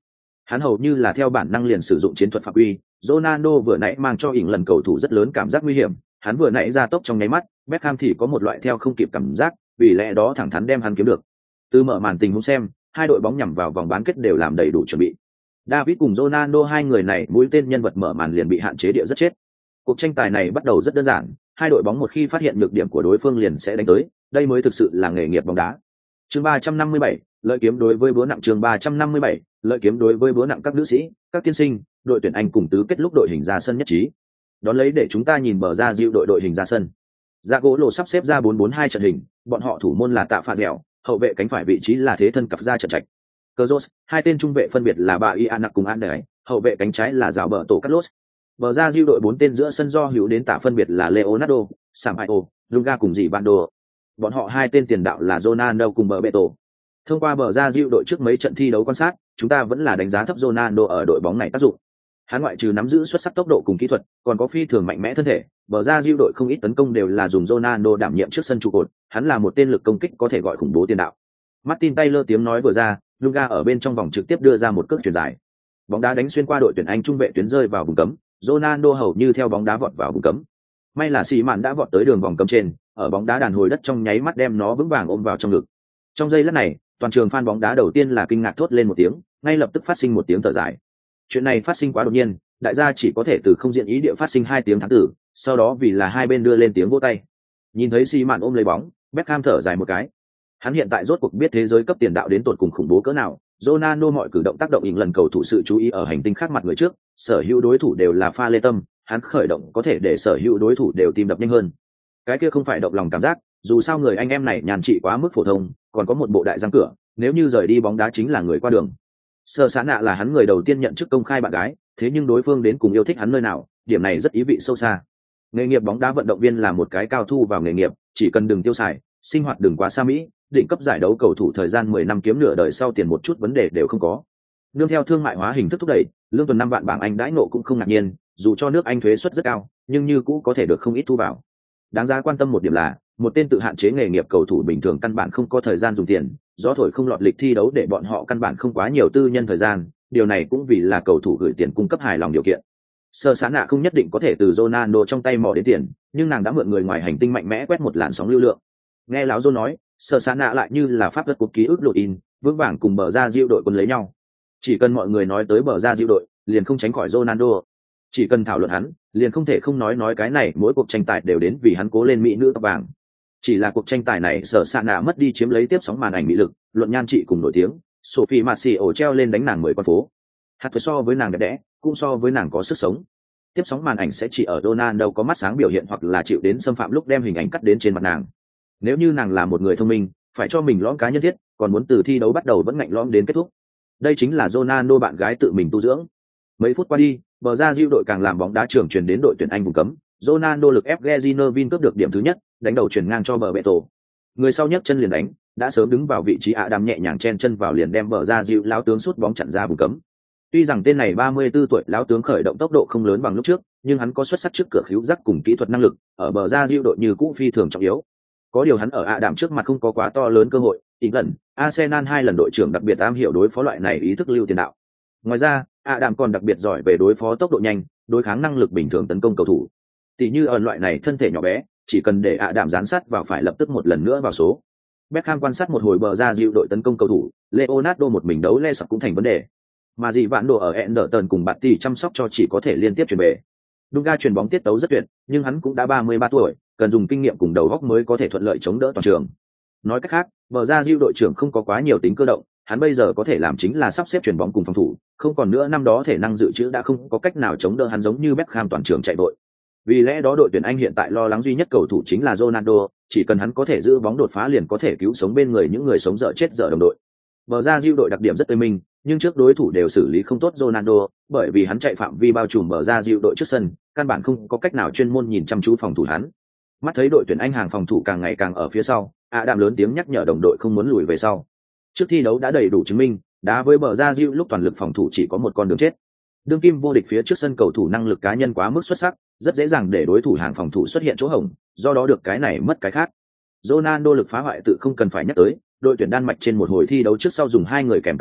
Hắn hầu như là theo bản năng liền sử dụng chiến thuật phạm quy. Ronaldo vừa nãy mang cho ỉn lần cầu thủ rất lớn cảm giác nguy hiểm, hắn vừa nãy ra tốc trong nháy mắt, Beckham thì có một loại theo không kịp cảm giác, vì lẽ đó thẳng thắn đem hắn kiếm được. Từ mở màn tình huống xem, hai đội bóng nhằm vào vòng bán kết đều làm đầy đủ chuẩn bị. David cùng Ronaldo hai người này mũi tên nhân vật mở màn liền bị hạn chế địa rất chết. Cuộc tranh tài này bắt đầu rất đơn giản, hai đội bóng một khi phát hiện nhược điểm của đối phương liền sẽ đánh tới, đây mới thực sự là nghề nghiệp bóng đá. Chương 357, lợi kiếm đối với búa nặng. Chương 357, lợi kiếm đối với búa nặng. Các nữ sĩ, các tiên sinh, đội tuyển Anh cùng tứ kết lúc đội hình ra sân nhất trí. Đón lấy để chúng ta nhìn bờ ra diệu đội hình ra sân. Zagallo sắp xếp ra 4-4-2 trận hình, bọn họ thủ môn là Tạ Pha Dẻo, hậu vệ cánh phải vị trí là thế thân cặp ra trận trạch. Cazorla, hai tên trung vệ phân biệt là bà Iana cùng Anderlecht, hậu vệ cánh trái là Rào Bờ Tổ Carlos. Bờ ra diệu đội 4 tên giữa sân do hữu đến tạ phân biệt là Leonardo, Sampaio, Lunga cùng dì Bando. Bọn họ hai tên tiền đạo là Ronaldo cùng bờ Beto. Thông qua bờ ra diệu đội trước mấy trận thi đấu quan sát, chúng ta vẫn là đánh giá thấp Ronaldo ở đội bóng này tác dụng. Hắn ngoại trừ nắm giữ xuất sắc tốc độ cùng kỹ thuật, còn có phi thường mạnh mẽ thân thể. Bờ ra diệu đội không ít tấn công đều là dùng Ronaldo đảm nhiệm trước sân trụ cột, hắn là một tên lực công kích có thể gọi khủng bố tiền đạo. Martin Taylor tiếng nói vừa ra, Lunga ở bên trong vòng trực tiếp đưa ra một cước chuyền dài. Bóng đá đánh xuyên qua đội tuyển Anh trung vệ tuyến rơi vào vùng cấm, Ronaldo hầu như theo bóng đá vọt vào vùng cấm. May là Sĩ Mạn đã vọt tới đường vòng cấm trên, ở bóng đá đàn hồi đất trong nháy mắt đem nó vững vàng ôm vào trong ngực. Trong giây lát này, toàn trường fan bóng đá đầu tiên là kinh ngạc thốt lên một tiếng, ngay lập tức phát sinh một tiếng thở dài. Chuyện này phát sinh quá đột nhiên, đại gia chỉ có thể từ không diện ý địa phát sinh hai tiếng thắng tử, sau đó vì là hai bên đưa lên tiếng vỗ tay. Nhìn thấy Sĩ Mạn ôm lấy bóng, Beckham thở dài một cái. Hắn hiện tại rốt cuộc biết thế giới cấp tiền đạo đến tột cùng khủng bố cỡ nào. Ronaldo mọi cử động tác động ỉn lần cầu thủ sự chú ý ở hành tinh khác mặt người trước, sở hữu đối thủ đều là pha lê tâm, hắn khởi động có thể để sở hữu đối thủ đều tim đập nhanh hơn. Cái kia không phải động lòng cảm giác, dù sao người anh em này nhàn trị quá mức phổ thông, còn có một bộ đại răng cửa, nếu như rời đi bóng đá chính là người qua đường. Sơ Sán Nạ là hắn người đầu tiên nhận chức công khai bạn gái, thế nhưng đối phương đến cùng yêu thích hắn nơi nào, điểm này rất ý vị sâu xa. Nghề nghiệp bóng đá vận động viên là một cái cao thu vào nghề nghiệp, chỉ cần đừng tiêu xài, sinh hoạt đừng quá xa mỹ, định cấp giải đấu cầu thủ thời gian 10 năm kiếm nửa đời sau tiền một chút vấn đề đều không có. Nương theo thương mại hóa hình thức thúc đẩy, lương tuần 5 vạn bảng Anh đãi ngộ cũng không ngạc nhiên, dù cho nước Anh thuế suất rất cao, nhưng như cũ có thể được không ít thu vào. Đáng giá quan tâm một điểm là, một tên tự hạn chế nghề nghiệp cầu thủ bình thường căn bản không có thời gian dùng tiền, gió thổi không lọt lịch thi đấu để bọn họ căn bản không quá nhiều tư nhân thời gian, điều này cũng vì là cầu thủ gửi tiền cung cấp hài lòng điều kiện. Sơ Sán Nạ không nhất định có thể từ Ronaldo trong tay mò đến tiền, nhưng nàng đã mượn người ngoài hành tinh mạnh mẽ quét một làn sóng lưu lượng. Nghe lão John nói, Sơ Sán Nạ lại như là pháp luật cột ký ức lộ in, vững vàng cùng bờ ra diệu đội quân lấy nhau. Chỉ cần mọi người nói tới bờ ra diệu đội, liền không tránh khỏi Ronaldo. Chỉ cần thảo luận hắn, liền không thể không nói cái này mỗi cuộc tranh tài đều đến vì hắn cố lên mỹ nữ tóc vàng. Chỉ là cuộc tranh tài này Sơ Sán Nạ mất đi chiếm lấy tiếp sóng màn ảnh mỹ lực, luận nhan trị cùng nổi tiếng, Sophie Marcio treo lên đánh nàng 10 con phố. Hạt so với nàng đẹp đẽ, cũng so với nàng có sức sống. Tiếp sóng màn ảnh sẽ chỉ ở Ronaldo có mắt sáng biểu hiện hoặc là chịu đến xâm phạm lúc đem hình ảnh cắt đến trên mặt nàng. Nếu như nàng là một người thông minh, phải cho mình lõm cá nhân thiết, còn muốn từ thi đấu bắt đầu vẫn ngạnh lõm đến kết thúc. Đây chính là Ronaldo bạn gái tự mình tu dưỡng. Mấy phút qua đi, bờ ra diệu đội càng làm bóng đá trưởng truyền đến đội tuyển Anh vùng cấm. Ronaldo lực ép Gezinovin cướp được điểm thứ nhất, đánh đầu chuyển ngang cho bờ Beto. Người sau nhấc chân liền đánh, đã sớm đứng vào vị trí Adam nhẹ nhàng chen chân vào liền đem bờ ra diệu lão tướng sút bóng chặn ra vùng cấm. Tuy rằng tên này 34 tuổi lão tướng khởi động tốc độ không lớn bằng lúc trước, nhưng hắn có xuất sắc trước cửa khíu giác cùng kỹ thuật năng lực, ở bờ ra diệu đội như cũ phi thường trọng yếu. Có điều hắn ở Adam trước mặt không có quá to lớn cơ hội, lần Arsenal 2 lần đội trưởng đặc biệt am hiểu đối phó loại này ý thức lưu tiền đạo. Ngoài ra, Adam còn đặc biệt giỏi về đối phó tốc độ nhanh, đối kháng năng lực bình thường tấn công cầu thủ. Tỷ như ở loại này thân thể nhỏ bé, chỉ cần để Adam dán sát vào phải lập tức một lần nữa vào số. Beckham quan sát một hồi bờ ra diệu đội tấn công cầu thủ, Leonardo một mình đấu le sập cũng thành vấn đề. Mà dị vạn đồ ở Anderton cùng bạn tỷ chăm sóc cho chỉ có thể liên tiếp chuyển về. Dunga chuyền bóng tiết tấu rất tuyệt, nhưng hắn cũng đã 33 tuổi, cần dùng kinh nghiệm cùng đầu óc mới có thể thuận lợi chống đỡ toàn trường. Nói cách khác, bờ ra diệu đội trưởng không có quá nhiều tính cơ động, hắn bây giờ có thể làm chính là sắp xếp chuyền bóng cùng phòng thủ, không còn nữa năm đó thể năng dự trữ đã không có cách nào chống đỡ hắn giống như Beckham toàn trường chạy đội. Vì lẽ đó đội tuyển Anh hiện tại lo lắng duy nhất cầu thủ chính là Ronaldo, chỉ cần hắn có thể giữ bóng đột phá liền có thể cứu sống bên người những người sống dở chết dở đồng đội. Bờ ra diệu đội đặc điểm rất tươi minh, nhưng trước đối thủ đều xử lý không tốt Ronaldo, bởi vì hắn chạy phạm vi bao trùm bờ ra diệu đội trước sân, căn bản không có cách nào chuyên môn nhìn chăm chú phòng thủ hắn. Mắt thấy đội tuyển Anh hàng phòng thủ càng ngày càng ở phía sau, Adam lớn tiếng nhắc nhở đồng đội không muốn lùi về sau. Trước thi đấu đã đầy đủ chứng minh, đá với bờ ra diệu lúc toàn lực phòng thủ chỉ có một con đường chết. Đương kim vô địch phía trước sân cầu thủ năng lực cá nhân quá mức xuất sắc, rất dễ dàng để đối thủ hàng phòng thủ xuất hiện chỗ hổng, do đó được cái này mất cái khác. Ronaldo lực phá hoại tự không cần phải nhắc tới, đội tuyển Đan Mạch trên một hồi thi đấu trước sau dùng 2 người kèm cặp hắn,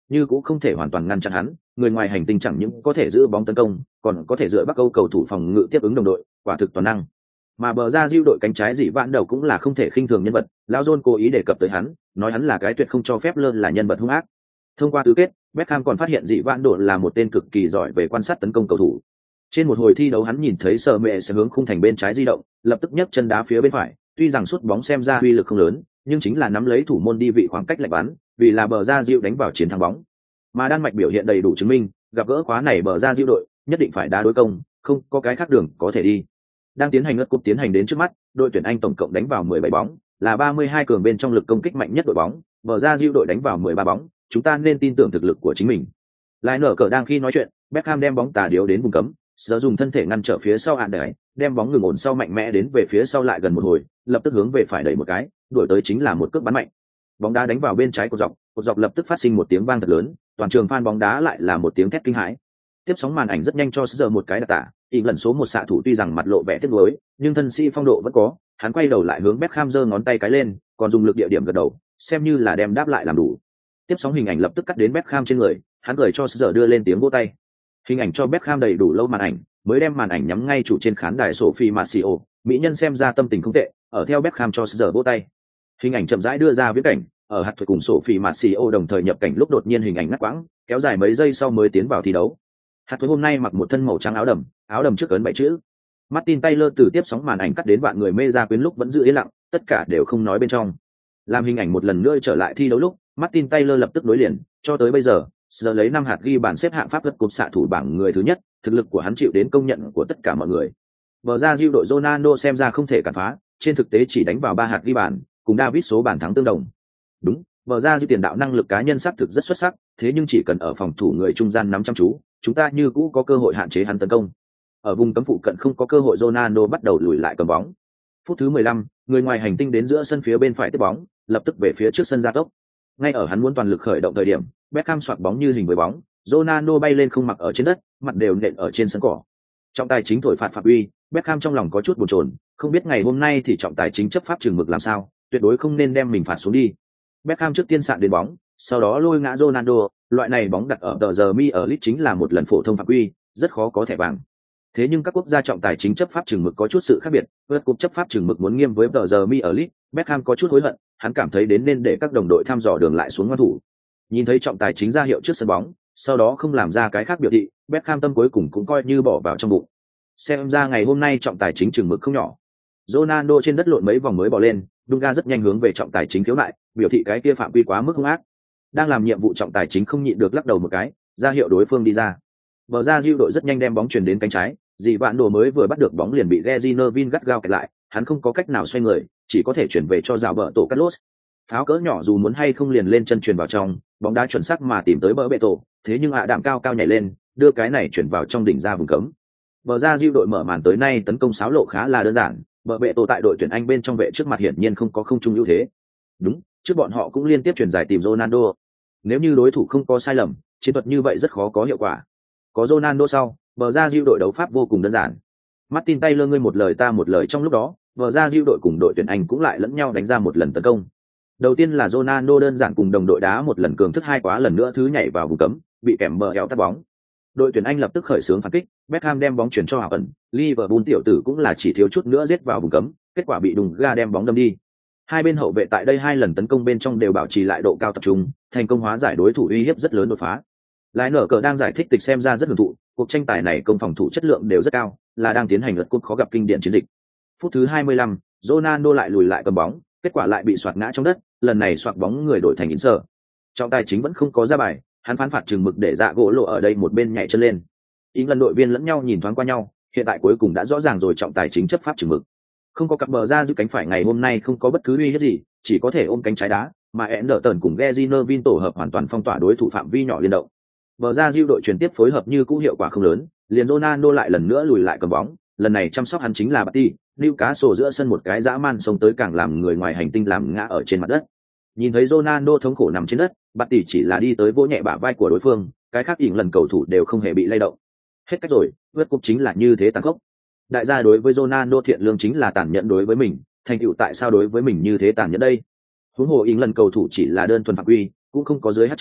như cũng không thể hoàn toàn ngăn chặn hắn. Người ngoài hành tinh chẳng những có thể giữ bóng tấn công, còn có thể dựa Bắc Âu cầu thủ phòng ngự tiếp ứng đồng đội, quả thực toàn năng. Mà bờ ra diêu đội cánh trái dị vãn đầu cũng là không thể khinh thường nhân vật, lão John cố ý đề cập tới hắn, nói hắn là cái tuyệt không cho phép lơ là nhân vật hung ác. Thông qua tứ kết, Beckham còn phát hiện dị vãn độ là một tên cực kỳ giỏi về quan sát tấn công cầu thủ. Trên một hồi thi đấu hắn nhìn thấy Sở Mẹ sẽ hướng khung thành bên trái di động, lập tức nhấc chân đá phía bên phải, tuy rằng sút bóng xem ra uy lực không lớn, nhưng chính là nắm lấy thủ môn đi vị khoảng cách lệch bắn, vì là bờ ra diêu đánh vào chiến thắng bóng. Mà Đan Mạch biểu hiện đầy đủ chứng minh, gặp gỡ khóa này bờ ra diêu đội, nhất định phải đá đối công, không có cái khác đường có thể đi. Đang tiến hành ngất cúp tiến hành đến trước mắt, đội tuyển Anh tổng cộng đánh vào 17 bóng, là 32 cường bên trong lực công kích mạnh nhất đội bóng, bờ ra diêu đội đánh vào 13 bóng, chúng ta nên tin tưởng thực lực của chính mình. Lại nở cờ đang khi nói chuyện, Beckham đem bóng tà điếu đến vùng cấm, giờ dùng thân thể ngăn trở phía sau hạn đẩy, đem bóng ngừng ổn sau mạnh mẽ đến về phía sau lại gần một hồi, lập tức hướng về phải đẩy một cái, đuổi tới chính là một cước bắn mạnh. Bóng đá đánh vào bên trái cột dọc lập tức phát sinh một tiếng vang thật lớn, toàn trường fan bóng đá lại là một tiếng thét kinh hãi. Tiếp sóng màn ảnh rất nhanh cho giờ một cái đặc tả, ý lần số một xạ thủ tuy rằng mặt lộ vẻ tiếc nuối, nhưng thân sĩ phong độ vẫn có, hắn quay đầu lại hướng Beckham giơ ngón tay cái lên, còn dùng lực địa điểm gật đầu, xem như là đem đáp lại làm đủ. Tiếp sóng hình ảnh lập tức cắt đến Beckham trên người, hắn gửi cho giờ đưa lên tiếng vỗ tay. Hình ảnh cho Beckham đầy đủ lâu màn ảnh, mới đem màn ảnh nhắm ngay chủ trên khán đài Sophie Marcio, mỹ nhân xem ra tâm tình không tệ, ở theo Beckham cho giờ vỗ tay. Hình ảnh chậm rãi đưa ra viễn cảnh, ở hạt thuật cùng Sophie Marcio đồng thời nhập cảnh lúc đột nhiên hình ảnh ngắt quãng, kéo dài mấy giây sau mới tiến vào thi đấu. Hạt thuật hôm nay mặc một thân màu trắng áo đầm trước ấn 7 chữ. Martin Taylor từ tiếp sóng màn ảnh cắt đến bạn người mê ra quyến lúc vẫn giữ yên lặng, tất cả đều không nói bên trong. Làm hình ảnh một lần nữa trở lại thi đấu lúc, Martin Taylor lập tức nối liền, cho tới bây giờ, giờ lấy 5 hạt ghi bàn xếp hạng pháp luật cúp xạ thủ bảng người thứ nhất, thực lực của hắn chịu đến công nhận của tất cả mọi người. Bờ ra diêu đội Ronaldo xem ra không thể cản phá, trên thực tế chỉ đánh vào 3 hạt ghi bàn, cùng David số bàn thắng tương đồng. Đúng, bờ ra diêu tiền đạo năng lực cá nhân xác thực rất xuất sắc, thế nhưng chỉ cần ở phòng thủ người trung gian nắm chăm chú, chúng ta như cũ có cơ hội hạn chế hắn tấn công. Ở vùng cấm phụ cận không có cơ hội, Ronaldo bắt đầu lùi lại cầm bóng. Phút thứ 15, người ngoài hành tinh đến giữa sân phía bên phải tiếp bóng, lập tức về phía trước sân gia tốc. Ngay ở hắn muốn toàn lực khởi động thời điểm, Beckham xoạc bóng như hình với bóng, Ronaldo bay lên không mặc ở trên đất, mặt đều nện ở trên sân cỏ. Trọng tài chính thổi phạt phạm uy, Beckham trong lòng có chút bồn chồn, không biết ngày hôm nay thì trọng tài chính chấp pháp chừng mực làm sao, tuyệt đối không nên đem mình phạt xuống đi. Beckham trước tiên sạn đến bóng, sau đó lôi ngã Ronaldo, loại này bóng đặt ở tờ giờ mi ở lit chính là một lần phổ thông phạm uy, rất khó có thẻ vàng. Thế nhưng các quốc gia trọng tài chính chấp pháp chừng mực có chút sự khác biệt, vượt cúp chấp pháp chừng mực muốn nghiêm với tờ giờ mi ở lit, Beckham có chút hối hận, hắn cảm thấy đến nên để các đồng đội thăm dò đường lại xuống ngoan thủ. Nhìn thấy trọng tài chính ra hiệu trước sân bóng, sau đó không làm ra cái khác biểu thị, Beckham tâm cuối cùng cũng coi như bỏ vào trong bụng. Xem ra ngày hôm nay trọng tài chính chừng mực không nhỏ. Ronaldo trên đất lộn mấy vòng mới bỏ lên, Dunga rất nhanh hướng về trọng tài chính khiếu nại, biểu thị cái kia phạm vi quá mức hung ác. Đang làm nhiệm vụ trọng tài chính không nhịn được lắc đầu một cái, ra hiệu đối phương đi ra. Bờ ra diêu đội rất nhanh đem bóng chuyển đến cánh trái, dì vạn đồ mới vừa bắt được bóng liền bị Regina Vin gắt gao kẹt lại, hắn không có cách nào xoay người, chỉ có thể chuyển về cho rào bờ tổ Carlos. Pháo cỡ nhỏ dù muốn hay không liền lên chân chuyển vào trong, bóng đá chuẩn xác mà tìm tới bờ bệ tổ, thế nhưng đạm cao cao nhảy lên, đưa cái này chuyển vào trong đỉnh ra vùng cấm. Bờ ra diêu đội mở màn tới nay tấn công xáo lộ khá là đơn giản, bờ bệ tổ tại đội tuyển Anh bên trong vệ trước mặt hiển nhiên không có không trung ưu thế. Đúng, trước bọn họ cũng liên tiếp chuyển giải tìm Ronaldo. Nếu như đối thủ không có sai lầm, chiến thuật như vậy rất khó có hiệu quả. Có Ronaldo sau, bờ ra diêu đội đấu pháp vô cùng đơn giản. Martin Taylor ngươi một lời ta một lời, trong lúc đó, bờ ra diêu đội cùng đội tuyển Anh cũng lại lẫn nhau đánh ra một lần tấn công. Đầu tiên là Ronaldo đơn giản cùng đồng đội đá một lần cường thức hai quá, lần nữa thứ nhảy vào vùng cấm, bị kèm bờ eo tắt bóng. Đội tuyển Anh lập tức khởi xướng phản kích, Beckham đem bóng chuyển cho Hảo ẩn, Liverpool tiểu tử cũng là chỉ thiếu chút nữa giết vào vùng cấm, kết quả bị Đùng Ga đem bóng đâm đi. Hai bên hậu vệ tại đây hai lần tấn công bên trong đều bảo trì lại độ cao tập trung, thành công hóa giải đối thủ uy hiếp rất lớn đột phá. Lại nở cờ đang giải thích tịch xem ra rất hưởng thụ, cuộc tranh tài này công phòng thủ chất lượng đều rất cao, là đang tiến hành lượt cúp khó gặp kinh điển chiến dịch. Phút thứ 25, Ronaldo lại lùi lại cầm bóng, kết quả lại bị xoạc ngã trong đất, lần này xoạc bóng người đổi thành Inter. Trọng tài chính vẫn không có ra bài, hắn phán phạt chừng mực để dạ gỗ lộ ở đây một bên nhảy chân lên. Lần đội viên lẫn nhau nhìn thoáng qua nhau, hiện tại cuối cùng đã rõ ràng rồi, trọng tài chính chấp pháp chừng mực. Không có cặp bờ ra giữ cánh phải ngày hôm nay không có bất cứ uy hiếp gì, chỉ có thể ôm cánh trái đá, mà Anderson cùng Regina Vin tổ hợp hoàn toàn phong tỏa đối thủ phạm vi nhỏ liên động. Bờ ra diêu đội chuyển tiếp phối hợp như cũ hiệu quả không lớn, liền Ronaldo lại lần nữa lùi lại cầm bóng, lần này chăm sóc hắn chính là Batty, Newcastle giữa sân một cái dã man xông tới càng làm người ngoài hành tinh làm ngã ở trên mặt đất. Nhìn thấy Ronaldo thống khổ nằm trên đất, Batty chỉ là đi tới vỗ nhẹ bả vai của đối phương, cái khác lần cầu thủ đều không hề bị lay động. Hết cách rồi, vượt cúp chính là như thế tàn khốc. Đại gia đối với Ronaldo thiện lương chính là tàn nhẫn đối với mình, thành tựu tại sao đối với mình như thế tàn nhẫn đây? Huống hồ lần cầu thủ chỉ là đơn thuần phạm quy, cũng không có dưới hát chân,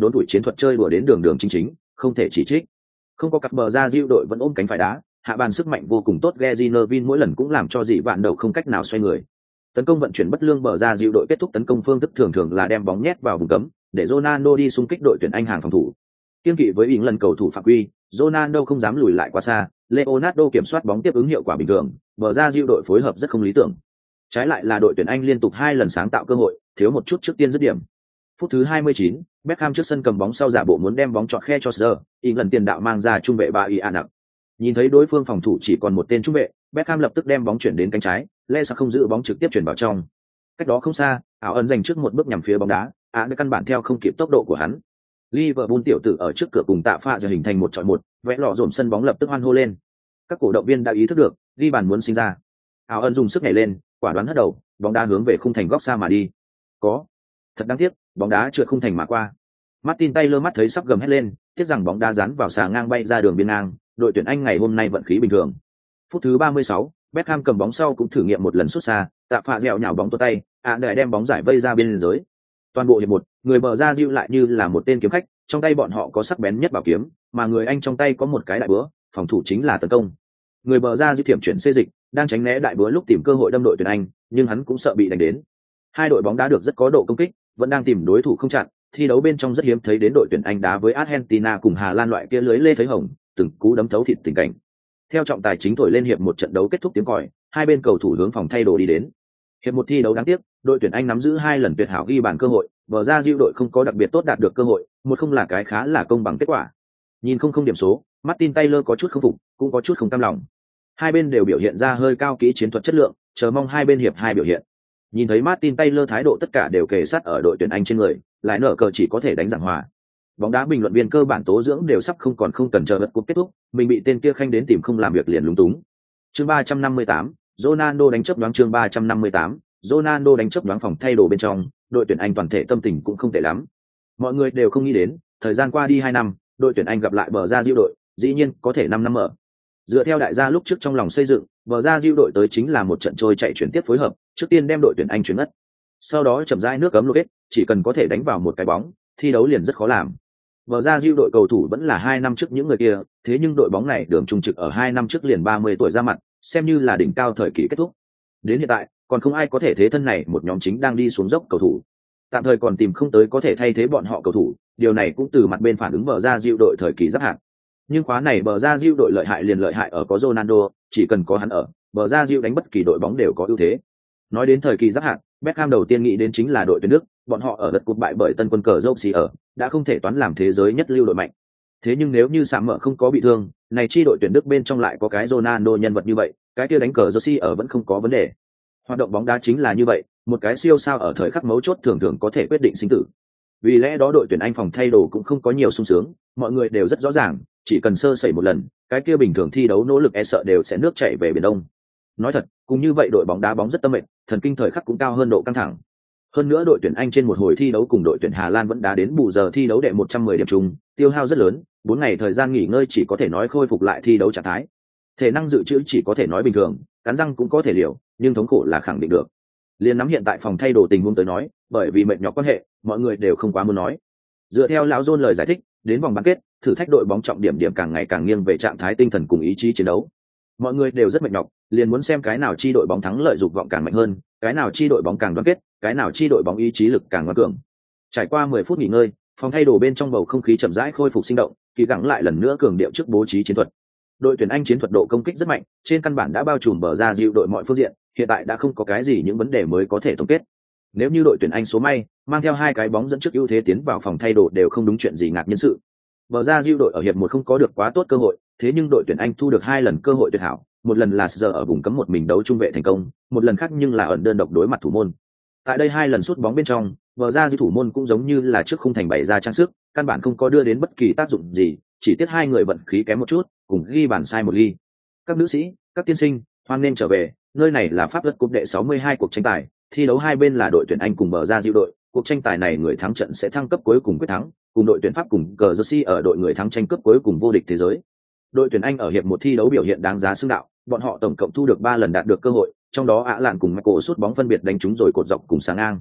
đốn tuổi chiến thuật chơi đùa đến đường đường chính chính, không thể chỉ trích. Không có cặp bờ ra diệu đội vẫn ôm cánh phải đá, hạ bàn sức mạnh vô cùng tốt Gezinovin mỗi lần cũng làm cho dị vạn đầu không cách nào xoay người. Tấn công vận chuyển bất lương bờ ra diệu đội kết thúc tấn công phương thức thường thường là đem bóng nhét vào vùng cấm, để Ronaldo đi xung kích đội tuyển Anh hàng phòng thủ. Kiên kỵ với ý lần cầu thủ phạm quy, Ronaldo không dám lùi lại quá xa, Leonardo kiểm soát bóng tiếp ứng hiệu quả bình thường, bờ ra diệu đội phối hợp rất không lý tưởng. Trái lại là đội tuyển Anh liên tục 2 lần sáng tạo cơ hội, thiếu một chút trước tiên dứt điểm. Phút thứ 29, Beckham trước sân cầm bóng sau giả bộ muốn đem bóng chọt khe cho Sir, ý lần tiền đạo mang ra trung vệ Baia. Nhìn thấy đối phương phòng thủ chỉ còn một tên trung vệ, Beckham lập tức đem bóng chuyển đến cánh trái, Lesa không giữ bóng trực tiếp chuyển vào trong. Cách đó không xa, ảo ẩn dành trước một bước nhằm phía bóng đá, đã căn bản theo không kịp tốc độ của hắn. Liverpool tiểu tử ở trước cửa cùng tạ pha giờ hình thành 1-1, vẽ lọ dồn sân bóng lập tức hoan hô lên. Các cổ động viên đã ý thức được, ghi bàn muốn sinh ra. Ảo ẩn dùng sức nhảy lên, quả đoán hất đầu, bóng đá hướng về khung thành góc xa mà đi. Có. Thật đáng tiếc, bóng đá trượt khung thành mà qua. Martin Taylor mắt thấy sắp gầm hét lên, tiếc rằng bóng đá dán vào xà ngang bay ra đường biên ngang, đội tuyển Anh ngày hôm nay vận khí bình thường. Phút thứ 36, Beckham cầm bóng sau cũng thử nghiệm một lần sút xa, tạ phạ dẻo nhào bóng tua tay, để đem bóng giải vây ra biên giới. Toàn bộ hiệp một, người bờ ra diệu lại như là một tên kiếm khách, trong tay bọn họ có sắc bén nhất bảo kiếm, mà người Anh trong tay có một cái đại búa, phòng thủ chính là tấn công. Người bờ ra diệu thiểm chuyển xê dịch, đang tránh né đại búa lúc tìm cơ hội đâm đội tuyển Anh, nhưng hắn cũng sợ bị đánh đến. Hai đội bóng đá được rất có độ công kích, vẫn đang tìm đối thủ không chặn, thi đấu bên trong rất hiếm thấy đến đội tuyển Anh đá với Argentina cùng Hà Lan loại kia lưới lê thấy hồng, từng cú đấm thấu thịt tình cảnh. Theo trọng tài chính thổi lên hiệp một trận đấu kết thúc tiếng còi, hai bên cầu thủ hướng phòng thay đồ đi đến. Hiệp một thi đấu đáng tiếc, đội tuyển Anh nắm giữ 2 lần tuyệt hảo ghi bàn cơ hội, bờ ra diệu đội không có đặc biệt tốt đạt được cơ hội, một không là cái khá là công bằng kết quả. Nhìn không điểm số, Martin Taylor có chút không phục, cũng có chút không cam lòng. Hai bên đều biểu hiện ra hơi cao kỹ chiến thuật chất lượng, chờ mong hai bên hiệp hai biểu hiện. Nhìn thấy Martin Taylor thái độ tất cả đều kề sát ở đội tuyển Anh trên người, lại nở cờ chỉ có thể đánh giảng hòa. Bóng đá bình luận viên cơ bản tố dưỡng đều sắp không cần chờ lượt cuộc kết thúc, mình bị tên kia khanh đến tìm không làm việc liền lúng túng. Chương 358, Ronaldo đánh chớp nhoáng. Chương 358, Ronaldo đánh chớp nhoáng. Phòng thay đồ bên trong, đội tuyển Anh toàn thể tâm tình cũng không tệ lắm. Mọi người đều không nghĩ đến, thời gian qua đi 2 năm, đội tuyển Anh gặp lại bờ ra diệu đội, dĩ nhiên có thể 5 năm mở. Dựa theo đại gia lúc trước trong lòng xây dựng, bờ ra diệu đội tới chính là một trận trôi chạy chuyển tiếp phối hợp, trước tiên đem đội tuyển Anh chuyển ngất. Sau đó chậm rãi nước cấm lô kết, chỉ cần có thể đánh vào một cái bóng, thi đấu liền rất khó làm. Bờ ra diệu đội cầu thủ vẫn là 2 năm trước những người kia, thế nhưng đội bóng này đường trung trực ở 2 năm trước liền 30 tuổi ra mặt, xem như là đỉnh cao thời kỳ kết thúc. Đến hiện tại, còn không ai có thể thế thân này một nhóm chính đang đi xuống dốc cầu thủ. Tạm thời còn tìm không tới có thể thay thế bọn họ cầu thủ, điều này cũng từ mặt bên phản ứng bờ ra diệu đội thời kỳ giáp hạt. Nhưng khóa này bờ ra diệu đội lợi hại ở có Ronaldo, chỉ cần có hắn ở, bờ ra diệu đánh bất kỳ đội bóng đều có ưu thế. Nói đến thời kỳ giáp hạt, Beckham đầu tiên nghĩ đến chính là đội tuyển Đức, bọn họ ở lượt cuộc bại bởi Tân quân cờ Chelsea ở, đã không thể toán làm thế giới nhất lưu đội mạnh. Thế nhưng nếu như Sạm Mỡ không có bị thương, này chi đội tuyển Đức bên trong lại có cái Ronaldo nhân vật như vậy, cái kia đánh cờ Chelsea ở vẫn không có vấn đề. Hoạt động bóng đá chính là như vậy, một cái siêu sao ở thời khắc mấu chốt thường thường có thể quyết định sinh tử. Vì lẽ đó đội tuyển Anh phòng thay đồ cũng không có nhiều sung sướng, mọi người đều rất rõ ràng, chỉ cần sơ sẩy một lần, cái kia bình thường thi đấu nỗ lực e sợ đều sẽ nước chảy về biển đông. Nói thật, cùng như vậy đội bóng đá bóng rất tâm mệt, thần kinh thời khắc cũng cao hơn độ căng thẳng. Hơn nữa đội tuyển Anh trên một hồi thi đấu cùng đội tuyển Hà Lan vẫn đá đến bù giờ thi đấu đệ 110 điểm chung, tiêu hao rất lớn, 4 ngày thời gian nghỉ ngơi chỉ có thể nói khôi phục lại thi đấu trạng thái. Thể năng dự trữ chỉ có thể nói bình thường, cắn răng cũng có thể liều, nhưng thống khổ là khẳng định được. Liên nắm hiện tại phòng thay đồ tình huống tới nói, bởi vì mệt nhọc quan hệ, mọi người đều không quá muốn nói. Dựa theo lão John lời giải thích, đến vòng bán kết, thử thách đội bóng trọng điểm càng ngày càng nghiêng về trạng thái tinh thần cùng ý chí chiến đấu. Mọi người đều rất mệt nhọc, liền muốn xem cái nào chi đội bóng thắng lợi dục vọng càng mạnh hơn, cái nào chi đội bóng càng đoàn kết, cái nào chi đội bóng ý chí lực càng ngoan cường. Trải qua 10 phút nghỉ ngơi, phòng thay đồ bên trong bầu không khí chậm rãi khôi phục sinh động, kỳ gắng lại lần nữa cường điệu trước bố trí chiến thuật. Đội tuyển Anh chiến thuật độ công kích rất mạnh, trên căn bản đã bao trùm bờ ra diệu đội mọi phương diện, hiện tại đã không có cái gì những vấn đề mới có thể tổng kết. Nếu như đội tuyển Anh số may, mang theo 2 cái bóng dẫn trước ưu thế tiến vào phòng thay đồ đều không đúng chuyện gì ngạc nhiên sự. Bờ ra diệu đội ở hiệp 1 không có được quá tốt cơ hội, thế nhưng đội tuyển Anh thu được 2 lần cơ hội tuyệt hảo, một lần là giờ ở vùng cấm một mình đấu trung vệ thành công, một lần khác nhưng là ẩn đơn độc đối mặt thủ môn. Tại đây 2 lần sút bóng bên trong, bờ ra diệu thủ môn cũng giống như là trước khung thành bày ra trang sức, căn bản không có đưa đến bất kỳ tác dụng gì, chỉ tiếc 2 người vận khí kém một chút, cùng ghi bàn sai một ly. Các nữ sĩ, các tiên sinh, hoan nên trở về, nơi này là Pháp Luật Cúp đệ 62 cuộc tranh tài, thi đấu hai bên là đội tuyển Anh cùng bờ ra diệu đội, cuộc tranh tài này người thắng trận sẽ thăng cấp cuối cùng quyết thắng, cùng đội tuyển Pháp cùng cờ Jersey ở đội người thắng tranh cướp cuối cùng vô địch thế giới. Đội tuyển Anh ở hiệp 1 thi đấu biểu hiện đáng giá xứng đạo, bọn họ tổng cộng thu được 3 lần đạt được cơ hội, trong đó Ả Lạn cùng Michael sút bóng phân biệt đánh trúng rồi cột dọc cùng sáng ngang.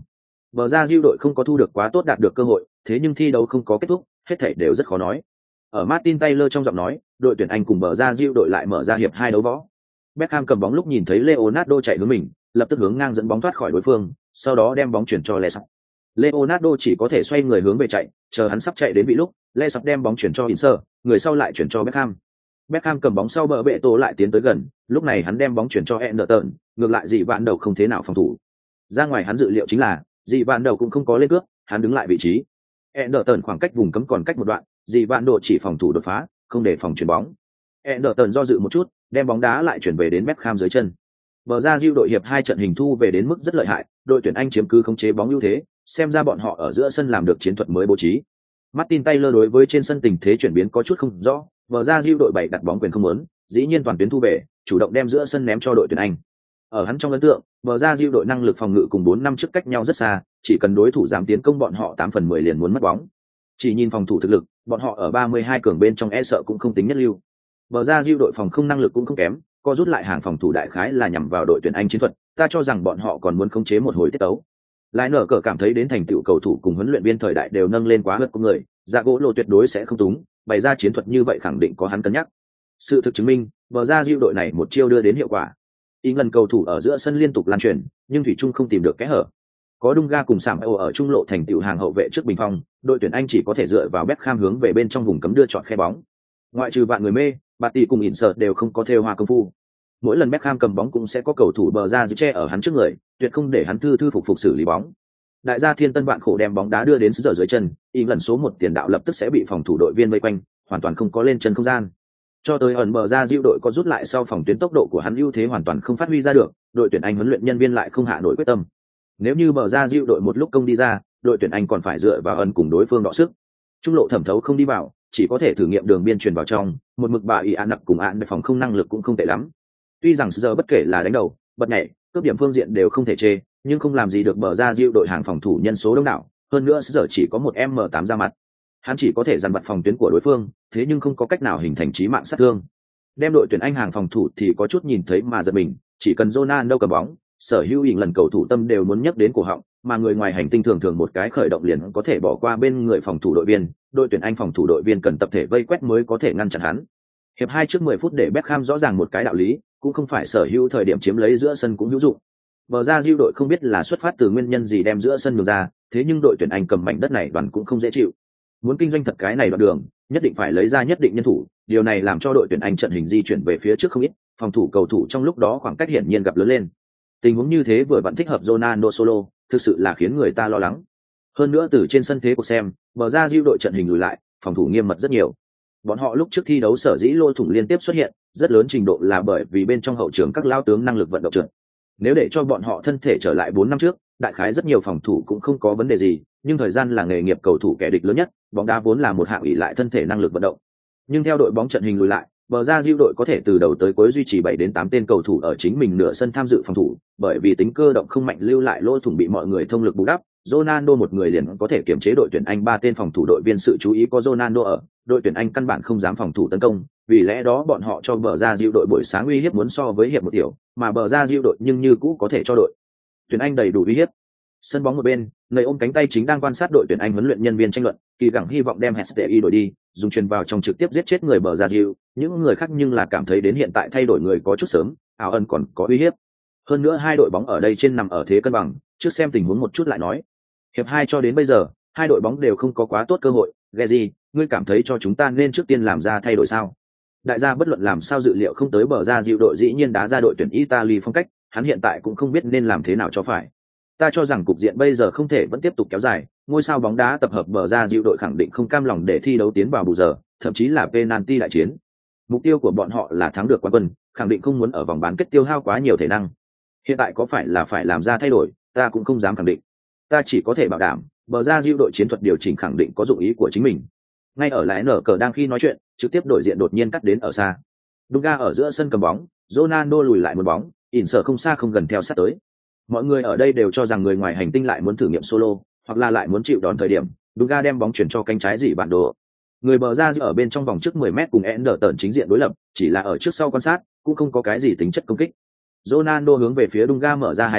Bờ ra diêu đội không có thu được quá tốt đạt được cơ hội, thế nhưng thi đấu không có kết thúc, hết thảy đều rất khó nói. Ở Martin Taylor trong giọng nói, đội tuyển Anh cùng bờ ra diêu đội lại mở ra hiệp 2 đấu võ. Beckham cầm bóng lúc nhìn thấy Leonardo chạy hướng mình, lập tức hướng ngang dẫn bóng thoát khỏi đối phương, sau đó đem bóng chuyển cho Lesap. Leonardo chỉ có thể xoay người hướng về chạy, chờ hắn sắp chạy đến vị lúc, Lesap đem bóng chuyển cho Inser, người sau lại chuyển cho Beckham. Beckham cầm bóng sau bờ bệ tổ lại tiến tới gần, lúc này hắn đem bóng chuyển cho Anderton, ngược lại dị vạn đầu không thế nào phòng thủ. Ra ngoài hắn dự liệu chính là, dị vạn đầu cũng không có lên cướp, hắn đứng lại vị trí. Anderton khoảng cách vùng cấm còn cách một đoạn, dị vạn độ chỉ phòng thủ đột phá, không để phòng chuyển bóng. Anderton do dự một chút, đem bóng đá lại chuyển về đến Beckham dưới chân. Bờ ra diêu đội hiệp 2 trận hình thu về đến mức rất lợi hại, đội tuyển Anh chiếm cứ khống chế bóng ưu thế, xem ra bọn họ ở giữa sân làm được chiến thuật mới bố trí. Martin Taylor đối với trên sân tình thế chuyển biến có chút không rõ, bờ ra diêu đội 7 đặt bóng quyền không muốn, dĩ nhiên toàn tuyến thu về, chủ động đem giữa sân ném cho đội tuyển Anh. Ở hắn trong ấn tượng, bờ ra diêu đội năng lực phòng ngự cùng 4 năm trước cách nhau rất xa, chỉ cần đối thủ giảm tiến công bọn họ 8/10 liền muốn mất bóng. Chỉ nhìn phòng thủ thực lực, bọn họ ở 32 cường bên trong e sợ cũng không tính nhất lưu. Bờ ra diêu đội phòng không năng lực cũng không kém, co rút lại hàng phòng thủ đại khái là nhằm vào đội tuyển Anh chiến thuật, ta cho rằng bọn họ còn muốn khống chế một hồi tiết tấu. Lại nở cờ cảm thấy đến thành tựu cầu thủ cùng huấn luyện viên thời đại đều nâng lên quá hớt của người, dạ gỗ lộ tuyệt đối sẽ không túng, bày ra chiến thuật như vậy khẳng định có hắn cân nhắc. Sự thực chứng minh, bờ ra diêu đội này một chiêu đưa đến hiệu quả. England cầu thủ ở giữa sân liên tục lan truyền, nhưng thủy chung không tìm được kẽ hở. Có Dunga cùng Sam Eo ở trung lộ thành tựu hàng hậu vệ trước bình phong, đội tuyển Anh chỉ có thể dựa vào Beckham hướng về bên trong vùng cấm đưa chọn khe bóng. Ngoại trừ bạn người mê, Batty cùng Insert đều không có theo hoa công phu. Mỗi lần Beckham cầm bóng cũng sẽ có cầu thủ bờ ra giữ che ở hắn trước người, tuyệt không để hắn thư phục xử lý bóng. Đại gia Thiên Tân bạn khổ đem bóng đá đưa đến giờ dưới chân, England số 1 tiền đạo lập tức sẽ bị phòng thủ đội viên vây quanh, hoàn toàn không có lên chân không gian. Cho tới ẩn bờ ra diêu đội có rút lại sau phòng tuyến, tốc độ của hắn ưu thế hoàn toàn không phát huy ra được, đội tuyển Anh huấn luyện nhân viên lại không hạ nổi quyết tâm. Nếu như bờ ra diêu đội một lúc công đi ra, đội tuyển Anh còn phải dựa vào ẩn cùng đối phương đọ sức. Trung lộ thẩm thấu không đi vào, chỉ có thể thử nghiệm đường biên truyền vào trong, một mực bà ý án nặc cùng án phòng không năng lực cũng không tệ lắm. Tuy rằng giờ bất kể là đánh đầu, bật nhảy, cướp điểm phương diện đều không thể chê, nhưng không làm gì được bờ ra diêu đội hàng phòng thủ nhân số đông đảo, hơn nữa giờ chỉ có một M8 ra mặt. Hắn chỉ có thể dằn vặt phòng tuyến của đối phương, thế nhưng không có cách nào hình thành chí mạng sát thương. Đem đội tuyển Anh hàng phòng thủ thì có chút nhìn thấy mà giật mình, chỉ cần Ronaldo cầm bóng, sở hữu hình lần cầu thủ tâm đều muốn nhấc đến cổ họng, mà người ngoài hành tinh thường thường một cái khởi động liền có thể bỏ qua bên người phòng thủ đội viên, đội tuyển Anh phòng thủ đội viên cần tập thể vây quét mới có thể ngăn chặn hắn. Hiệp 2 trước 10 phút để Beckham rõ ràng một cái đạo lý, cũng không phải sở hữu thời điểm chiếm lấy giữa sân cũng hữu dụng. Bờ ra diêu đội không biết là xuất phát từ nguyên nhân gì đem giữa sân nhường ra, thế nhưng đội tuyển Anh cầm mảnh đất này đoàn cũng không dễ chịu. Muốn kinh doanh thật cái này đoạn đường, nhất định phải lấy ra nhất định nhân thủ, điều này làm cho đội tuyển Anh trận hình di chuyển về phía trước không ít, phòng thủ cầu thủ trong lúc đó khoảng cách hiển nhiên gặp lớn lên. Tình huống như thế vừa vẫn thích hợp Ronaldo solo, thực sự là khiến người ta lo lắng. Hơn nữa từ trên sân thế cuộc xem, bờ ra diêu đội trận hình lùi lại, phòng thủ nghiêm mật rất nhiều. Bọn họ lúc trước thi đấu sở dĩ lỗ thủng liên tiếp xuất hiện, rất lớn trình độ là bởi vì bên trong hậu trường các lao tướng năng lực vận động trượt. Nếu để cho bọn họ thân thể trở lại 4 năm trước, đại khái rất nhiều phòng thủ cũng không có vấn đề gì, nhưng thời gian là nghề nghiệp cầu thủ kẻ địch lớn nhất, bóng đá vốn là một hạng ỷ lại thân thể năng lực vận động. Nhưng theo đội bóng trận hình lùi lại, bờ ra diêu đội có thể từ đầu tới cuối duy trì 7 đến 8 tên cầu thủ ở chính mình nửa sân tham dự phòng thủ, bởi vì tính cơ động không mạnh lưu lại lỗ thủng bị mọi người thông lực bù đắp. Ronaldo một người liền có thể kiểm chế đội tuyển Anh 3 tên phòng thủ đội viên, sự chú ý có Ronaldo ở, đội tuyển Anh căn bản không dám phòng thủ tấn công, vì lẽ đó bọn họ cho bờ ra diêu đội buổi sáng uy hiếp muốn so với hiệp một tiểu, mà bờ ra diêu đội nhưng như cũ có thể cho đội tuyển Anh đầy đủ uy hiếp. Sân bóng một bên, người ôm cánh tay chính đang quan sát đội tuyển Anh huấn luyện nhân viên tranh luận, kỳ gắng hy vọng đem Hestey đổi đi, dùng chuyền vào trong trực tiếp giết chết người bờ ra diêu, những người khác nhưng là cảm thấy đến hiện tại thay đổi người có chút sớm, ảo ẩn còn có uy hiếp. Hơn nữa hai đội bóng ở đây trên nằm ở thế cân bằng, trước xem tình huống một chút lại nói. Hiệp 2 cho đến bây giờ, hai đội bóng đều không có quá tốt cơ hội, Gezi, ngươi cảm thấy cho chúng ta nên trước tiên làm ra thay đổi sao? Đại gia bất luận làm sao dự liệu không tới bờ ra diệu đội dĩ nhiên đá ra đội tuyển Italy phong cách, hắn hiện tại cũng không biết nên làm thế nào cho phải. Ta cho rằng cục diện bây giờ không thể vẫn tiếp tục kéo dài, ngôi sao bóng đá tập hợp bờ ra diệu đội khẳng định không cam lòng để thi đấu tiến vào bù giờ, thậm chí là penalty đại chiến. Mục tiêu của bọn họ là thắng được quán quân, khẳng định không muốn ở vòng bán kết tiêu hao quá nhiều thể năng. Hiện tại có phải là phải làm ra thay đổi, ta cũng không dám khẳng định. Ta chỉ có thể bảo đảm, bờ ra diệu đội chiến thuật điều chỉnh khẳng định có dụng ý của chính mình. Ngay ở lại nở cờ đang khi nói chuyện, trực tiếp đổi diện đột nhiên cắt đến ở xa. Dunga ở giữa sân cầm bóng, Ronaldo lùi lại một bóng, Inter không xa không gần theo sát tới. Mọi người ở đây đều cho rằng người ngoài hành tinh lại muốn thử nghiệm solo, hoặc là lại muốn chịu đòn thời điểm, Dunga đem bóng chuyển cho cánh trái dị bản đồ. Người bờ ra ở bên trong vòng trước 10m cùng Anderton chính diện đối lập, chỉ là ở trước sau quan sát, cũng không có cái gì tính chất công kích. Ronaldo hướng về phía Dunga mở ra hai tay,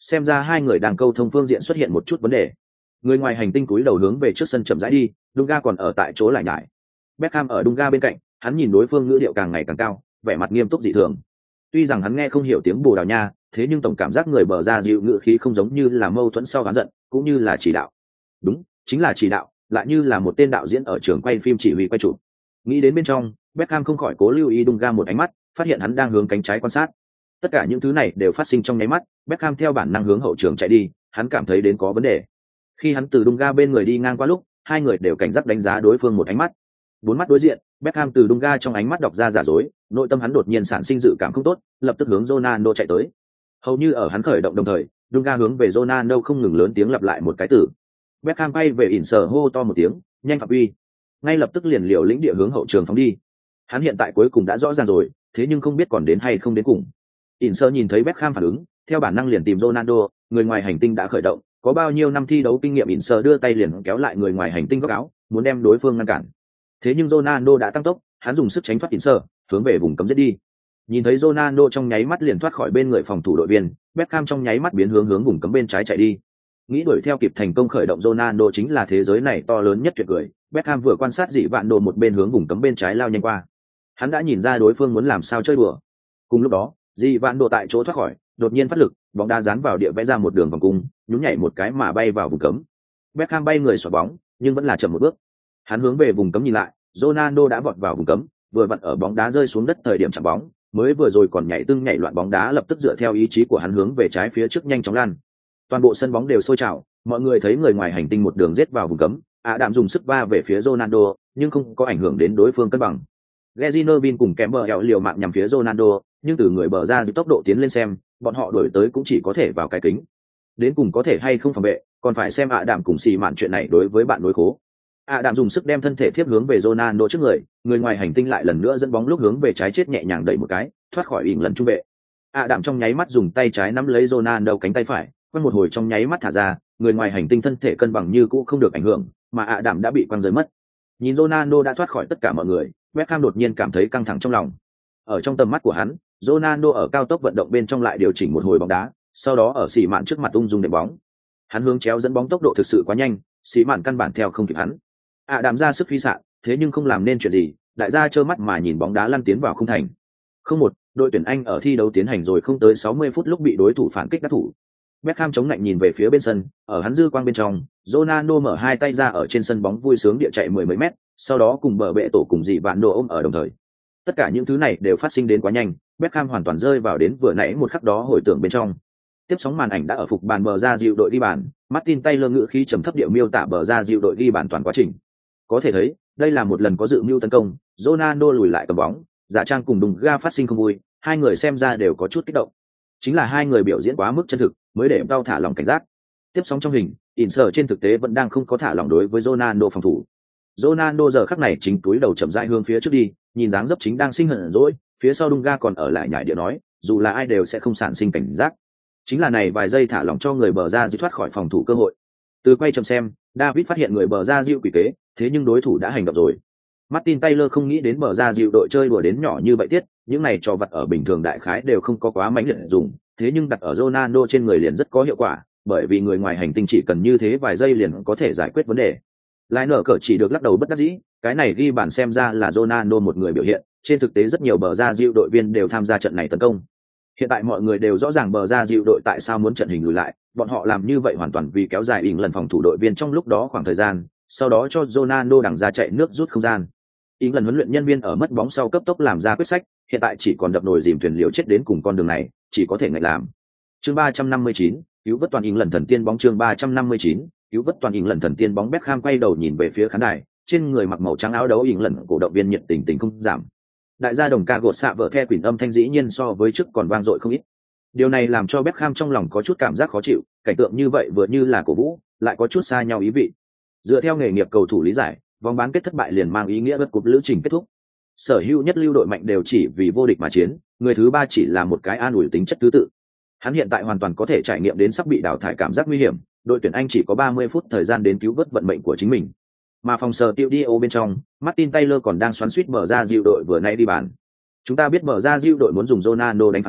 xem ra hai người đang câu thông phương diện xuất hiện một chút vấn đề. Người ngoài hành tinh cúi đầu hướng về trước sân chậm rãi đi, Dunga còn ở tại chỗ lại nhải. Beckham ở Dunga bên cạnh, hắn nhìn đối phương ngữ điệu càng ngày càng cao, vẻ mặt nghiêm túc dị thường. Tuy rằng hắn nghe không hiểu tiếng Bồ Đào Nha, thế nhưng tổng cảm giác người bờ ra dịu ngữ khí không giống như là mâu thuẫn sau oán giận, cũng như là chỉ đạo. Đúng, chính là chỉ đạo, lại như là một tên đạo diễn ở trường quay phim chỉ huy quay chụp. Nghĩ đến bên trong, Beckham không khỏi cố lưu ý Dunga một ánh mắt, phát hiện hắn đang hướng cánh trái quan sát. Tất cả những thứ này đều phát sinh trong nháy mắt, Beckham theo bản năng hướng hậu trường chạy đi, hắn cảm thấy đến có vấn đề. Khi hắn từ Dunga bên người đi ngang qua lúc, hai người đều cảnh giác đánh giá đối phương một ánh mắt. Bốn mắt đối diện, Beckham từ Dunga trong ánh mắt đọc ra giả dối, nội tâm hắn đột nhiên sản sinh dự cảm không tốt, lập tức hướng Ronaldo chạy tới. Hầu như ở hắn khởi động đồng thời, Dunga hướng về Ronaldo không ngừng lớn tiếng lặp lại một cái từ. Beckham bay về ỉn sở hô to một tiếng, nhanh phạm uy. Ngay lập tức liền liều lĩnh địa hướng hậu trường phóng đi. Hắn hiện tại cuối cùng đã rõ ràng rồi, thế nhưng không biết còn đến hay không đến cùng. ỉn sở nhìn thấy Beckham phản ứng, theo bản năng liền tìm Ronaldo, người ngoài hành tinh đã khởi động, có bao nhiêu năm thi đấu kinh nghiệm ỉn sở đưa tay liền kéo lại người ngoài hành tinh góc áo, muốn đem đối phương ngăn cản. Thế nhưng Ronaldo đã tăng tốc, hắn dùng sức tránh thoát ỉn sở, hướng về vùng cấm giết đi. Nhìn thấy Ronaldo trong nháy mắt liền thoát khỏi bên người phòng thủ đội viên, Beckham trong nháy mắt biến hướng vùng cấm bên trái chạy đi. Nghĩ đuổi theo kịp thành công khởi động Ronaldo chính là thế giới này to lớn nhất chuyện cười. Beckham vừa quan sát dị vạn đồ một bên hướng vùng cấm bên trái lao nhanh qua. Hắn đã nhìn ra đối phương muốn làm sao chơi đùa. Cùng lúc đó, dị vạn đồ tại chỗ thoát khỏi, đột nhiên phát lực, bóng đá dán vào địa vẽ ra một đường vòng cung, nhún nhảy một cái mà bay vào vùng cấm. Beckham bay người xoạc bóng, nhưng vẫn là chậm một bước. Hắn hướng về vùng cấm nhìn lại, Ronaldo đã vọt vào vùng cấm, vừa vặn ở bóng đá rơi xuống đất thời điểm chạm bóng, mới vừa rồi còn nhảy loạn bóng đá lập tức dựa theo ý chí của hắn hướng về trái phía trước nhanh chóng lăn. Toàn bộ sân bóng đều sôi trào, mọi người thấy người ngoài hành tinh một đường giết vào vùng cấm, Đạm dùng sức va về phía Ronaldo, nhưng không có ảnh hưởng đến đối phương cân bằng. Gezinovin cùng kém bờ hẹo liều mạng nhằm phía Ronaldo, nhưng từ người bờ ra giữ tốc độ tiến lên xem, bọn họ đuổi tới cũng chỉ có thể vào cái kính. Đến cùng có thể hay không phòng vệ, còn phải xem Đạm cùng xì mạn chuyện này đối với bạn đối khố. Đạm dùng sức đem thân thể tiếp hướng về Ronaldo trước người ngoài hành tinh lại lần nữa dẫn bóng lúc hướng về trái chết nhẹ nhàng đẩy một cái, thoát khỏi ỉn lần trung vệ. Đạm trong nháy mắt dùng tay trái nắm lấy Ronaldo cánh tay phải, quăng một hồi trong nháy mắt thả ra, người ngoài hành tinh thân thể cân bằng như cũ không được ảnh hưởng, mà Đạm đã bị quăng rơi mất. Nhìn Ronaldo đã thoát khỏi tất cả mọi người, Beckham đột nhiên cảm thấy căng thẳng trong lòng. Ở trong tầm mắt của hắn, Ronaldo ở cao tốc vận động bên trong lại điều chỉnh một hồi bóng đá, sau đó ở xì mạn trước mặt ung dung đệm bóng. Hắn hướng chéo dẫn bóng tốc độ thực sự quá nhanh, xì mạn căn bản theo không kịp hắn. Đạm ra sức phi xạ, thế nhưng không làm nên chuyện gì, đại gia trơ mắt mà nhìn bóng đá lăn tiến vào khung thành. 0-1, đội tuyển Anh ở thi đấu tiến hành rồi không tới 60 phút lúc bị đối thủ phản kích đắc thủ. Beckham chống lạnh nhìn về phía bên sân, ở hắn dư quang bên trong, Ronaldo mở hai tay ra ở trên sân bóng vui sướng địa chạy mười mấy mét, sau đó cùng bờ bệ tổ cùng dị vạn đồ ôm ở đồng thời. Tất cả những thứ này đều phát sinh đến quá nhanh, Beckham hoàn toàn rơi vào đến vừa nãy một khắc đó hồi tưởng bên trong. Tiếp sóng màn ảnh đã ở phục bàn bờ ra dịu đội ghi bàn, Martin Taylor ngữ khí trầm thấp địa miêu tả bờ ra dịu đội ghi bàn toàn quá trình. Có thể thấy, đây là một lần có dự mưu tấn công, Ronaldo lùi lại cầm bóng, Giả Trang cùng Dunga phát sinh không vui, hai người xem ra đều có chút kích động. Chính là hai người biểu diễn quá mức chân thực, mới để đau thả lòng cảnh giác. Tiếp sóng trong hình, Inter trên thực tế vẫn đang không có thả lòng đối với Ronaldo phòng thủ. Ronaldo giờ khắc này chính túi đầu chậm rãi hướng phía trước đi, nhìn dáng dấp chính đang sinh hận dỗi, phía sau Dunga còn ở lại nhảy địa nói, dù là ai đều sẽ không sản sinh cảnh giác. Chính là này vài giây thả lòng cho người bờ ra dịu thoát khỏi phòng thủ cơ hội. Từ quay chậm xem, David phát hiện người bờ ra dịu quỷ kế, thế nhưng đối thủ đã hành động rồi. Martin Taylor không nghĩ đến bờ ra dịu đội chơi đùa đến nhỏ như vậy tiết, những này trò vặt ở bình thường đại khái đều không có quá mãnh liệt dùng, thế nhưng đặt ở Ronaldo trên người liền rất có hiệu quả, bởi vì người ngoài hành tinh chỉ cần như thế vài giây liền có thể giải quyết vấn đề. Lại nở cờ chỉ được lắc đầu bất đắc dĩ, cái này ghi bản xem ra là Ronaldo một người biểu hiện, trên thực tế rất nhiều bờ ra dịu đội viên đều tham gia trận này tấn công. Hiện tại mọi người đều rõ ràng bờ ra dịu đội tại sao muốn trận hình lùi lại, bọn họ làm như vậy hoàn toàn vì kéo dài ỉn lần phòng thủ đội viên trong lúc đó khoảng thời gian, sau đó cho Ronaldo đằng ra chạy nước rút không gian. Ỉn lần huấn luyện nhân viên ở mất bóng sau cấp tốc làm ra quyết sách, hiện tại chỉ còn đập nồi dìm thuyền liều chết đến cùng con đường này, chỉ có thể ngại làm. Chương 359, cứu vớt toàn ỉn lần thần tiên bóng. Chương 359, cứu vớt toàn ỉn lần thần tiên bóng. Beckham quay đầu nhìn về phía khán đài, trên người mặc màu trắng áo đấu ỉn lần cổ động viên nhiệt tình tình không giảm. Đại gia đồng ca gột xạ vợ the quỷ âm thanh dĩ nhiên so với trước còn vang dội không ít. Điều này làm cho Beckham trong lòng có chút cảm giác khó chịu, cảnh tượng như vậy vừa như là cổ vũ, lại có chút xa nhau ý vị. Dựa theo nghề nghiệp cầu thủ lý giải, vòng bán kết thất bại liền mang ý nghĩa bất cúp lữ trình kết thúc. Sở hữu nhất lưu đội mạnh đều chỉ vì vô địch mà chiến, người thứ ba chỉ là một cái an ủi tính chất thứ tự. Hắn hiện tại hoàn toàn có thể trải nghiệm đến sắp bị đào thải cảm giác nguy hiểm, đội tuyển Anh chỉ có 30 phút thời gian đến cứu vớt vận mệnh của chính mình. Mà phòng sở tiêu đi ô bên trong, Martin Taylor còn đang xoắn xuýt mở ra dịu đội vừa nay đi bàn. Chúng ta biết mở ra dịu đội muốn dùng Ronaldo đánh phản kích,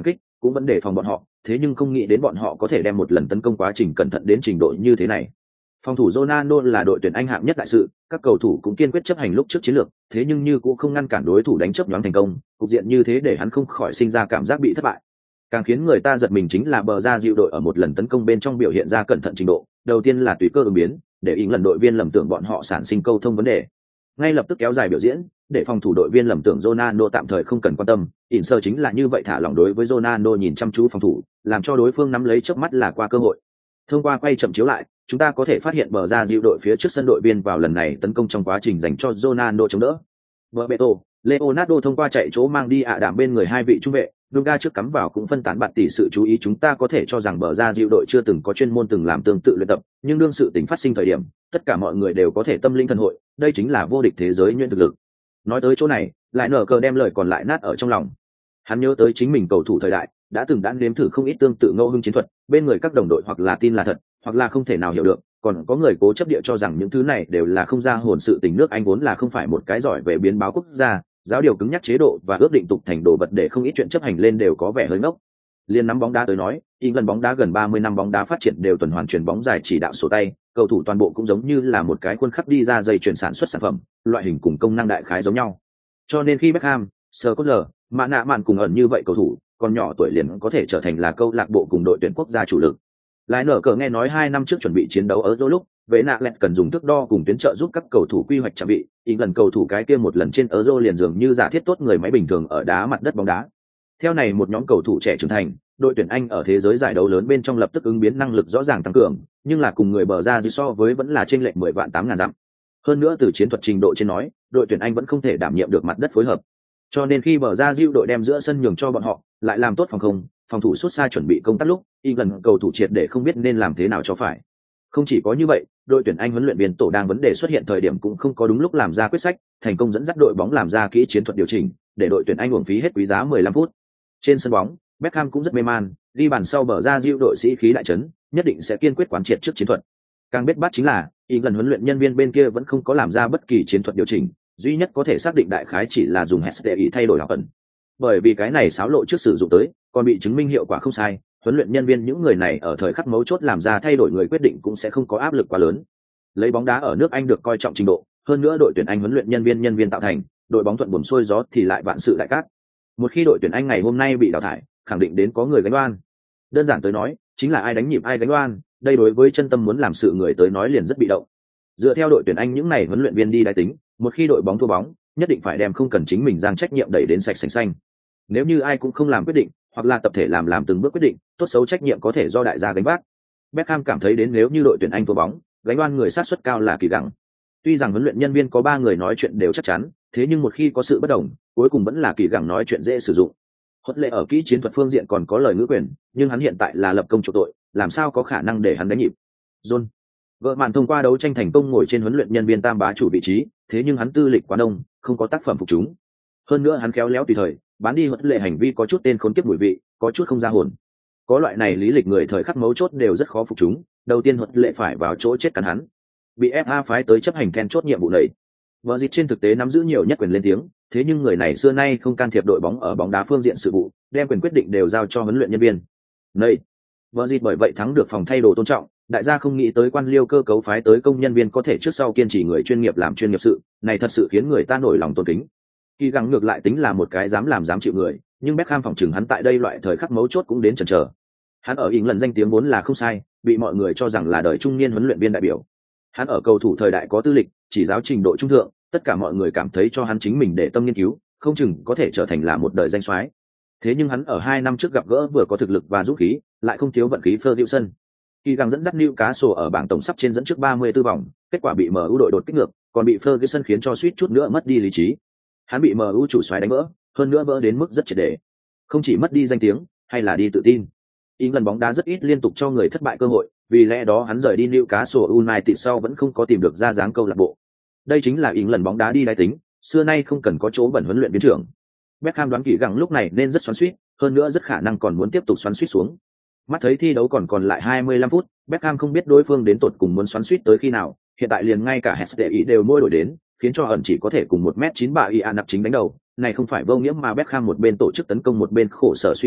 cũng vẫn đề phòng bọn họ, thế nhưng không nghĩ đến bọn họ có thể đem một lần tấn công quá trình cẩn thận đến trình độ như thế này. Phòng thủ Ronaldo là đội tuyển Anh hạng nhất đại sự, các cầu thủ cũng kiên quyết chấp hành lúc trước chiến lược, thế nhưng như cũng không ngăn cản đối thủ đánh chớp nhoáng thành công, cục diện như thế để hắn không khỏi sinh ra cảm giác bị thất bại. Càng khiến người ta giật mình chính là bờ ra dịu đội ở một lần tấn công bên trong biểu hiện ra cẩn thận trình độ, đầu tiên là tùy cơ ứng biến, để ý lần đội viên lầm tưởng bọn họ sản sinh câu thông vấn đề. Ngay lập tức kéo dài biểu diễn, để phòng thủ đội viên lầm tưởng Ronaldo tạm thời không cần quan tâm, Inter chính là như vậy thả lỏng đối với Ronaldo nhìn chăm chú phòng thủ, làm cho đối phương nắm lấy chớp mắt là qua cơ hội. Thông qua quay chậm chiếu lại, chúng ta có thể phát hiện bờ ra dịu đội phía trước sân đội viên vào lần này tấn công trong quá trình dành cho Ronaldo chống đỡ. Beto, Leonardo thông qua chạy chỗ mang đi ạ đảm bên người hai vị trung vệ, Dunga trước cắm vào cũng phân tán bạt tỷ sự chú ý, chúng ta có thể cho rằng bờ ra dịu đội chưa từng có chuyên môn từng làm tương tự luyện tập, nhưng đương sự tình phát sinh thời điểm, tất cả mọi người đều có thể tâm linh thần hội, đây chính là vô địch thế giới nhuyễn thực lực. Nói tới chỗ này, lại nở cờ đem lời còn lại nát ở trong lòng. Hắn nhớ tới chính mình cầu thủ thời đại, đã từng đã nếm thử không ít tương tự ngẫu hứng chiến thuật, bên người các đồng đội hoặc là tin là thật, hoặc là không thể nào hiểu được, còn có người cố chấp địa cho rằng những thứ này đều là không ra hồn sự tình. Nước Anh vốn là không phải một cái giỏi về biến báo quốc gia, giáo điều cứng nhắc chế độ và ước định tục thành đồ vật để không ít chuyện chấp hành lên đều có vẻ hơi ngốc. Liên nắm bóng đá tới nói, England bóng đá gần 30 năm bóng đá phát triển đều tuần hoàn truyền bóng dài chỉ đạo sổ tay, cầu thủ toàn bộ cũng giống như là một cái khuôn khắc đi ra dây chuyển sản xuất sản phẩm, loại hình cùng công năng đại khái giống nhau. Cho nên khi Beckham, Scholes, Mạ Nạ Mạn cùng ẩn như vậy cầu thủ, còn nhỏ tuổi liền có thể trở thành là câu lạc bộ cùng đội tuyển quốc gia chủ lực. Lại nở cờ nghe nói 2 năm trước chuẩn bị chiến đấu ở lúc, vệ nạ lẹt cần dùng thước đo cùng tuyến trợ giúp các cầu thủ quy hoạch trang bị, lần cầu thủ cái kia một lần trên Euro liền dường như giả thiết tốt người máy bình thường ở đá mặt đất bóng đá. Theo này một nhóm cầu thủ trẻ trưởng thành, đội tuyển Anh ở thế giới giải đấu lớn bên trong lập tức ứng biến năng lực rõ ràng tăng cường, nhưng là cùng người bờ ra dư so với vẫn là chênh lệch 10 vạn 8 ngàn dặm. Hơn nữa từ chiến thuật trình độ trên nói, đội tuyển Anh vẫn không thể đảm nhiệm được mặt đất phối hợp. Cho nên khi bờ ra diệu đội đem giữa sân nhường cho bọn họ, lại làm tốt phòng thủ xuất xa chuẩn bị công tác lúc, England cầu thủ triệt để không biết nên làm thế nào cho phải. Không chỉ có như vậy, đội tuyển Anh huấn luyện viên tổ đang vấn đề xuất hiện thời điểm cũng không có đúng lúc làm ra quyết sách, thành công dẫn dắt đội bóng làm ra kỹ chiến thuật điều chỉnh, để đội tuyển Anh uổng phí hết quý giá 15 phút. Trên sân bóng, Beckham cũng rất mê man, ghi bàn sau bờ ra diệu đội sĩ khí đại chấn, nhất định sẽ kiên quyết quán triệt trước chiến thuật. Càng biết bắt chính là, England huấn luyện nhân viên bên kia vẫn không có làm ra bất kỳ chiến thuật điều chỉnh, duy nhất có thể xác định đại khái chỉ là dùng HSTI thay đổi học ẩn. Bởi vì cái này xáo lộ trước sử dụng tới, còn bị chứng minh hiệu quả không sai, huấn luyện nhân viên những người này ở thời khắc mấu chốt làm ra thay đổi người quyết định cũng sẽ không có áp lực quá lớn. Lấy bóng đá ở nước Anh được coi trọng trình độ, hơn nữa đội tuyển Anh huấn luyện nhân viên tạo thành, đội bóng thuận buồm xuôi gió thì lại vạn sự đại cát. Một khi đội tuyển Anh ngày hôm nay bị đào thải, khẳng định đến có người gánh oan. Đơn giản tới nói, chính là ai đánh nhịp ai gánh oan, đây đối với chân tâm muốn làm sự người tới nói liền rất bị động. Dựa theo đội tuyển Anh những này huấn luyện viên đi đai tính, một khi đội bóng thua bóng, nhất định phải đem không cần chính mình giang trách nhiệm đẩy đến sạch sành xanh. Nếu như ai cũng không làm quyết định, hoặc là tập thể làm từng bước quyết định, tốt xấu trách nhiệm có thể do đại gia gánh vác. Beckham cảm thấy đến nếu như đội tuyển Anh thua bóng, gánh oan người sát suất cao là Kỳ Gẳng. Tuy rằng huấn luyện nhân viên có 3 người nói chuyện đều chắc chắn, thế nhưng một khi có sự bất đồng, cuối cùng vẫn là Kỳ Gẳng nói chuyện dễ sử dụng. Huấn lệ ở kỹ chiến thuật phương diện còn có lời ngữ quyền, nhưng hắn hiện tại là lập công chuộc tội, làm sao có khả năng để hắn đánh nhịp. John vợ màn thông qua đấu tranh thành công ngồi trên huấn luyện nhân viên tam bá chủ vị trí, thế nhưng hắn tư lịch quá đông, không có tác phẩm phục chúng. Hơn nữa hắn khéo léo tùy thời, bán đi huấn lệ hành vi có chút tên khốn kiếp mùi vị, có chút không ra hồn. Có loại này lý lịch người thời khắc mấu chốt đều rất khó phục chúng, đầu tiên huấn lệ phải vào chỗ chết cắn hắn. Bị FA phái tới chấp hành then chốt nhiệm vụ này. Vợ dịch trên thực tế nắm giữ nhiều nhất quyền lên tiếng, thế nhưng người này xưa nay không can thiệp đội bóng ở bóng đá phương diện sự vụ, đem quyền quyết định đều giao cho huấn luyện nhân viên. Này, vợ dịch bởi vậy thắng được phòng thay đồ tôn trọng, đại gia không nghĩ tới quan liêu cơ cấu phái tới công nhân viên có thể trước sau kiên trì người chuyên nghiệp làm chuyên nghiệp sự, này thật sự khiến người ta nổi lòng tôn kính. Kỳ Gắng ngược lại tính là một cái dám làm dám chịu người, nhưng Beckham phòng chừng hắn tại đây loại thời khắc mấu chốt cũng đến chần chờ. Hắn ở England danh tiếng vốn là không sai, bị mọi người cho rằng là đời trung niên huấn luyện viên đại biểu. Hắn ở cầu thủ thời đại có tư lịch, chỉ giáo trình độ trung thượng, tất cả mọi người cảm thấy cho hắn chính mình để tâm nghiên cứu, không chừng có thể trở thành là một đời danh soái. Thế nhưng hắn ở 2 năm trước gặp gỡ vừa có thực lực và dũng khí, lại không thiếu vận khí Ferguson. Kỳ Gắng dẫn dắt Newcastle ở bảng tổng sắp trên dẫn trước 34 vòng, kết quả bị MU đội đột kích ngược, còn bị Ferguson khiến cho suýt chút nữa mất đi lý trí. Hắn bị MU chủ soái đánh vỡ, hơn nữa vỡ đến mức rất triệt để. Không chỉ mất đi danh tiếng, hay là đi tự tin. England bóng đá rất ít liên tục cho người thất bại cơ hội, vì lẽ đó hắn rời đi Newcastle United sau vẫn không có tìm được ra dáng câu lạc bộ. Đây chính là England bóng đá đi đai tính, xưa nay không cần có chỗ bẩn huấn luyện viên trưởng. Beckham đoán Kỳ Gắng lúc này nên rất xoắn xuýt, hơn nữa rất khả năng còn muốn tiếp tục xoắn xuýt xuống. Mắt thấy thi đấu còn lại 25 phút, Beckham không biết đối phương đến tột cùng muốn xoắn xuýt tới khi nào, hiện tại liền ngay cả HSTI đều môi đổi đến, khiến cho ẩn chỉ có thể cùng 1m9 bà Ia nạp chính đánh đầu, này không phải vô nghĩa mà Beckham một bên tổ chức tấn công một bên khổ sở suy nghĩ,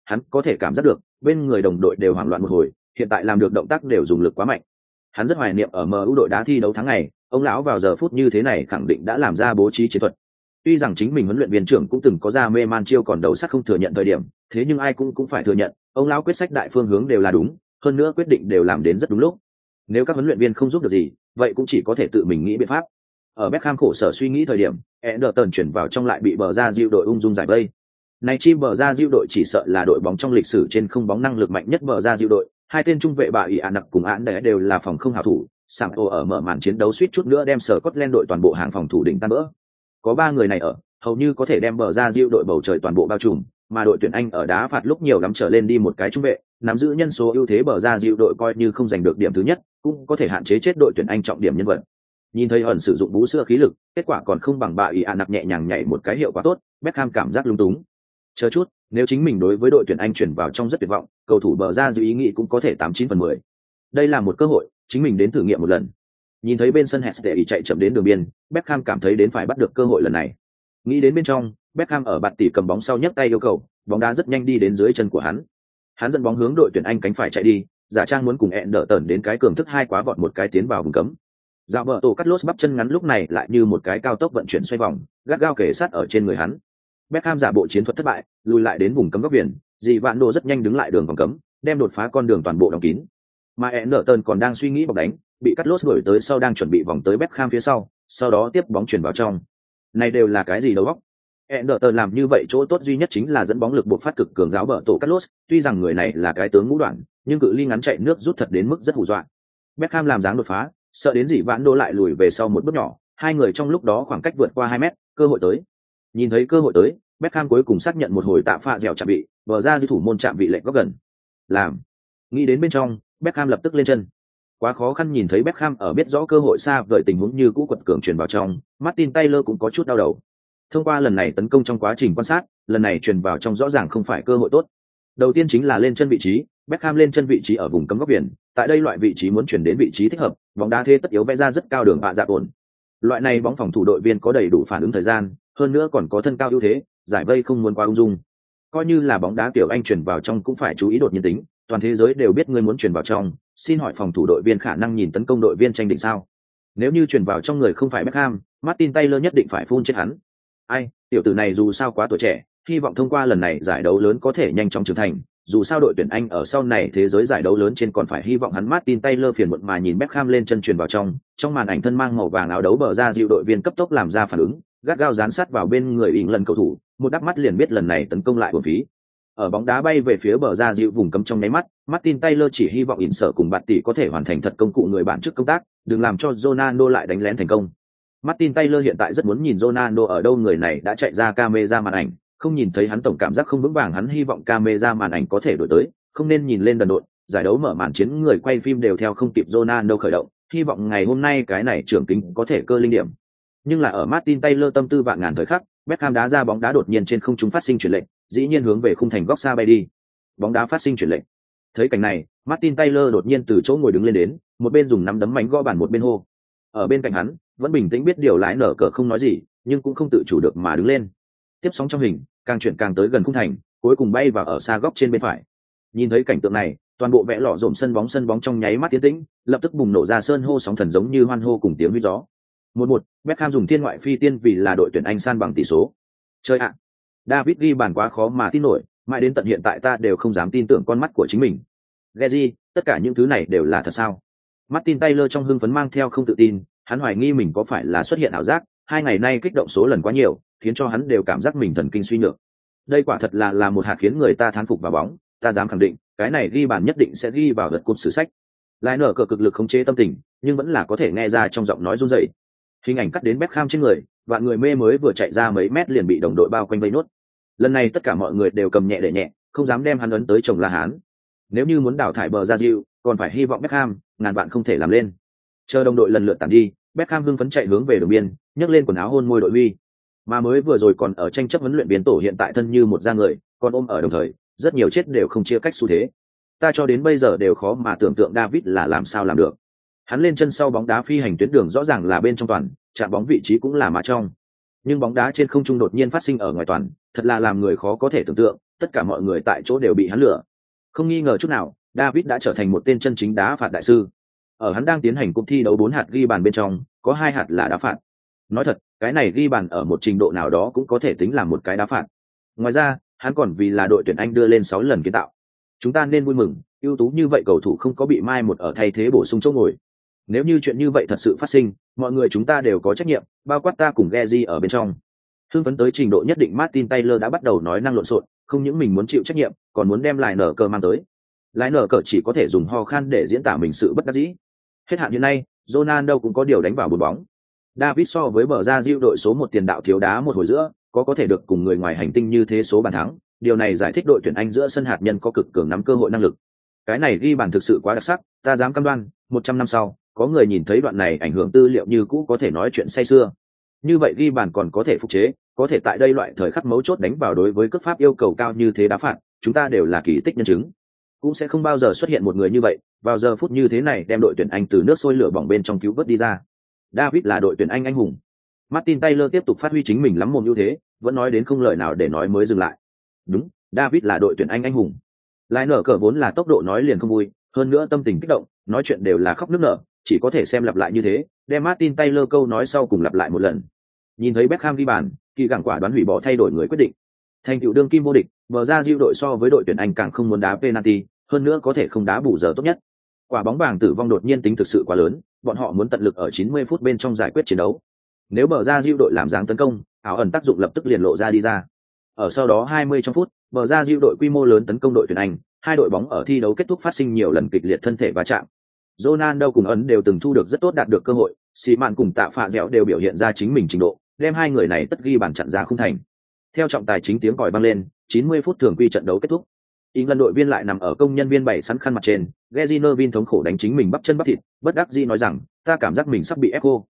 hắn có thể cảm giác được bên người đồng đội đều hoảng loạn một hồi, hiện tại làm được động tác đều dùng lực quá mạnh. Hắn rất hoài niệm ở MU đội đá thi đấu tháng ngày, ông lão vào giờ phút như thế này khẳng định đã làm ra bố trí chiến thuật. Tuy rằng chính mình huấn luyện viên trưởng cũng từng có ra mê man chiêu còn đầu sắt không thừa nhận thời điểm, thế nhưng ai cũng phải thừa nhận, ông lão quyết sách đại phương hướng đều là đúng, hơn nữa quyết định đều làm đến rất đúng lúc. Nếu các huấn luyện viên không giúp được gì, vậy cũng chỉ có thể tự mình nghĩ biện pháp. Ở Beckham khổ sở suy nghĩ thời điểm, Ederson chuyển vào trong lại bị bờ ra diệu đội ung dung giải vây. Này chi bờ ra diệu đội chỉ sợ là đội bóng trong lịch sử trên không bóng năng lực mạnh nhất bờ ra diệu đội, hai tên trung vệ bà ỷ nặc cùng án đẻ đều là phòng không hảo thủ, Sampo ở mở màn chiến đấu suýt chút nữa đem sở Scotland đội toàn bộ hàng phòng thủ đỉnh tan vỡ. Có ba người này ở, hầu như có thể đem bờ ra diệu đội bầu trời toàn bộ bao trùm, mà đội tuyển Anh ở đá phạt lúc nhiều lắm trở lên đi một cái trung vệ, nắm giữ nhân số ưu thế bờ ra diệu đội coi như không giành được điểm thứ nhất, cũng có thể hạn chế chết đội tuyển Anh trọng điểm nhân vật. Nhìn thấy ẩn sử dụng bú sữa khí lực, kết quả còn không bằng bà ỷ nặc nhẹ nhàng nhảy một cái hiệu quả tốt, Beckham cảm giác lung túng. Chờ chút, nếu chính mình đối với đội tuyển Anh chuyển vào trong rất tuyệt vọng, cầu thủ bờ ra diệu ý nghĩ cũng có thể 89/10. Đây là một cơ hội, chính mình đến thử nghiệm một lần. Nhìn thấy bên sân Hestey chạy chậm đến đường biên, Beckham cảm thấy đến phải bắt được cơ hội lần này. Nghĩ đến bên trong, Beckham ở bạt tỉ cầm bóng sau nhấc tay yêu cầu, bóng đá rất nhanh đi đến dưới chân của hắn. Hắn dẫn bóng hướng đội tuyển Anh cánh phải chạy đi, giả trang muốn cùng Ederson đến cái cường thức hai quá vọt một cái tiến vào vùng cấm. Dạo bờ tổ cắt lốt bắp chân ngắn lúc này lại như một cái cao tốc vận chuyển xoay vòng, gắt gao kề sát ở trên người hắn. Beckham giả bộ chiến thuật thất bại, lùi lại đến vùng cấm góc biển, dì vạn đồ rất nhanh đứng lại đường vòng cấm, đem đột phá con đường toàn bộ đóng kín. Mà Ederson còn đang suy nghĩ bọc đánh, bị cắt lốt đuổi tới sau đang chuẩn bị vòng tới Beckham phía sau đó tiếp bóng chuyển vào trong. Này đều là cái gì đầu óc? Ederson làm như vậy chỗ tốt duy nhất chính là dẫn bóng lực buộc phát cực cường giáo bờ tổ cắt lốt, tuy rằng người này là cái tướng ngũ đoạn, nhưng cự ly ngắn chạy nước rút thật đến mức rất hù dọa. Beckham làm dáng đột phá, sợ đến dì vạn đồ lại lùi về sau một bước nhỏ, hai người trong lúc đó khoảng cách vượt qua 2 mét, cơ hội tới. Nhìn thấy cơ hội tới, Beckham cuối cùng xác nhận một hồi tạ phạ dẻo chạm vị, bờ ra dư thủ môn chạm vị lệch góc gần. Làm. Nghĩ đến bên trong, Beckham lập tức lên chân. Quá khó khăn nhìn thấy Beckham ở biết rõ cơ hội xa vời tình huống như cũ quật cường truyền vào trong, Martin Taylor cũng có chút đau đầu. Thông qua lần này tấn công trong quá trình quan sát, lần này truyền vào trong rõ ràng không phải cơ hội tốt. Đầu tiên chính là lên chân vị trí, Beckham lên chân vị trí ở vùng cấm góc biển, tại đây loại vị trí muốn chuyển đến vị trí thích hợp, bóng đá thế tất yếu vẽ ra rất cao đường bạ dạ ổn. Loại này bóng phòng thủ đội viên có đầy đủ phản ứng thời gian, hơn nữa còn có thân cao ưu thế, giải vây không muốn quá ung dung. Coi như là bóng đá kiểu Anh chuyển vào trong cũng phải chú ý đột nhiên tính, toàn thế giới đều biết người muốn chuyển vào trong, xin hỏi phòng thủ đội viên khả năng nhìn tấn công đội viên tranh định sao? Nếu như chuyển vào trong người không phải Beckham, Martin Taylor nhất định phải phun chết hắn. Ai, tiểu tử này dù sao quá tuổi trẻ, hy vọng thông qua lần này giải đấu lớn có thể nhanh chóng trưởng thành, dù sao đội tuyển Anh ở sau này thế giới giải đấu lớn trên còn phải hy vọng hắn. Martin Taylor phiền muộn mà nhìn Beckham lên chân truyền vào trong màn ảnh thân mang màu vàng áo đấu bờ ra dịu đội viên cấp tốc làm ra phản ứng, gắt gao dán sát vào bên người ỉn lần cầu thủ, một đắp mắt liền biết lần này tấn công lại uổng phí. Ở bóng đá bay về phía bờ ra dịu vùng cấm trong nháy mắt, Martin Taylor chỉ hy vọng ỉn sở cùng bạn tỷ có thể hoàn thành thật công cụ người bạn trước công tác, đừng làm cho Ronaldo lại đánh lén thành công. Martin Taylor hiện tại rất muốn nhìn Ronaldo ở đâu, người này đã chạy ra camera màn ảnh, không nhìn thấy hắn tổng cảm giác không vững vàng, hắn hy vọng camera màn ảnh có thể đổi tới, không nên nhìn lên đần độn, giải đấu mở màn chiến người quay phim đều theo không kịp Ronaldo khởi động, hy vọng ngày hôm nay cái này trưởng kính có thể cơ linh điểm. Nhưng là ở Martin Taylor tâm tư vạn ngàn thời khắc, Beckham đá ra bóng đá đột nhiên trên không trung phát sinh chuyển lệnh, dĩ nhiên hướng về khung thành góc xa bay đi. Bóng đá phát sinh chuyển lệnh. Thấy cảnh này, Martin Taylor đột nhiên từ chỗ ngồi đứng lên đến, một bên dùng nắm đấm mạnh gõ bàn một bên hô. Ở bên cạnh hắn, vẫn bình tĩnh biết điều lái nở cờ không nói gì, nhưng cũng không tự chủ được mà đứng lên. Tiếp sóng trong hình, càng chuyển càng tới gần khung thành, cuối cùng bay vào ở xa góc trên bên phải. Nhìn thấy cảnh tượng này, toàn bộ vẽ lọ rộm sân bóng trong nháy mắt tiến tĩnh, lập tức bùng nổ ra sơn hô sóng thần giống như hoan hô cùng tiếng huýt gió. 1-1, Beckham dùng thiên ngoại phi tiên vì là đội tuyển Anh san bằng tỷ số. Chơi ạ, David ghi bàn quá khó mà tin nổi, mãi đến tận hiện tại ta đều không dám tin tưởng con mắt của chính mình. Gezi, tất cả những thứ này đều là thật sao? Martin Taylor trong hưng phấn mang theo không tự tin, hắn hoài nghi mình có phải là xuất hiện ảo giác, 2 ngày nay kích động số lần quá nhiều, khiến cho hắn đều cảm giác mình thần kinh suy nhược. Đây quả thật là một hạt khiến người ta thán phục vào bóng, ta dám khẳng định, cái này ghi bàn nhất định sẽ ghi vào lượt cúp sử sách. Lại nở cờ cực lực khống chế tâm tình, nhưng vẫn là có thể nghe ra trong giọng nói run rẩy. Hình ảnh cắt đến Beckham trên người, vạn người mê mới vừa chạy ra mấy mét liền bị đồng đội bao quanh vây nốt. Lần này tất cả mọi người đều cầm nhẹ để nhẹ, không dám đem hắn ấn tới chồng La Hán. Nếu như muốn đào thải bờ ra diệu, còn phải hy vọng Beckham, ngàn vạn không thể làm lên. Chờ đồng đội lần lượt tản đi, Beckham hưng phấn chạy hướng về đường biên, nhấc lên quần áo hôn môi đội uy. Mà mới vừa rồi còn ở tranh chấp huấn luyện viên tổ hiện tại thân như một da người, còn ôm ở đồng thời, rất nhiều chết đều không chia cách xu thế. Ta cho đến bây giờ đều khó mà tưởng tượng David là làm sao làm được. Hắn lên chân sau bóng đá phi hành tuyến đường rõ ràng là bên trong toàn, chạm bóng vị trí cũng là mà trong. Nhưng bóng đá trên không trung đột nhiên phát sinh ở ngoài toàn, thật là làm người khó có thể tưởng tượng, tất cả mọi người tại chỗ đều bị hắn lừa. Không nghi ngờ chút nào, David đã trở thành một tên chân chính đá phạt đại sư. Ở hắn đang tiến hành cuộc thi đấu 4 hạt ghi bàn bên trong, có 2 hạt là đá phạt. Nói thật, cái này ghi bàn ở một trình độ nào đó cũng có thể tính là một cái đá phạt. Ngoài ra, hắn còn vì là đội tuyển Anh đưa lên 6 lần kiến tạo. Chúng ta nên vui mừng, ưu tú như vậy cầu thủ không có bị mai một ở thay thế bổ sung chỗ ngồi. Nếu như chuyện như vậy thật sự phát sinh, mọi người chúng ta đều có trách nhiệm, bao quát ta cùng Geji ở bên trong. Hưng phấn tới trình độ nhất định, Martin Taylor đã bắt đầu nói năng lộn xộn, không những mình muốn chịu trách nhiệm, còn muốn đem lại nở cờ mang tới. Lại nở cờ chỉ có thể dùng ho khan để diễn tả mình sự bất đắc dĩ. Hết hạn như nay, Ronaldo cũng có điều đánh vào bốn bóng. David so với bờ ra diệu đội số 1 tiền đạo thiếu đá một hồi giữa, có thể được cùng người ngoài hành tinh như thế số bàn thắng, điều này giải thích đội tuyển Anh giữa sân hạt nhân có cực cường nắm cơ hội năng lực. Cái này ghi bàn thực sự quá đặc sắc, ta dám cam đoan, 100 năm sau, có người nhìn thấy đoạn này ảnh hưởng tư liệu như cũ có thể nói chuyện say sưa. Như vậy ghi bàn còn có thể phục chế, có thể tại đây loại thời khắc mấu chốt đánh vào đối với cước pháp yêu cầu cao như thế đá phạt, chúng ta đều là kỳ tích nhân chứng. Cũng sẽ không bao giờ xuất hiện một người như vậy, vào giờ phút như thế này đem đội tuyển Anh từ nước sôi lửa bỏng bên trong cứu vớt đi ra. David là đội tuyển Anh anh hùng. Martin Taylor tiếp tục phát huy chính mình lắm mồm ưu thế, vẫn nói đến không lời nào để nói mới dừng lại. Đúng, David là đội tuyển Anh anh hùng. Lại nở cờ vốn là tốc độ nói liền không vui, hơn nữa tâm tình kích động, nói chuyện đều là khóc nức nở, chỉ có thể xem lặp lại như thế, đem Martin Taylor câu nói sau cùng lặp lại một lần. Nhìn thấy Beckham ghi bàn, kỳ gẳng quả đoán hủy bỏ thay đổi người quyết định. Thành tựu đương kim vô địch, bờ ra diệu đội so với đội tuyển Anh càng không muốn đá penalty, hơn nữa có thể không đá bù giờ tốt nhất. Quả bóng vàng tử vong đột nhiên tính thực sự quá lớn, bọn họ muốn tận lực ở 90 phút bên trong giải quyết chiến đấu. Nếu bờ ra diệu đội làm dáng tấn công, ảo ẩn tác dụng lập tức liền lộ ra đi ra. Ở sau đó 20 trong phút, bờ ra diệu đội quy mô lớn tấn công đội tuyển Anh, hai đội bóng ở thi đấu kết thúc phát sinh nhiều lần kịch liệt thân thể va chạm. Ronaldo cùng ấn đều từng thu được rất tốt đạt được cơ hội, Sĩ Mạn cùng Tạ Phạ Dẻo đều biểu hiện ra chính mình trình độ, đem hai người này tất ghi bàn chặn ra khung thành. Theo trọng tài chính tiếng còi vang lên, 90 phút thường quy trận đấu kết thúc. England đội viên lại nằm ở công nhân viên bày sẵn khăn mặt trên, Gary Neville thống khổ đánh chính mình bắp chân bắp thịt, bất đắc dĩ nói rằng, ta cảm giác mình sắp bị ép cô.